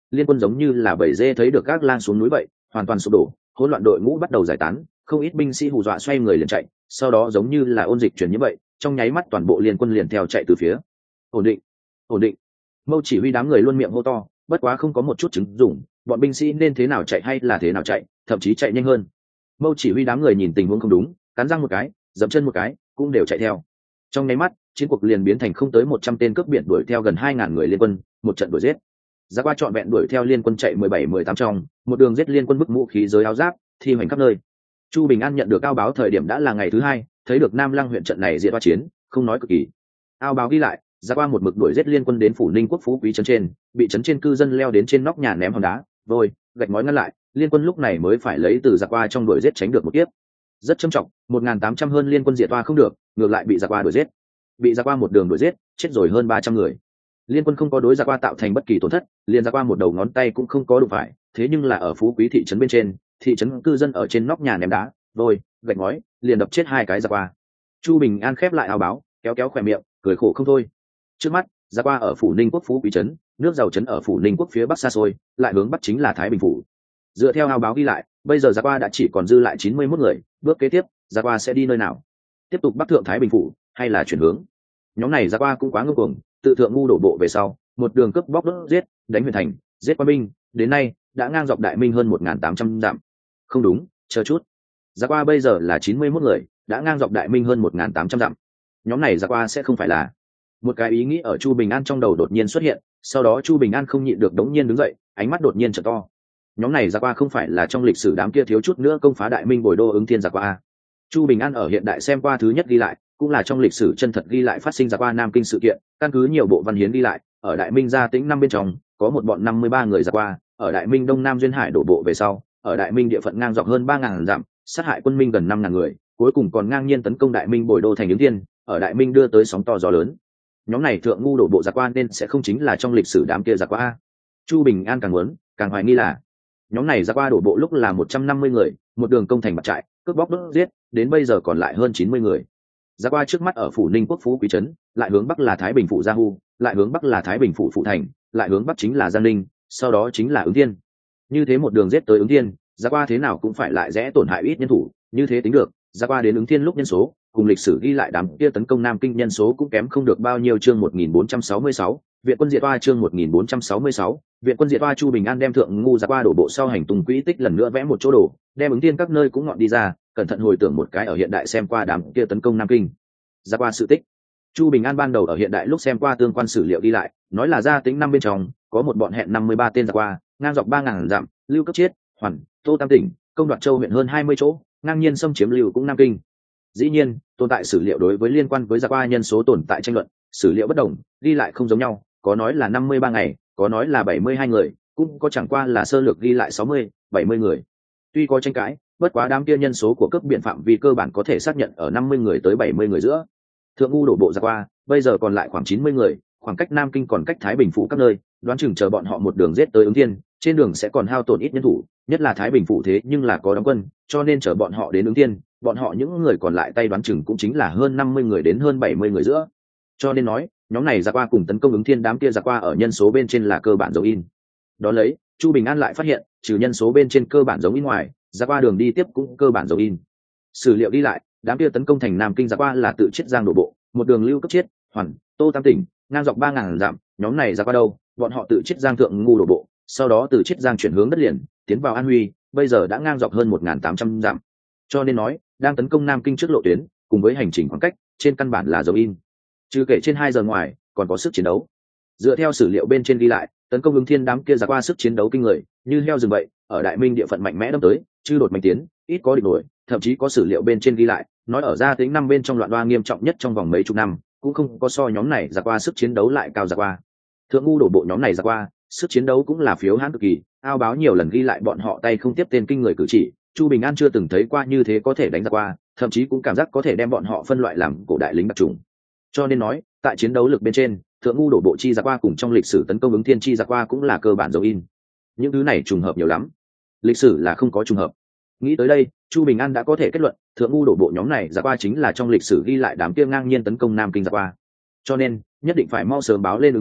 liên quân giống như là bầy dê thấy được các lang xuống núi vậy, hoàn toàn sụp đổ, hỗn loạn, đội ngũ bắt đầu giải tán, không ít binh sĩ hù dọa xoay người liền chạy, sau đó giống như là ôn dịch truyền như vậy, trong nháy mắt toàn bộ liên quân liền theo chạy từ phía. Ổn định, ổn định. Mâu chỉ huy đám người luôn miệng hô to, bất quá không có một chút chứng dụng, bọn binh sĩ nên thế nào chạy hay là thế nào chạy, thậm chí chạy nhanh hơn. Mâu chỉ huy đám người nhìn tình huống không đúng, cắn răng một cái, dậm chân một cái, cũng đều chạy theo. Trong nháy mắt, chiến cuộc liền biến thành không tới 100 tên cướp biển đuổi theo gần 2000 người liên quân, một trận đuổi giết. Giá qua trọn vẹn đuổi theo liên quân chạy 17-18 trong, một đường giết liên quân bức vũ khí giới áo giáp, thi hoành khắp nơi. Chu Bình An nhận được ao báo thời điểm đã là ngày thứ hai, thấy được Nam Lăng huyện trận này diệt hoa chiến, không nói cực kỳ. Ao báo ghi lại, giá qua một mực đuổi giết liên quân đến phủ Ninh Quốc Phú Quý trấn trên, bị trấn trên cư dân leo đến trên nóc nhà ném hòn đá, vôi, gạch ngói ngăn lại, liên quân lúc này mới phải lấy từ giá qua trong đuổi giết tránh được một kiếp. Rất trầm trọng, 1800 hơn liên quân diệt hoa không được, ngược lại bị giá qua đuổi giết. Bị giá qua một đường đuổi giết, chết rồi hơn 300 người. Liên quân không có đối giá qua tạo thành bất kỳ tổn thất, liền giá qua một đầu ngón tay cũng không có đụng phải, thế nhưng là ở Phú Quý thị trấn bên trên, thị trấn cư dân ở trên nóc nhà ném đá, vôi, gạch ngói, liền đập chết 2 cái giá qua. Chu Bình An khép lại áo báo, kéo kéo khóe miệng, cười khổ không thôi. Trước mắt, giá qua ở phủ Ninh Quốc Phú Quý trấn, nước giàu trấn ở phủ Ninh Quốc phía bắc xa xôi, lại hướng bắc chính là Thái Bình phủ. Dựa theo áo báo ghi lại, bây giờ giá qua đã chỉ còn dư lại 91 người, bước kế tiếp, giá qua sẽ đi nơi nào? Tiếp tục bắc thượng Thái Bình phủ, hay là chuyển hướng? Nhóm này giá qua cũng quá ngông cuồng, tự thượng ngu đổ bộ về sau, một đường cướp bóc đốt giết, đánh huyền thành, giết quan binh, đến nay đã ngang dọc Đại Minh hơn 1800 dặm. Không đúng, chờ chút. Giá qua bây giờ là 91 người, đã ngang dọc Đại Minh hơn 1800 dặm. Nhóm này giá qua sẽ không phải là. Một cái ý nghĩ ở Chu Bình An trong đầu đột nhiên xuất hiện, sau đó Chu Bình An không nhịn được đống nhiên đứng dậy, ánh mắt đột nhiên trở to. Nhóm này giá qua không phải là trong lịch sử đám kia thiếu chút nữa công phá Đại Minh bồi đô ứng thiên giá qua. Chu Bình An ở hiện đại xem qua thứ nhất ghi lại, cũng là trong lịch sử chân thật ghi lại phát sinh giá qua Nam Kinh sự kiện, căn cứ nhiều bộ văn hiến ghi lại, ở Đại Minh Gia Tĩnh năm bên trong, có một bọn 53 người giá qua, ở Đại Minh Đông Nam duyên hải đổ bộ về sau, ở Đại Minh địa phận ngang dọc hơn 3000 dặm, sát hại quân Minh gần 5000 người, cuối cùng còn ngang nhiên tấn công Đại Minh bồi đô thành Ứng Thiên, ở Đại Minh đưa tới sóng to gió lớn. Nhóm này thượng ngu đổ bộ giá qua nên sẽ không chính là trong lịch sử đám kia giá qua. Chu Bình An càng muốn, càng hoài nghi là nhóm này giá qua đổ bộ lúc là 150 người, một đường công thành bạt trại, cướp bóc đốt giết, đến bây giờ còn lại hơn 90 người. Giá qua trước mắt ở phủ Ninh Quốc Phú Quý trấn, lại hướng bắc là Thái Bình phủ Gia Hu, lại hướng bắc là Thái Bình phủ Phụ Thành, lại hướng bắc chính là Giang Ninh, sau đó chính là Ứng Thiên. Như thế một đường giết tới Ứng Thiên, giá qua thế nào cũng phải lại rẽ tổn hại ít nhân thủ, như thế tính được, giá qua đến Ứng Thiên lúc nhân số, cùng lịch sử ghi lại đám kia tấn công Nam Kinh nhân số cũng kém không được bao nhiêu. Chương 1466, Viện quân diệt oa. Chương 1466, Viện quân diệt oa. Chu Bình An đem thượng ngu giá qua đổ bộ sau hành tung quỹ tích lần nữa vẽ một chỗ đồ, đem Ứng Thiên các nơi cũng ngọn đi ra, cẩn thận hồi tưởng một cái ở hiện đại xem qua đám kia tấn công Nam Kinh giá qua sự tích. Chu Bình An ban đầu ở hiện đại lúc xem qua tương quan sử liệu đi lại, nói là Gia Tĩnh năm bên trong có một bọn hẹn 53 tên giá qua, ngang dọc 3000 dặm, lưu cấp chiết, hoàn, tô tam tỉnh, công đoạt châu huyện hơn 20 chỗ, ngang nhiên xâm chiếm lưu cũng Nam Kinh. Dĩ nhiên, tồn tại sử liệu đối với liên quan với giá qua nhân số tồn tại tranh luận, sử liệu bất đồng, đi lại không giống nhau, có nói là 53 ngày, có nói là 72 người, cũng có chẳng qua là sơ lược ghi lại 60, 70 người. Tuy có tranh cãi, bất quá đám kia nhân số của cấp biện phạm vì cơ bản có thể xác nhận ở 50 người tới 70 người giữa. Thượng ngu đổ bộ giá qua, bây giờ còn lại khoảng 90 người, khoảng cách Nam Kinh còn cách Thái Bình phủ các nơi, đoán chừng chờ bọn họ một đường giết tới Ứng Thiên, trên đường sẽ còn hao tổn ít nhân thủ, nhất là Thái Bình phủ thế nhưng là có đóng quân, cho nên chờ bọn họ đến Ứng Thiên, bọn họ những người còn lại tay đoán chừng cũng chính là hơn 50 người đến hơn 70 người giữa. Cho nên nói, nhóm này giá qua cùng tấn công Ứng Thiên đám kia giá qua ở nhân số bên trên là cơ bản giống in. Đó lấy, Chu Bình An lại phát hiện, trừ nhân số bên trên cơ bản giống in ngoài, giá qua đường đi tiếp cũng cơ bản giống in. Sử liệu đi lại, đám kia tấn công thành Nam Kinh giá qua là tự Chiết Giang đổ bộ, một đường lưu cấp Chiết, Hoàn, Tô tam tỉnh, ngang dọc 3000 dặm, nhóm này giá qua đâu, bọn họ tự Chiết Giang thượng ngu đổ bộ, sau đó từ Chiết Giang chuyển hướng đất liền, tiến vào An Huy, bây giờ đã ngang dọc hơn 1800 dặm. Cho nên nói, đang tấn công Nam Kinh trước lộ tuyến, cùng với hành trình khoảng cách, trên căn bản là giống in. Trừ kể trên 2 giờ ngoài, còn có sức chiến đấu. Dựa theo sử liệu bên trên ghi lại, tấn công Ứng Thiên đám kia giá qua sức chiến đấu kinh người, như heo rừng vậy, ở Đại Minh địa phận mạnh mẽ đâm tới, chư đột mạnh tiến, ít có địch nổi, thậm chí có sử liệu bên trên ghi lại, nói ở Gia Tĩnh năm bên trong loạn đoa nghiêm trọng nhất trong vòng mấy chục năm, cũng không có so nhóm này giá qua sức chiến đấu lại cao giá qua. Thượng ngu đổ bộ nhóm này giá qua, sức chiến đấu cũng là phiếu hãn cực kỳ, ao báo nhiều lần ghi lại bọn họ tay không tiếp tên kinh người cử chỉ, Chu Bình An chưa từng thấy qua như thế có thể đánh giá qua, thậm chí cũng cảm giác có thể đem bọn họ phân loại làm cổ đại lính đặc trùng. Cho nên nói, tại chiến đấu lực bên trên, thượng ngu đổ bộ chi giá qua cùng trong lịch sử tấn công Ứng Thiên chi giá qua cũng là cơ bản giống in. Những thứ này trùng hợp nhiều lắm, lịch sử là không có trùng hợp. Nghĩ tới đây, Chu Bình An đã có thể kết luận, thượng ngu đổ bộ nhóm này giá qua chính là trong lịch sử ghi lại đám kia ngang nhiên tấn công Nam Kinh giá qua. Cho nên, nhất định phải mau sớm báo lên Ứng Thiên,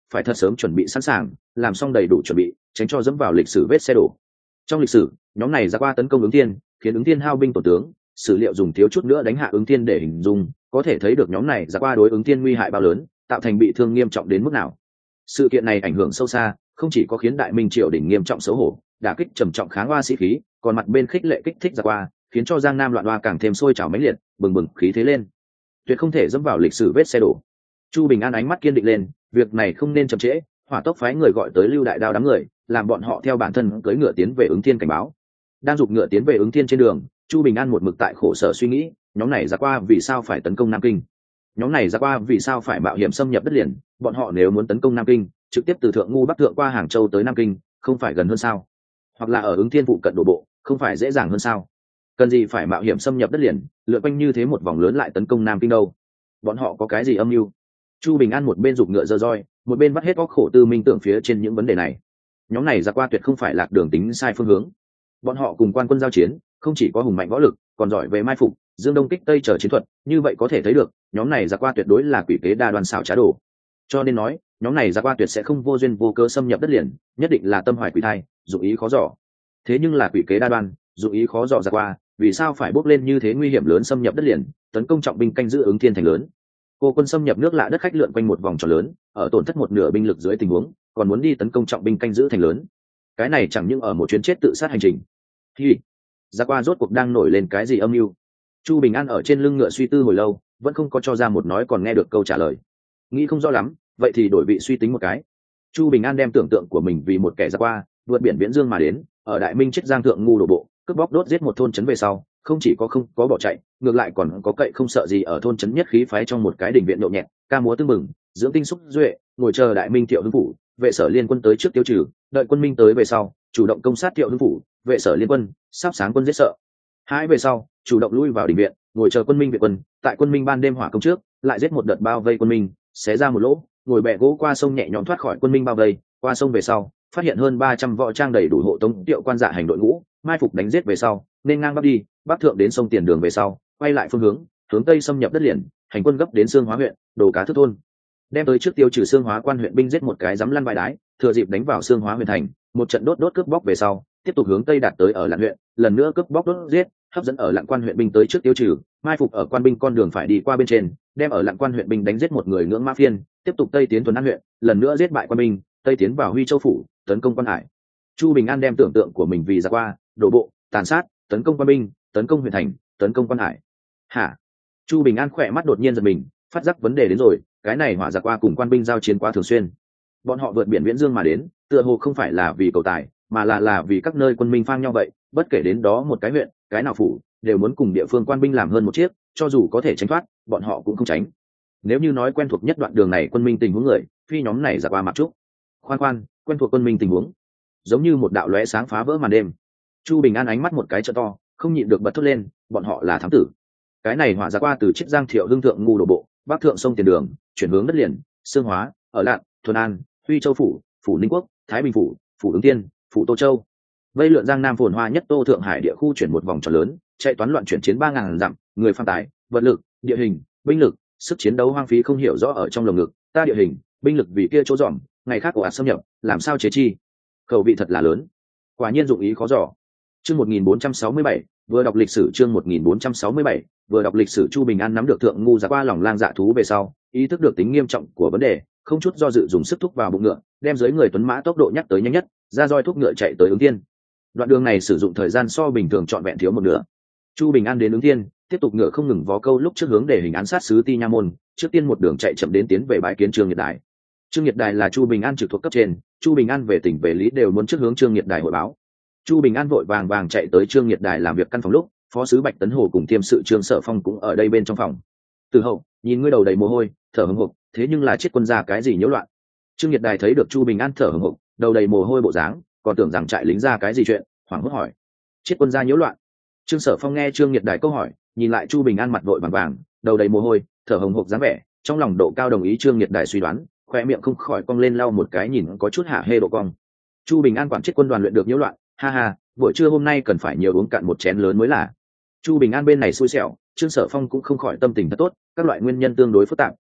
phải thật sớm chuẩn bị sẵn sàng, làm xong đầy đủ chuẩn bị, tránh cho dẫm vào lịch sử vết xe đổ. Trong lịch sử, nhóm này ra qua tấn công ứng thiên, khiến ứng thiên hao binh tổn tướng, sử liệu dùng thiếu chút nữa đánh hạ ứng thiên để hình dung, có thể thấy được nhóm này ra qua đối ứng thiên nguy hại bao lớn, tạo thành bị thương nghiêm trọng đến mức nào. Sự kiện này ảnh hưởng sâu xa, không chỉ có khiến đại minh triều đình nghiêm trọng xấu hổ, đả kích trầm trọng kháng oa sĩ khí, còn mặt bên khích lệ kích thích ra qua, khiến cho giang nam loạn oa càng thêm sôi trào mãnh liệt, bừng bừng khí thế lên. Tuyệt không thể dẫm vào lịch sử vết xe đổ. Chu Bình An ánh mắt kiên định lên, việc này không nên chậm trễ, hỏa tốc phái người gọi tới Lưu Đại Đao đám người, làm bọn họ theo bản thân cưỡi ngựa tiến về ứng thiên cảnh báo. Đang giục ngựa tiến về ứng thiên trên đường, Chu Bình An một mực tại khổ sở suy nghĩ, nhóm này ra qua vì sao phải tấn công Nam Kinh? Nhóm này ra qua vì sao phải mạo hiểm xâm nhập đất liền? Bọn họ nếu muốn tấn công Nam Kinh, trực tiếp từ Thượng Ngu Bắc Thượng qua Hàng Châu tới Nam Kinh, không phải gần hơn sao? Hoặc là ở ứng thiên phụ cận đổ bộ, không phải dễ dàng hơn sao? Cần gì phải mạo hiểm xâm nhập đất liền, lượn quanh như thế một vòng lớn lại tấn công Nam Kinh đâu? Bọn họ có cái gì âm mưu? Chu Bình An một bên giục ngựa giơ roi, một bên bắt hết óc khổ tư minh tưởng phía trên những vấn đề này. Nhóm này ra qua tuyệt không phải lạc đường tính sai phương hướng. Bọn họ cùng quan quân giao chiến, không chỉ có hùng mạnh võ lực, còn giỏi về mai phục, dương đông kích tây chờ chiến thuật, như vậy có thể thấy được, nhóm này ra qua tuyệt đối là quỷ kế đa đoan xảo trá đồ. Cho nên nói, nhóm này ra qua tuyệt sẽ không vô duyên vô cớ xâm nhập đất liền, nhất định là tâm hoài quỷ thai, dụng ý khó dò. Thế nhưng là quỷ kế đa đoan, dụng ý khó dò ra qua, vì sao phải bốc lên như thế nguy hiểm lớn xâm nhập đất liền, tấn công trọng binh canh giữ ứng thiên thành lớn. Cô quân xâm nhập nước lạ đất khách lượn quanh một vòng tròn lớn, ở tổn thất một nửa binh lực dưới tình huống, còn muốn đi tấn công trọng binh canh giữ thành lớn. Cái này chẳng những ở một chuyến chết tự sát hành trình. Hi, ra qua rốt cuộc đang nổi lên cái gì âm mưu? Chu Bình An ở trên lưng ngựa suy tư hồi lâu, vẫn không có cho ra một nói còn nghe được câu trả lời. Nghĩ không rõ lắm, vậy thì đổi vị suy tính một cái. Chu Bình An đem tưởng tượng của mình vì một kẻ ra qua, vượt biển viễn dương mà đến, ở Đại Minh chết giang thượng ngu đổ bộ, cướp bóc đốt giết một thôn trấn về sau, không chỉ có không có bỏ chạy, ngược lại còn có cậy không sợ gì ở thôn trấn nhất khí phái trong một cái đình viện nhộn nhẹt, ca múa tưng bừng, dưỡng tinh xúc duệ, ngồi chờ Đại Minh Thiệu Hưng phủ, vệ sở liên quân tới trước tiêu trừ, đợi quân Minh tới về sau, chủ động công sát Thiệu Hưng phủ, vệ sở liên quân, sắp sáng quân giết sợ. Hãi về sau, chủ động lui vào đình viện, ngồi chờ quân Minh viện quân, tại quân Minh ban đêm hỏa công trước, lại giết một đợt bao vây quân Minh, xé ra một lỗ, ngồi bè gỗ qua sông nhẹ nhõm thoát khỏi quân Minh bao vây, qua sông về sau, phát hiện hơn 300 võ trang đầy đủ hộ tống Tiệu quan dạ hành đội ngũ, mai phục đánh giết về sau, nên ngang bắc đi, bắc thượng đến sông Tiền Đường về sau, quay lại phương hướng tây xâm nhập đất liền, hành quân gấp đến Xương Hóa huyện, đồ cá thức thôn, đem tới trước tiêu trừ Xương Hóa quan huyện binh giết một cái dám lăn vãi đái, thừa dịp đánh vào Xương Hóa huyện thành, một trận đốt cướp bóc về sau, tiếp tục hướng tây đạt tới ở Lạn huyện, lần nữa cướp bóc đốt giết, hấp dẫn ở Lạn quan huyện binh tới trước tiêu trừ, mai phục ở quan binh con đường phải đi qua bên trên, đem ở Lạn quan huyện binh đánh giết một người ngưỡng mã phiên, tiếp tục tây tiến Thuần An huyện, lần nữa giết bại quan binh, tây tiến vào Huy Châu phủ, tấn công Quan Hải. Chu Bình An đem tưởng tượng của mình vì ra qua, đổ bộ, tàn sát, tấn công quan binh, tấn công huyện thành, tấn công Quan Hải. Hả? Chu Bình An khỏe mắt đột nhiên giật mình, phát giác vấn đề đến rồi, cái này hỏa giặc qua cùng quan binh giao chiến quá thường xuyên. Bọn họ vượt biển viễn dương mà đến, tựa hồ không phải là vì cầu tài, mà là vì các nơi quân minh phang nhau vậy, bất kể đến đó một cái huyện, cái nào phủ, đều muốn cùng địa phương quan binh làm hơn một chiếc, cho dù có thể tránh thoát, bọn họ cũng không tránh. Nếu như nói quen thuộc nhất đoạn đường này quân minh tình huống người, phi nhóm này giặc qua mặc trúc. Khoan, quen thuộc quân minh tình huống, giống như một đạo lóe sáng phá vỡ màn đêm. Chu Bình An ánh mắt một cái trợ to, không nhịn được bật thốt lên, bọn họ là thám tử. Cái này hỏa giặc qua từ chiết giang Thiệu Hưng thượng ngu đổ bộ, bắc thượng sông Tiền Đường, chuyển hướng đất liền, Xương Hóa, ở Lạn, Thuần An, Huy Châu phủ, phủ Ninh Quốc, Thái Bình phủ, phủ Ứng Tiên, phủ Tô Châu. Vây lượn giang nam phồn hoa nhất Tô Thượng Hải địa khu chuyển một vòng tròn lớn, chạy toán loạn chuyển chiến 3000 dặm, người phàm tài, vật lực, địa hình, binh lực, sức chiến đấu hoang phí không hiểu rõ ở trong lồng ngực, ta địa hình, binh lực vì kia chỗ dòm, ngày khác ồ ạt xâm nhập, làm sao chế chi? Khẩu vị thật là lớn. Quả nhiên dụng ý khó dò. Chương 1467, vừa đọc lịch sử chương 1467, vừa đọc lịch sử. Chu Bình An nắm được thượng ngu giặc qua lòng lang dạ thú về sau, ý thức được tính nghiêm trọng của vấn đề, không chút do dự dùng sức thúc vào bụng ngựa, đem dưới người tuấn mã tốc độ nhắc tới nhanh nhất, ra roi thúc ngựa chạy tới Ứng Thiên. Đoạn đường này sử dụng thời gian so bình thường trọn vẹn thiếu một nửa. Chu Bình An đến Ứng Thiên, tiếp tục ngựa không ngừng vó câu lúc trước hướng để hình án sát sứ Ti Nha môn, trước tiên một đường chạy chậm đến tiến về bái kiến Trương Nhiệt Đài. Trương Nhiệt Đài là Chu Bình An trực thuộc cấp trên, Chu Bình An về tỉnh về lý đều muốn trước hướng Trương Nhiệt Đài hội báo. Chu Bình An vội vàng chạy tới Trương Nhiệt Đài làm việc căn phòng lúc, phó sứ Bạch Tấn Hồ cùng tiêm sự Trương Sở Phong cũng ở đây bên trong phòng. Từ hậu, nhìn ngươi đầu đầy mồ hôi, thở hổn hộc, thế nhưng là chết quân ra cái gì nhiễu loạn? Trương Nhiệt Đài thấy được Chu Bình An thở hổn hộc, đầu đầy mồ hôi bộ dáng, còn tưởng rằng trại lính ra cái gì chuyện, hoảng hốt hỏi: chết quân ra nhiễu loạn? Trương Sở Phong nghe Trương Nhiệt Đài câu hỏi, nhìn lại Chu Bình An mặt vội vàng, đầu đầy mồ hôi, thở hổn hộc dáng vẻ, trong lòng độ cao đồng ý Trương Nhiệt Đài suy đoán, khoe miệng không khỏi cong lên lau một cái nhìn có chút hả hê độ cong. Chu Bình An quản chết quân đoàn luyện được nhiễu loạn, ha ha, buổi trưa hôm nay cần phải nhiều uống cạn một chén lớn mới là. Chu Bình An bên này xui xẻo, Trương Sở Phong cũng không khỏi tâm tình thật tốt, các loại nguyên nhân tương đối phức tạp,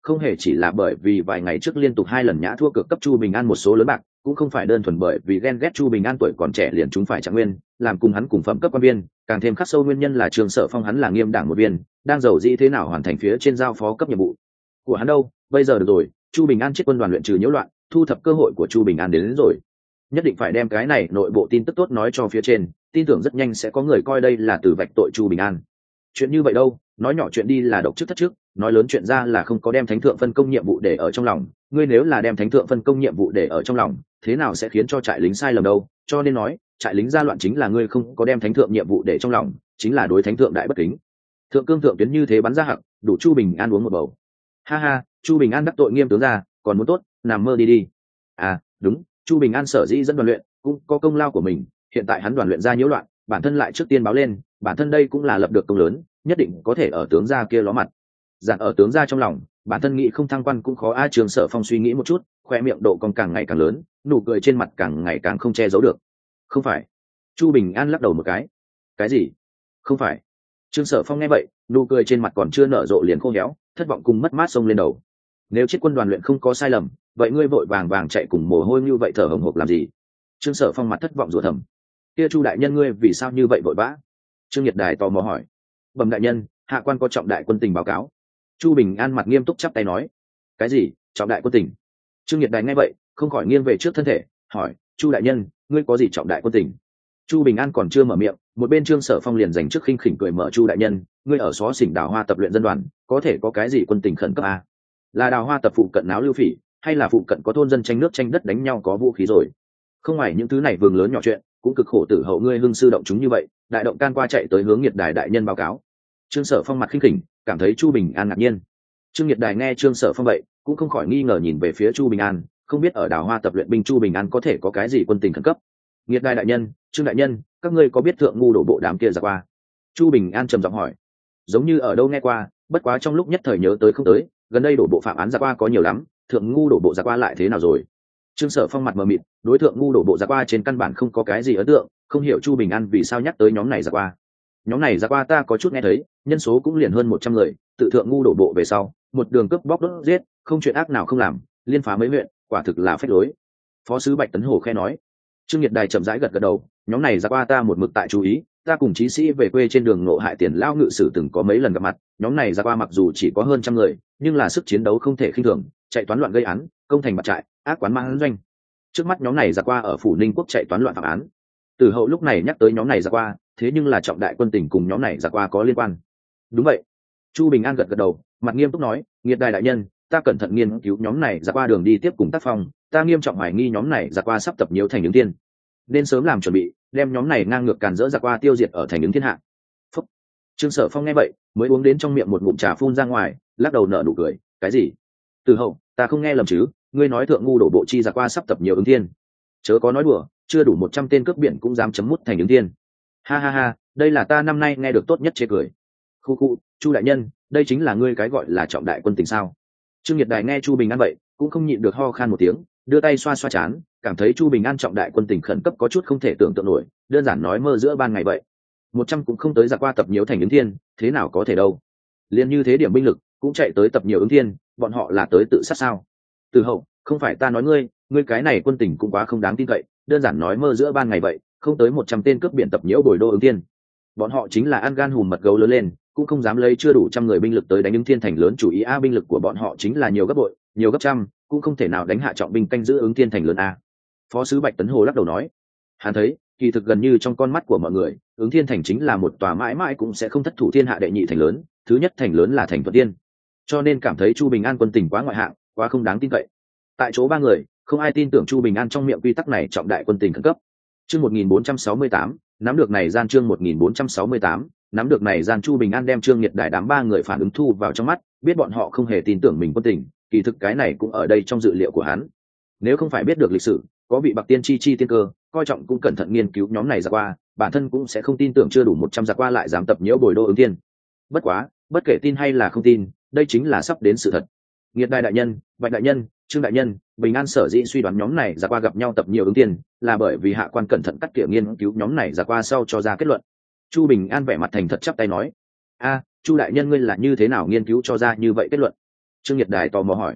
không hề chỉ là bởi vì vài ngày trước liên tục 2 lần nhã thua cược cấp Chu Bình An một số lớn bạc, cũng không phải đơn thuần bởi vì ghen ghét Chu Bình An tuổi còn trẻ liền chúng phải Trạng Nguyên, làm cùng hắn cùng phẩm cấp quan viên, càng thêm khắc sâu nguyên nhân là Trương Sở Phong hắn là nghiêm đảng một viên, đang giàu dĩ thế nào hoàn thành phía trên giao phó cấp nhiệm vụ của hắn đâu. Bây giờ được rồi, Chu Bình An chết quân đoàn luyện trừ nhiễu loạn, thu thập cơ hội của Chu Bình An đến rồi, nhất định phải đem cái này nội bộ tin tức tốt nói cho phía trên, tin tưởng rất nhanh sẽ có người coi đây là từ vạch tội Chu Bình An. Chuyện như vậy đâu, nói nhỏ chuyện đi là độc trước thất trước, nói lớn chuyện ra là không có đem thánh thượng phân công nhiệm vụ để ở trong lòng. Ngươi nếu là đem thánh thượng phân công nhiệm vụ để ở trong lòng, thế nào sẽ khiến cho trại lính sai lầm đâu? Cho nên nói, trại lính ra loạn chính là ngươi không có đem thánh thượng nhiệm vụ để trong lòng, chính là đối thánh thượng đại bất kính. Thượng cương thượng tuyến như thế bắn ra hặc, đủ Chu Bình An uống một bầu. Ha ha, Chu Bình An đắc tội nghiêm tướng ra, còn muốn tốt, nằm mơ đi đi. À, đúng, Chu Bình An sở dĩ dẫn đoàn luyện, cũng có công lao của mình. Hiện tại hắn đoàn luyện ra nhiễu loạn, bản thân lại trước tiên báo lên, bản thân đây cũng là lập được công lớn, nhất định có thể ở tướng gia kia ló mặt. Dạng ở tướng gia trong lòng, bản thân nghĩ không thăng quan cũng khó. Trường Sở Phong suy nghĩ một chút, khoe miệng độ cong càng ngày càng lớn, nụ cười trên mặt càng ngày càng không che giấu được. Không phải. Chu Bình An lắc đầu một cái. Cái gì? Không phải. Trương Sở Phong nghe vậy, nụ cười trên mặt còn chưa nở rộ liền khô héo, thất vọng cùng mất mát xông lên đầu. Nếu chết quân đoàn luyện không có sai lầm, vậy ngươi vội vàng vàng chạy cùng mồ hôi như vậy thở hổn hộc làm gì? Trương Sở Phong mặt thất vọng rủa thầm. Kia Chu đại nhân ngươi vì sao như vậy vội vã? Trương Nhiệt Đài tò mò hỏi. Bẩm đại nhân, hạ quan có trọng đại quân tình báo cáo. Chu Bình An mặt nghiêm túc chắp tay nói. Cái gì? Trọng đại quân tình? Trương Nhiệt Đài nghe vậy, không khỏi nghiêng về trước thân thể, hỏi, Chu đại nhân, ngươi có gì trọng đại quân tình? Chu Bình An còn chưa mở miệng, một bên Trương Sở Phong liền dành trước khinh khỉnh cười mở. Chu đại nhân, ngươi ở xó xỉnh Đào Hoa tập luyện dân đoàn, có thể có cái gì quân tình khẩn cấp à? Là Đào Hoa tập phụ cận náo lưu phỉ, hay là phụ cận có thôn dân tranh nước tranh đất đánh nhau có vũ khí rồi? Không ngoài những thứ này vương lớn nhỏ chuyện, cũng cực khổ tử hậu ngươi hưng sư động chúng như vậy, đại động can qua chạy tới hướng Nhiệt Đài đại nhân báo cáo. Trương Sở Phong mặt khinh khỉnh, cảm thấy Chu Bình An ngạc nhiên. Trương Nhiệt Đài nghe Trương Sở Phong vậy, cũng không khỏi nghi ngờ nhìn về phía Chu Bình An, không biết ở Đào Hoa tập luyện binh Chu Bình An có thể có cái gì quân tình khẩn cấp. Nhiệt Đài đại nhân, Trương đại nhân, các ngươi có biết thượng ngu đổ bộ đám kia ra qua? Chu Bình An trầm giọng hỏi. Giống như ở đâu nghe qua, bất quá trong lúc nhất thời nhớ tới không tới, gần đây đổ bộ phạm án ra qua có nhiều lắm, thượng ngu đổ bộ ra qua lại thế nào rồi? Trương Sở Phong mặt mờ mịt, đối tượng ngu đổ bộ ra qua trên căn bản không có cái gì ấn tượng, không hiểu Chu Bình An vì sao nhắc tới nhóm này ra qua. Nhóm này ra qua ta có chút nghe thấy, nhân số cũng liền hơn 100 người, tự thượng ngu đổ bộ về sau, một đường cướp bóc đốt giết, không chuyện ác nào không làm, liên phá mấy huyện, quả thực là phách lối. Phó sứ Bạch Tấn Hồ khe nói. Trương Nhiệt Đài chậm rãi gật gật đầu, nhóm này ra qua ta một mực tại chú ý, ta cùng chí sĩ về quê trên đường Ngộ Hại Tiền lao ngự sử từng có mấy lần gặp mặt, nhóm này ra qua mặc dù chỉ có hơn trăm người, nhưng là sức chiến đấu không thể khinh thường, chạy toán loạn gây án, công thành bạt trại, ác quán mang doanh. Trước mắt nhóm này ra qua ở phủ Ninh Quốc chạy toán loạn phạm án. Từ hậu lúc này nhắc tới nhóm này ra qua, thế nhưng là trọng đại quân tình cùng nhóm này ra qua có liên quan. Đúng vậy. Chu Bình An gật gật đầu, mặt nghiêm túc nói, Nhiệt Đài đại nhân, ta cẩn thận nghiên cứu nhóm này ra qua đường đi tiếp cùng tác phong, ta nghiêm trọng hoài nghi nhóm này ra qua sắp tập nhiễu thành ứng tiên, nên sớm làm chuẩn bị, đem nhóm này ngang ngược càn rỡ ra qua tiêu diệt ở thành ứng thiên hạ. Phúc. Trương Sở Phong nghe vậy, mới uống đến trong miệng một ngụm trà phun ra ngoài, lắc đầu nở nụ cười, cái gì? Từ hậu, ta không nghe lầm chứ? Ngươi nói thượng ngu đổ bộ chi ra qua sắp tập nhiều ứng thiên, chớ có nói đùa, chưa đủ 100 tên cướp biển cũng dám chấm mút thành ứng thiên. Ha ha ha, đây là ta năm nay nghe được tốt nhất chê cười. Khu khu, Chu đại nhân, đây chính là ngươi cái gọi là trọng đại quân tình sao? Trương Nhiệt Đài nghe Chu Bình An vậy, cũng không nhịn được ho khan một tiếng, đưa tay xoa xoa trán, cảm thấy Chu Bình An trọng đại quân tình khẩn cấp có chút không thể tưởng tượng nổi, đơn giản nói mơ giữa ban ngày vậy. 100 cũng không tới giặc qua tập nhiều thành ứng thiên, thế nào có thể đâu? Liên như thế điểm binh lực cũng chạy tới tập nhiều ứng thiên, bọn họ là tới tự sát sao? Từ hậu, không phải ta nói ngươi cái này quân tình cũng quá không đáng tin cậy, đơn giản nói mơ giữa ban ngày vậy, không tới 100 tên cướp biển tập nhiễu bồi đô ứng thiên. Bọn họ chính là ăn gan hùm mật gấu lớn lên, cũng không dám lấy chưa đủ trăm người binh lực tới đánh ứng thiên thành lớn, chủ ý a binh lực của bọn họ chính là nhiều gấp bội, nhiều gấp trăm, cũng không thể nào đánh hạ trọng binh canh giữ ứng thiên thành lớn a. Phó sứ Bạch Tấn Hồ lắc đầu nói. Hắn thấy, kỳ thực gần như trong con mắt của mọi người, ứng thiên thành chính là một tòa mãi mãi cũng sẽ không thất thủ thiên hạ đệ nhị thành lớn, thứ nhất thành lớn là thành Thuận Tiên. Cho nên cảm thấy Chu Bình An quân tình quá ngoại hạng, quá không đáng tin cậy. Tại chỗ ba người, không ai tin tưởng Chu Bình An trong miệng quy tắc này trọng đại quân tình khẩn cấp. Chương 1468, nắm được này gian chương 1468, nắm được này gian Chu Bình An đem Trương Nhiệt Đài đám ba người phản ứng thu vào trong mắt, biết bọn họ không hề tin tưởng mình quân tình, kỳ thực cái này cũng ở đây trong dự liệu của hắn. Nếu không phải biết được lịch sử, có vị bạc tiên chi tiên cơ, coi trọng cũng cẩn thận nghiên cứu nhóm này ra qua, bản thân cũng sẽ không tin tưởng chưa đủ 100 ra qua lại dám tập nhiễu bồi đô ứng thiên. Bất quá, bất kể tin hay là không tin, đây chính là sắp đến sự thật. Nhiệt Đài đại nhân, Bạch đại nhân, Trương đại nhân, Bình An sở dĩ suy đoán nhóm này ra qua gặp nhau tập nhiều ứng tiền, là bởi vì hạ quan cẩn thận cắt tỉa nghiên cứu nhóm này ra qua sau cho ra kết luận. Chu Bình An vẻ mặt thành thật chắp tay nói: "A, Chu đại nhân ngươi là như thế nào nghiên cứu cho ra như vậy kết luận?" Trương Nhiệt Đài tò mò hỏi.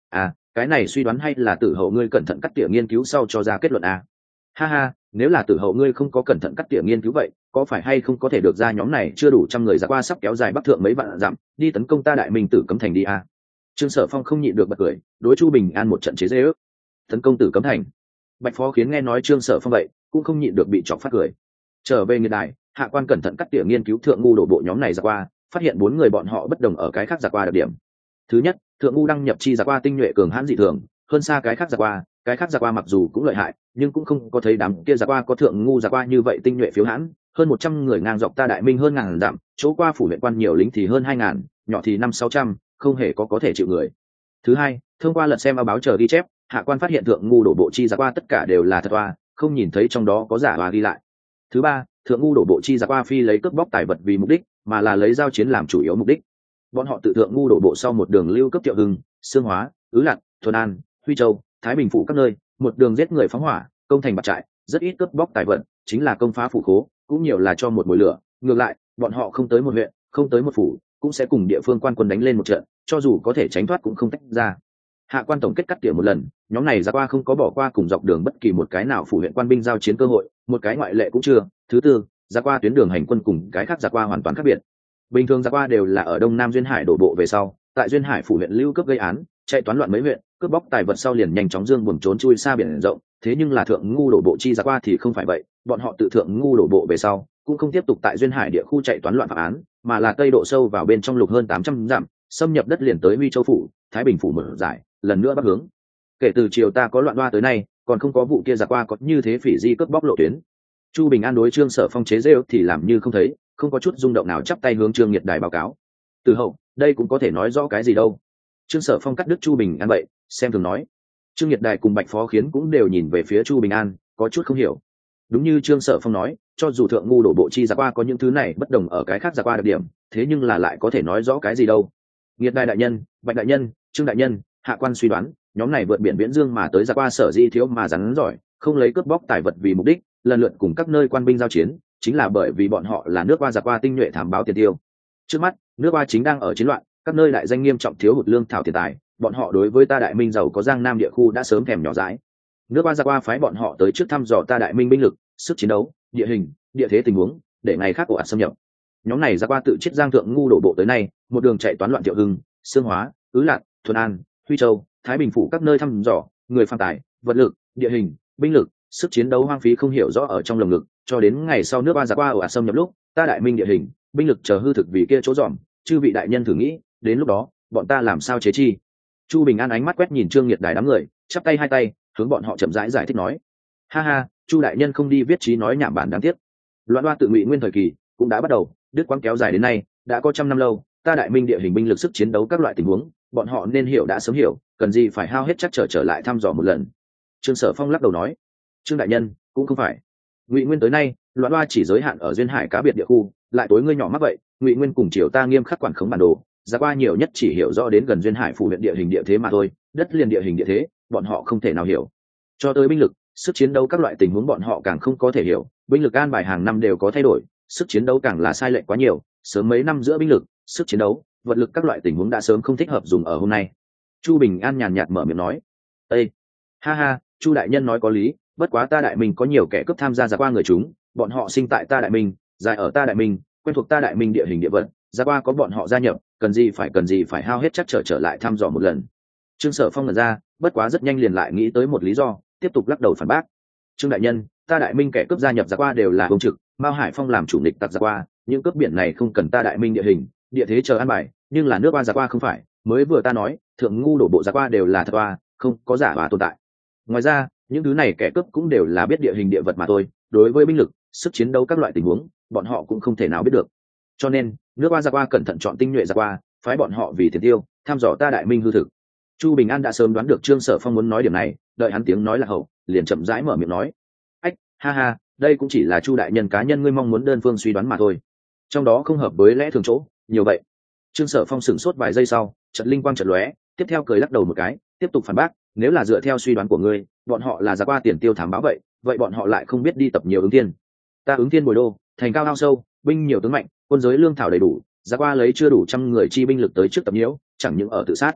Cái này suy đoán hay là Tử Hậu ngươi cẩn thận cắt tỉa nghiên cứu sau cho ra kết luận à? Ha ha, nếu là Tử Hậu ngươi không có cẩn thận cắt tỉa nghiên cứu vậy, có phải hay không có thể được ra nhóm này chưa đủ trăm người ra qua sắp kéo dài bắc thượng mấy vạn dặm, đi tấn công ta Đại Minh Tử Cấm Thành đi à? Trương Sở Phong không nhịn được bật cười, đối Chu Bình An một trận chế giễu. Tấn công Tử Cấm Thành. Bạch Phó Khiến nghe nói Trương Sở Phong vậy, cũng không nhịn được bị chọc phát cười. Trở về Nghiệt Đài, hạ quan cẩn thận cắt tỉa nghiên cứu thượng ngu đổ bộ nhóm này ra qua, phát hiện 4 người bọn họ bất đồng ở cái khác ra qua đặc điểm. Thứ nhất, thượng ngu đăng nhập chi ra qua tinh nhuệ cường hãn dị thường, hơn xa cái khác ra qua mặc dù cũng lợi hại, nhưng cũng không có thấy đám kia ra qua có thượng ngu ra qua như vậy tinh nhuệ phiếu hãn, hơn 100 người ngang dọc ta Đại Minh hơn ngàn dặm, chỗ qua phủ huyện quan nhiều lính thì hơn 2000, nhỏ thì 500-600, không hề có thể chịu người. Thứ hai, thông qua lật xem báo chờ ghi chép, hạ quan phát hiện thượng ngu đổ bộ chi ra qua tất cả đều là thật oa, không nhìn thấy trong đó có giả oa ghi lại. Thứ ba, thượng ngu đổ bộ chi ra qua phi lấy cướp bóc tài vật vì mục đích, mà là lấy giao chiến làm chủ yếu mục đích. Bọn họ tự thượng ngu đổ bộ sau một đường lưu cấp Triệu Hưng, Sương Hóa, Ứ Lặn, Thuần An, Huy Châu, Thái Bình phủ các nơi, một đường giết người phóng hỏa, công thành bạt trại, rất ít cướp bóc tài vật, chính là công phá phủ khố, cũng nhiều là cho một mồi lửa. Ngược lại, bọn họ không tới một huyện, không tới một phủ, cũng sẽ cùng địa phương quan quân đánh lên một trận, cho dù có thể tránh thoát cũng không tách ra. Hạ quan tổng kết cắt tỉa một lần, nhóm này ra qua không có bỏ qua cùng dọc đường bất kỳ một cái nào phủ huyện quan binh giao chiến cơ hội, một cái ngoại lệ cũng chưa. Thứ tư, ra qua tuyến đường hành quân cùng cái khác ra qua hoàn toàn khác biệt. Bình thường ra qua đều là ở đông nam duyên hải đổ bộ về sau, tại duyên hải phủ huyện lưu cướp gây án, chạy toán loạn mấy huyện, cướp bóc tài vật sau liền nhanh chóng dương buồn trốn chui xa biển rộng. Thế nhưng là thượng ngu đổ bộ chi ra qua thì không phải vậy, bọn họ tự thượng ngu đổ bộ về sau, cũng không tiếp tục tại duyên hải địa khu chạy toán loạn phạm án, mà là tây độ sâu vào bên trong lục hơn 800 dặm, xâm nhập đất liền tới Huy Châu phủ, Thái Bình phủ mở giải, lần nữa bắc hướng. Kể từ chiều ta có loạn đoa tới nay, còn không có vụ kia ra qua có như thế phỉ di cướp bóc lộ tuyến. Chu Bình An đối Trương Sở Phong chế rêu thì làm như không thấy, không có chút rung động nào, chắp tay hướng Trương Nhiệt Đài báo cáo. Từ hậu, đây cũng có thể nói rõ cái gì đâu. Trương Sở Phong cắt đứt Chu Bình An vậy, xem thường nói. Trương Nhiệt Đài cùng Bạch Phó Khiến cũng đều nhìn về phía Chu Bình An, có chút không hiểu. Đúng như Trương Sở Phong nói, cho dù thượng ngu đổ bộ chi ra qua có những thứ này bất đồng ở cái khác ra qua đặc điểm, thế nhưng là lại có thể nói rõ cái gì đâu. Nhiệt Đài đại nhân, Bạch đại nhân, Trương đại nhân, hạ quan suy đoán, nhóm này vượt biển viễn dương mà tới ra qua sở di thiếu mà rắn giỏi, không lấy cướp bóc tài vật vì mục đích, lần lượt cùng các nơi quan binh giao chiến, chính là bởi vì bọn họ là nước qua ra qua tinh nhuệ thám báo tiền tiêu. Trước mắt, nước qua chính đang ở chiến loạn, các nơi đại danh nghiêm trọng thiếu hụt lương thảo tiền tài, bọn họ đối với ta Đại Minh giàu có Giang Nam địa khu đã sớm thèm nhỏ dãi. Nước qua ra qua phái bọn họ tới trước thăm dò ta Đại Minh binh lực, sức chiến đấu, địa hình, địa thế tình huống, để ngày khác ồ ạt xâm nhập. Nhóm này ra qua tự chiết Giang thượng ngu đổ bộ tới nay, một đường chạy toán loạn Triệu Hưng, Sương Hóa, Ứ Lạn, Thuần An, Huy Châu, Thái Bình phủ các nơi thăm dò, người phàm tài, vật lực, địa hình, binh lực, sức chiến đấu hoang phí không hiểu rõ ở trong lồng ngực, cho đến ngày sau nước ba ra qua ồ ạt xâm nhập lúc, ta Đại Minh địa hình, binh lực chờ hư thực vì kia chỗ dòm, chư vị đại nhân thử nghĩ, đến lúc đó, bọn ta làm sao chế chi? Chu Bình An ánh mắt quét nhìn Trương Nhiệt Đài đám người, chắp tay hai tay, hướng bọn họ chậm rãi giải thích nói: ha ha, Chu đại nhân không đi viết chí nói nhảm bản đáng tiếc. Loạn đoa tự Ngụy Nguyên thời kỳ cũng đã bắt đầu, đứt quãng kéo dài đến nay, đã có 100 năm lâu, ta Đại Minh địa hình binh lực sức chiến đấu các loại tình huống, bọn họ nên hiểu đã sớm hiểu, cần gì phải hao hết chắc trở lại thăm dò một lần. Trương Sở Phong lắc đầu nói: Trương đại nhân, cũng không phải. Ngụy Nguyên tới nay, loạn đoa chỉ giới hạn ở duyên hải cá biệt địa khu, lại tối ngươi nhỏ mắc vậy, Ngụy Nguyên cùng triều ta nghiêm khắc quản khống bản đồ, ra qua nhiều nhất chỉ hiểu rõ đến gần duyên hải phủ huyện địa hình địa thế mà thôi, đất liền địa hình địa thế, bọn họ không thể nào hiểu. Cho tới binh lực, sức chiến đấu các loại tình huống bọn họ càng không có thể hiểu, binh lực an bài hàng năm đều có thay đổi, sức chiến đấu càng là sai lệch quá nhiều, sớm mấy năm giữa binh lực, sức chiến đấu, vật lực các loại tình huống đã sớm không thích hợp dùng ở hôm nay. Chu Bình An nhàn nhạt mở miệng nói: "Ê, ha ha, Chu đại nhân nói có lý, bất quá ta Đại Minh có nhiều kẻ cướp tham gia ra qua người chúng, bọn họ sinh tại ta Đại Minh, dài ở ta Đại Minh, quen thuộc ta Đại Minh địa hình địa vật, ra qua có bọn họ gia nhập, cần gì phải hao hết chắc trở lại thăm dò một lần." Trương Sở Phong ngẩn ra, bất quá rất nhanh liền lại nghĩ tới một lý do, tiếp tục lắc đầu phản bác: "Trương đại nhân, ta Đại Minh kẻ cướp gia nhập ra qua đều là công trực, Mao Hải Phong làm chủ địch tặc ra qua, những cướp biển này không cần ta Đại Minh địa hình, địa thế chờ an bài, nhưng là nước qua ra qua không phải, mới vừa ta nói, thượng ngu đổ bộ ra qua đều là thật qua, không có giả và tồn tại. Ngoài ra, những thứ này kẻ cướp cũng đều là biết địa hình địa vật mà thôi, đối với binh lực, sức chiến đấu các loại tình huống, bọn họ cũng không thể nào biết được. Cho nên, nước qua ra qua cẩn thận chọn tinh nhuệ ra qua, phái bọn họ vì tiền tiêu, thăm dò ta Đại Minh hư thực." Chu Bình An đã sớm đoán được Trương Sở Phong muốn nói điểm này, đợi hắn tiếng nói là hậu, liền chậm rãi mở miệng nói: "Ách, ha ha, đây cũng chỉ là Chu đại nhân cá nhân ngươi mong muốn đơn phương suy đoán mà thôi, trong đó không hợp với lẽ thường chỗ, nhiều vậy." Trương Sở Phong sửng sốt vài giây sau, trận linh quang chợt lóe, tiếp theo cười lắc đầu một cái, tiếp tục phản bác: "Nếu là dựa theo suy đoán của ngươi, bọn họ là ra qua tiền tiêu thám báo vậy bọn họ lại không biết đi tập nhiều ứng thiên. Ta ứng thiên bồi đô, thành cao ao sâu, binh nhiều tướng mạnh, quân giới lương thảo đầy đủ, ra qua lấy chưa đủ trăm người chi binh lực tới trước tập nhiễu, chẳng những ở tự sát,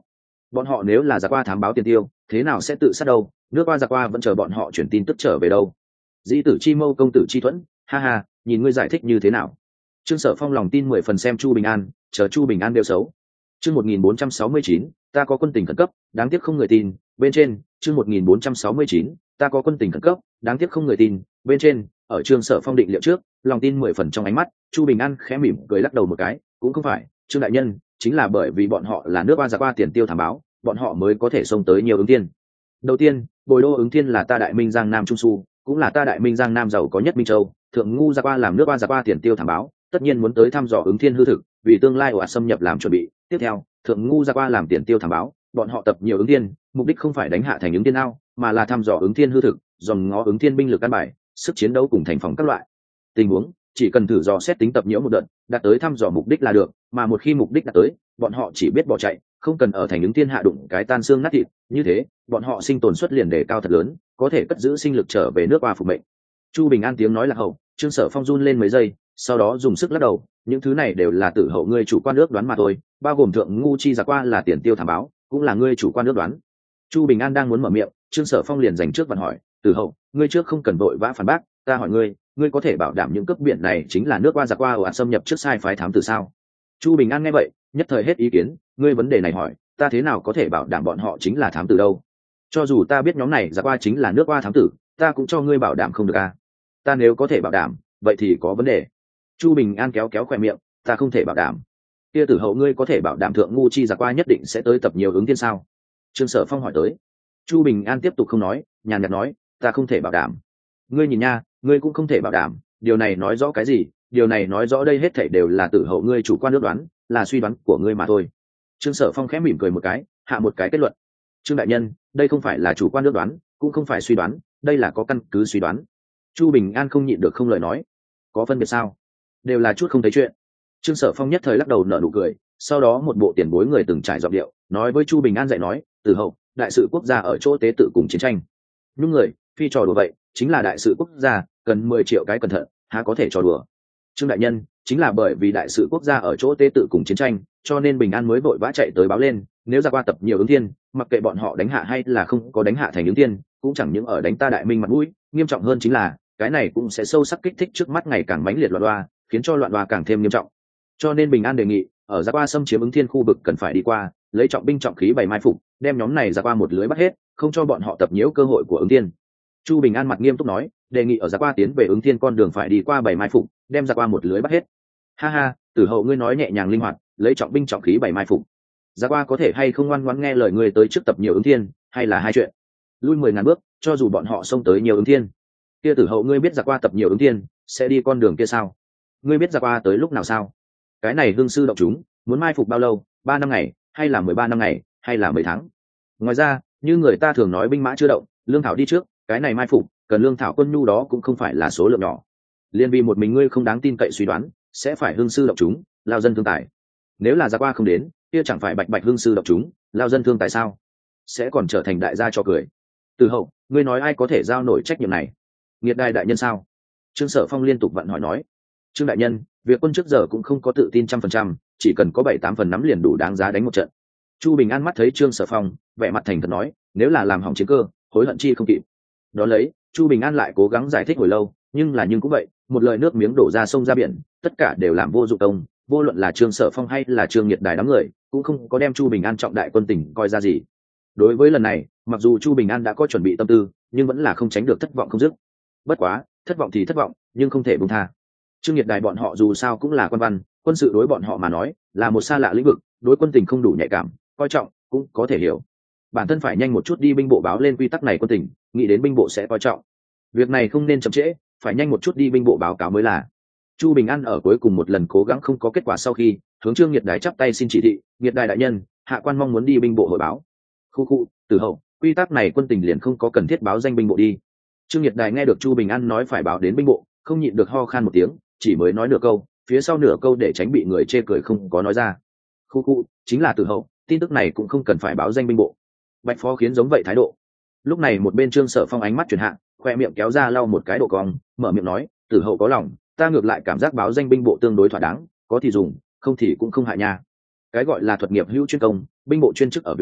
Bọn họ nếu là giặc qua thám báo tiền tiêu, thế nào sẽ tự sát đâu? Nước qua giặc qua vẫn chờ bọn họ chuyển tin tức trở về đâu? Dĩ tử chi mâu công tử chi thuẫn, ha ha, nhìn ngươi giải thích như thế nào? Trương Sở Phong lòng tin 10 phần xem Chu Bình An, chờ Chu Bình An đều xấu. Chương 1469, ta có quân tình khẩn cấp, đáng tiếc không người tin. Bên trên, chương 1469, ta có quân tình khẩn cấp, đáng tiếc không người tin. Bên trên, ở Trương Sở Phong định liệu trước, lòng tin 10 phần trong ánh mắt, Chu Bình An khẽ mỉm cười lắc đầu một cái, cũng không phải, Trương đại nhân, chính là bởi vì bọn họ là nước qua giặc qua tiền tiêu thám báo, bọn họ mới có thể xông tới nhiều ứng tiên. Đầu tiên, Bồi Đô ứng thiên là ta Đại Minh Giang Nam Trung Su, cũng là ta Đại Minh Giang Nam giàu có nhất Minh Châu, thượng ngu giặc qua làm nước qua giặc qua tiền tiêu thám báo, tất nhiên muốn tới thăm dò ứng thiên hư thực, vì tương lai ồ ạt xâm nhập làm chuẩn bị. Tiếp theo, thượng ngu giặc qua làm tiền tiêu thám báo, bọn họ tập nhiều ứng thiên, mục đích không phải đánh hạ thành ứng thiên ao, mà là thăm dò ứng thiên hư thực, dòm ngó ứng thiên binh lực căn bài, sức chiến đấu cùng thành phòng các loại tình huống, chỉ cần thử dò xét tính tập nhiễu một đợt, đạt tới thăm dò mục đích là được, mà một khi mục đích đạt tới, bọn họ chỉ biết bỏ chạy, không cần ở thành ứng thiên hạ đụng cái tan xương nát thịt, như thế, bọn họ sinh tồn suất liền đề cao thật lớn, có thể cất giữ sinh lực trở về nước qua phục mệnh. Chu Bình An tiếng nói là hậu, Trương Sở Phong run lên mấy giây, sau đó dùng sức lắc đầu, những thứ này đều là tử hậu ngươi chủ quan ước đoán mà thôi, bao gồm thượng ngu chi giặc qua là tiền tiêu thám báo, cũng là ngươi chủ quan ước đoán. Chu Bình An đang muốn mở miệng, Trương Sở Phong liền dành trước vặn hỏi, tử hậu, ngươi trước không cần vội vã phản bác, ta hỏi ngươi, ngươi có thể bảo đảm những cấp biển này chính là nước qua giặc qua ồ ạt xâm nhập trước sai phái thám tử sao? Chu Bình An nghe vậy, nhất thời hết ý kiến, ngươi vấn đề này hỏi, ta thế nào có thể bảo đảm bọn họ chính là thám tử đâu? Cho dù ta biết nhóm này giặc qua chính là nước qua thám tử, ta cũng cho ngươi bảo đảm không được à? Ta nếu có thể bảo đảm, vậy thì có vấn đề. Chu Bình An kéo kéo khóe miệng, ta không thể bảo đảm. Kia tử hậu ngươi có thể bảo đảm thượng ngu chi giặc qua nhất định sẽ tới tập nhiều ứng tiên sao? Trương Sở Phong hỏi tới. Chu Bình An tiếp tục không nói, nhàn nhạt nói, ta không thể bảo đảm. Ngươi nhìn nha, ngươi cũng không thể bảo đảm, điều này nói rõ cái gì? Điều này nói rõ đây hết thảy đều là tử hậu ngươi chủ quan ước đoán, là suy đoán của ngươi mà thôi. Trương Sở Phong khẽ mỉm cười một cái, hạ một cái kết luận. Trương đại nhân, đây không phải là chủ quan ước đoán, cũng không phải suy đoán, đây là có căn cứ suy đoán. Chu Bình An không nhịn được không lời nói, có phân biệt sao? Đều là chút không thấy chuyện. Trương Sở Phong nhất thời lắc đầu nở nụ cười, sau đó một bộ tiền bối người từng trải giọng điệu, nói với Chu Bình An dạy nói, tử hậu, đại sự quốc gia ở chỗ tế tự cùng chiến tranh. Những người phi trò đùa vậy, chính là đại sự quốc gia, cần 10 triệu cái cẩn thận, há có thể trò đùa. Trương đại nhân, chính là bởi vì đại sự quốc gia ở chỗ tế tự cùng chiến tranh, cho nên Bình An mới vội vã chạy tới báo lên, nếu ra qua tập nhiều ứng thiên, mặc kệ bọn họ đánh hạ hay là không có đánh hạ thành ứng thiên, cũng chẳng những ở đánh ta Đại Minh mặt mũi, nghiêm trọng hơn chính là cái này cũng sẽ sâu sắc kích thích trước mắt ngày càng mãnh liệt loạn đoa, khiến cho loạn đoa càng thêm nghiêm trọng. Cho nên Bình An đề nghị, ở ra qua xâm chiếm ứng thiên khu vực cần phải đi qua, lấy trọng binh trọng khí bày mai phục, đem nhóm này ra qua một lưới bắt hết, không cho bọn họ tập nhiễu cơ hội của ứng thiên. Chu Bình An mặt nghiêm túc nói, đề nghị ở ra qua tiến về ứng thiên con đường phải đi qua bày mai phục, đem ra qua một lưới bắt hết. Ha ha, tử hậu ngươi nói nhẹ nhàng linh hoạt, lấy trọng binh trọng khí bày mai phục. Ra qua có thể hay không ngoan ngoãn nghe lời ngươi tới trước tập nhiều ứng thiên, hay là hai chuyện. Lui 10.000 bước, cho dù bọn họ xông tới nhiều ứng thiên. Kia tử hậu ngươi biết ra qua tập nhiều ứng thiên, sẽ đi con đường kia sao? Ngươi biết ra qua tới lúc nào sao? Cái này hương sư động chúng, muốn mai phục bao lâu, 3 năm ngày, hay là 13 năm ngày, hay là 10 tháng? Ngoài ra, như người ta thường nói binh mã chưa động, lương thảo đi trước, cái này mai phục, cần lương thảo quân nhu đó cũng không phải là số lượng nhỏ. Liên vì một mình ngươi không đáng tin cậy suy đoán, sẽ phải hương sư động chúng, lao dân thương tài. Nếu là ra qua không đến, kia chẳng phải bạch bạch hương sư động chúng, lao dân thương tài sao? Sẽ còn trở thành đại gia cho cười. Từ hậu, ngươi nói ai có thể giao nổi trách nhiệm này? Nghiệt đài đại nhân sao? Trương Sở Phong liên tục vặn hỏi nói. Trương đại nhân, việc quân trước giờ cũng không có tự tin 100%, chỉ cần có 7-8 phần nắm liền đủ đáng giá đánh một trận. Chu Bình An mắt thấy Trương Sở Phong, vẻ mặt thành thật nói, nếu là làm hỏng chiến cơ, hối hận chi không kịp. Đó lấy, Chu Bình An lại cố gắng giải thích hồi lâu, nhưng cũng vậy, một lời nước miếng đổ ra sông ra biển, tất cả đều làm vô dụng công, vô luận là Trương Sở Phong hay là Trương Nghiệt Đài đám người, cũng không có đem Chu Bình An trọng đại quân tình coi ra gì. Đối với lần này, mặc dù Chu Bình An đã có chuẩn bị tâm tư, nhưng vẫn là không tránh được thất vọng không dứt. Bất quá, thất vọng thì thất vọng, nhưng không thể buông tha. Trương Nghiệt Đài bọn họ dù sao cũng là quan văn, quân sự đối bọn họ mà nói là một xa lạ lĩnh vực, đối quân tình không đủ nhạy cảm, coi trọng cũng có thể hiểu. Bản thân phải nhanh một chút đi binh bộ báo lên quy tắc này quân tình, nghĩ đến binh bộ sẽ coi trọng. Việc này không nên chậm trễ, phải nhanh một chút đi binh bộ báo cáo mới là. Chu Bình An ở cuối cùng một lần cố gắng không có kết quả sau khi, hướng Trương Nghiệt Đài chắp tay xin chỉ thị, Nghiệt Đài đại nhân, hạ quan mong muốn đi binh bộ hội báo. Khu, Tử hậu, quy tắc này quân tình liền không có cần thiết báo danh binh bộ đi. Trương Nghiệt Đài nghe được Chu Bình An nói phải báo đến binh bộ, không nhịn được ho khan một tiếng, chỉ mới nói nửa câu, phía sau nửa câu để tránh bị người chê cười không có nói ra. Khu, chính là Tử hậu, tin tức này cũng không cần phải báo danh binh bộ. Bạch phó khiến giống vậy thái độ. Lúc này một bên Trương Sở Phong ánh mắt chuyển hạ, khoe miệng kéo ra lau một cái độ cong, mở miệng nói, Tử hậu có lòng, ta ngược lại cảm giác báo danh binh bộ tương đối thỏa đáng, có thì dùng, không thì cũng không hại nha. Cái gọi là thuật nghiệp hữu chuyên công, binh bộ chuyên chức ở việc quân,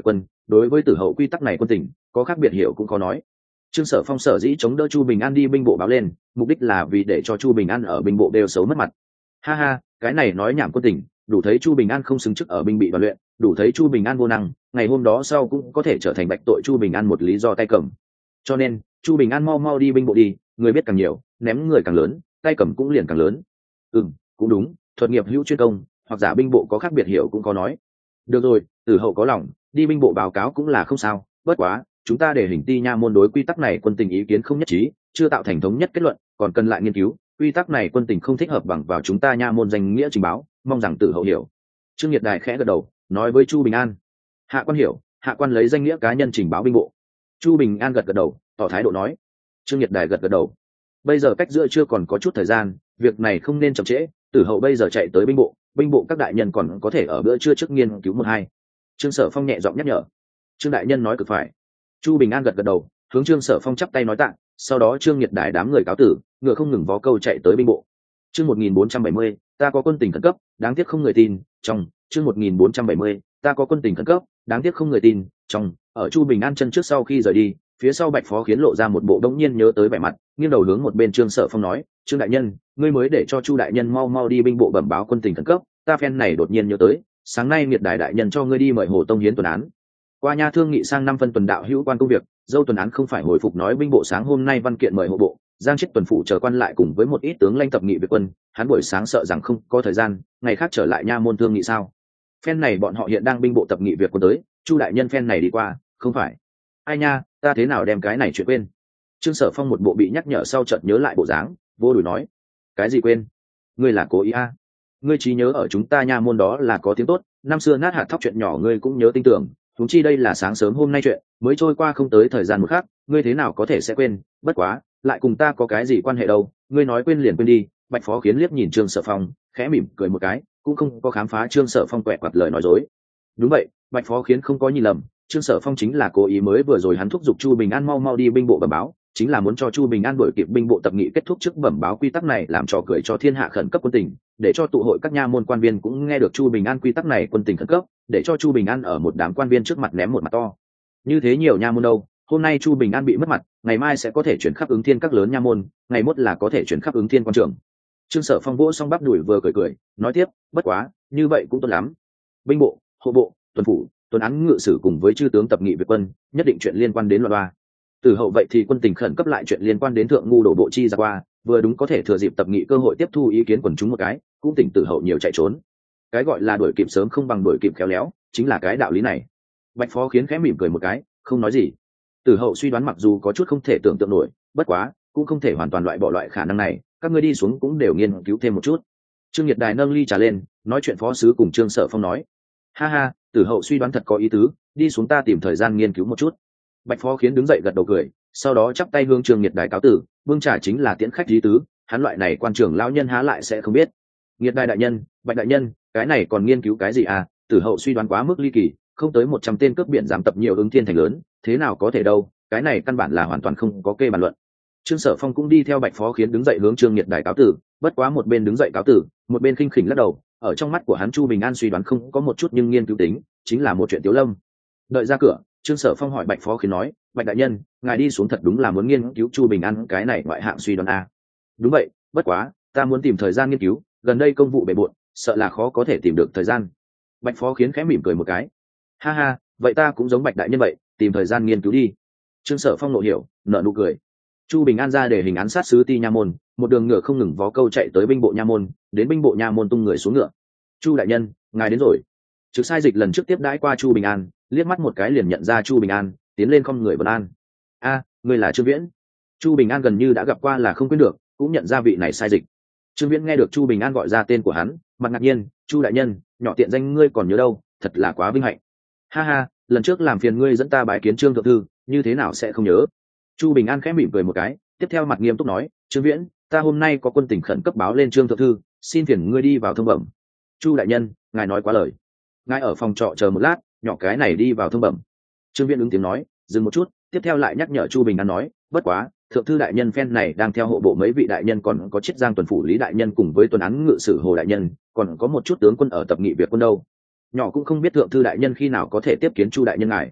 đối với tử hậu quy tắc này quân tình có khác biệt hiểu cũng có nói. Trương Sở Phong sở dĩ chống đỡ Chu Bình An đi binh bộ báo lên, mục đích là vì để cho Chu Bình An ở binh bộ đều xấu mất mặt. Ha ha, cái này nói nhảm quân tình, đủ thấy Chu Bình An không xứng chức ở binh bị đoàn luyện, đủ thấy Chu Bình An vô năng, ngày hôm đó sau cũng có thể trở thành bạch tội Chu Bình An một lý do tay cầm. Cho nên, Chu Bình An mau mau đi binh bộ đi, người biết càng nhiều, ném người càng lớn, tay cầm cũng liền càng lớn. Cũng đúng, thuật nghiệp hữu chuyên công, hoặc giả binh bộ có khác biệt hiểu cũng có nói. Được rồi, tử hậu có lòng, đi binh bộ báo cáo cũng là không sao, bất quá chúng ta để hình ti nha môn đối quy tắc này quân tình ý kiến không nhất trí, chưa tạo thành thống nhất kết luận, còn cần lại nghiên cứu, quy tắc này quân tình không thích hợp bằng vào chúng ta nha môn danh nghĩa trình báo, mong rằng tử hậu hiểu. Trương Nhiệt Đài khẽ gật đầu, nói với Chu Bình An. Hạ quan hiểu, hạ quan lấy danh nghĩa cá nhân trình báo binh bộ. Chu Bình An gật gật đầu, tỏ thái độ nói. Trương Nhiệt Đài gật gật đầu. Bây giờ cách giữa chưa còn có chút thời gian, việc này không nên chậm trễ, tử hậu bây giờ chạy tới binh bộ các đại nhân còn có thể ở bữa trưa trước nghiên cứu một hai. Trương Sở Phong nhẹ giọng nhắc nhở. Trương đại nhân nói cực phải. Chu Bình An gật gật đầu, hướng Trương Sở Phong chắp tay nói tạ, sau đó Trương Nhiệt Đài đám người cáo tử, ngựa không ngừng vó câu chạy tới binh bộ. Chương 1470, ta có quân tình khẩn cấp, đáng tiếc không người tin. Trong chương 1470, ta có quân tình khẩn cấp, đáng tiếc không người tin. Trong ở Chu Bình An chân trước sau khi rời đi, phía sau Bạch Phó Khiến lộ ra một bộ đống nhiên nhớ tới vẻ mặt, nghiêng đầu hướng một bên Trương Sở Phong nói, Trương đại nhân, ngươi mới để cho Chu đại nhân mau mau đi binh bộ bẩm báo quân tình khẩn cấp, ta phen này đột nhiên nhớ tới, sáng nay Miệt Đại đại nhân cho ngươi đi mời Hồ Tông hiến tuần án. Qua nha thương nghị sang 5 phân tuần đạo hữu quan công việc, dâu tuần án không phải hồi phục nói binh bộ sáng hôm nay văn kiện mời hộ bộ, giang chết tuần phụ chờ quan lại cùng với một ít tướng lãnh tập nghị việc quân, hắn buổi sáng sợ rằng không có thời gian, ngày khác trở lại nha môn thương nghị sao? Phen này bọn họ hiện đang binh bộ tập nghị việc quân tới, Chu đại nhân phen này đi qua, không phải? Ai nha, ta thế nào đem cái này chuyện quên? Trương Sở Phong một bộ bị nhắc nhở sau chợt nhớ lại bộ dáng, vô đùi nói, cái gì quên? Ngươi là cố ý à? Ngươi trí nhớ ở chúng ta nha môn đó là có tiếng tốt, năm xưa nát hạt thóc chuyện nhỏ ngươi cũng nhớ tinh tưởng. Chúng chi đây là sáng sớm hôm nay chuyện mới trôi qua không tới thời gian một khắc, ngươi thế nào có thể sẽ quên? Bất quá lại cùng ta có cái gì quan hệ đâu, ngươi nói quên liền quên đi. Bạch Phó Khiến liếc nhìn Trương Sở Phong, khẽ mỉm cười một cái, cũng không có khám phá Trương Sở Phong quẹt quặt lời nói dối. Đúng vậy, Bạch Phó Khiến không có nhìn lầm, Trương Sở Phong chính là cố ý, mới vừa rồi hắn thúc giục Chu Bình An mau mau đi binh bộ bẩm báo, chính là muốn cho Chu Bình An đuổi kịp binh bộ tập nghị kết thúc trước bẩm báo quy tắc này, làm trò cười cho thiên hạ khẩn cấp quân tình, để cho tụ hội các nha môn quan viên cũng nghe được Chu Bình An quy tắc này quân tình khẩn cấp, để cho Chu Bình An ở một đám quan viên trước mặt ném một mặt to. Như thế nhiều nha môn đâu, hôm nay Chu Bình An bị mất mặt, ngày mai sẽ có thể chuyển khắp ứng thiên các lớn nha môn, ngày mốt là có thể chuyển khắp ứng thiên quan trường. Trương Sở Phong vỗ xong bắp đùi vừa cười cười, nói tiếp, bất quá, như vậy cũng tốt lắm. Binh bộ, hộ bộ, tuần phủ, tuần án ngự sử cùng với chư tướng tập nghị việc quân, nhất định chuyện liên quan đến loạn ba. Từ hậu vậy thì quân tình khẩn cấp lại chuyện liên quan đến thượng ngu đổ bộ chi ra qua, vừa đúng có thể thừa dịp tập nghị cơ hội tiếp thu ý kiến quần chúng một cái, cũng tỉnh tử hậu nhiều chạy trốn. Cái gọi là đuổi kịp sớm không bằng đuổi kịp khéo léo, chính là cái đạo lý này. Bạch Phó Khiến khẽ mỉm cười một cái, không nói gì. Tử hậu suy đoán mặc dù có chút không thể tưởng tượng nổi, bất quá cũng không thể hoàn toàn loại bỏ loại khả năng này, các ngươi đi xuống cũng đều nghiên cứu thêm một chút. Trương Nhiệt Đài nâng ly trà lên, nói chuyện phó sứ cùng Trương Sở Phong nói, ha ha, tử hậu suy đoán thật có ý tứ, đi xuống ta tìm thời gian nghiên cứu một chút. Bạch Phó Khiến đứng dậy gật đầu cười, sau đó chắp tay hướng Trương Nhiệt Đài cáo tử, bưng trà chính là tiễn khách ý tứ, hắn loại này quan trưởng lão nhân há lại sẽ không biết. Nhiệt Đài đại nhân, Bạch đại nhân, cái này còn nghiên cứu cái gì à? Tử hậu suy đoán quá mức ly kỳ, không tới 100 tên cướp biển giảm tập nhiều ứng thiên thành lớn, thế nào có thể đâu, cái này căn bản là hoàn toàn không có kê bàn luận. Trương Sở Phong cũng đi theo Bạch Phó Khiến đứng dậy hướng Trương Nhiệt Đài cáo tử, bất quá một bên đứng dậy cáo tử, một bên khinh khỉnh lắc đầu, ở trong mắt của hắn Chu Bình An suy đoán không có một chút nhưng nghiên cứu tính, chính là một chuyện tiểu lâm. Đợi ra cửa, Trương Sở Phong hỏi Bạch Phó Khiến nói, Bạch đại nhân, ngài đi xuống thật đúng là muốn nghiên cứu Chu Bình An cái này ngoại hạng suy đoán à? Đúng vậy, bất quá ta muốn tìm thời gian nghiên cứu, gần đây công vụ bề bộn, sợ là khó có thể tìm được thời gian. Bạch Phó Khiến khẽ mỉm cười một cái, ha ha, vậy ta cũng giống Bạch đại nhân vậy, tìm thời gian nghiên cứu đi. Trương Sở Phong nội hiểu, nở nụ cười. Chu Bình An ra để hình án sát sứ ti nha môn, một đường ngựa không ngừng vó câu chạy tới binh bộ nha môn, đến binh bộ nha môn tung người xuống ngựa. Chu đại nhân, ngài đến rồi. Trực sai dịch lần trước tiếp đãi qua Chu Bình An, liếc mắt một cái liền nhận ra Chu Bình An, tiến lên không người vân an. A, ngươi là Trương Viễn. Chu Bình An gần như đã gặp qua là không quên được, cũng nhận ra vị này sai dịch. Trương Viễn nghe được Chu Bình An gọi ra tên của hắn, mặt ngạc nhiên, Chu đại nhân, nhỏ tiện danh ngươi còn nhớ đâu, thật là quá vinh hạnh. Ha ha, lần trước làm phiền ngươi dẫn ta bái kiến Trương thượng thư, như thế nào sẽ không nhớ. Chu Bình An khẽ mỉm cười một cái, tiếp theo mặt nghiêm túc nói, Trương Viễn, ta hôm nay có quân tình khẩn cấp báo lên Trương thượng thư, xin phiền ngươi đi vào thông bẩm. Chu đại nhân, ngài nói quá lời. Ngài ở phòng trọ chờ một lát, nhỏ cái này đi vào thông bẩm. Trương Viễn ứng tiếng nói, dừng một chút, tiếp theo lại nhắc nhở Chu Bình An nói, bất quá thượng thư đại nhân phen này đang theo hộ bộ mấy vị đại nhân, còn có Chiết Giang tuần phủ Lý đại nhân cùng với tuần án ngự sử Hồ đại nhân, còn có một chút tướng quân ở tập nghị việc quân đâu. Nhỏ cũng không biết thượng thư đại nhân khi nào có thể tiếp kiến Chu đại nhân ngài.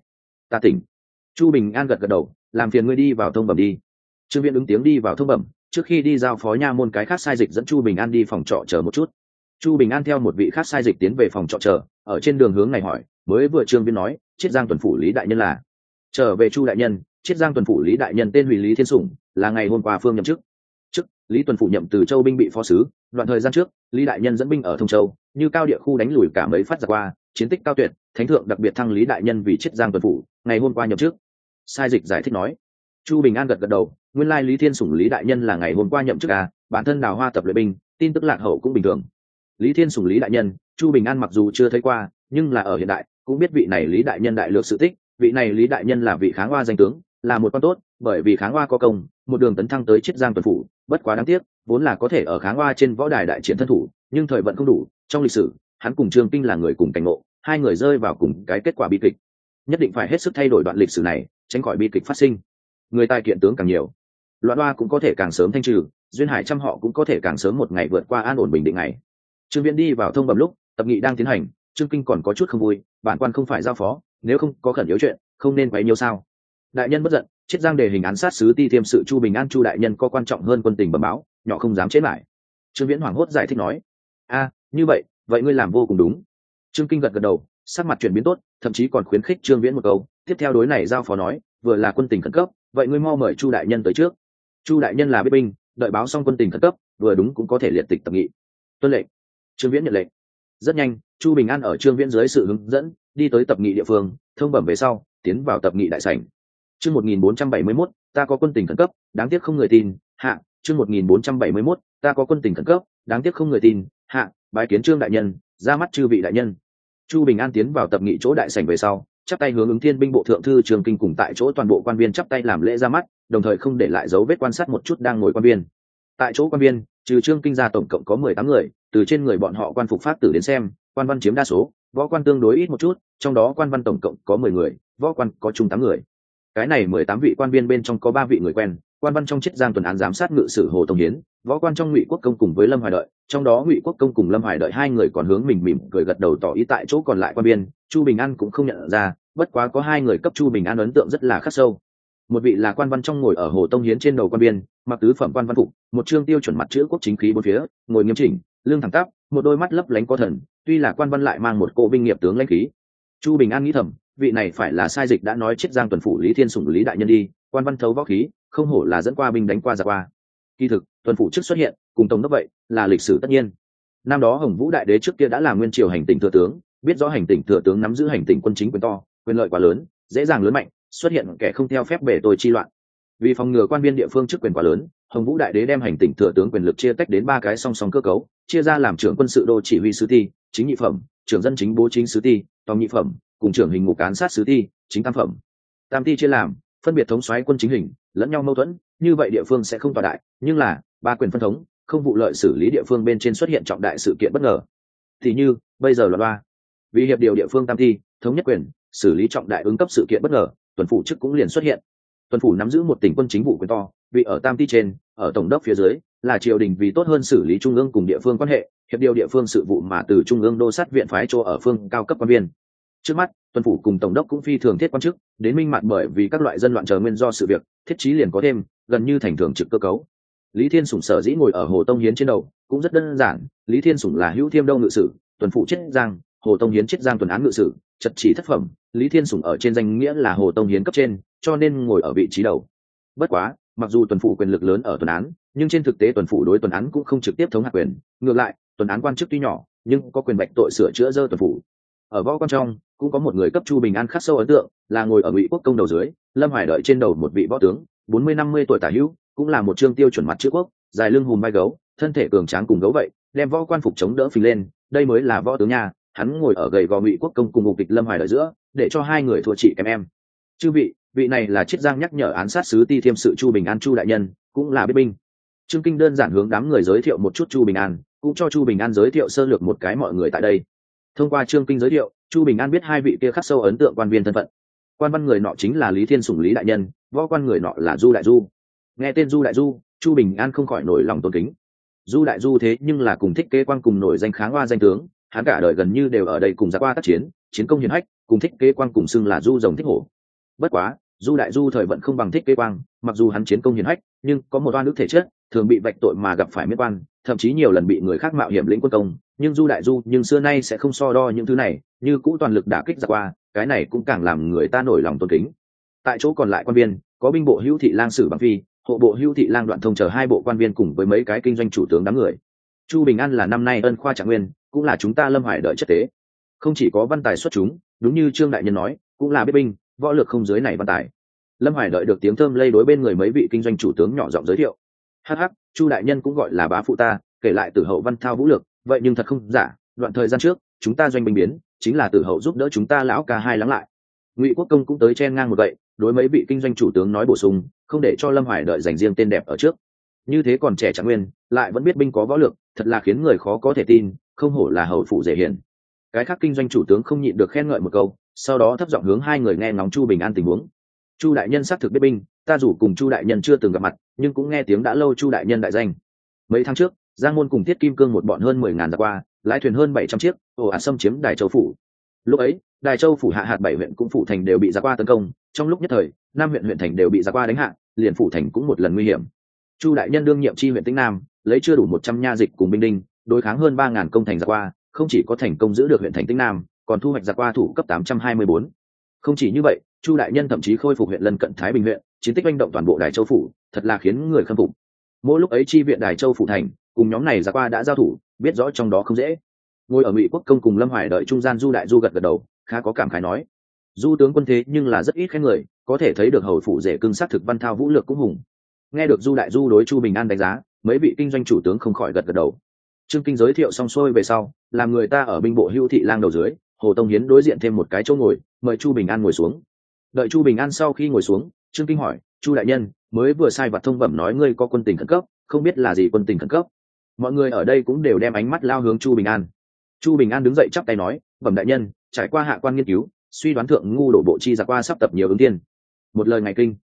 ta tỉnh. Chu Bình An gật gật đầu, làm phiền ngươi đi vào thông bẩm đi. Trương Viễn ứng tiếng đi vào thông bẩm, trước khi đi giao phó nha môn cái khác sai dịch dẫn Chu Bình An đi phòng trọ chờ một chút. Chu Bình An theo một vị khác sai dịch tiến về phòng trọ chờ, ở trên đường hướng này hỏi, mới vừa Trương Viễn nói, Chiết Giang tuần phủ Lý đại nhân là. Trở về Chu đại nhân, Chiết Giang tuần phủ Lý đại nhân tên hủy Lý Thiên Sủng, là ngày hôm qua phương nhậm chức. Lý tuần phủ nhậm từ Châu binh bị phó sứ, đoạn thời gian trước, Lý đại nhân dẫn binh ở Thông Châu, như cao địa khu đánh lùi cả mấy phát giặc qua, chiến tích cao tuyệt, thánh thượng đặc biệt thăng Lý đại nhân vì Chiết Giang tuần phủ, ngày hôm qua nhậm chức. Sai dịch giải thích nói. Chu Bình An gật gật đầu, nguyên lai Lý Thiên Sủng Lý đại nhân là ngày hôm qua nhậm chức à, bản thân Đào Hoa tập luyện binh, tin tức lạc hậu cũng bình thường. Lý Thiên Sủng Lý đại nhân, Chu Bình An mặc dù chưa thấy qua, nhưng là ở hiện đại, cũng biết vị này Lý đại nhân đại lược sự tích, vị này Lý đại nhân là vị kháng hoa danh tướng, là một quan tốt, bởi vì kháng hoa có công, một đường tấn thăng tới Chiết Giang tuần phủ, bất quá đáng tiếc, vốn là có thể ở kháng hoa trên võ đài đại chiến thân thủ, nhưng thời vận không đủ, trong lịch sử, hắn cùng Trương Kinh là người cùng cảnh ngộ, hai người rơi vào cùng cái kết quả bi kịch. Nhất định phải hết sức thay đổi đoạn lịch sử này, tránh khỏi bi kịch phát sinh. Người tài kiện tướng càng nhiều, loạn hoa cũng có thể càng sớm thanh trừ, duyên hải trăm họ cũng có thể càng sớm một ngày vượt qua an ổn bình định ngày. Trương Viễn đi vào thông bẩm lúc, tập nghị đang tiến hành, Trương Kinh còn có chút không vui, bản quan không phải giao phó, nếu không có khẩn yếu chuyện, không nên quấy nhiễu sao? Đại nhân bất giận, Chiết Giang đề hình án sát sứ ti thiêm sự Chu Bình An Chu đại nhân có quan trọng hơn quân tình bẩm báo, nhỏ không dám chế lại. Trương Viễn hoảng hốt giải thích nói, như vậy ngươi làm vô cùng đúng. Trương Kinh gật gật đầu, sắc mặt chuyển biến tốt, thậm chí còn khuyến khích Trương Viễn một câu, tiếp theo đối này giao phó nói, vừa là quân tình khẩn cấp, vậy ngươi mau mời Chu đại nhân tới trước. Chu đại nhân là biết binh, đợi báo xong quân tình khẩn cấp, vừa đúng cũng có thể liệt tịch tập nghị. Tuân lệnh. Trương Viễn nhận lệnh. Rất nhanh, Chu Bình An ở Trương Viễn dưới sự hướng dẫn, đi tới tập nghị địa phương, thông bẩm về sau, tiến vào tập nghị đại sảnh. Chương 1471, ta có quân tình khẩn cấp, đáng tiếc không người tin, hạ. Chương 1471, ta có quân tình khẩn cấp, đáng tiếc không người tin, hạ. Bái kiến Trương đại nhân, ra mắt chư vị đại nhân. Chu Bình An tiến vào tập nghị chỗ đại sảnh về sau, chắp tay hướng ứng Thiên binh bộ thượng thư Trương Kinh cùng tại chỗ toàn bộ quan viên chắp tay làm lễ ra mắt, đồng thời không để lại dấu vết quan sát một chút đang ngồi quan viên. Tại chỗ quan viên, trừ Trương Kinh ra tổng cộng có 18 người, từ trên người bọn họ quan phục phát tử đến xem, quan văn chiếm đa số, võ quan tương đối ít một chút, trong đó quan văn tổng cộng có 10 người, võ quan có chung 8 người. Cái này 18 vị quan viên bên trong có 3 vị người quen, quan văn trong Chiết Giang tuần án giám sát ngự sử Hồ Tông Hiến, võ quan trong Ngụy Quốc Công cùng với Lâm Hoài Đợi, trong đó Ngụy Quốc Công cùng Lâm Hoài Đợi hai người còn hướng mình mỉm cười gật đầu tỏ ý tại chỗ, còn lại quan viên, Chu Bình An cũng không nhận ra, bất quá có 2 người cấp Chu Bình An ấn tượng rất là khắc sâu. Một vị là quan văn trong ngồi ở Hồ Tông Hiến trên đầu quan viên, mặc tứ phẩm quan văn phục, một trương tiêu chuẩn mặt chữ quốc chính khí bốn phía, ngồi nghiêm chỉnh, lưng thẳng tắp, một đôi mắt lấp lánh có thần, tuy là quan văn lại mang một cỗ binh nghiệp tướng lãnh khí. Chu Bình An nghĩ thầm, vị này phải là sai dịch đã nói Chiết Giang tuần phủ Lý Thiên Sủng Lý đại nhân đi, quan văn thấu võ khí, không hổ là dẫn qua binh đánh qua giặc qua. Kỳ thực, tuần phủ trước xuất hiện, cùng tổng đốc vậy, là lịch sử tất nhiên. Năm đó Hồng Vũ đại đế trước kia đã là nguyên triều hành tỉnh thừa tướng, biết rõ hành tỉnh thừa tướng nắm giữ hành tỉnh quân chính quyền to, quyền lợi quá lớn, dễ dàng lớn mạnh, xuất hiện kẻ không theo phép bể tôi chi loạn. Vì phòng ngừa quan viên địa phương chức quyền quá lớn, Hồng Vũ đại đế đem hành tỉnh thừa tướng quyền lực chia tách đến 3 cái song song cơ cấu, chia ra làm trưởng quân sự đô chỉ huy sứ ti, chính nhị phẩm, trưởng dân chính bố chính sứ ti, tòng nhị phẩm, cùng trưởng hình ngục án sát sứ ti, chính tam phẩm. Tam ti chia làm, phân biệt thống soái quân chính hình, lẫn nhau mâu thuẫn, như vậy địa phương sẽ không tòa đại, nhưng là 3 quyền phân thống, không vụ lợi xử lý địa phương bên trên xuất hiện trọng đại sự kiện bất ngờ. Thì như, bây giờ là 3. Vì hiệp điều địa phương tam ti, thống nhất quyền, xử lý trọng đại ứng cấp sự kiện bất ngờ, tuần phủ chức cũng liền xuất hiện. Tuần phủ nắm giữ một tỉnh quân chính vụ quyền to, vị ở tam ti trên, ở tổng đốc phía dưới, là triều đình vì tốt hơn xử lý trung ương cùng địa phương quan hệ, hiệp điều địa phương sự vụ mà từ trung ương đô sát viện phái cho ở phương cao cấp quan viên. Trước mắt, tuần phủ cùng tổng đốc cũng phi thường thiết quan chức, đến minh mặt bởi vì các loại dân loạn chờ nguyên do sự việc, thiết chí liền có thêm, gần như thành thường trực cơ cấu. Lý Thiên Sủng sở dĩ ngồi ở Hồ Tông Hiến trên đầu, cũng rất đơn giản, Lý Thiên Sủng là Hữu Thiêm Đông ngự sử, tuần phủ Chiết Giang, Hồ Tông Hiến Chiết Giang tuần án ngự sử, chật chỉ thất phẩm, Lý Thiên Sủng ở trên danh nghĩa là Hồ Tông Hiến cấp trên, cho nên ngồi ở vị trí đầu. Bất quá, mặc dù tuần phủ quyền lực lớn ở tuần án, nhưng trên thực tế tuần phủ đối tuần án cũng không trực tiếp thống hạ quyền, ngược lại, tuần án quan chức tuy nhỏ, nhưng có quyền bạch tội sửa chữa dơ tuần phủ. Ở võ quan trong, cũng có một người cấp Chu Bình An khắc sâu ấn tượng, là ngồi ở Ngụy Quốc Công đầu dưới, Lâm Hoài Đợi trên đầu một vị võ tướng, 40-50 tuổi tả hữu, cũng là một trương tiêu chuẩn mặt chữ quốc, dài lưng hùm vai gấu, thân thể cường tráng cùng gấu vậy, đem võ quan phục chống đỡ phình lên, đây mới là võ tướng nha. Hắn ngồi ở gầy gò Ngụy Quốc Công cùng ngục kịch Lâm Hoài Đợi giữa, để cho hai người thua chị em. Chư vị này là Chiết Giang nhắc nhở án sát sứ ti thiêm sự Chu Bình An Chu đại nhân, cũng là biết binh. Trương Kinh đơn giản hướng đám người giới thiệu một chút Chu Bình An, cũng cho Chu Bình An giới thiệu sơ lược một cái mọi người tại đây. Thông qua Trương Kinh giới thiệu, Chu Bình An biết 2 vị kia khắc sâu ấn tượng quan viên thân phận. Quan văn người nọ chính là Lý Thiên Sủng Lý đại nhân, võ quan người nọ là Du đại du. Nghe tên Du đại du, Chu Bình An không khỏi nổi lòng tôn kính. Du đại du thế nhưng là cùng Thích Kế Quang cùng nổi danh kháng hoa danh tướng, hắn cả đời gần như đều ở đây cùng giặc qua tác chiến, chiến công hiển hách, cùng Thích Kế Quang cùng xưng là Du rồng thích hổ. Bất quá Du Đại Du thời vận không bằng Thích Kế Quang, mặc dù hắn chiến công hiển hách nhưng có một oan ức thể chất, thường bị vạch tội mà gặp phải miễn quan, thậm chí nhiều lần bị người khác mạo hiểm lĩnh quân công. Nhưng Du Đại Du nhưng xưa nay sẽ không so đo những thứ này, như cũ toàn lực đả kích giặc qua, cái này cũng càng làm người ta nổi lòng tôn kính. Tại chỗ còn lại quan viên có binh bộ Hữu Thị Lang Sử Bằng Phi, hộ bộ Hữu Thị Lang Đoạn Thông chờ hai bộ quan viên cùng với mấy cái kinh doanh chủ tướng đám người. Chu Bình An là năm nay ân khoa trạng nguyên, cũng là chúng ta Lâm Hải đợi chất tế, không chỉ có văn tài xuất chúng, đúng như Trương đại nhân nói, cũng là biết binh võ lược không dưới này văn tài. Lâm Hải đợi được tiếng thơm lây đối bên người mấy vị kinh doanh chủ tướng nhỏ giọng giới thiệu. Hắc, Chu đại nhân cũng gọi là bá phụ ta, kể lại Tử Hậu văn thao vũ lược, vậy nhưng thật không giả, đoạn thời gian trước chúng ta doanh binh biến chính là Tử Hậu giúp đỡ chúng ta lão ca hai lắng lại. Ngụy Quốc Công cũng tới chen ngang một vậy, đối mấy vị kinh doanh chủ tướng nói bổ sung, không để cho Lâm Hải đợi dành riêng tên đẹp ở trước. Như thế còn trẻ trạng nguyên, lại vẫn biết binh có võ lược, thật là khiến người khó có thể tin, không hổ là hậu phụ dễ hiển. Cái khác kinh doanh chủ tướng không nhịn được khen ngợi một câu, sau đó thấp giọng hướng hai người nghe ngóng Chu Bình An tình huống. Chu đại nhân xác thực biết binh, ta dù cùng Chu đại nhân chưa từng gặp mặt, nhưng cũng nghe tiếng đã lâu Chu đại nhân đại danh. Mấy tháng trước, Giang Môn cùng Thiết Kim Cương một bọn hơn 10.000 giặc qua, lái thuyền hơn 700 chiếc, ồ ạt xâm chiếm Đài Châu phủ. Lúc ấy, Đài Châu phủ hạ hạt 7 huyện cũng phủ thành đều bị giặc qua tấn công, trong lúc nhất thời, 5 huyện thành đều bị giặc qua đánh hạ, liền phủ thành cũng một lần nguy hiểm. Chu đại nhân đương nhiệm chi huyện Tĩnh Nam, lấy chưa đủ 100 nha dịch cùng binh đinh, đối kháng hơn 3.000 công thành giặc qua, không chỉ có thành công giữ được huyện thành Tĩnh Nam, còn thu hoạch giặc qua thủ cấp 824. Không chỉ như vậy, Chu đại nhân thậm chí khôi phục huyện lân cận Thái Bình huyện, chiến tích manh động toàn bộ Đài Châu phủ, thật là khiến người khâm phục. Mỗi lúc ấy chi viện Đài Châu phủ thành, cùng nhóm này giặc qua đã giao thủ, biết rõ trong đó không dễ. Ngồi ở Ngụy Quốc Công cùng Lâm Hải đợi trung gian Du Đại Du gật gật đầu, khá có cảm khái nói: Du tướng quân thế nhưng là rất ít khen người, có thể thấy được hầu phủ rể cưng xác thực văn thao vũ lược cũng hùng. Nghe được Du Đại Du đối Chu Bình An đánh giá, mấy vị kinh doanh chủ tướng không khỏi gật gật đầu. Trương Kinh giới thiệu xong xuôi về sau, làm người ta ở binh bộ Hữu Thị Lang đầu dưới, Hồ Tông Hiến đối diện thêm một cái chỗ ngồi, mời Chu Bình An ngồi xuống. Đợi Chu Bình An sau khi ngồi xuống, Trương Kinh hỏi: Chu đại nhân, mới vừa sai vặt thông bẩm nói ngươi có quân tình khẩn cấp, không biết là gì quân tình khẩn cấp? Mọi người ở đây cũng đều đem ánh mắt lao hướng Chu Bình An. Chu Bình An đứng dậy chắp tay nói: bẩm đại nhân, trải qua hạ quan nghiên cứu, suy đoán thượng ngu đổ bộ chi giặc qua sắp tập nhiều ứng tiên. Một lời ngày kinh.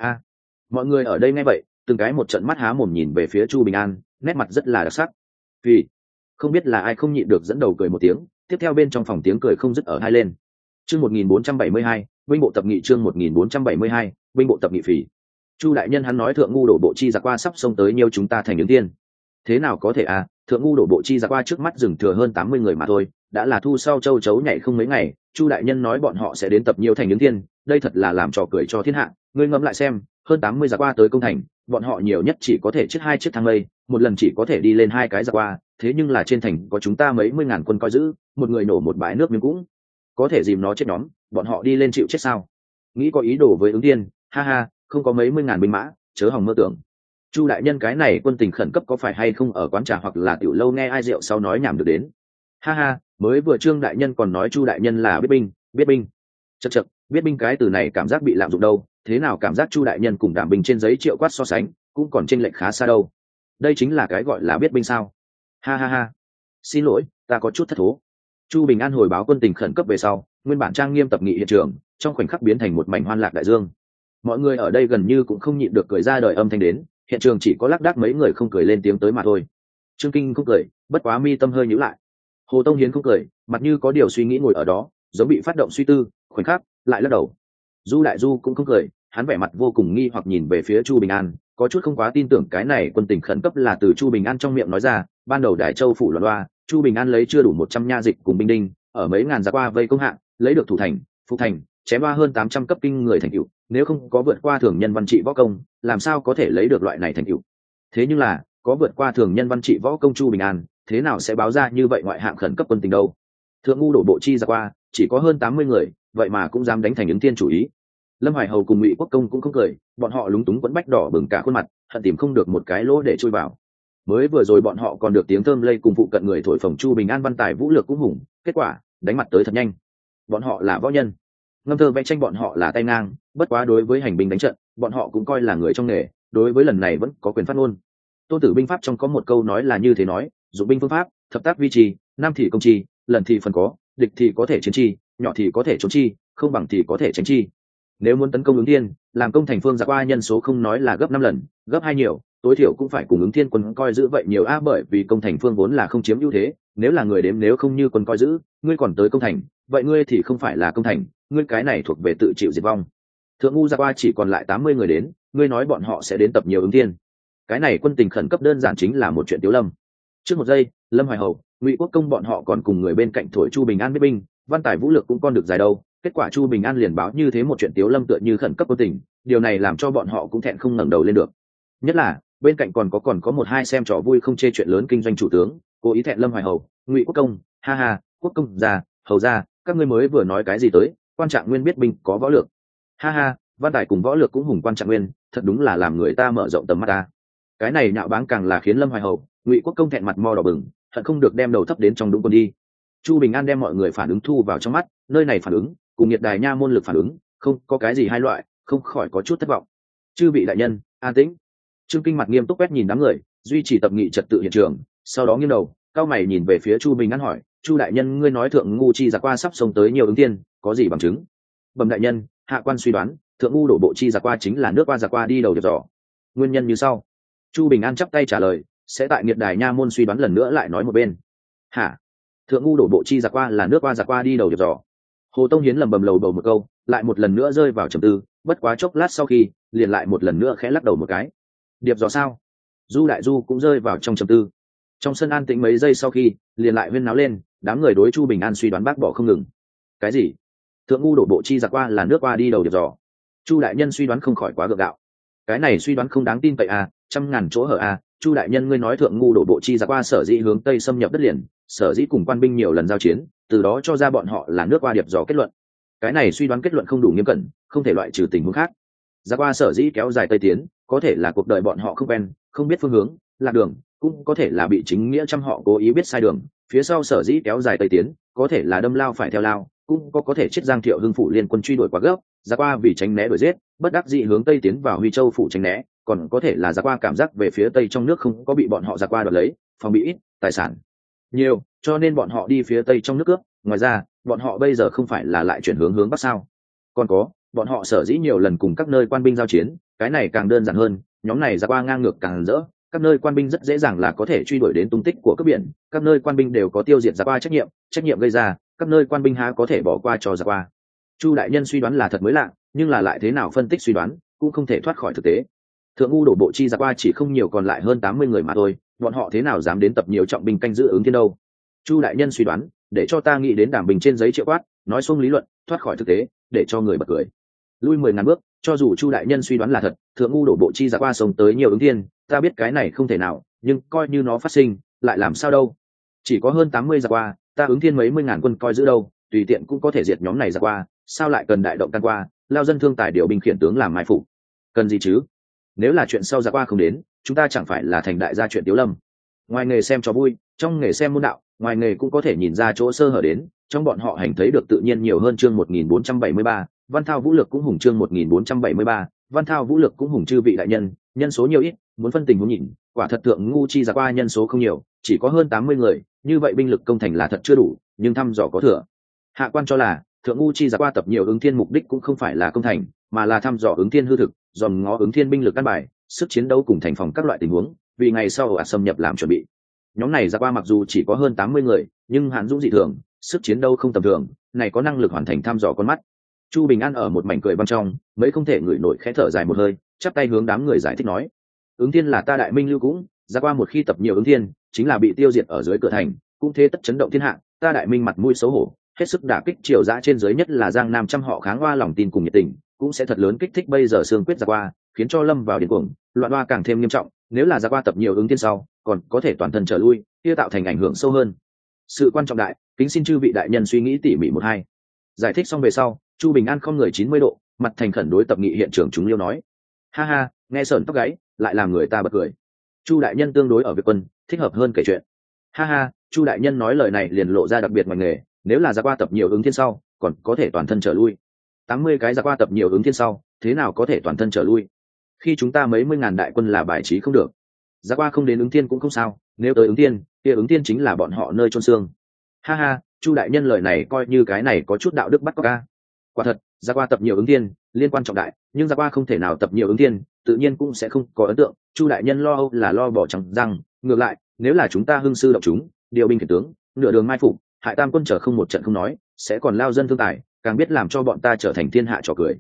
Mọi người ở đây nghe vậy, từng cái một trận mắt há mồm nhìn về phía Chu Bình An, nét mặt rất là đặc sắc. Vì không biết là ai không nhịn được dẫn đầu cười một tiếng, tiếp theo bên trong phòng tiếng cười không dứt ở hai lên. Chương 1472, binh bộ tập nghị. Chương 1472, binh bộ tập nghị phỉ. Chu đại nhân hắn nói thượng ngu đổ bộ chi giặc qua sắp xông tới nhiều chúng ta thành ứng tiên. Thế nào có thể thượng ngu đổ bộ chi giặc qua trước mắt dừng thừa hơn 80 người mà thôi, đã là thu sau châu chấu nhảy không mấy ngày, Chu đại nhân nói bọn họ sẽ đến tập nhiều thành ứng tiên, đây thật là làm trò cười cho thiên hạ. Ngươi ngẫm lại xem, hơn 80 giặc qua tới công thành, bọn họ nhiều nhất chỉ có thể chiếc 2 chiếc thang lây, một lần chỉ có thể đi lên 2 cái giặc qua, thế nhưng là trên thành có chúng ta mấy mươi ngàn quân coi giữ, một người nổ một bãi nước miếng cũng có thể dìm nó chết nhóm, bọn họ đi lên chịu chết sao? Nghĩ có ý đồ với ứng tiên, ha ha, không có mấy mươi ngàn binh mã, chớ hòng mơ tưởng. Chu đại nhân cái này quân tình khẩn cấp có phải hay không ở quán trà hoặc là tiểu lâu nghe ai rượu sau nói nhảm được đến? Ha ha, mới vừa Trương đại nhân còn nói Chu đại nhân là biết binh. Chậc, biết binh cái từ này cảm giác bị lạm dụng đâu, thế nào cảm giác Chu đại nhân cùng Đảm Binh trên giấy triệu quát so sánh, cũng còn chênh lệch khá xa đâu. Đây chính là cái gọi là biết binh sao? Ha ha ha. Xin lỗi, ta có chút thất thố. Chu Bình An hồi báo quân tình khẩn cấp về sau, nguyên bản trang nghiêm tập nghị hiện trường, trong khoảnh khắc biến thành một mảnh hoan lạc đại dương. Mọi người ở đây gần như cũng không nhịn được cười ra đời âm thanh đến, hiện trường chỉ có lác đác mấy người không cười lên tiếng tới mà thôi. Trương Kinh không cười, bất quá mi tâm hơi nhíu lại. Hồ Tông Hiến không cười, mặt như có điều suy nghĩ ngồi ở đó, giống bị phát động suy tư, khoảnh khắc lại lắc đầu. Du Đại Du cũng không cười, hắn vẻ mặt vô cùng nghi hoặc nhìn về phía Chu Bình An, có chút không quá tin tưởng cái này quân tình khẩn cấp là từ Chu Bình An trong miệng nói ra. Ban đầu Đài Châu phủ loạn loa, Chu Bình An lấy chưa đủ 100 nha dịch cùng binh đinh, ở mấy ngàn giặc qua vây công hạng, lấy được thủ thành, phục thành, chém qua hơn 800 cấp kinh người thành tựu, nếu không có vượt qua thường nhân văn trị võ công, làm sao có thể lấy được loại này thành tựu? Thế nhưng là, có vượt qua thường nhân văn trị võ công Chu Bình An, thế nào sẽ báo ra như vậy ngoại hạng khẩn cấp quân tình đâu? Thượng ngu đổ bộ chi giặc qua, chỉ có hơn 80 người, vậy mà cũng dám đánh thành ứng tiên chủ ý. Lâm Hoài Hầu cùng Ngụy Quốc Công cũng không cười, bọn họ lúng túng quẫn bách đỏ bừng cả khuôn mặt, hận tìm không được một cái lỗ để chui vào. Mới vừa rồi bọn họ còn được tiếng thơm lây cùng phụ cận người thổi phồng Chu Bình An văn tài vũ lược cũng hùng, kết quả đánh mặt tới thật nhanh. Bọn họ là võ nhân, ngâm thơ vẽ tranh bọn họ là tay ngang, bất quá đối với hành binh đánh trận, bọn họ cũng coi là người trong nghề, đối với lần này vẫn có quyền phát ngôn. Tôn Tử binh pháp trong có một câu nói là như thế nói: dụng binh phương pháp, thập tác vi trì, nam thì công chi, lần thì phần có, địch thì có thể chiến chi, nhỏ thì có thể trốn chi, không bằng thì có thể tránh chi. Nếu muốn tấn công ứng thiên, làm công thành phương giặc qua nhân số không nói là gấp 5 lần, gấp 2 nhiều, tối thiểu cũng phải cùng ứng thiên quân coi giữ vậy nhiều bởi vì công thành phương vốn là không chiếm ưu thế, nếu là người đếm nếu không như quân coi giữ, ngươi còn tới công thành, vậy ngươi thì không phải là công thành, ngươi cái này thuộc về tự chịu diệt vong. thượng ngu ra qua chỉ còn lại 80 người đến, ngươi nói bọn họ sẽ đến tập nhiều ứng thiên. Cái này quân tình khẩn cấp đơn giản chính là một chuyện Tiếu Lâm. Trước một giây, Lâm Hoài Hầu, Ngụy Quốc Công bọn họ còn cùng người bên cạnh thổi Chu Bình An biết binh, văn tài vũ lực cũng con được dài đâu. Kết quả Chu Bình An liền báo như thế một chuyện Tiếu Lâm tựa như khẩn cấp quân tình, điều này làm cho bọn họ cũng thẹn không ngẩng đầu lên được. Nhất là bên cạnh còn có một hai xem trò vui không chê chuyện lớn kinh doanh chủ tướng, cố ý thẹn Lâm Hoài Hầu, Ngụy Quốc Công, ha ha, Quốc Công già, hầu ra, các ngươi mới vừa nói cái gì tới? Quan Trạng Nguyên biết binh có võ lược, ha ha, văn tài cùng võ lược cũng hùng Quan Trạng Nguyên, thật đúng là làm người ta mở rộng tầm mắt ta. Cái này nhạo báng càng là khiến Lâm Hoài Hầu, Ngụy Quốc Công thẹn mặt mo đỏ bừng, hận không được đem đầu thấp đến trong đũng quân đi. Chu Bình An đem mọi người phản ứng thu vào trong mắt, nơi này phản ứng cùng Nhiệt Đài Nha môn lực phản ứng không có cái gì hai loại, không khỏi có chút thất vọng. Chư vị đại nhân, an tĩnh. Trương Kinh mặt nghiêm túc quét nhìn đám người, duy trì tập nghị trật tự hiện trường, sau đó nghiêng đầu, cao mày nhìn về phía Chu Bình An hỏi, Chu đại nhân, ngươi nói thượng ngu chi giặc qua sắp xông tới nhiều ứng tiên, có gì bằng chứng? Bẩm đại nhân, hạ quan suy đoán, thượng ngu đổ bộ chi giặc qua chính là nước qua giặc qua đi đầu điệp dò. Nguyên nhân như sau. Chu Bình An chắp tay trả lời, sẽ tại Nhiệt Đài Nha môn suy đoán lần nữa lại nói một bên. Hả? Thượng ngu đổ bộ chi giặc qua là nước qua giặc qua đi đầu điệp dò. Hồ Tông Hiến lầm bầm lầu bầu một câu, lại một lần nữa rơi vào trầm tư, bất quá chốc lát sau khi, liền lại một lần nữa khẽ lắc đầu một cái. Điệp dò sao? Du Đại Du cũng rơi vào trong trầm tư. Trong sân an tĩnh mấy giây sau khi, liền lại huyên náo lên, đám người đối Chu Bình An suy đoán bác bỏ không ngừng. Cái gì? Thượng ngu đổ bộ chi giặc qua là nước qua đi đầu điệp dò. Chu đại nhân suy đoán không khỏi quá gượng gạo. Cái này suy đoán không đáng tin cậy à, trăm ngàn chỗ hở à, Chu đại nhân ngươi nói thượng ngu đổ bộ chi giặc qua sở dĩ hướng tây xâm nhập đất liền, sở dĩ cùng quan binh nhiều lần giao chiến, từ đó cho ra bọn họ là nước qua điệp dò kết luận. Cái này suy đoán kết luận không đủ nghiêm cẩn, không thể loại trừ tình huống khác. Giặc qua sở dĩ kéo dài tây tiến, có thể là cuộc đời bọn họ không quen, không biết phương hướng, lạc đường, cũng có thể là bị chính nghĩa trăm họ cố ý biết sai đường, phía sau sở dĩ kéo dài tây tiến, có thể là đâm lao phải theo lao, cũng có thể chết Giang Thiệu Hưng phủ liên quân truy đuổi quá gấp, giặc qua vì tránh né đuổi giết, bất đắc dĩ hướng tây tiến vào Huy Châu phủ tránh né, còn có thể là giặc qua cảm giác về phía tây trong nước không có bị bọn họ giặc qua đoạt lấy, phòng bị ít, tài sản nhiều, cho nên bọn họ đi phía tây trong nước cướp. Ngoài ra, bọn họ bây giờ không phải là lại chuyển hướng bắc sao? Còn có, bọn họ sở dĩ nhiều lần cùng các nơi quan binh giao chiến, cái này càng đơn giản hơn, nhóm này giặc qua ngang ngược càng rỡ, các nơi quan binh rất dễ dàng là có thể truy đuổi đến tung tích của cướp biển, các nơi quan binh đều có tiêu diệt giặc qua trách nhiệm gây ra, các nơi quan binh há có thể bỏ qua cho giặc qua. Chu đại nhân suy đoán là thật mới lạ, nhưng là lại thế nào phân tích suy đoán cũng không thể thoát khỏi thực tế. Thượng ngu đổ bộ chi giặc qua chỉ không nhiều còn lại hơn 80 người mà thôi, bọn họ thế nào dám đến tập nhiều trọng binh canh giữ ứng thiên đâu? Chu đại nhân suy đoán, để cho ta nghĩ đến Đàm Bình trên giấy triệu quát, nói xuông lý luận, thoát khỏi thực tế, để cho người bật cười. Lui 10.000 bước, cho dù Chu đại nhân suy đoán là thật, thượng ngu đổ bộ chi giặc qua sống tới nhiều ứng thiên, ta biết cái này không thể nào, nhưng coi như nó phát sinh, lại làm sao đâu? Chỉ có hơn 80 giặc qua, ta ứng thiên mấy mươi ngàn quân coi giữ đâu, tùy tiện cũng có thể diệt nhóm này giặc qua, sao lại cần đại động can qua, lao dân thương tài điều binh khiển tướng làm mai phục? Cần gì chứ? Nếu là chuyện sau giặc qua không đến, chúng ta chẳng phải là thành đại gia chuyện Tiếu Lâm. Ngoài nghề xem cho vui, trong nghề xem môn đạo, ngoài nghề cũng có thể nhìn ra chỗ sơ hở đến, trong bọn họ hành thấy được tự nhiên nhiều hơn chương 1473, Văn Thao vũ lực cũng hùng chương 1473, Văn Thao vũ lực cũng hùng chư vị đại nhân, nhân số nhiều ít, muốn phân tình muốn nhìn, quả thật thượng ngu chi giặc qua nhân số không nhiều, chỉ có hơn 80 người, như vậy binh lực công thành là thật chưa đủ, nhưng thăm dò có thừa. Hạ quan cho là, thượng ngu chi giặc qua tập nhiều ứng thiên mục đích cũng không phải là công thành, mà là thăm dò ứng thiên hư thực, dòm ngó ứng thiên binh lực căn bài, sức chiến đấu cùng thành phòng các loại tình huống, vì ngày sau ạt xâm nhập làm chuẩn bị. Nhóm này giặc qua mặc dù chỉ có hơn 80 người, nhưng hãn dũng dị thường, sức chiến đấu không tầm thường, này có năng lực hoàn thành thăm dò con mắt. Chu Bình An ở một mảnh cười băng trong, mấy không thể ngửi nổi khẽ thở dài một hơi, chắp tay hướng đám người giải thích nói: ứng thiên là ta đại minh lưu cũng, giặc qua một khi tập nhiều ứng thiên, chính là bị tiêu diệt ở dưới cửa thành, cũng thế tất chấn động thiên hạ, ta đại minh mặt mũi xấu hổ, hết sức đả kích triều dã trên dưới, nhất là Giang Nam trăm họ kháng oa lòng tin cùng nhiệt tình, cũng sẽ thật lớn kích thích bây giờ xương quyết giặc qua, khiến cho lâm vào điên cuồng, loạn oa càng thêm nghiêm trọng. Nếu là giặc qua tập nhiều ứng thiên sau, còn có thể toàn thân trở lui, kia tạo thành ảnh hưởng sâu hơn. Sự quan trọng đại, kính xin chư vị đại nhân suy nghĩ tỉ mỉ một hai. Giải thích xong về sau, Chu Bình An không người 90 độ, mặt thành khẩn đối tập nghị hiện trường chúng liêu nói: ha ha, nghe sởn tóc gáy, lại làm người ta bật cười. Chu đại nhân tương đối ở việc quân, thích hợp hơn kể chuyện. Ha ha, Chu đại nhân nói lời này liền lộ ra đặc biệt ngoài nghề, nếu là giặc qua tập nhiều ứng thiên sau, còn có thể toàn thân trở lui. 80 cái giặc qua tập nhiều ứng thiên sau, thế nào có thể toàn thân trở lui? Khi chúng ta mấy mươi ngàn đại quân là bài trí không được. Giặc qua không đến ứng thiên cũng không sao, nếu tới ứng thiên, kia ứng thiên chính là bọn họ nơi chôn xương. Ha ha, Chu đại nhân lời này coi như cái này có chút đạo đức bắt cóc ca. Quả thật, giặc qua tập nhiều ứng thiên, liên quan trọng đại, nhưng giặc qua không thể nào tập nhiều ứng thiên, tự nhiên cũng sẽ không có ấn tượng. Chu đại nhân lo âu là lo bỏ trắng răng, ngược lại, nếu là chúng ta hưng sư động chúng, điều binh khiển tướng, nửa đường mai phục, hại tam quân trở không một trận không nói, sẽ còn lao dân thương tài, càng biết làm cho bọn ta trở thành thiên hạ trò cười.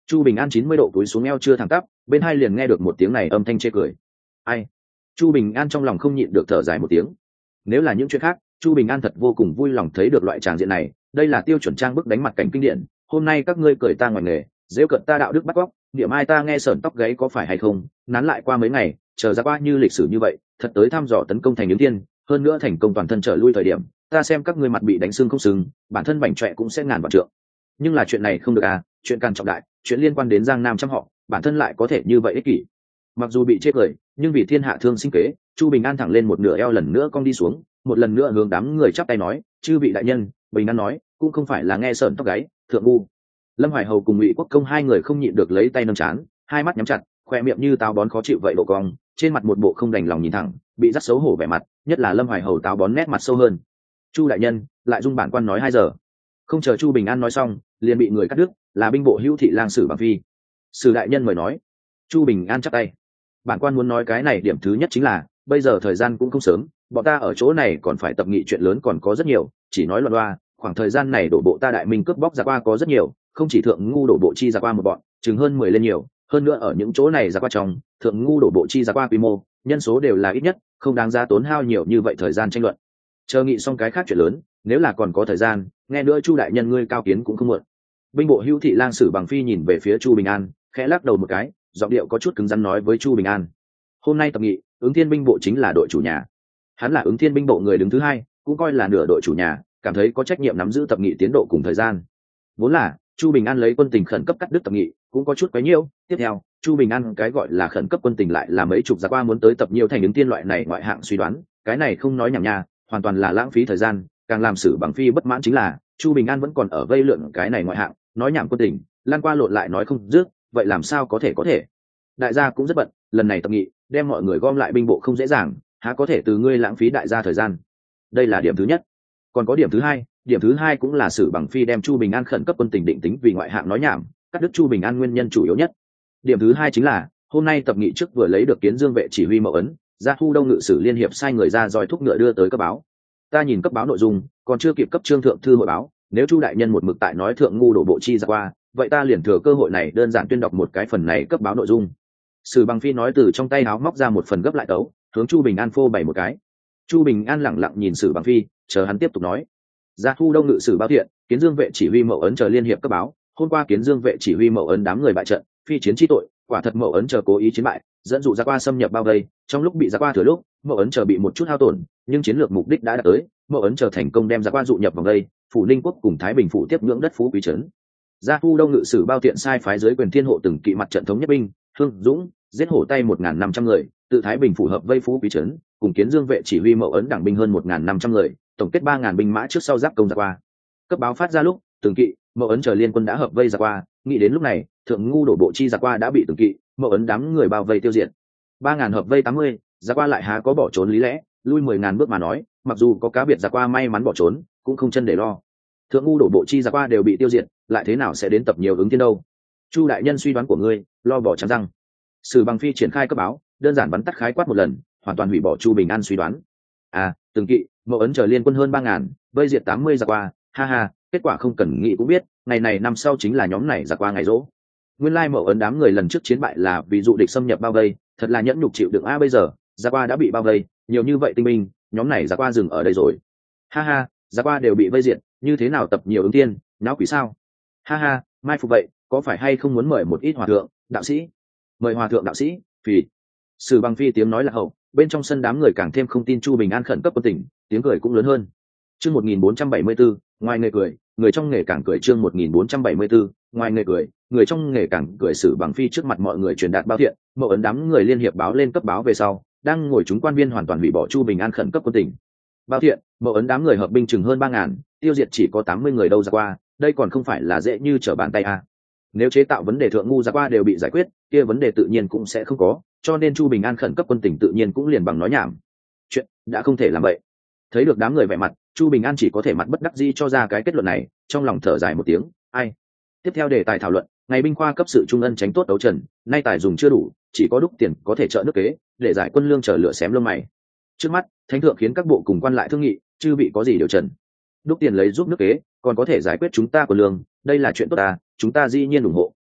Chu Bình An 90 độ túi xuống eo chưa thẳng tắp, bên hai liền nghe được một tiếng này âm thanh chê cười. Ai? Chu Bình An trong lòng không nhịn được thở dài một tiếng. Nếu là những chuyện khác, Chu Bình An thật vô cùng vui lòng thấy được loại tràng diện này, đây là tiêu chuẩn trang bức đánh mặt cảnh kinh điển. Hôm nay các ngươi cười ta ngoài nghề, giễu cợt ta đạo đức bắt cóc, điểm ai ta nghe sởn tóc gáy có phải hay không? Nán lại qua mấy ngày, chờ ra qua như lịch sử như vậy, thật tới thăm dò tấn công thành những tiên, hơn nữa thành công toàn thân trở lui thời điểm, ta xem các ngươi mặt bị đánh xương không sừng, bản thân bảnh trọe cũng sẽ ngàn vạn trượng. Nhưng là chuyện này không được à, chuyện càng trọng đại, chuyện liên quan đến Giang Nam trăm họ, bản thân lại có thể như vậy ích kỷ. Mặc dù bị chê cười, nhưng vì thiên hạ thương sinh kế, Chu Bình An thẳng lên một nửa eo lần nữa cong đi xuống, một lần nữa hướng đám người chắp tay nói, chư vị đại nhân, Bình An nói cũng không phải là nghe sởn tóc gáy, thượng ngu. Lâm Hoài Hầu cùng Ngụy Quốc Công hai người không nhịn được lấy tay nâng trán, hai mắt nhắm chặt, khoe miệng như táo bón khó chịu vậy độ cong, trên mặt một bộ không đành lòng nhìn thẳng, bị rất xấu hổ vẻ mặt, nhất là Lâm Hoài Hầu táo bón nét mặt sâu hơn. Chu đại nhân, lại dung bản quan nói 2 giờ. Không chờ Chu Bình An nói xong, liền bị người cắt đứt, là binh bộ hữu thị lang Sử Bằng Phi. Sử đại nhân mời nói. Chu Bình An chắp tay. Bản quan muốn nói cái này điểm thứ nhất chính là, bây giờ thời gian cũng không sớm, bọn ta ở chỗ này còn phải tập nghị chuyện lớn còn có rất nhiều, chỉ nói loạn loa, khoảng thời gian này đổ bộ ta đại minh cướp bóc ra qua có rất nhiều, không chỉ thượng ngu đổ bộ chi ra qua một bọn, chừng hơn 10 lên nhiều, hơn nữa ở những chỗ này ra qua trong, thượng ngu đổ bộ chi ra qua quy mô, nhân số đều là ít nhất, không đáng giá tốn hao nhiều như vậy thời gian tranh luận. Chờ nghị xong cái khác chuyện lớn, nếu là còn có thời gian, nghe nữa Chu đại nhân ngươi cao kiến cũng không muộn. Binh bộ hữu thị lang Sử Bằng Phi nhìn về phía Chu Bình An, khẽ lắc đầu một cái, giọng điệu có chút cứng rắn nói với Chu Bình An. Hôm nay tập nghị, Ứng Thiên binh bộ chính là đội chủ nhà. Hắn là Ứng Thiên binh bộ người đứng thứ hai, cũng coi là nửa đội chủ nhà, cảm thấy có trách nhiệm nắm giữ tập nghị tiến độ cùng thời gian. Vốn là Chu Bình An lấy quân tình khẩn cấp cắt đứt tập nghị, cũng có chút quấy nhiễu. Tiếp theo, Chu Bình An cái gọi là khẩn cấp quân tình lại là mấy chục giặc qua muốn tới tập nhiều thành Ứng Thiên loại này ngoại hạng suy đoán, cái này không nói nhảm nha, hoàn toàn là lãng phí thời gian. Càng làm Sử Bằng Phi bất mãn chính là Chu Bình An vẫn còn ở vây lượn cái này ngoại hạng, nói nhảm quân tình, lan qua lộn lại nói không dứt, vậy làm sao có thể? Đại gia cũng rất bận, lần này tập nghị, đem mọi người gom lại binh bộ không dễ dàng, há có thể từ ngươi lãng phí đại gia thời gian. Đây là điểm thứ nhất. Còn có điểm thứ hai cũng là Sử Bằng Phi đem Chu Bình An khẩn cấp quân tình định tính vì ngoại hạng nói nhảm, cắt đứt Chu Bình An nguyên nhân chủ yếu nhất. Điểm thứ hai chính là hôm nay tập nghị trước vừa lấy được Kiến Dương vệ chỉ huy Mậu Ấn, Gia Thu Đông ngự sử liên hiệp sai người ra dòi thúc ngựa đưa tới cấp báo. Ta nhìn cấp báo nội dung, còn chưa kịp cấp trương thượng thư hội báo, nếu Chu đại nhân một mực tại nói thượng ngu đổ bộ chi ra qua, vậy ta liền thừa cơ hội này đơn giản tuyên đọc một cái phần này cấp báo nội dung. Sử Bằng Phi nói từ trong tay áo móc ra một phần gấp lại tấu, hướng Chu Bình An phô bày một cái. Chu Bình An lẳng lặng nhìn Sử Bằng Phi, chờ hắn tiếp tục nói. Gia Thu Đông ngự sử báo thiện, Kiến Dương vệ chỉ huy Mậu Ấn chờ liên hiệp cấp báo, hôm qua Kiến Dương vệ chỉ huy Mậu Ấn đám người bại trận, phi chiến chi tội, quả thật Mậu Ấn chờ cố ý chiến bại, dẫn dụ ra qua xâm nhập bao vây, trong lúc bị ra qua thừa lúc, Mậu Ấn chờ bị một chút hao tổn, nhưng chiến lược mục đích đã đạt tới, Mậu Ấn chờ thành công đem ra qua dụ nhập vòng vây, phủ Ninh quốc cùng Thái Bình phủ tiếp nhưỡng đất phú quý trấn. Gia Thu Đông ngự sử bao thiện sai phái dưới quyền thiên hộ từng kỵ mặt trận thống nhất binh, Hương Dũng giết hổ tay 1.500 người, tự Thái Bình phủ hợp vây phú quý trấn, cùng Kiến Dương vệ chỉ huy Mậu Ấn đảng binh hơn 1.500 người, tổng kết 3.000 binh mã trước sau giáp công ra qua. Cấp báo phát ra lúc, từng kỵ, Mậu Ấn chờ liên quân đã hợp vây ra qua, nghĩ đến lúc này, thượng ngu đổ bộ chi ra qua đã bị từng kỵ, Mậu Ấn đám người bao vây tiêu diệt. 3.000 hợp vây 80, ra qua lại há có bỏ trốn lý lẽ, lui 10.000 bước mà nói, mặc dù có cá biệt ra qua may mắn bỏ trốn, cũng không chân để lo. Thượng ngu đổ bộ chi ra qua đều bị tiêu diệt, lại thế nào sẽ đến tập nhiều Ứng Thiên đâu? Chu đại nhân suy đoán của ngươi, lo bỏ trắng răng. Sử Bằng Phi triển khai cấp báo, đơn giản bắn tắt khái quát một lần, hoàn toàn hủy bỏ Chu Bình An suy đoán. Từng kỵ, Mậu Ấn chờ liên quân hơn 3.000, vây diệt 80 giặc qua, ha ha, kết quả không cần nghĩ cũng biết, ngày này năm sau chính là nhóm này giặc qua ngày rỗ. Nguyên lai Mậu Ấn đám người lần trước chiến bại là vì dụ địch xâm nhập bao vây, thật là nhẫn nhục chịu đựng bây giờ, giặc qua đã bị bao vây, nhiều như vậy tinh binh, nhóm này giặc qua dừng ở đây rồi. Ha ha, giặc qua đều bị vây diệt, như thế nào tập nhiều Ứng Thiên, náo quỷ sao? Ha ha, mai phục vậy, có phải hay không muốn mời một ít hòa thượng, đạo sĩ? Mời hòa thượng đạo sĩ, phì. Sử Bằng Phi tiếng nói là hậu, bên trong sân đám người càng thêm không tin Chu Bình An khẩn cấp quân tình, tiếng cười cũng lớn hơn. Chương 1474, ngoài nghề cười, người trong nghề càng cười. Chương 1474, ngoài nghề cười, người trong nghề càng cười. Sử Bằng Phi trước mặt mọi người truyền đạt báo thiện, Mậu Ấn đám người liên hiệp báo lên cấp báo về sau, đang ngồi chúng quan viên hoàn toàn hủy bỏ Chu Bình An khẩn cấp quân tình. Báo thiện, Mậu Ấn đám người hợp binh chừng hơn 3.000, tiêu diệt chỉ có 80 người đâu ra qua, đây còn không phải là dễ như trở bàn tay à? Nếu chế tạo vấn đề thượng ngu ra qua đều bị giải quyết, kia vấn đề tự nhiên cũng sẽ không có, cho nên Chu Bình An khẩn cấp quân tình tự nhiên cũng liền bằng nói nhảm. Chuyện đã không thể làm vậy. Thấy được đám người vẻ mặt, Chu Bình An chỉ có thể mặt bất đắc dĩ cho ra cái kết luận này, trong lòng thở dài một tiếng, ai. Tiếp theo đề tài thảo luận, ngày binh khoa cấp sự trung ân tránh tốt đấu trần, nay tài dùng chưa đủ, chỉ có đúc tiền có thể trợ nước kế, để giải quân lương chờ lửa xém lông mày. Trước mắt, thánh thượng khiến các bộ cùng quan lại thương nghị, chư vị có gì điều trần. Đúc tiền lấy giúp nước kế, còn có thể giải quyết chúng ta của lương, đây là chuyện tốt à, chúng ta dĩ nhiên ủng hộ.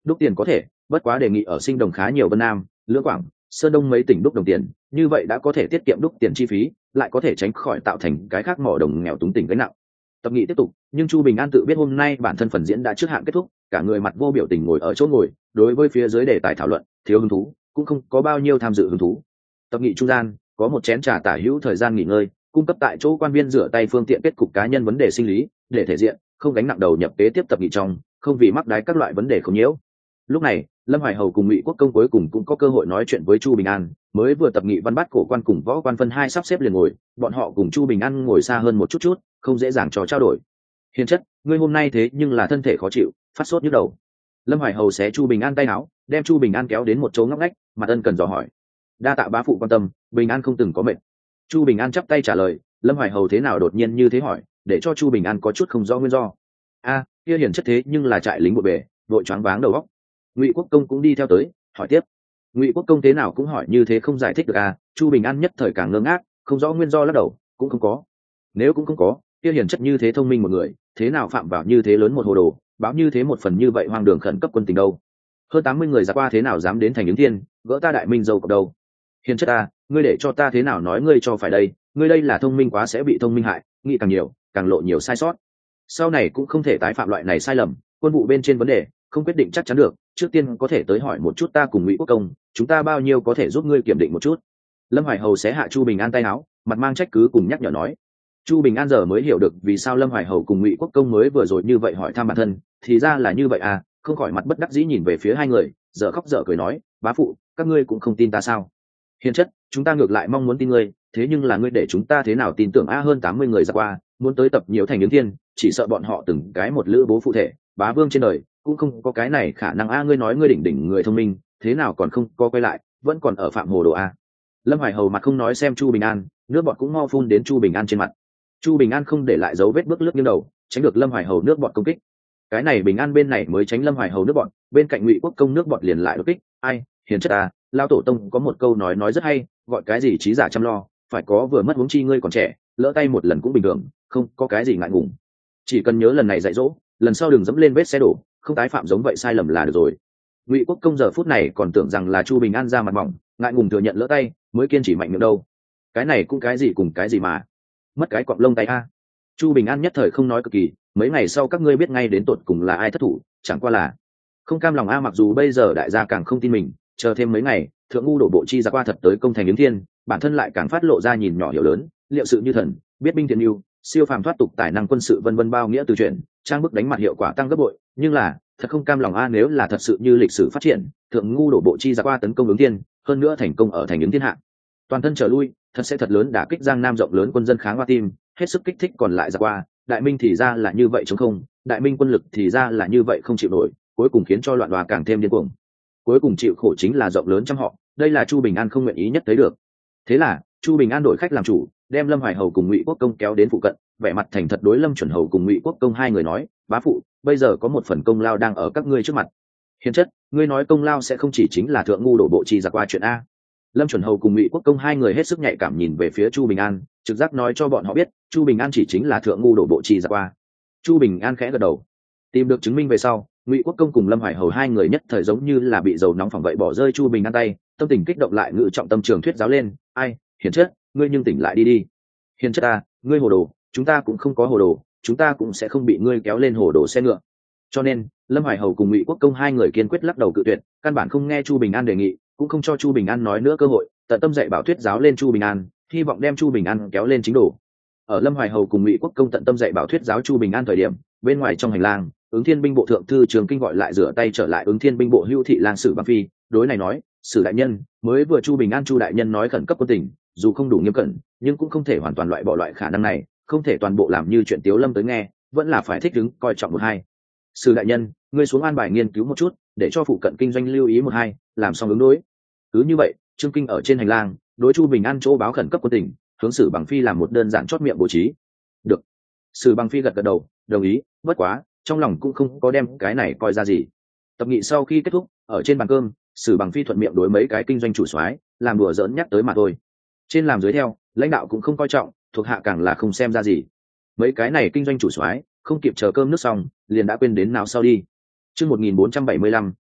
Đúc tiền có thể, bất quá đề nghị ở Sinh Đồng khá nhiều Vân Nam, Lưỡng Quảng, Sơn Đông mấy tỉnh đúc đồng tiền, như vậy đã có thể tiết kiệm đúc tiền chi phí, lại có thể tránh khỏi tạo thành cái khác mỏ đồng nghèo túng tỉnh gánh nặng. Tập nghị tiếp tục, nhưng Chu Bình An tự biết hôm nay bản thân phần diễn đã trước hạn kết thúc, cả người mặt vô biểu tình ngồi ở chỗ ngồi, đối với phía dưới đề tài thảo luận thiếu hứng thú, cũng không có bao nhiêu tham dự hứng thú. Tập nghị trung gian có một chén trà tả hữu thời gian nghỉ ngơi, cung cấp tại chỗ quan viên rửa tay phương tiện kết cục cá nhân vấn đề sinh lý, để thể diện, không gánh nặng đầu nhập kế tiếp tập nghị trong, không vì mắc đái các loại vấn đề không nhiễu. Lúc này, Lâm Hoài Hầu cùng Ngụy Quốc Công cuối cùng cũng có cơ hội nói chuyện với Chu Bình An, mới vừa tập nghị văn bát cổ quan cùng võ quan phân hai sắp xếp liền ngồi, bọn họ cùng Chu Bình An ngồi xa hơn một chút, không dễ dàng trò trao đổi. Hiền chất, ngươi hôm nay thế nhưng là thân thể khó chịu, phát sốt nhức đầu. Lâm Hoài Hầu xé Chu Bình An tay áo, đem Chu Bình An kéo đến một chỗ ngóc ngách, mặt ân cần dò hỏi. Đa tạ bá phụ quan tâm, Bình An không từng có mệt. Chu Bình An chắp tay trả lời. Lâm Hoài Hầu thế nào đột nhiên như thế hỏi, để cho Chu Bình An có chút không rõ nguyên do. Kia hiền chất thế nhưng là trại lính bộ bề, đội choáng váng đầu óc. Ngụy Quốc Công cũng đi theo tới, hỏi tiếp. Ngụy Quốc Công thế nào cũng hỏi như thế không giải thích được Chu Bình An nhất thời càng ngơ ngác, không rõ nguyên do lắc đầu, cũng không có. Nếu cũng không có, kia hiền chất như thế thông minh một người, thế nào phạm vào như thế lớn một hồ đồ, báo như thế một phần như vậy hoang đường khẩn cấp quân tình đâu? Hơn 80 người ra qua thế nào dám đến thành Ứng Thiên, gỡ ta Đại Minh dâu cọc đâu? Hiền chất ngươi để cho ta thế nào nói ngươi cho phải đây, ngươi đây là thông minh quá sẽ bị thông minh hại, nghĩ càng nhiều, càng lộ nhiều sai sót. Sau này cũng không thể tái phạm loại này sai lầm, quân vụ bên trên vấn đề, không quyết định chắc chắn được, trước tiên có thể tới hỏi một chút ta cùng Ngụy Quốc Công, chúng ta bao nhiêu có thể giúp ngươi kiểm định một chút. Lâm Hoài Hầu xé hạ Chu Bình An tay áo, mặt mang trách cứ cùng nhắc nhở nói. Chu Bình An giờ mới hiểu được vì sao Lâm Hoài Hầu cùng Ngụy Quốc Công mới vừa rồi như vậy hỏi thăm bản thân, thì ra là như vậy không khỏi mặt bất đắc dĩ nhìn về phía hai người, dở khóc dở cười nói, bá phụ, các ngươi cũng không tin ta sao? Hiền chất, chúng ta ngược lại mong muốn tin ngươi, thế nhưng là ngươi để chúng ta thế nào tin tưởng hơn 80 người ra qua, muốn tới tập nhiều thành Ứng Thiên, chỉ sợ bọn họ từng cái một lữ bố phụ thể, bá vương trên đời, cũng không có cái này khả năng ngươi nói ngươi đỉnh người thông minh, thế nào còn không có quay lại, vẫn còn ở phạm hồ đồ Lâm Hoài Hầu mặt không nói xem Chu Bình An, nước bọt cũng mau phun đến Chu Bình An trên mặt. Chu Bình An không để lại dấu vết bước lướt nghiêng đầu, tránh được Lâm Hoài Hầu nước bọt công kích. Cái này Bình An bên này mới tránh Lâm Hoài Hầu nước bọt, bên cạnh Ngụy Quốc Công nước bọt liền lại đột kích. Hiền chất lao tổ tông có một câu nói rất hay, gọi cái gì trí giả chăm lo, phải có vừa mất huống chi ngươi còn trẻ, lỡ tay một lần cũng bình thường, không có cái gì ngại ngùng. Chỉ cần nhớ lần này dạy dỗ, lần sau đừng dẫm lên vết xe đổ, không tái phạm giống vậy sai lầm là được rồi. Ngụy Quốc Công giờ phút này còn tưởng rằng là Chu Bình An ra mặt mỏng, ngại ngùng thừa nhận lỡ tay, mới kiên trì mạnh miệng đâu. Cái này cũng cái gì cùng cái gì mà mất cái cọp lông tay Chu Bình An nhất thời không nói cực kỳ, mấy ngày sau các ngươi biết ngay đến tột cùng là ai thất thủ, chẳng qua là không cam lòng mặc dù bây giờ đại gia càng không tin mình, chờ thêm mấy ngày, thượng ngu đổ bộ chi ra qua thật tới công thành Ứng Thiên, bản thân lại càng phát lộ ra nhìn nhỏ hiểu lớn, liệu sự như thần, biết binh thiện yêu, siêu phàm thoát tục tài năng quân sự vân vân bao nghĩa từ chuyện, trang bức đánh mặt hiệu quả tăng gấp bội, nhưng là thật không cam lòng nếu là thật sự như lịch sử phát triển, thượng ngu đổ bộ chi ra qua tấn công Ứng Thiên, hơn nữa thành công ở thành Ứng Thiên hạ, toàn thân trở lui, thật sẽ thật lớn đả kích Giang Nam rộng lớn quân dân kháng hoa tim, hết sức kích thích còn lại ra qua, Đại Minh thì ra là như vậy chống không, Đại Minh quân lực thì ra là như vậy không chịu nổi, cuối cùng khiến cho loạn hòa càng thêm điên cuồng. Cuối cùng chịu khổ chính là rộng lớn trong họ, đây là Chu Bình An không nguyện ý nhất thấy được. Thế là Chu Bình An đổi khách làm chủ, đem Lâm Hoài Hầu cùng Ngụy Quốc Công kéo đến phụ cận, vẻ mặt thành thật đối Lâm Chuẩn Hầu cùng Ngụy Quốc Công hai người nói, bá phụ, bây giờ có một phần công lao đang ở các ngươi trước mặt. Hiền chất, ngươi nói công lao sẽ không chỉ chính là thượng ngu đổ bộ chi ra qua chuyện Lâm Chuẩn Hầu cùng Ngụy Quốc Công hai người hết sức nhạy cảm nhìn về phía Chu Bình An, trực giác nói cho bọn họ biết, Chu Bình An chỉ chính là thượng ngu đổ bộ chi ra qua. Chu Bình An khẽ gật đầu. Tìm được chứng minh về sau, Ngụy Quốc Công cùng Lâm Hoài Hầu hai người nhất thời giống như là bị dầu nóng phỏng vậy bỏ rơi Chu Bình An tay, tâm tình kích động lại ngự trọng tâm trường thuyết giáo lên, hiền chất, ngươi nhưng tỉnh lại đi. Hiền chất ngươi hồ đồ, chúng ta cũng không có hồ đồ, chúng ta cũng sẽ không bị ngươi kéo lên hồ đồ xe ngựa. Cho nên, Lâm Hoài Hầu cùng Ngụy Quốc Công hai người kiên quyết lắc đầu cự tuyệt, căn bản không nghe Chu Bình An đề nghị, cũng không cho Chu Bình An nói nữa cơ hội, tận tâm dạy bảo thuyết giáo lên Chu Bình An, hy vọng đem Chu Bình An kéo lên chính đồ. Ở Lâm Hoài Hầu cùng Ngụy Quốc Công tận tâm dạy bảo thuyết giáo Chu Bình An thời điểm, bên ngoài trong hành lang, Ứng Thiên binh bộ thượng thư Trường Kinh gọi lại rửa tay trở lại Ứng Thiên binh bộ Hưu thị lang Sử Bằng Phi, đối này nói, Sử đại nhân, mới vừa Chu Bình An Chu đại nhân nói khẩn cấp quân tình, dù không đủ nghiêm cẩn, nhưng cũng không thể hoàn toàn loại bỏ loại khả năng này, không thể toàn bộ làm như chuyện Tiếu Lâm tới nghe, vẫn là phải thích ứng coi trọng một hai. Sử đại nhân, ngươi xuống an bài nghiên cứu một chút, để cho phụ cận kinh doanh lưu ý một hai, làm xong ứng đối. Cứ như vậy, Trương Kinh ở trên hành lang, đối Chu Bình An chỗ báo khẩn cấp quân tình, hướng Sử Bằng Phi làm một đơn giản chót miệng bố trí. Được. Sử Bằng Phi gật gật đầu, đồng ý, bất quá, trong lòng cũng không có đem cái này coi ra gì. Tập nghị sau khi kết thúc, ở trên bàn cơm, Sử Bằng Phi thuận miệng đối mấy cái kinh doanh chủ soái, làm đùa giỡn nhắc tới mà thôi. Trên làm dưới theo, lãnh đạo cũng không coi trọng, thuộc hạ càng là không xem ra gì. Mấy cái này kinh doanh chủ soái, không kịp chờ cơm nước xong, liền đã quên đến nào sau đi. Chương 1475,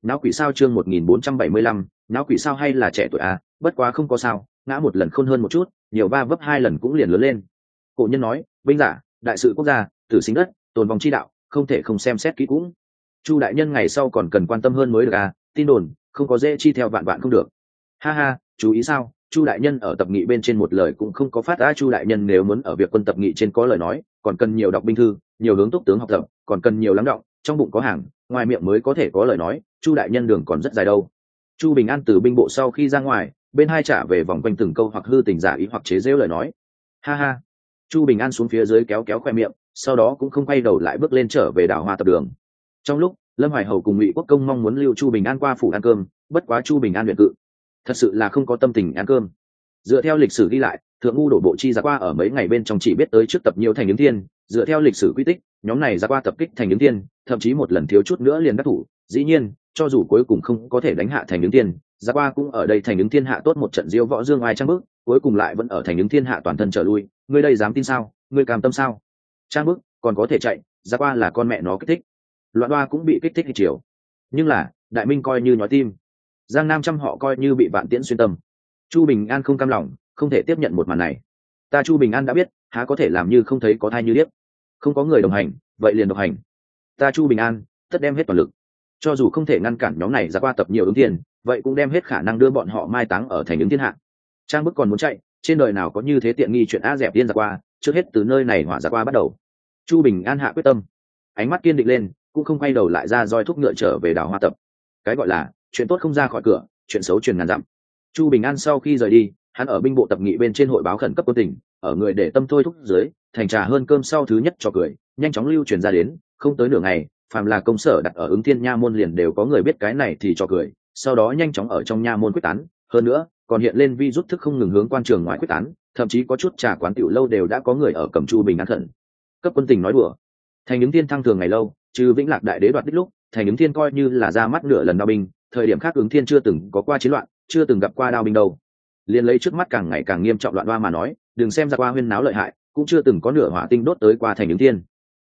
Náo quỷ sao chương 1475, náo quỷ sao hay là trẻ tuổi à, bất quá không có sao, ngã một lần khôn hơn một chút, nhiều va vấp hai lần cũng liền lớn lên. Cổ nhân nói, binh giả, đại sự quốc gia, tử sinh đất, tồn vong chi đạo, không thể không xem xét kỹ cũng. Chu đại nhân ngày sau còn cần quan tâm hơn mới được à, tin đồn, không có dễ chi theo vạn vạn không được. Ha ha, chú ý sao, Chu đại nhân ở tập nghị bên trên một lời cũng không có phát ra. Chu đại nhân nếu muốn ở việc quân tập nghị trên có lời nói, còn cần nhiều đọc binh thư, nhiều hướng túc tướng học tập, còn cần nhiều lắng đọng, trong bụng có hàng, ngoài miệng mới có thể có lời nói. Chu đại nhân đường còn rất dài đâu. Chu Bình An từ binh bộ sau khi ra ngoài, bên hai trả về vòng quanh từng câu hoặc hư tình giả ý hoặc chế giễu lời nói. Ha ha. Chu Bình An xuống phía dưới kéo kéo khoe miệng, sau đó cũng không quay đầu lại bước lên trở về đảo Hoa tập đường. Trong lúc Lâm Hoài Hầu cùng Ngụy Quốc Công mong muốn lưu Chu Bình An qua phủ ăn cơm, bất quá Chu Bình An luyện cự, thật sự là không có tâm tình ăn cơm. Dựa theo lịch sử ghi lại, thượng ngu đổ bộ chi ra qua ở mấy ngày bên trong chỉ biết tới trước tập nhiều thành ứng thiên. Dựa theo lịch sử quy tích, nhóm này ra qua tập kích thành ứng thiên, thậm chí một lần thiếu chút nữa liền đắc thủ. Dĩ nhiên, cho dù cuối cùng không có thể đánh hạ thành ứng thiên, ra qua cũng ở đây thành ứng thiên hạ tốt một trận diêu võ dương ai trang bức, cuối cùng lại vẫn ở thành ứng thiên hạ toàn thân trở lui. Ngươi đây dám tin sao? Ngươi cam tâm sao? Trang bức còn có thể chạy, ra qua là con mẹ nó kích thích. Loạn đoa cũng bị kích thích thì chiều. Nhưng là đại minh coi như nhói tim, Giang Nam trăm họ coi như bị vạn tiễn xuyên tâm. Chu Bình An không cam lòng, không thể tiếp nhận một màn này. Ta Chu Bình An đã biết, há có thể làm như không thấy có thai như điếc. Không có người đồng hành, vậy liền độc hành. Ta Chu Bình An tất đem hết toàn lực, cho dù không thể ngăn cản nhóm này ra qua tập nhiều ứng tiền, vậy cũng đem hết khả năng đưa bọn họ mai táng ở thành ứng thiên hạ. Trang bức còn muốn chạy, trên đời nào có như thế tiện nghi chuyện a dẹp tiên ra qua, trước hết từ nơi này hỏa ra qua bắt đầu. Chu Bình An hạ quyết tâm, ánh mắt kiên định lên, cũng không quay đầu lại ra roi thúc ngựa trở về đảo Hoa tập. Cái gọi là chuyện tốt không ra khỏi cửa, chuyện xấu truyền ngàn dặm. Chu Bình An sau khi rời đi, hắn ở binh bộ tập nghị bên trên hội báo khẩn cấp quân tình, ở người để tâm thôi thúc dưới, thành trà hơn cơm sau thứ nhất cho cười, nhanh chóng lưu truyền ra đến, không tới nửa ngày, phàm là công sở đặt ở ứng thiên nha môn liền đều có người biết cái này thì cho cười, sau đó nhanh chóng ở trong nha môn quyết tán, hơn nữa, còn hiện lên vi rút thức không ngừng hướng quan trường ngoài quyết tán, thậm chí có chút trà quán tiểu lâu đều đã có người ở cầm Chu Bình An khẩn cấp quân tình nói đùa. Thành ứng thiên thăng thường ngày lâu, trừ Vĩnh Lạc đại đế đoạt đích lúc, thành ứng thiên coi như là ra mắt nửa lần đao binh, thời điểm khác ứng thiên chưa từng có qua chiến loạn, chưa từng gặp qua đao binh đâu. Liên lấy trước mắt càng ngày càng nghiêm trọng loạn đoa mà nói, đừng xem ra qua huyên náo lợi hại, cũng chưa từng có nửa hỏa tinh đốt tới qua thành ứng thiên.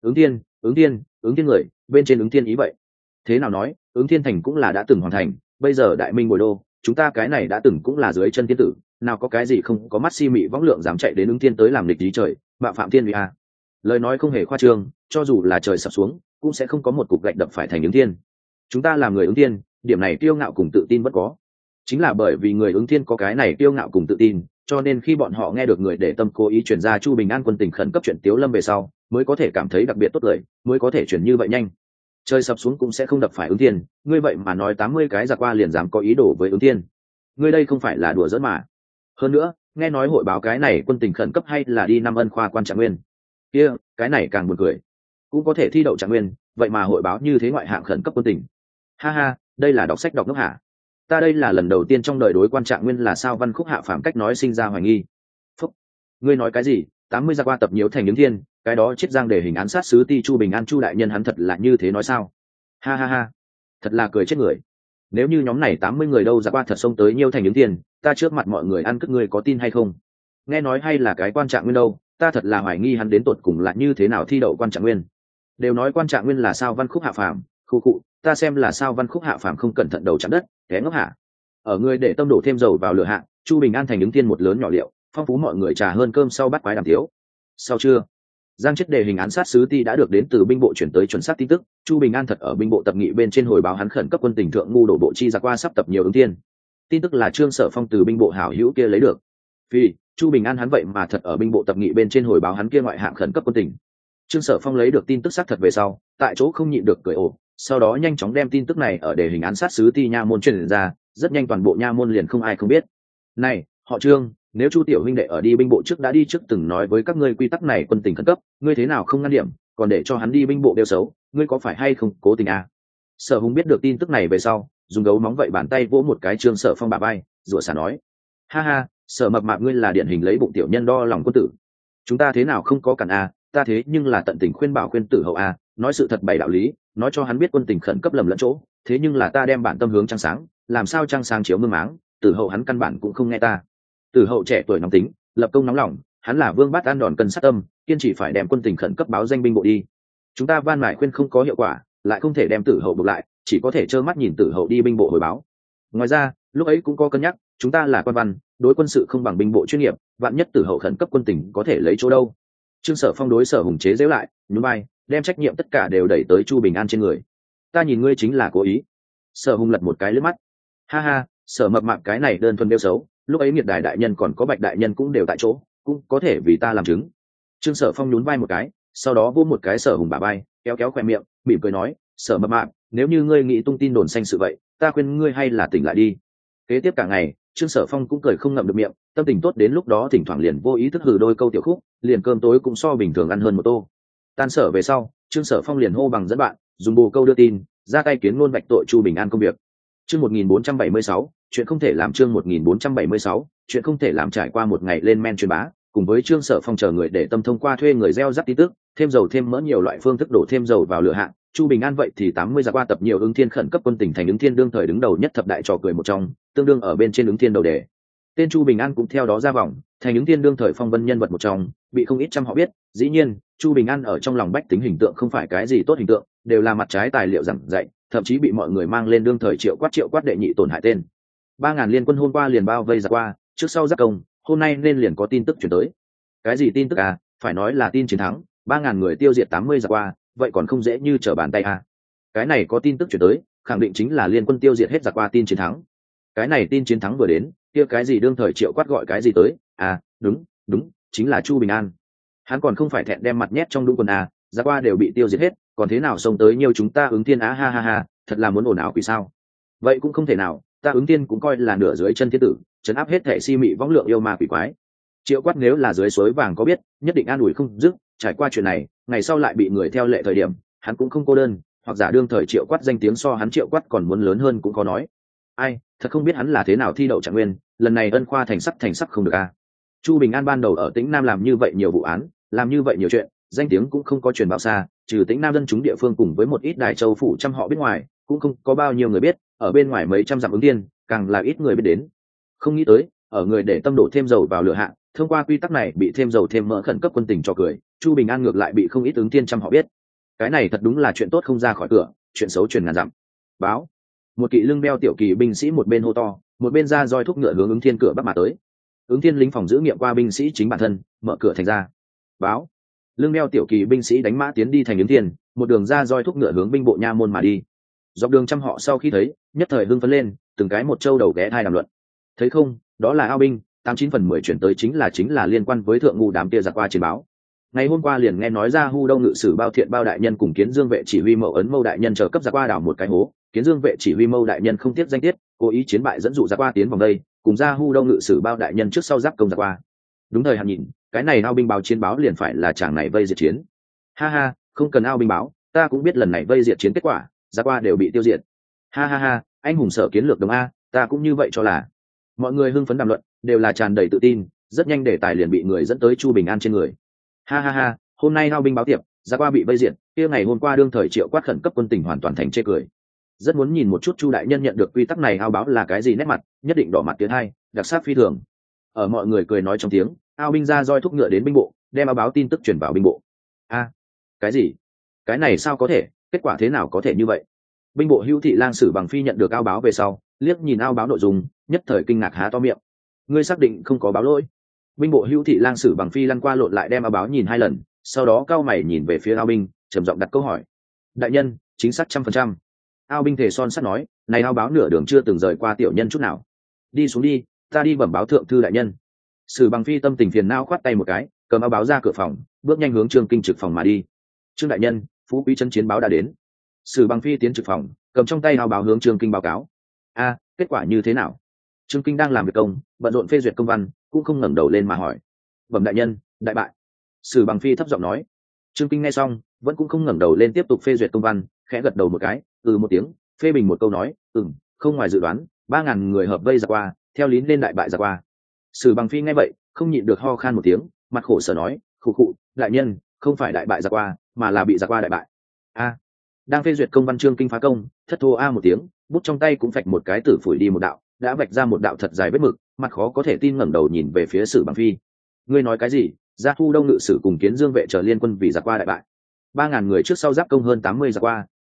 Ứng thiên người bên trên ứng thiên ý vậy. Thế nào nói, ứng thiên thành cũng là đã từng hoàn thành, bây giờ đại minh bồi đô, chúng ta cái này đã từng cũng là dưới chân thiên tử, nào có cái gì không có mắt si mị võng lượng dám chạy đến ứng thiên tới làm lịch lý trời, bạo phạm thiên uy a. Lời nói không hề khoa trương, cho dù là trời sập xuống, cũng sẽ không có một cục gạch đập phải thành ứng thiên. Chúng ta làm người ứng thiên, điểm này kiêu ngạo cùng tự tin vẫn có. Chính là bởi vì người ứng thiên có cái này kiêu ngạo cùng tự tin, cho nên khi bọn họ nghe được người để tâm cố ý chuyển ra Chu Bình An quân tình khẩn cấp chuyện Tiếu Lâm về sau, mới có thể cảm thấy đặc biệt tốt lời, mới có thể chuyển như vậy nhanh. Trời sập xuống cũng sẽ không đập phải ứng thiên, ngươi vậy mà nói 80 cái ra qua liền dám có ý đồ với ứng thiên. Ngươi đây không phải là đùa giỡn mà. Hơn nữa, nghe nói hội báo cái này quân tình khẩn cấp hay là đi năm ân khoa quan Trạng Nguyên. Kia, cái này càng buồn cười. Cũng có thể thi đậu Trạng Nguyên, vậy mà hội báo như thế ngoại hạng khẩn cấp quân tình. Ha ha, đây là đọc sách đọc nước hả? Ta đây là lần đầu tiên trong đời đối quan Trạng Nguyên là sao văn khúc hạ phạm cách nói sinh ra hoài nghi. Phúc, ngươi nói cái gì? 80 ra qua tập nhiễu thành những thiên, cái đó chết giang để hình án sát sứ ti Chu Bình An Chu đại nhân hắn thật là như thế nói sao? Ha ha ha, thật là cười chết người. Nếu như nhóm này 80 người đâu ra qua thật xông tới nhiêu thành những thiên, ta trước mặt mọi người ăn cất ngươi có tin hay không? Nghe nói hay là cái quan Trạng Nguyên đâu, ta thật là hoài nghi hắn đến tột cùng là như thế nào thi đậu quan Trạng Nguyên. Đều nói quan Trạng Nguyên là sao văn khúc hạ phàm, khu cụ, ta xem là sao văn khúc hạ phàm không cẩn thận đầu chạm đất, té ngốc hạ. Ở người để tâm đổ thêm dầu vào lửa hạ, Chu Bình An thành ứng thiên một lớn nhỏ liệu, phong phú mọi người trà hơn cơm sau bắt quái đàm thiếu. Sau trưa, giang chết đề hình án sát sứ ti đã được đến từ binh bộ chuyển tới chuẩn xác tin tức, Chu Bình An thật ở binh bộ tập nghị bên trên hồi báo hắn khẩn cấp quân tình thượng ngu đổ bộ chi ra qua sắp tập nhiều ứng thiên. Tin tức là Trương Sở Phong từ binh bộ hảo hữu kia lấy được. Vì Chu Bình An hắn vậy mà thật ở binh bộ tập nghị bên trên hồi báo hắn kia ngoại hạng khẩn cấp quân tình. Trương Sở Phong lấy được tin tức xác thật về sau, tại chỗ không nhịn được cười ồ, sau đó nhanh chóng đem tin tức này ở đề hình án sát sứ ti nha môn truyền ra, rất nhanh toàn bộ nha môn liền không ai không biết. Này, họ Trương, nếu Chu tiểu huynh đệ ở đi binh bộ trước đã đi trước từng nói với các ngươi quy tắc này quân tình khẩn cấp, ngươi thế nào không ngăn điểm, còn để cho hắn đi binh bộ đeo xấu, ngươi có phải hay không cố tình à? Sở Hùng biết được tin tức này về sau, dùng gấu móng vậy bàn tay vỗ một cái Trương Sở Phong bả vai, rủa xả nói: ha ha, Sở mập mạp ngươi là điển hình lấy bụng tiểu nhân đo lòng quân tử. Chúng ta thế nào không có cản à, ta thế nhưng là tận tình khuyên bảo khuyên tử hậu à, nói sự thật bày đạo lý, nói cho hắn biết quân tình khẩn cấp lầm lẫn chỗ, thế nhưng là ta đem bản tâm hướng trăng sáng, làm sao trăng sáng chiếu mương máng, tử hậu hắn căn bản cũng không nghe ta. Tử hậu trẻ tuổi nóng tính, lập công nóng lòng, hắn là vương bát an đòn cân sát tâm, kiên chỉ phải đem quân tình khẩn cấp báo danh binh bộ đi. Chúng ta van mải khuyên không có hiệu quả, lại không thể đem Tử Hậu buộc lại, chỉ có thể trơ mắt nhìn Tử Hậu đi binh bộ hồi báo. Ngoài ra lúc ấy cũng có cân nhắc, chúng ta là quan văn, đối quân sự không bằng binh bộ chuyên nghiệp, vạn nhất Tử Hậu khẩn cấp quân tình có thể lấy chỗ đâu. Trương Sở Phong đối Sở Hùng chế giễu lại, nhún vai, đem trách nhiệm tất cả đều đẩy tới Chu Bình An trên người. Ta nhìn ngươi chính là cố ý. Sở Hùng lật một cái lướt mắt, ha ha, Sở Mập Mạp cái này đơn thuần đeo xấu, lúc ấy Nghiệt Đài đại nhân còn có Bạch đại nhân cũng đều tại chỗ, cũng có thể vì ta làm chứng. Trương Sở Phong nhún vai một cái, sau đó vỗ một cái Sở Hùng bả vai, kéo kéo khoe miệng, mỉm cười nói, Sở Mập Mạp, nếu như ngươi nghĩ tung tin đồn xanh sự vậy, ta khuyên ngươi hay là tỉnh lại đi. Kế tiếp cả ngày, Trương Sở Phong cũng cười không ngậm được miệng, tâm tình tốt đến lúc đó thỉnh thoảng liền vô ý thức hừ đôi câu tiểu khúc, liền cơm tối cũng so bình thường ăn hơn một tô. Tan sở về sau, Trương Sở Phong liền hô bằng dẫn bạn, dùng bồ câu đưa tin, ra tay kiến ngôn vạch tội Chu Bình An công việc. Chương 1476, chuyện không thể làm. Chương 1476, chuyện không thể làm. Trải qua một ngày lên men truyền bá, cùng với Trương Sở Phong chờ người để tâm thông qua thuê người gieo rắc tin tức, thêm dầu thêm mỡ nhiều loại phương thức đổ thêm dầu vào lửa hạng. Chu Bình An vậy thì 80 giặc qua tập nhiều ứng thiên khẩn cấp quân tỉnh thành ứng thiên đương thời đứng đầu nhất thập đại trò cười một trong, tương đương ở bên trên ứng thiên đầu đề. Tên Chu Bình An cũng theo đó ra vòng, thành ứng thiên đương thời phong vân nhân vật một trong, bị không ít trăm họ biết. Dĩ nhiên, Chu Bình An ở trong lòng bách tính hình tượng không phải cái gì tốt hình tượng, đều là mặt trái tài liệu giảng dạy, thậm chí bị mọi người mang lên đương thời triệu quát đệ nhị tổn hại tên. 3000 liên quân hôm qua liền bao vây giặc qua, trước sau giáp công, hôm nay nên liền có tin tức chuyển tới. Cái gì tin tức à? Phải nói là tin chiến thắng, 3000 người tiêu diệt 80 giặc qua, vậy còn không dễ như trở bàn tay à? Cái này có tin tức chuyển tới, khẳng định chính là liên quân tiêu diệt hết giặc qua tin chiến thắng. Cái này tin chiến thắng vừa đến, kia cái gì đương thời triệu quát gọi cái gì tới? À, đúng, chính là Chu Bình An. Hắn còn không phải thẹn đem mặt nhét trong đũng quần à, giặc qua đều bị tiêu diệt hết, còn thế nào xông tới nhiều chúng ta ứng thiên á, ha ha ha, thật là muốn ồn ào quỷ sao? Vậy cũng không thể nào, ta ứng thiên cũng coi là nửa dưới chân thiên tử, trấn áp hết thể si mị võng lượng yêu ma quỷ quái. Triệu quát nếu là dưới suối vàng có biết, nhất định an ủi không dứt. Trải qua chuyện này, ngày sau lại bị người theo lệ thời điểm, hắn cũng không cô đơn, hoặc giả đương thời Triệu quát danh tiếng so hắn Triệu quát còn muốn lớn hơn cũng có nói. Ai, thật không biết hắn là thế nào thi đậu trạng nguyên, lần này ân khoa thành sắc không được a. Chu Bình An ban đầu ở Tĩnh Nam làm như vậy nhiều vụ án, làm như vậy nhiều chuyện, danh tiếng cũng không có truyền bao xa, trừ Tĩnh Nam dân chúng địa phương cùng với một ít Đài Châu phủ trăm họ biết ngoài, cũng không có bao nhiêu người biết, ở bên ngoài mấy trăm dặm ứng thiên, càng là ít người biết đến. Không nghĩ tới, ở người để tâm đổ thêm dầu vào lửa hạ, thông qua quy tắc này bị thêm dầu thêm mỡ khẩn cấp quân tình cho cười, Chu Bình An ngược lại bị không ít ứng thiên trăm họ biết. Cái này thật đúng là chuyện tốt không ra khỏi cửa, chuyện xấu truyền ngàn dặm. Báo. Một kỵ lưng đeo tiểu kỳ binh sĩ một bên hô to, một bên ra roi thúc ngựa hướng ứng thiên cửa bắc mà tới. Ứng thiên lính phòng giữ nghiệm qua binh sĩ chính bản thân, mở cửa thành ra. Báo. Lưng đeo tiểu kỳ binh sĩ đánh mã tiến đi thành ứng thiên, một đường ra roi thúc ngựa hướng binh bộ nha môn mà đi. Dọc đường trăm họ sau khi thấy, nhất thời hưng phấn lên, từng cái một châu đầu ghé thai đàm luận. Thấy không, đó là ao binh, 89/10 chuyển tới chính là liên quan với thượng ngu đám kia giặc qua chiến báo. Ngày hôm qua liền nghe nói ra Hu Đông ngự sử Bao Thiện Bao đại nhân cùng Kiến Dương vệ chỉ huy Mậu Ấn Mâu đại nhân chờ cấp giặc qua đảo một cái hố, Kiến Dương vệ chỉ huy Mâu đại nhân không tiếc danh tiết, cố ý chiến bại dẫn dụ giặc qua tiến vòng đây, cùng ra Hu Đông ngự sử Bao đại nhân trước sau giáp công giặc qua. Đúng thời hạn nhìn, cái này ao binh báo chiến báo liền phải là chàng này vây diệt chiến. Ha ha, không cần ao binh báo, ta cũng biết lần này vây diệt chiến kết quả, giặc qua đều bị tiêu diệt. Ha ha ha, anh hùng sở kiến lược đồng a, ta cũng như vậy cho là. Mọi người hưng phấn đàm luận, đều là tràn đầy tự tin, rất nhanh đề tài liền bị người dẫn tới Chu Bình An trên người. Ha ha ha, hôm nay ao binh báo tiệp, giặc qua bị vây diệt, kia ngày hôm qua đương thời Triệu quát khẩn cấp quân tình hoàn toàn thành chê cười. Rất muốn nhìn một chút Chu đại nhân nhận được quy tắc này ao báo là cái gì nét mặt, nhất định đỏ mặt tiến hai, đặc sắc phi thường. Ở mọi người cười nói trong tiếng, ao binh ra roi thúc ngựa đến binh bộ, đem ao báo tin tức truyền vào binh bộ. A, cái gì? Cái này sao có thể? Kết quả thế nào có thể như vậy? Binh bộ Hữu Thị Lang Sử Bằng Phi nhận được ao báo về sau, liếc nhìn ao báo nội dung, nhất thời kinh ngạc há to miệng. Ngươi xác định không có báo lỗi? Binh bộ Hữu Thị Lang Sử Bằng Phi lăn qua lộn lại đem ao báo nhìn 2 lần, sau đó cao mày nhìn về phía ao binh, trầm giọng đặt câu hỏi. Đại nhân, chính xác 100%. Ao binh thể son sắt nói, này ao báo nửa đường chưa từng rời qua tiểu nhân chút nào. Đi xuống đi, ta đi bẩm báo thượng thư đại nhân. Sử Bằng Phi tâm tình phiền não khoát tay một cái, cầm ao báo ra cửa phòng, bước nhanh hướng Trương Kinh trực phòng mà đi. Trương đại nhân, phú quý chân chiến báo đã đến. Sử Bằng Phi tiến trực phòng, cầm trong tay ao báo hướng Trương Kinh báo cáo. A, kết quả như thế nào? Trương Kinh đang làm việc công, bận rộn phê duyệt công văn, cũng không ngẩng đầu lên mà hỏi. Bẩm đại nhân, đại bại. Sử Bằng Phi thấp giọng nói. Trương Kinh nghe xong, vẫn cũng không ngẩng đầu lên tiếp tục phê duyệt công văn, khẽ gật đầu một cái, một tiếng, phê bình một câu nói, không ngoài dự đoán, 3000 người hợp vây ra qua, theo lý nên đại bại ra qua. Sử Bằng Phi nghe vậy, không nhịn được ho khan một tiếng, mặt khổ sở nói, khụ, đại nhân, không phải đại bại ra qua, mà là bị ra qua đại bại. A. Đang phê duyệt công văn Trương Kinh phá công, thất thô a một tiếng, bút trong tay cũng phạch một cái tử phủi đi một đạo, đã vạch ra một đạo thật dài vết mực, mặt khó có thể tin ngẩng đầu nhìn về phía Sử Bằng Phi. Ngươi nói cái gì? Gia Thu Đông ngự sử cùng Kiến Dương vệ trở liên quân vì giặc qua đại bại. 3000 người trước sau giáp công hơn 80 giặc qua,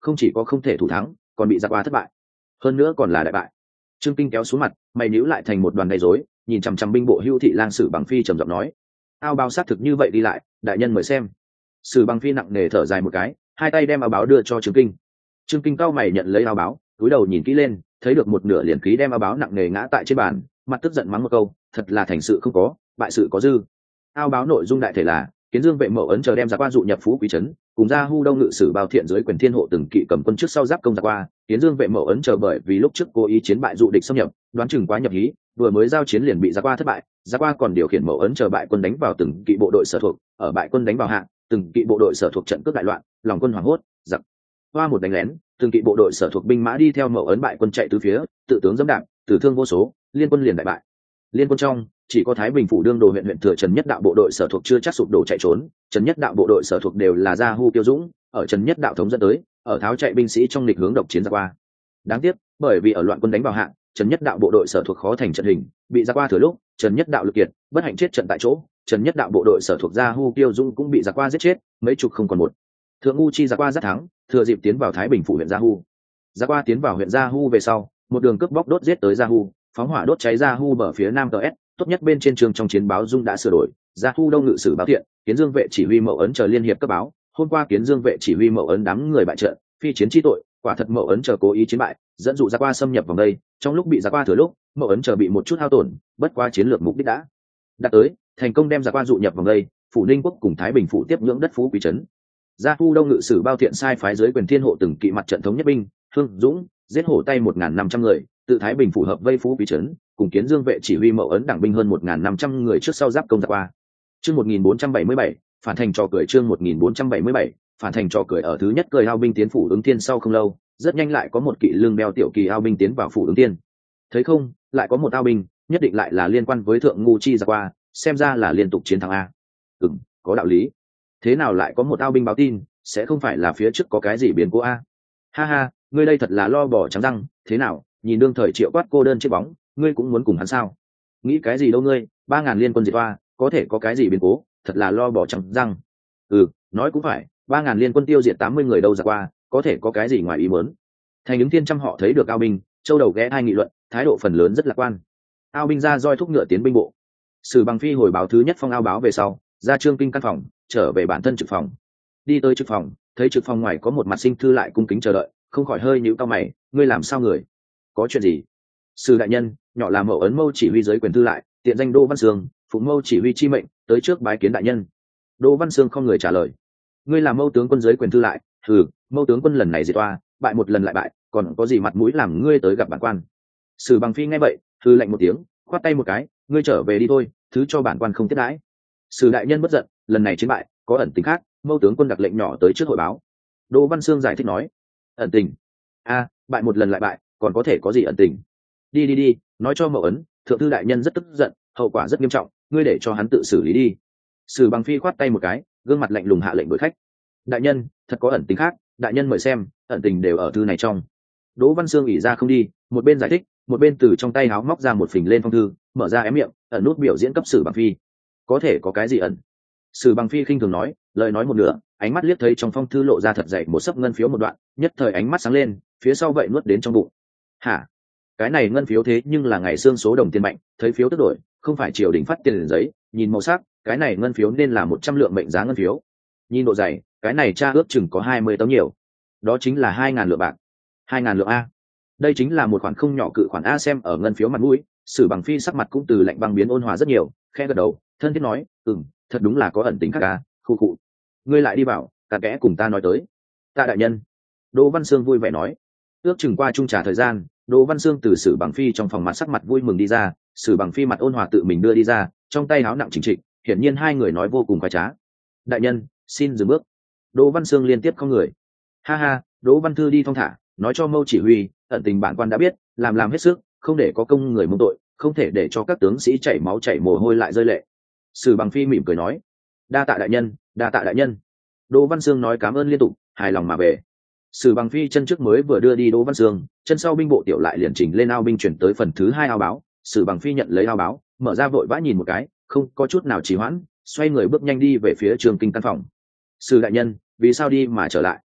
không chỉ có không thể thủ thắng, còn bị giặc qua thất bại, hơn nữa còn là đại bại. Trương Kinh kéo xuống mặt, mày níu lại thành một đoàn gây rối, nhìn chằm chằm binh bộ Hưu Thị Lang Sử Bằng Phi trầm giọng nói: ao báo xác thực như vậy đi lại, đại nhân mời xem. Sử Bằng Phi nặng nề thở dài một cái, hai tay đem áo báo đưa cho Trương Kinh. Trương Kinh cao mày nhận lấy áo báo, cúi đầu nhìn kỹ lên, thấy được một nửa liền khí đem áo báo nặng nề ngã tại trên bàn, mặt tức giận mắng một câu: thật là thành sự không có, bại sự có dư. Ao báo nội dung đại thể là Kiến Dương vệ Mậu Ấn chờ đem giặc qua dụ nhập Phú Quý trấn, cùng ra Hu Đông ngự sử Bao Thiện dưới quyền Thiên hộ từng kỵ cầm quân trước sau giáp công giặc qua. Kiến Dương vệ Mậu Ấn chờ bởi vì lúc trước cố ý chiến bại dụ địch xâm nhập, đoán chừng quá nhập hí, vừa mới giao chiến liền bị giặc qua thất bại. Giặc qua còn điều khiển Mậu Ấn chờ bại quân đánh vào từng kỵ bộ đội sở thuộc, ở bại quân đánh vào hạ, từng kỵ bộ đội sở thuộc trận cướp đại loạn, lòng quân hoảng hốt, giặc qua một đánh lén, từng kỵ bộ đội sở thuộc binh mã đi theo Mậu Ấn bại quân chạy tứ phía, tự tướng dẫm đạp, tử thương vô số, liên quân liền đại bại. Liên quân trong chỉ có Thái Bình phủ đương đồ huyện thừa Trần Nhất Đạo bộ đội sở thuộc chưa chắc sụp đổ chạy trốn, Trần Nhất Đạo bộ đội sở thuộc đều là gia hu tiêu dũng, ở Trần Nhất Đạo thống dẫn tới, ở tháo chạy binh sĩ trong lịch hướng độc chiến ra qua. Đáng tiếc, bởi vì ở loạn quân đánh vào hạng, Trần Nhất Đạo bộ đội sở thuộc khó thành trận hình, bị ra qua thừa lúc, Trần Nhất Đạo lực kiệt, bất hạnh chết trận tại chỗ, Trần Nhất Đạo bộ đội sở thuộc gia hu tiêu dũng cũng bị ra qua giết chết, mấy chục không còn một. Thượng ngu chi ra qua rất thắng, thừa dịp tiến vào Thái Bình phủ huyện gia hu. Ra qua tiến vào huyện gia hu về sau, một đường cướp bóc đốt giết tới gia hu, phóng hỏa đốt cháy gia hu bờ phía nam ts, tốt nhất bên trên trường trong chiến báo dung đã sửa đổi, gia hu đông ngự sử Báo Thiện, Kiến Dương vệ chỉ huy Mậu Ấn chờ liên hiệp cấp báo, hôm qua Kiến Dương vệ chỉ huy Mậu Ấn đám người bại trận, phi chiến chi tội, quả thật Mậu Ấn chờ cố ý chiến bại, dẫn dụ ra qua xâm nhập vòng đây, trong lúc bị ra qua thừa lúc, Mậu Ấn chờ bị một chút hao tổn, bất qua chiến lược mục đích đã đạt tới, thành công đem ra qua dụ nhập vòng đây, phủ Ninh quốc cùng Thái Bình phủ tiếp nhưỡng đất Phú Quý trấn. Gia hu đông ngự sử Bao Thiện sai phái dưới quyền Thiên hộ từng kỵ mặt trận thống nhất binh, Hương Dũng giết hổ tay 1.500 người, tự Thái Bình phủ hợp vây Phú Quý trấn, cùng Kiến Dương vệ chỉ huy Mậu Ấn đảng binh hơn 1.500 người trước sau giáp công giặc qua. Chương 1477, phản thành trò cười. Chương 1477, phản thành trò cười. Ở thứ nhất cười ao binh tiến phủ Ứng Thiên sau không lâu, rất nhanh lại có một kỵ lưng đeo tiểu kỳ ao binh tiến vào phủ Ứng Thiên. Thấy không, lại có một ao binh, nhất định lại là liên quan với thượng ngu chi giặc qua, xem ra là liên tục chiến thắng a. Có đạo lý. Thế nào lại có một ao binh báo tin, sẽ không phải là phía trước có cái gì biến cố a? Ha ha, ngươi đây thật là lo bỏ trắng răng, thế nào, nhìn đương thời Triệu Quát cô đơn chiếc bóng, ngươi cũng muốn cùng hắn sao? Nghĩ cái gì đâu ngươi, 3.000 liên quân diệt toa, có thể có cái gì biến cố, thật là lo bỏ trắng răng. Nói cũng phải, 3.000 liên quân tiêu diệt 80 người đâu ra qua, có thể có cái gì ngoài ý muốn. Thành Ứng Thiên trăm họ thấy được ao binh, châu đầu ghé hai nghị luận, thái độ phần lớn rất lạc quan. Ao binh ra roi thúc ngựa tiến binh bộ. Sử Bằng Phi hồi báo thứ nhất phong ao báo về sau, ra Trương Kinh căn phòng, trở về bản thân trực phòng. Đi tới trực phòng, thấy trực phòng ngoài có một mặt sinh thư lại cung kính chờ đợi, không khỏi hơi nhíu cau mày, ngươi làm sao người? Có chuyện gì? Sử đại nhân, nhỏ là Mậu Ấn mâu chỉ huy dưới quyền thư lại, tiện danh Đỗ Văn Sương, phụng mâu chỉ huy chi mệnh, tới trước bái kiến đại nhân. Đỗ Văn Sương không người trả lời. Ngươi là mâu tướng quân dưới quyền thư lại, mâu tướng quân lần này diệt oa, bại một lần lại bại, còn có gì mặt mũi làm ngươi tới gặp bản quan? Sử Bằng Phi nghe vậy, hừ lạnh một tiếng, khoát tay một cái, ngươi trở về đi thôi, thứ cho bản quan không tiếp đãi. Sử đại nhân bất giận, lần này chiến bại, có ẩn tình khác, mâu tướng quân đặc lệnh nhỏ tới trước hội báo. Đỗ Văn Sương giải thích nói, ẩn tình? Bại một lần lại bại, còn có thể có gì ẩn tình? Đi, nói cho Mậu Ấn, thượng thư đại nhân rất tức giận, hậu quả rất nghiêm trọng, ngươi để cho hắn tự xử lý đi. Sử Bằng Phi khoát tay một cái, gương mặt lạnh lùng hạ lệnh đuổi khách. Đại nhân, thật có ẩn tình khác, đại nhân mời xem, ẩn tình đều ở thư này trong. Đỗ Văn Sương ỉ ra không đi, một bên giải thích, một bên từ trong tay áo móc ra một phình lên phong thư, mở ra ém miệng, ẩn nút biểu diễn cấp Sử Bằng Phi. Có thể có cái gì ẩn? Sử Bằng Phi khinh thường nói, lời nói một nửa, ánh mắt liếc thấy trong phong thư lộ ra thật dày một sấp ngân phiếu một đoạn, nhất thời ánh mắt sáng lên, phía sau vậy nuốt đến trong bụng. Hả? Cái này ngân phiếu thế nhưng là ngày xương số đồng tiền mạnh, thấy phiếu tức đổi, không phải triều đình phát tiền liền giấy, nhìn màu sắc, cái này ngân phiếu nên là 100 lượng mệnh giá ngân phiếu. Nhìn độ dày, cái này tra ước chừng có 20 tấm nhiều. Đó chính là 2.000 lượng bạc. 2.000 lượng a. Đây chính là một khoản không nhỏ cự khoản a. Xem ở ngân phiếu mặt mũi, Sử Bằng Phi sắc mặt cũng từ lạnh băng biến ôn hòa rất nhiều, khẽ gật đầu, thân thiết nói, thật đúng là có ẩn tính khác a. Khu. Ngươi lại đi vào, cặn kẽ cùng ta nói tới. Tạ đại nhân. Đỗ Văn Sương vui vẻ nói. Ước chừng qua chung trà thời gian, Đỗ Văn Sương từ Sử Bằng Phi trong phòng mặt sắc mặt vui mừng đi ra, Sử Bằng Phi mặt ôn hòa tự mình đưa đi ra, trong tay áo nặng chỉnh trịch, hiển nhiên hai người nói vô cùng khoái trá. Đại nhân, xin dừng bước. Đỗ Văn Sương liên tiếp không người. Ha, Đỗ Văn Thư đi thong thả, nói cho mâu chỉ huy, ẩn tình bản quan đã biết, làm hết sức, không để có công người mông tội, không thể để cho các tướng sĩ chảy máu chảy mồ hôi lại rơi lệ. Sử Bằng Phi mỉm cười nói, đa tạ đại nhân. Đỗ Văn Sương nói cảm ơn liên tục, hài lòng mà về. Sử Bằng Phi chân trước mới vừa đưa đi Đỗ Văn Sương, chân sau binh bộ tiểu lại liền chỉnh lên ao binh chuyển tới phần thứ 2 ao báo. Sử Bằng Phi nhận lấy ao báo, mở ra vội vã nhìn một cái, không có chút nào trì hoãn, xoay người bước nhanh đi về phía Trương Kinh căn phòng. Sử đại nhân, vì sao đi mà trở lại?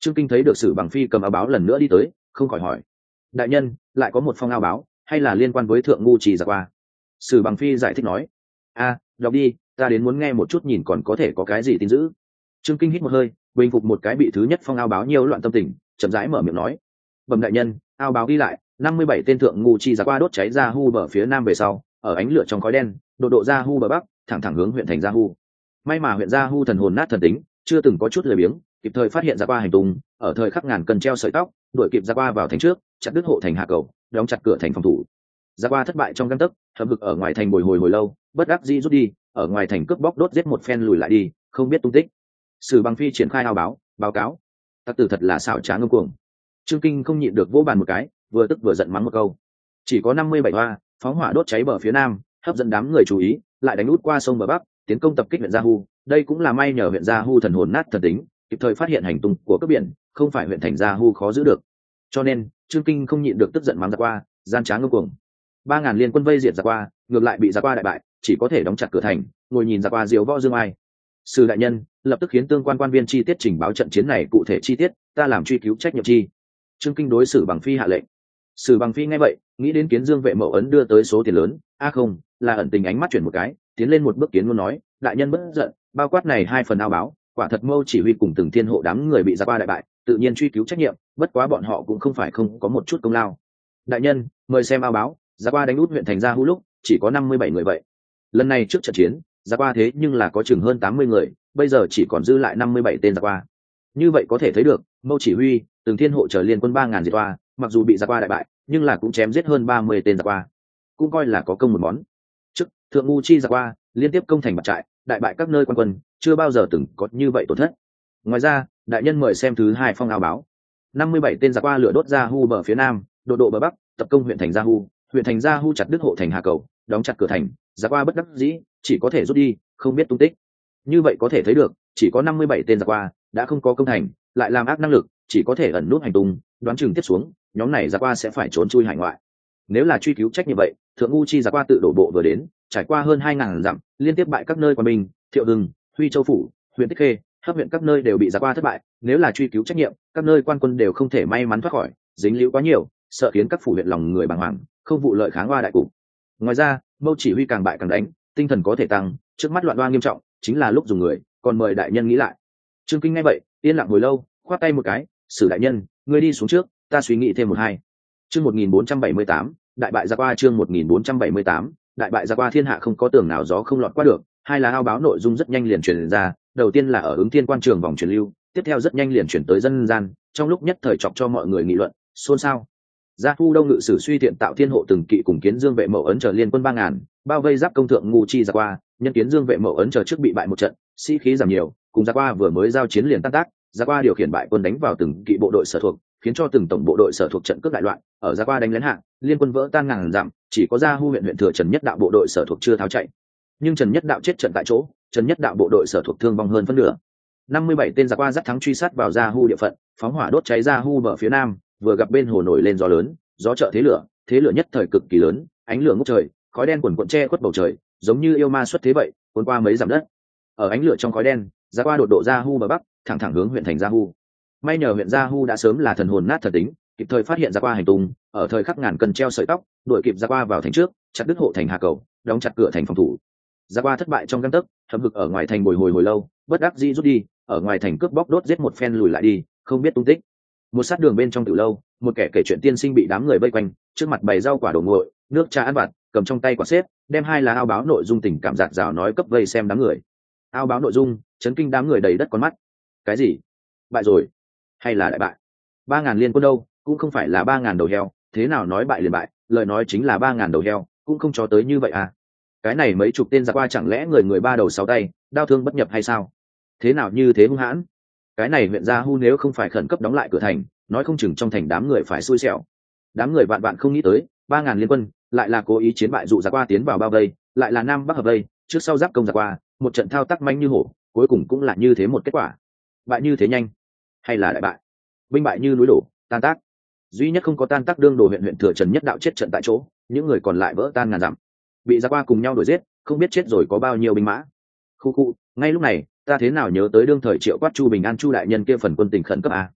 Trương Kinh thấy được Sử Bằng Phi cầm áo báo lần nữa đi tới, không khỏi hỏi: đại nhân, lại có một phong áo báo, hay là liên quan với thượng ngu trì giặc qua? Sử Bằng Phi giải thích nói: đọc đi, ta đến muốn nghe một chút nhìn còn có thể có cái gì tin dữ. Trương Kinh hít một hơi, bình phục một cái bị thứ nhất phong áo báo nhiều loạn tâm tình, chậm rãi mở miệng nói: bẩm đại nhân, áo báo ghi lại 57 tên thượng ngu chi giặc qua đốt cháy ra hu bờ phía nam về sau, ở ánh lửa trong khói đen độ ra hu bờ bắc, thẳng thẳng hướng huyện thành gia hu. May mà huyện gia hu thần hồn nát thần tính, chưa từng có chút lười biếng, kịp thời phát hiện giặc qua hành tung, ở thời khắc ngàn cân treo sợi tóc, đuổi kịp giặc qua vào thành trước, chặt đứt hộ thành hạ cầu, đóng chặt cửa thành phòng thủ. Giặc qua thất bại trong gang tấc, hậm hực ở ngoài thành bồi hồi hồi lâu, bất đắc dĩ rút đi, ở ngoài thành cướp bóc đốt giết một phen lùi lại đi, không biết tung tích. Sử Bằng Phi triển khai ao báo cáo: tặc tử thật là xảo trá ngông cuồng. Trương Kinh không nhịn được vỗ bàn một cái, vừa tức vừa giận mắng một câu: chỉ có 57 hoa phóng hỏa đốt cháy bờ phía nam, hấp dẫn đám người chú ý, lại đánh út qua sông bờ bắc, tiến công tập kích huyện gia hu. Đây cũng là may nhờ huyện gia hu thần hồn nát thần tính, kịp thời phát hiện hành tung của cướp biển, không phải huyện thành gia hu khó giữ được. Cho nên Trương Kinh không nhịn được tức giận mắng giặc qua gian trá ngông cuồng. 3.000 liên quân vây diệt giặc qua, ngược lại bị giặc qua đại bại, chỉ có thể đóng chặt cửa thành, ngồi nhìn giặc qua diếu võ dương ai. Sử đại nhân, lập tức khiến tương quan viên chi tiết trình báo trận chiến này cụ thể chi tiết, ta làm truy cứu trách nhiệm chi. Trương Kinh đối Sử Bằng Phi hạ lệnh. Sử Bằng Phi nghe vậy, nghĩ đến Kiến Dương vệ Mậu Ấn đưa tới số tiền lớn, không, là ẩn tình ánh mắt chuyển một cái, tiến lên một bước kiến ngôn nói: đại nhân bất giận, bao quát này 2 phần ao báo, quả thật Mâu chỉ huy cùng từng thiên hộ đám người bị giặc qua đại bại, tự nhiên truy cứu trách nhiệm, bất quá bọn họ cũng không phải không có một chút công lao. Đại nhân, mời xem ao báo, giặc qua đánh út huyện thành gia hu lúc chỉ có 57 người vậy. Lần này trước trận chiến, giặc qua thế nhưng là có chừng hơn 80 người, bây giờ chỉ còn dư lại 57 tên giặc qua. Như vậy có thể thấy được, Mâu chỉ huy, từng thiên hộ trở liên quân 3.000 diệt toa, mặc dù bị giặc qua đại bại, nhưng là cũng chém giết hơn 30 tên giặc qua, cũng coi là có công một món. Trước thượng ngu chi giặc qua liên tiếp công thành bạt trại, đại bại các nơi quan quân, chưa bao giờ từng có như vậy tổn thất. Ngoài ra, đại nhân mời xem thứ 2 phong ao báo: 57 tên giặc qua lửa đốt ra hu bờ phía nam, độ bờ bắc, tập công huyện thành gia hu. Huyện thành gia hu chặt đứt hộ thành hà cầu, đóng chặt cửa thành, giặc qua bất đắc dĩ, chỉ có thể rút đi, không biết tung tích. Như vậy có thể thấy được, chỉ có 57 tên giặc qua đã không có công thành, lại làm ác năng lực, chỉ có thể ẩn nút hành tung, đoán chừng tiếp xuống nhóm này giặc qua sẽ phải trốn chui hải ngoại. Nếu là truy cứu trách như vậy, thượng ngu chi giặc qua tự đổ bộ vừa đến, trải qua hơn 2.000 dặm, liên tiếp bại các nơi quan binh, Thiệu Hưng, Huy Châu phủ, huyện Tích Khê, Hấp huyện các nơi đều bị giặc qua thất bại. Nếu là truy cứu trách nhiệm, các nơi quan quân đều không thể may mắn thoát khỏi, dính líu quá nhiều, sợ khiến các phủ huyện lòng người bàng hoàng, không vụ lợi kháng oa đại cục. Ngoài ra, Mâu chỉ huy càng bại càng đánh, tinh thần có thể tăng, trước mắt loạn oa nghiêm trọng, chính là lúc dùng người, còn mời đại nhân nghĩ lại. Trương Kinh nghe vậy, yên lặng hồi lâu, khoát tay một cái: Sử đại nhân, ngươi đi xuống trước, ta suy nghĩ thêm một hai. Chương 1478, đại bại giặc qua. Chương 1478, đại bại giặc qua. Thiên hạ không có tường nào gió không lọt qua được. 2 là ao báo nội dung rất nhanh liền truyền ra, đầu tiên là ở Ứng Thiên quan trường vòng truyền lưu, tiếp theo rất nhanh liền chuyển tới dân gian, trong lúc nhất thời chọc cho mọi người nghị luận xôn xao. Gia Thu Đông ngự sử Suy Thiện tạo thiên hộ từng kỵ cùng Kiến Dương vệ Mậu Ấn chờ liên quân 3.000, bao vây giáp công thượng ngu chi giặc qua, nhân Kiến Dương vệ Mậu Ấn chờ trước bị bại một trận, sĩ khí giảm nhiều, cùng giặc qua vừa mới giao chiến liền tan tác, giặc qua điều khiển bại quân đánh vào từng kỵ bộ đội sở thuộc, khiến cho từng tổng bộ đội sở thuộc trận cướp đại loạn, ở giặc qua đánh lén hạng, liên quân vỡ tan ngàn dặm, chỉ có Gia Hu huyện thừa Trần Nhất Đạo bộ đội sở thuộc chưa tháo chạy. Nhưng Trần Nhất Đạo chết trận tại chỗ, Trần Nhất Đạo bộ đội sở thuộc thương vong hơn phân nửa. 57 tên giặc qua dắt thắng truy sát vào Gia Hu địa phận, phóng hỏa đốt cháy Gia Hu bờ phía nam, vừa gặp bên hồ nổi lên gió lớn, gió trợ thế lửa nhất thời cực kỳ lớn, ánh lửa ngút trời, khói đen quần quần che khuất bầu trời, giống như yêu ma xuất thế vậy, cuốn qua mấy dặm đất. Ở ánh lửa trong khói đen, giặc qua đột độ Gia Hu bờ bắc, thẳng thẳng hướng huyện thành Gia Hu. May nhờ huyện Gia Hu đã sớm là thần hồn nát thần tính, kịp thời phát hiện giặc qua hành tung, ở thời khắc ngàn cân treo sợi tóc, đuổi kịp giặc qua vào thành trước, chặt đứt hộ thành hà cầu, đóng chặt cửa thành phòng thủ. Giặc qua thất bại trong gang tấc, hậm hực ở ngoài thành bồi hồi lâu, bất đắc dĩ rút đi, ở ngoài thành cướp bóc đốt giết một phen lùi lại đi, không biết tung tích. Một sát đường bên trong tiểu lâu, một kẻ kể chuyện tiên sinh bị đám người vây quanh, trước mặt bày rau quả đồ nguội, nước trà ăn vặt, cầm trong tay quả xếp, đem 2 lá ao báo nội dung tình cảm dạt dào nói cấp vây xem đám người. Ao báo nội dung chấn kinh đám người đầy đất con mắt. Cái gì? Bại rồi? Hay là đại bại? 3.000 liên quân đâu, cũng không phải là 3.000 đầu heo, thế nào nói bại liền bại, lời nói chính là 3.000 đầu heo, cũng không cho tới như vậy à? Cái này mấy chục tên giặc qua chẳng lẽ người 3 đầu 6 tay, đao thương bất nhập hay sao? Thế nào như thế hung hãn? Cái này huyện Gia Hu nếu không phải khẩn cấp đóng lại cửa thành, nói không chừng trong thành đám người phải xui xẻo. Đám người vạn vạn không nghĩ tới, 3.000 liên quân lại là cố ý chiến bại dụ giặc qua tiến vào bao vây, lại là nam bắc hợp vây, trước sau giáp công giặc qua, một trận thao tác manh như hổ, cuối cùng cũng là như thế một kết quả. Bại như thế nhanh, hay là đại bại? Binh bại như núi đổ, tan tác. Duy nhất không có tan tác đương đồ huyện thừa Trần Nhất Đạo chết trận tại chỗ, những người còn lại vỡ tan ngàn dặm, bị giặc qua cùng nhau đuổi giết, không biết chết rồi có bao nhiêu binh mã. Khu, ngay lúc này ta thế nào nhớ tới đương thời Triệu Quát Chu Bình An Chu đại nhân kia phần quân tình khẩn cấp à?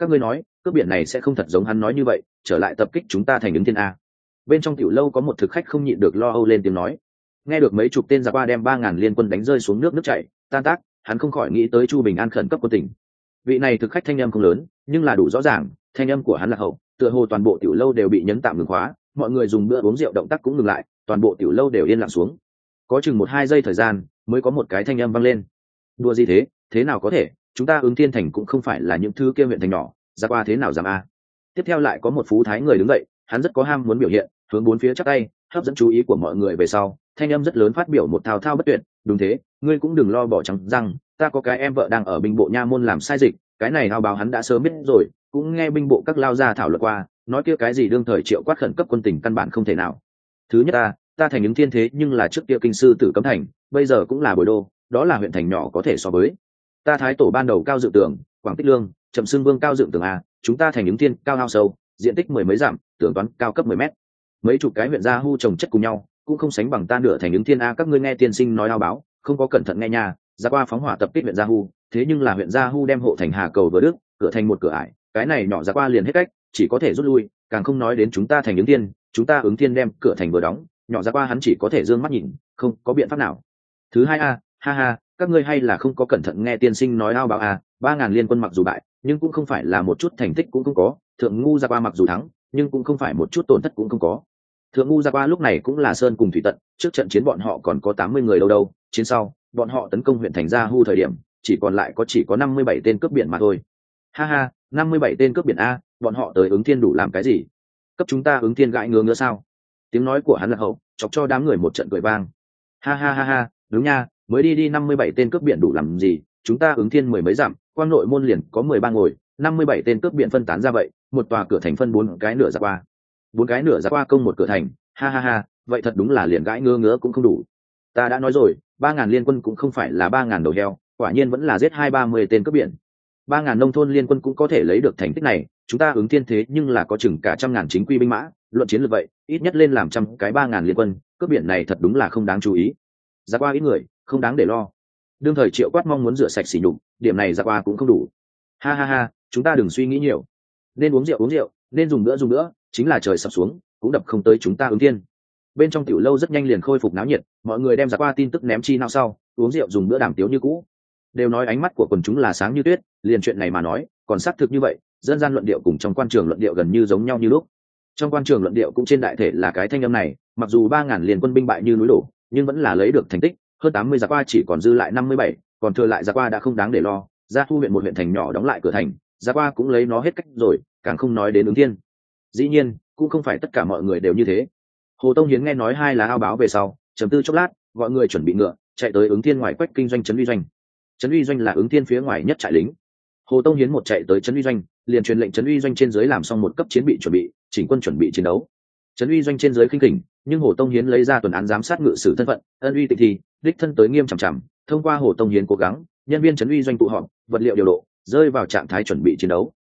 các ngươi nói cướp biển này sẽ không thật giống hắn nói như vậy trở lại tập kích chúng ta thành ứng thiên a. Bên trong tiểu lâu có một thực khách không nhịn được lo âu lên tiếng nói. Nghe được mấy chục tên giặc qua đem 3.000 liên quân đánh rơi xuống nước chảy tan tác, hắn không khỏi nghĩ tới Chu Bình An khẩn cấp quân tình. Vị này thực khách thanh âm không lớn nhưng là đủ rõ ràng, thanh âm của hắn là hậu, tựa hồ toàn bộ tiểu lâu đều bị nhấn tạm ngừng khóa, mọi người dùng bữa uống rượu động tác cũng ngừng lại, toàn bộ tiểu lâu đều yên lặng xuống. Có chừng 1-2 giây thời gian mới có một cái thanh âm vang lên. Đùa gì thế, thế nào có thể, chúng ta Ứng Thiên thành cũng không phải là những thứ kia huyện thành nhỏ, ra qua thế nào dám a. Tiếp theo lại có một phú thái người đứng dậy, hắn rất có ham muốn biểu hiện, hướng bốn phía chắp tay, hấp dẫn chú ý của mọi người về sau, thanh âm rất lớn phát biểu một thao thao bất tuyệt. Đúng thế, ngươi cũng đừng lo bỏ trắng răng, ta có cái em vợ đang ở binh bộ nha môn làm sai dịch, cái này hao báo hắn đã sớm biết rồi, cũng nghe binh bộ các lao ra thảo luận qua, nói kia cái gì đương thời triệu quát khẩn cấp quân tình căn bản không thể nào. Thứ nhất ta thành Ứng Thiên thế nhưng là trước kia kinh sư Tử Cấm thành, bây giờ cũng là Bồi Đô, đó là huyện thành nhỏ có thể so với. Ta thái tổ ban đầu cao dựng tường, Quảng Tích Lương, Trầm Xương Vương cao dựng tường a, chúng ta thành Ứng Thiên cao ao sâu, diện tích 10 mấy dặm, tường toán cao cấp 10 mét. Mấy chục cái huyện gia hu trồng chất cùng nhau, cũng không sánh bằng ta nửa thành Ứng Thiên a. Các ngươi nghe tiên sinh nói ao báo, không có cẩn thận nghe nha, ra qua phóng hỏa tập kích huyện gia hu, thế nhưng là huyện gia hu đem hộ thành Hà Cầu vừa đức, cửa thành một cửa ải, cái này nhỏ ra qua liền hết cách, chỉ có thể rút lui, càng không nói đến chúng ta thành Ứng Thiên, chúng ta Ứng Thiên đem cửa thành vừa đóng, nhỏ ra qua hắn chỉ có thể dương mắt nhìn, không có biện pháp nào. Thứ hai ha ha, các ngươi hay là không có cẩn thận nghe tiên sinh nói ao báo 3.000 liên quân mặc dù bại, nhưng cũng không phải là một chút thành tích cũng không có, thượng ngu ra qua mặc dù thắng, nhưng cũng không phải một chút tổn thất cũng không có. Thượng ngu ra qua lúc này cũng là sơn cùng thủy tận, trước trận chiến bọn họ còn có 80 người đâu, chiến sau bọn họ tấn công huyện thành Gia Hu thời điểm chỉ có 57 tên cướp biển mà thôi. Ha ha, 57 tên cướp biển a, bọn họ tới Ứng Thiên đủ làm cái gì? Cấp chúng ta Ứng Thiên gãi ngứa sao? Tiếng nói của hắn là hậu, chọc cho đám người một trận cười vang. Ha ha ha ha, đúng nha, mới đi 57 tên cướp biển đủ làm gì, chúng ta Ứng Thiên mười mấy dặm, quang nội môn liền có 13 ngồi, 57 tên cướp biển phân tán ra vậy, một tòa cửa thành phân 4 cái nửa ra qua. 4 cái nửa ra qua công một cửa thành, ha ha ha, vậy thật đúng là liền gãi ngứa cũng không đủ. Ta đã nói rồi, 3.000 liên quân cũng không phải là 3.000 đầu heo, quả nhiên vẫn là giết 230 tên cướp biển. 3.000 nông thôn liên quân cũng có thể lấy được thành tích này, chúng ta Ứng Thiên thế nhưng là có chừng cả 100.000 chính quy binh mã, luận chiến lược vậy, ít nhất lên làm trăm cái 3.000 liên quân, cướp biển này thật đúng là không đáng chú ý. Ra qua ít người, không đáng để lo. Đương thời Triệu Quát mong muốn rửa sạch sỉ nhục, điểm này ra qua cũng không đủ. Ha ha ha, chúng ta đừng suy nghĩ nhiều, nên uống rượu, nên dùng nữa, chính là trời sập xuống, cũng đập không tới chúng ta Ứng Thiên. Bên trong tiểu lâu rất nhanh liền khôi phục náo nhiệt, mọi người đem ra qua tin tức ném chi nào sau, uống rượu dùng bữa đàm tiếu như cũ. Đều nói ánh mắt của quần chúng là sáng như tuyết, liền chuyện này mà nói, còn xác thực như vậy, dân gian luận điệu cùng trong quan trường luận điệu gần như giống nhau như lúc. Trong quan trường luận điệu cũng trên đại thể là cái thanh âm này, mặc dù 3.000 liền quân binh bại như núi đổ, nhưng vẫn là lấy được thành tích, hơn 80 giặc qua chỉ còn dư lại 57, còn thừa lại giặc qua đã không đáng để lo, Gia Thu huyện một huyện thành nhỏ đóng lại cửa thành, giặc qua cũng lấy nó hết cách rồi, càng không nói đến Ứng Thiên. Dĩ nhiên, cũng không phải tất cả mọi người đều như thế. Hồ Tông Hiến nghe nói hai lá ao báo về sau, trầm tư chốc lát, gọi người chuẩn bị ngựa, chạy tới Ứng Thiên ngoài quách kinh doanh trấn uy doanh. Trấn uy doanh là Ứng Thiên phía ngoài nhất trại lính. Hồ Tông Hiến một chạy tới trấn uy doanh, liền truyền lệnh trấn uy doanh trên dưới làm xong một cấp chiến bị chuẩn bị, chỉnh quân chuẩn bị chiến đấu. Trấn uy doanh trên dưới khinh khỉnh, nhưng Hồ Tông Hiến lấy ra tuần án giám sát ngự sử thân phận, ân uy tịch thi, đích thân tới nghiêm chằm chằm, thông qua Hồ Tông Hiến cố gắng, nhân viên trấn uy doanh tụ họp, vật liệu điều độ, rơi vào trạng thái chuẩn bị chiến đấu.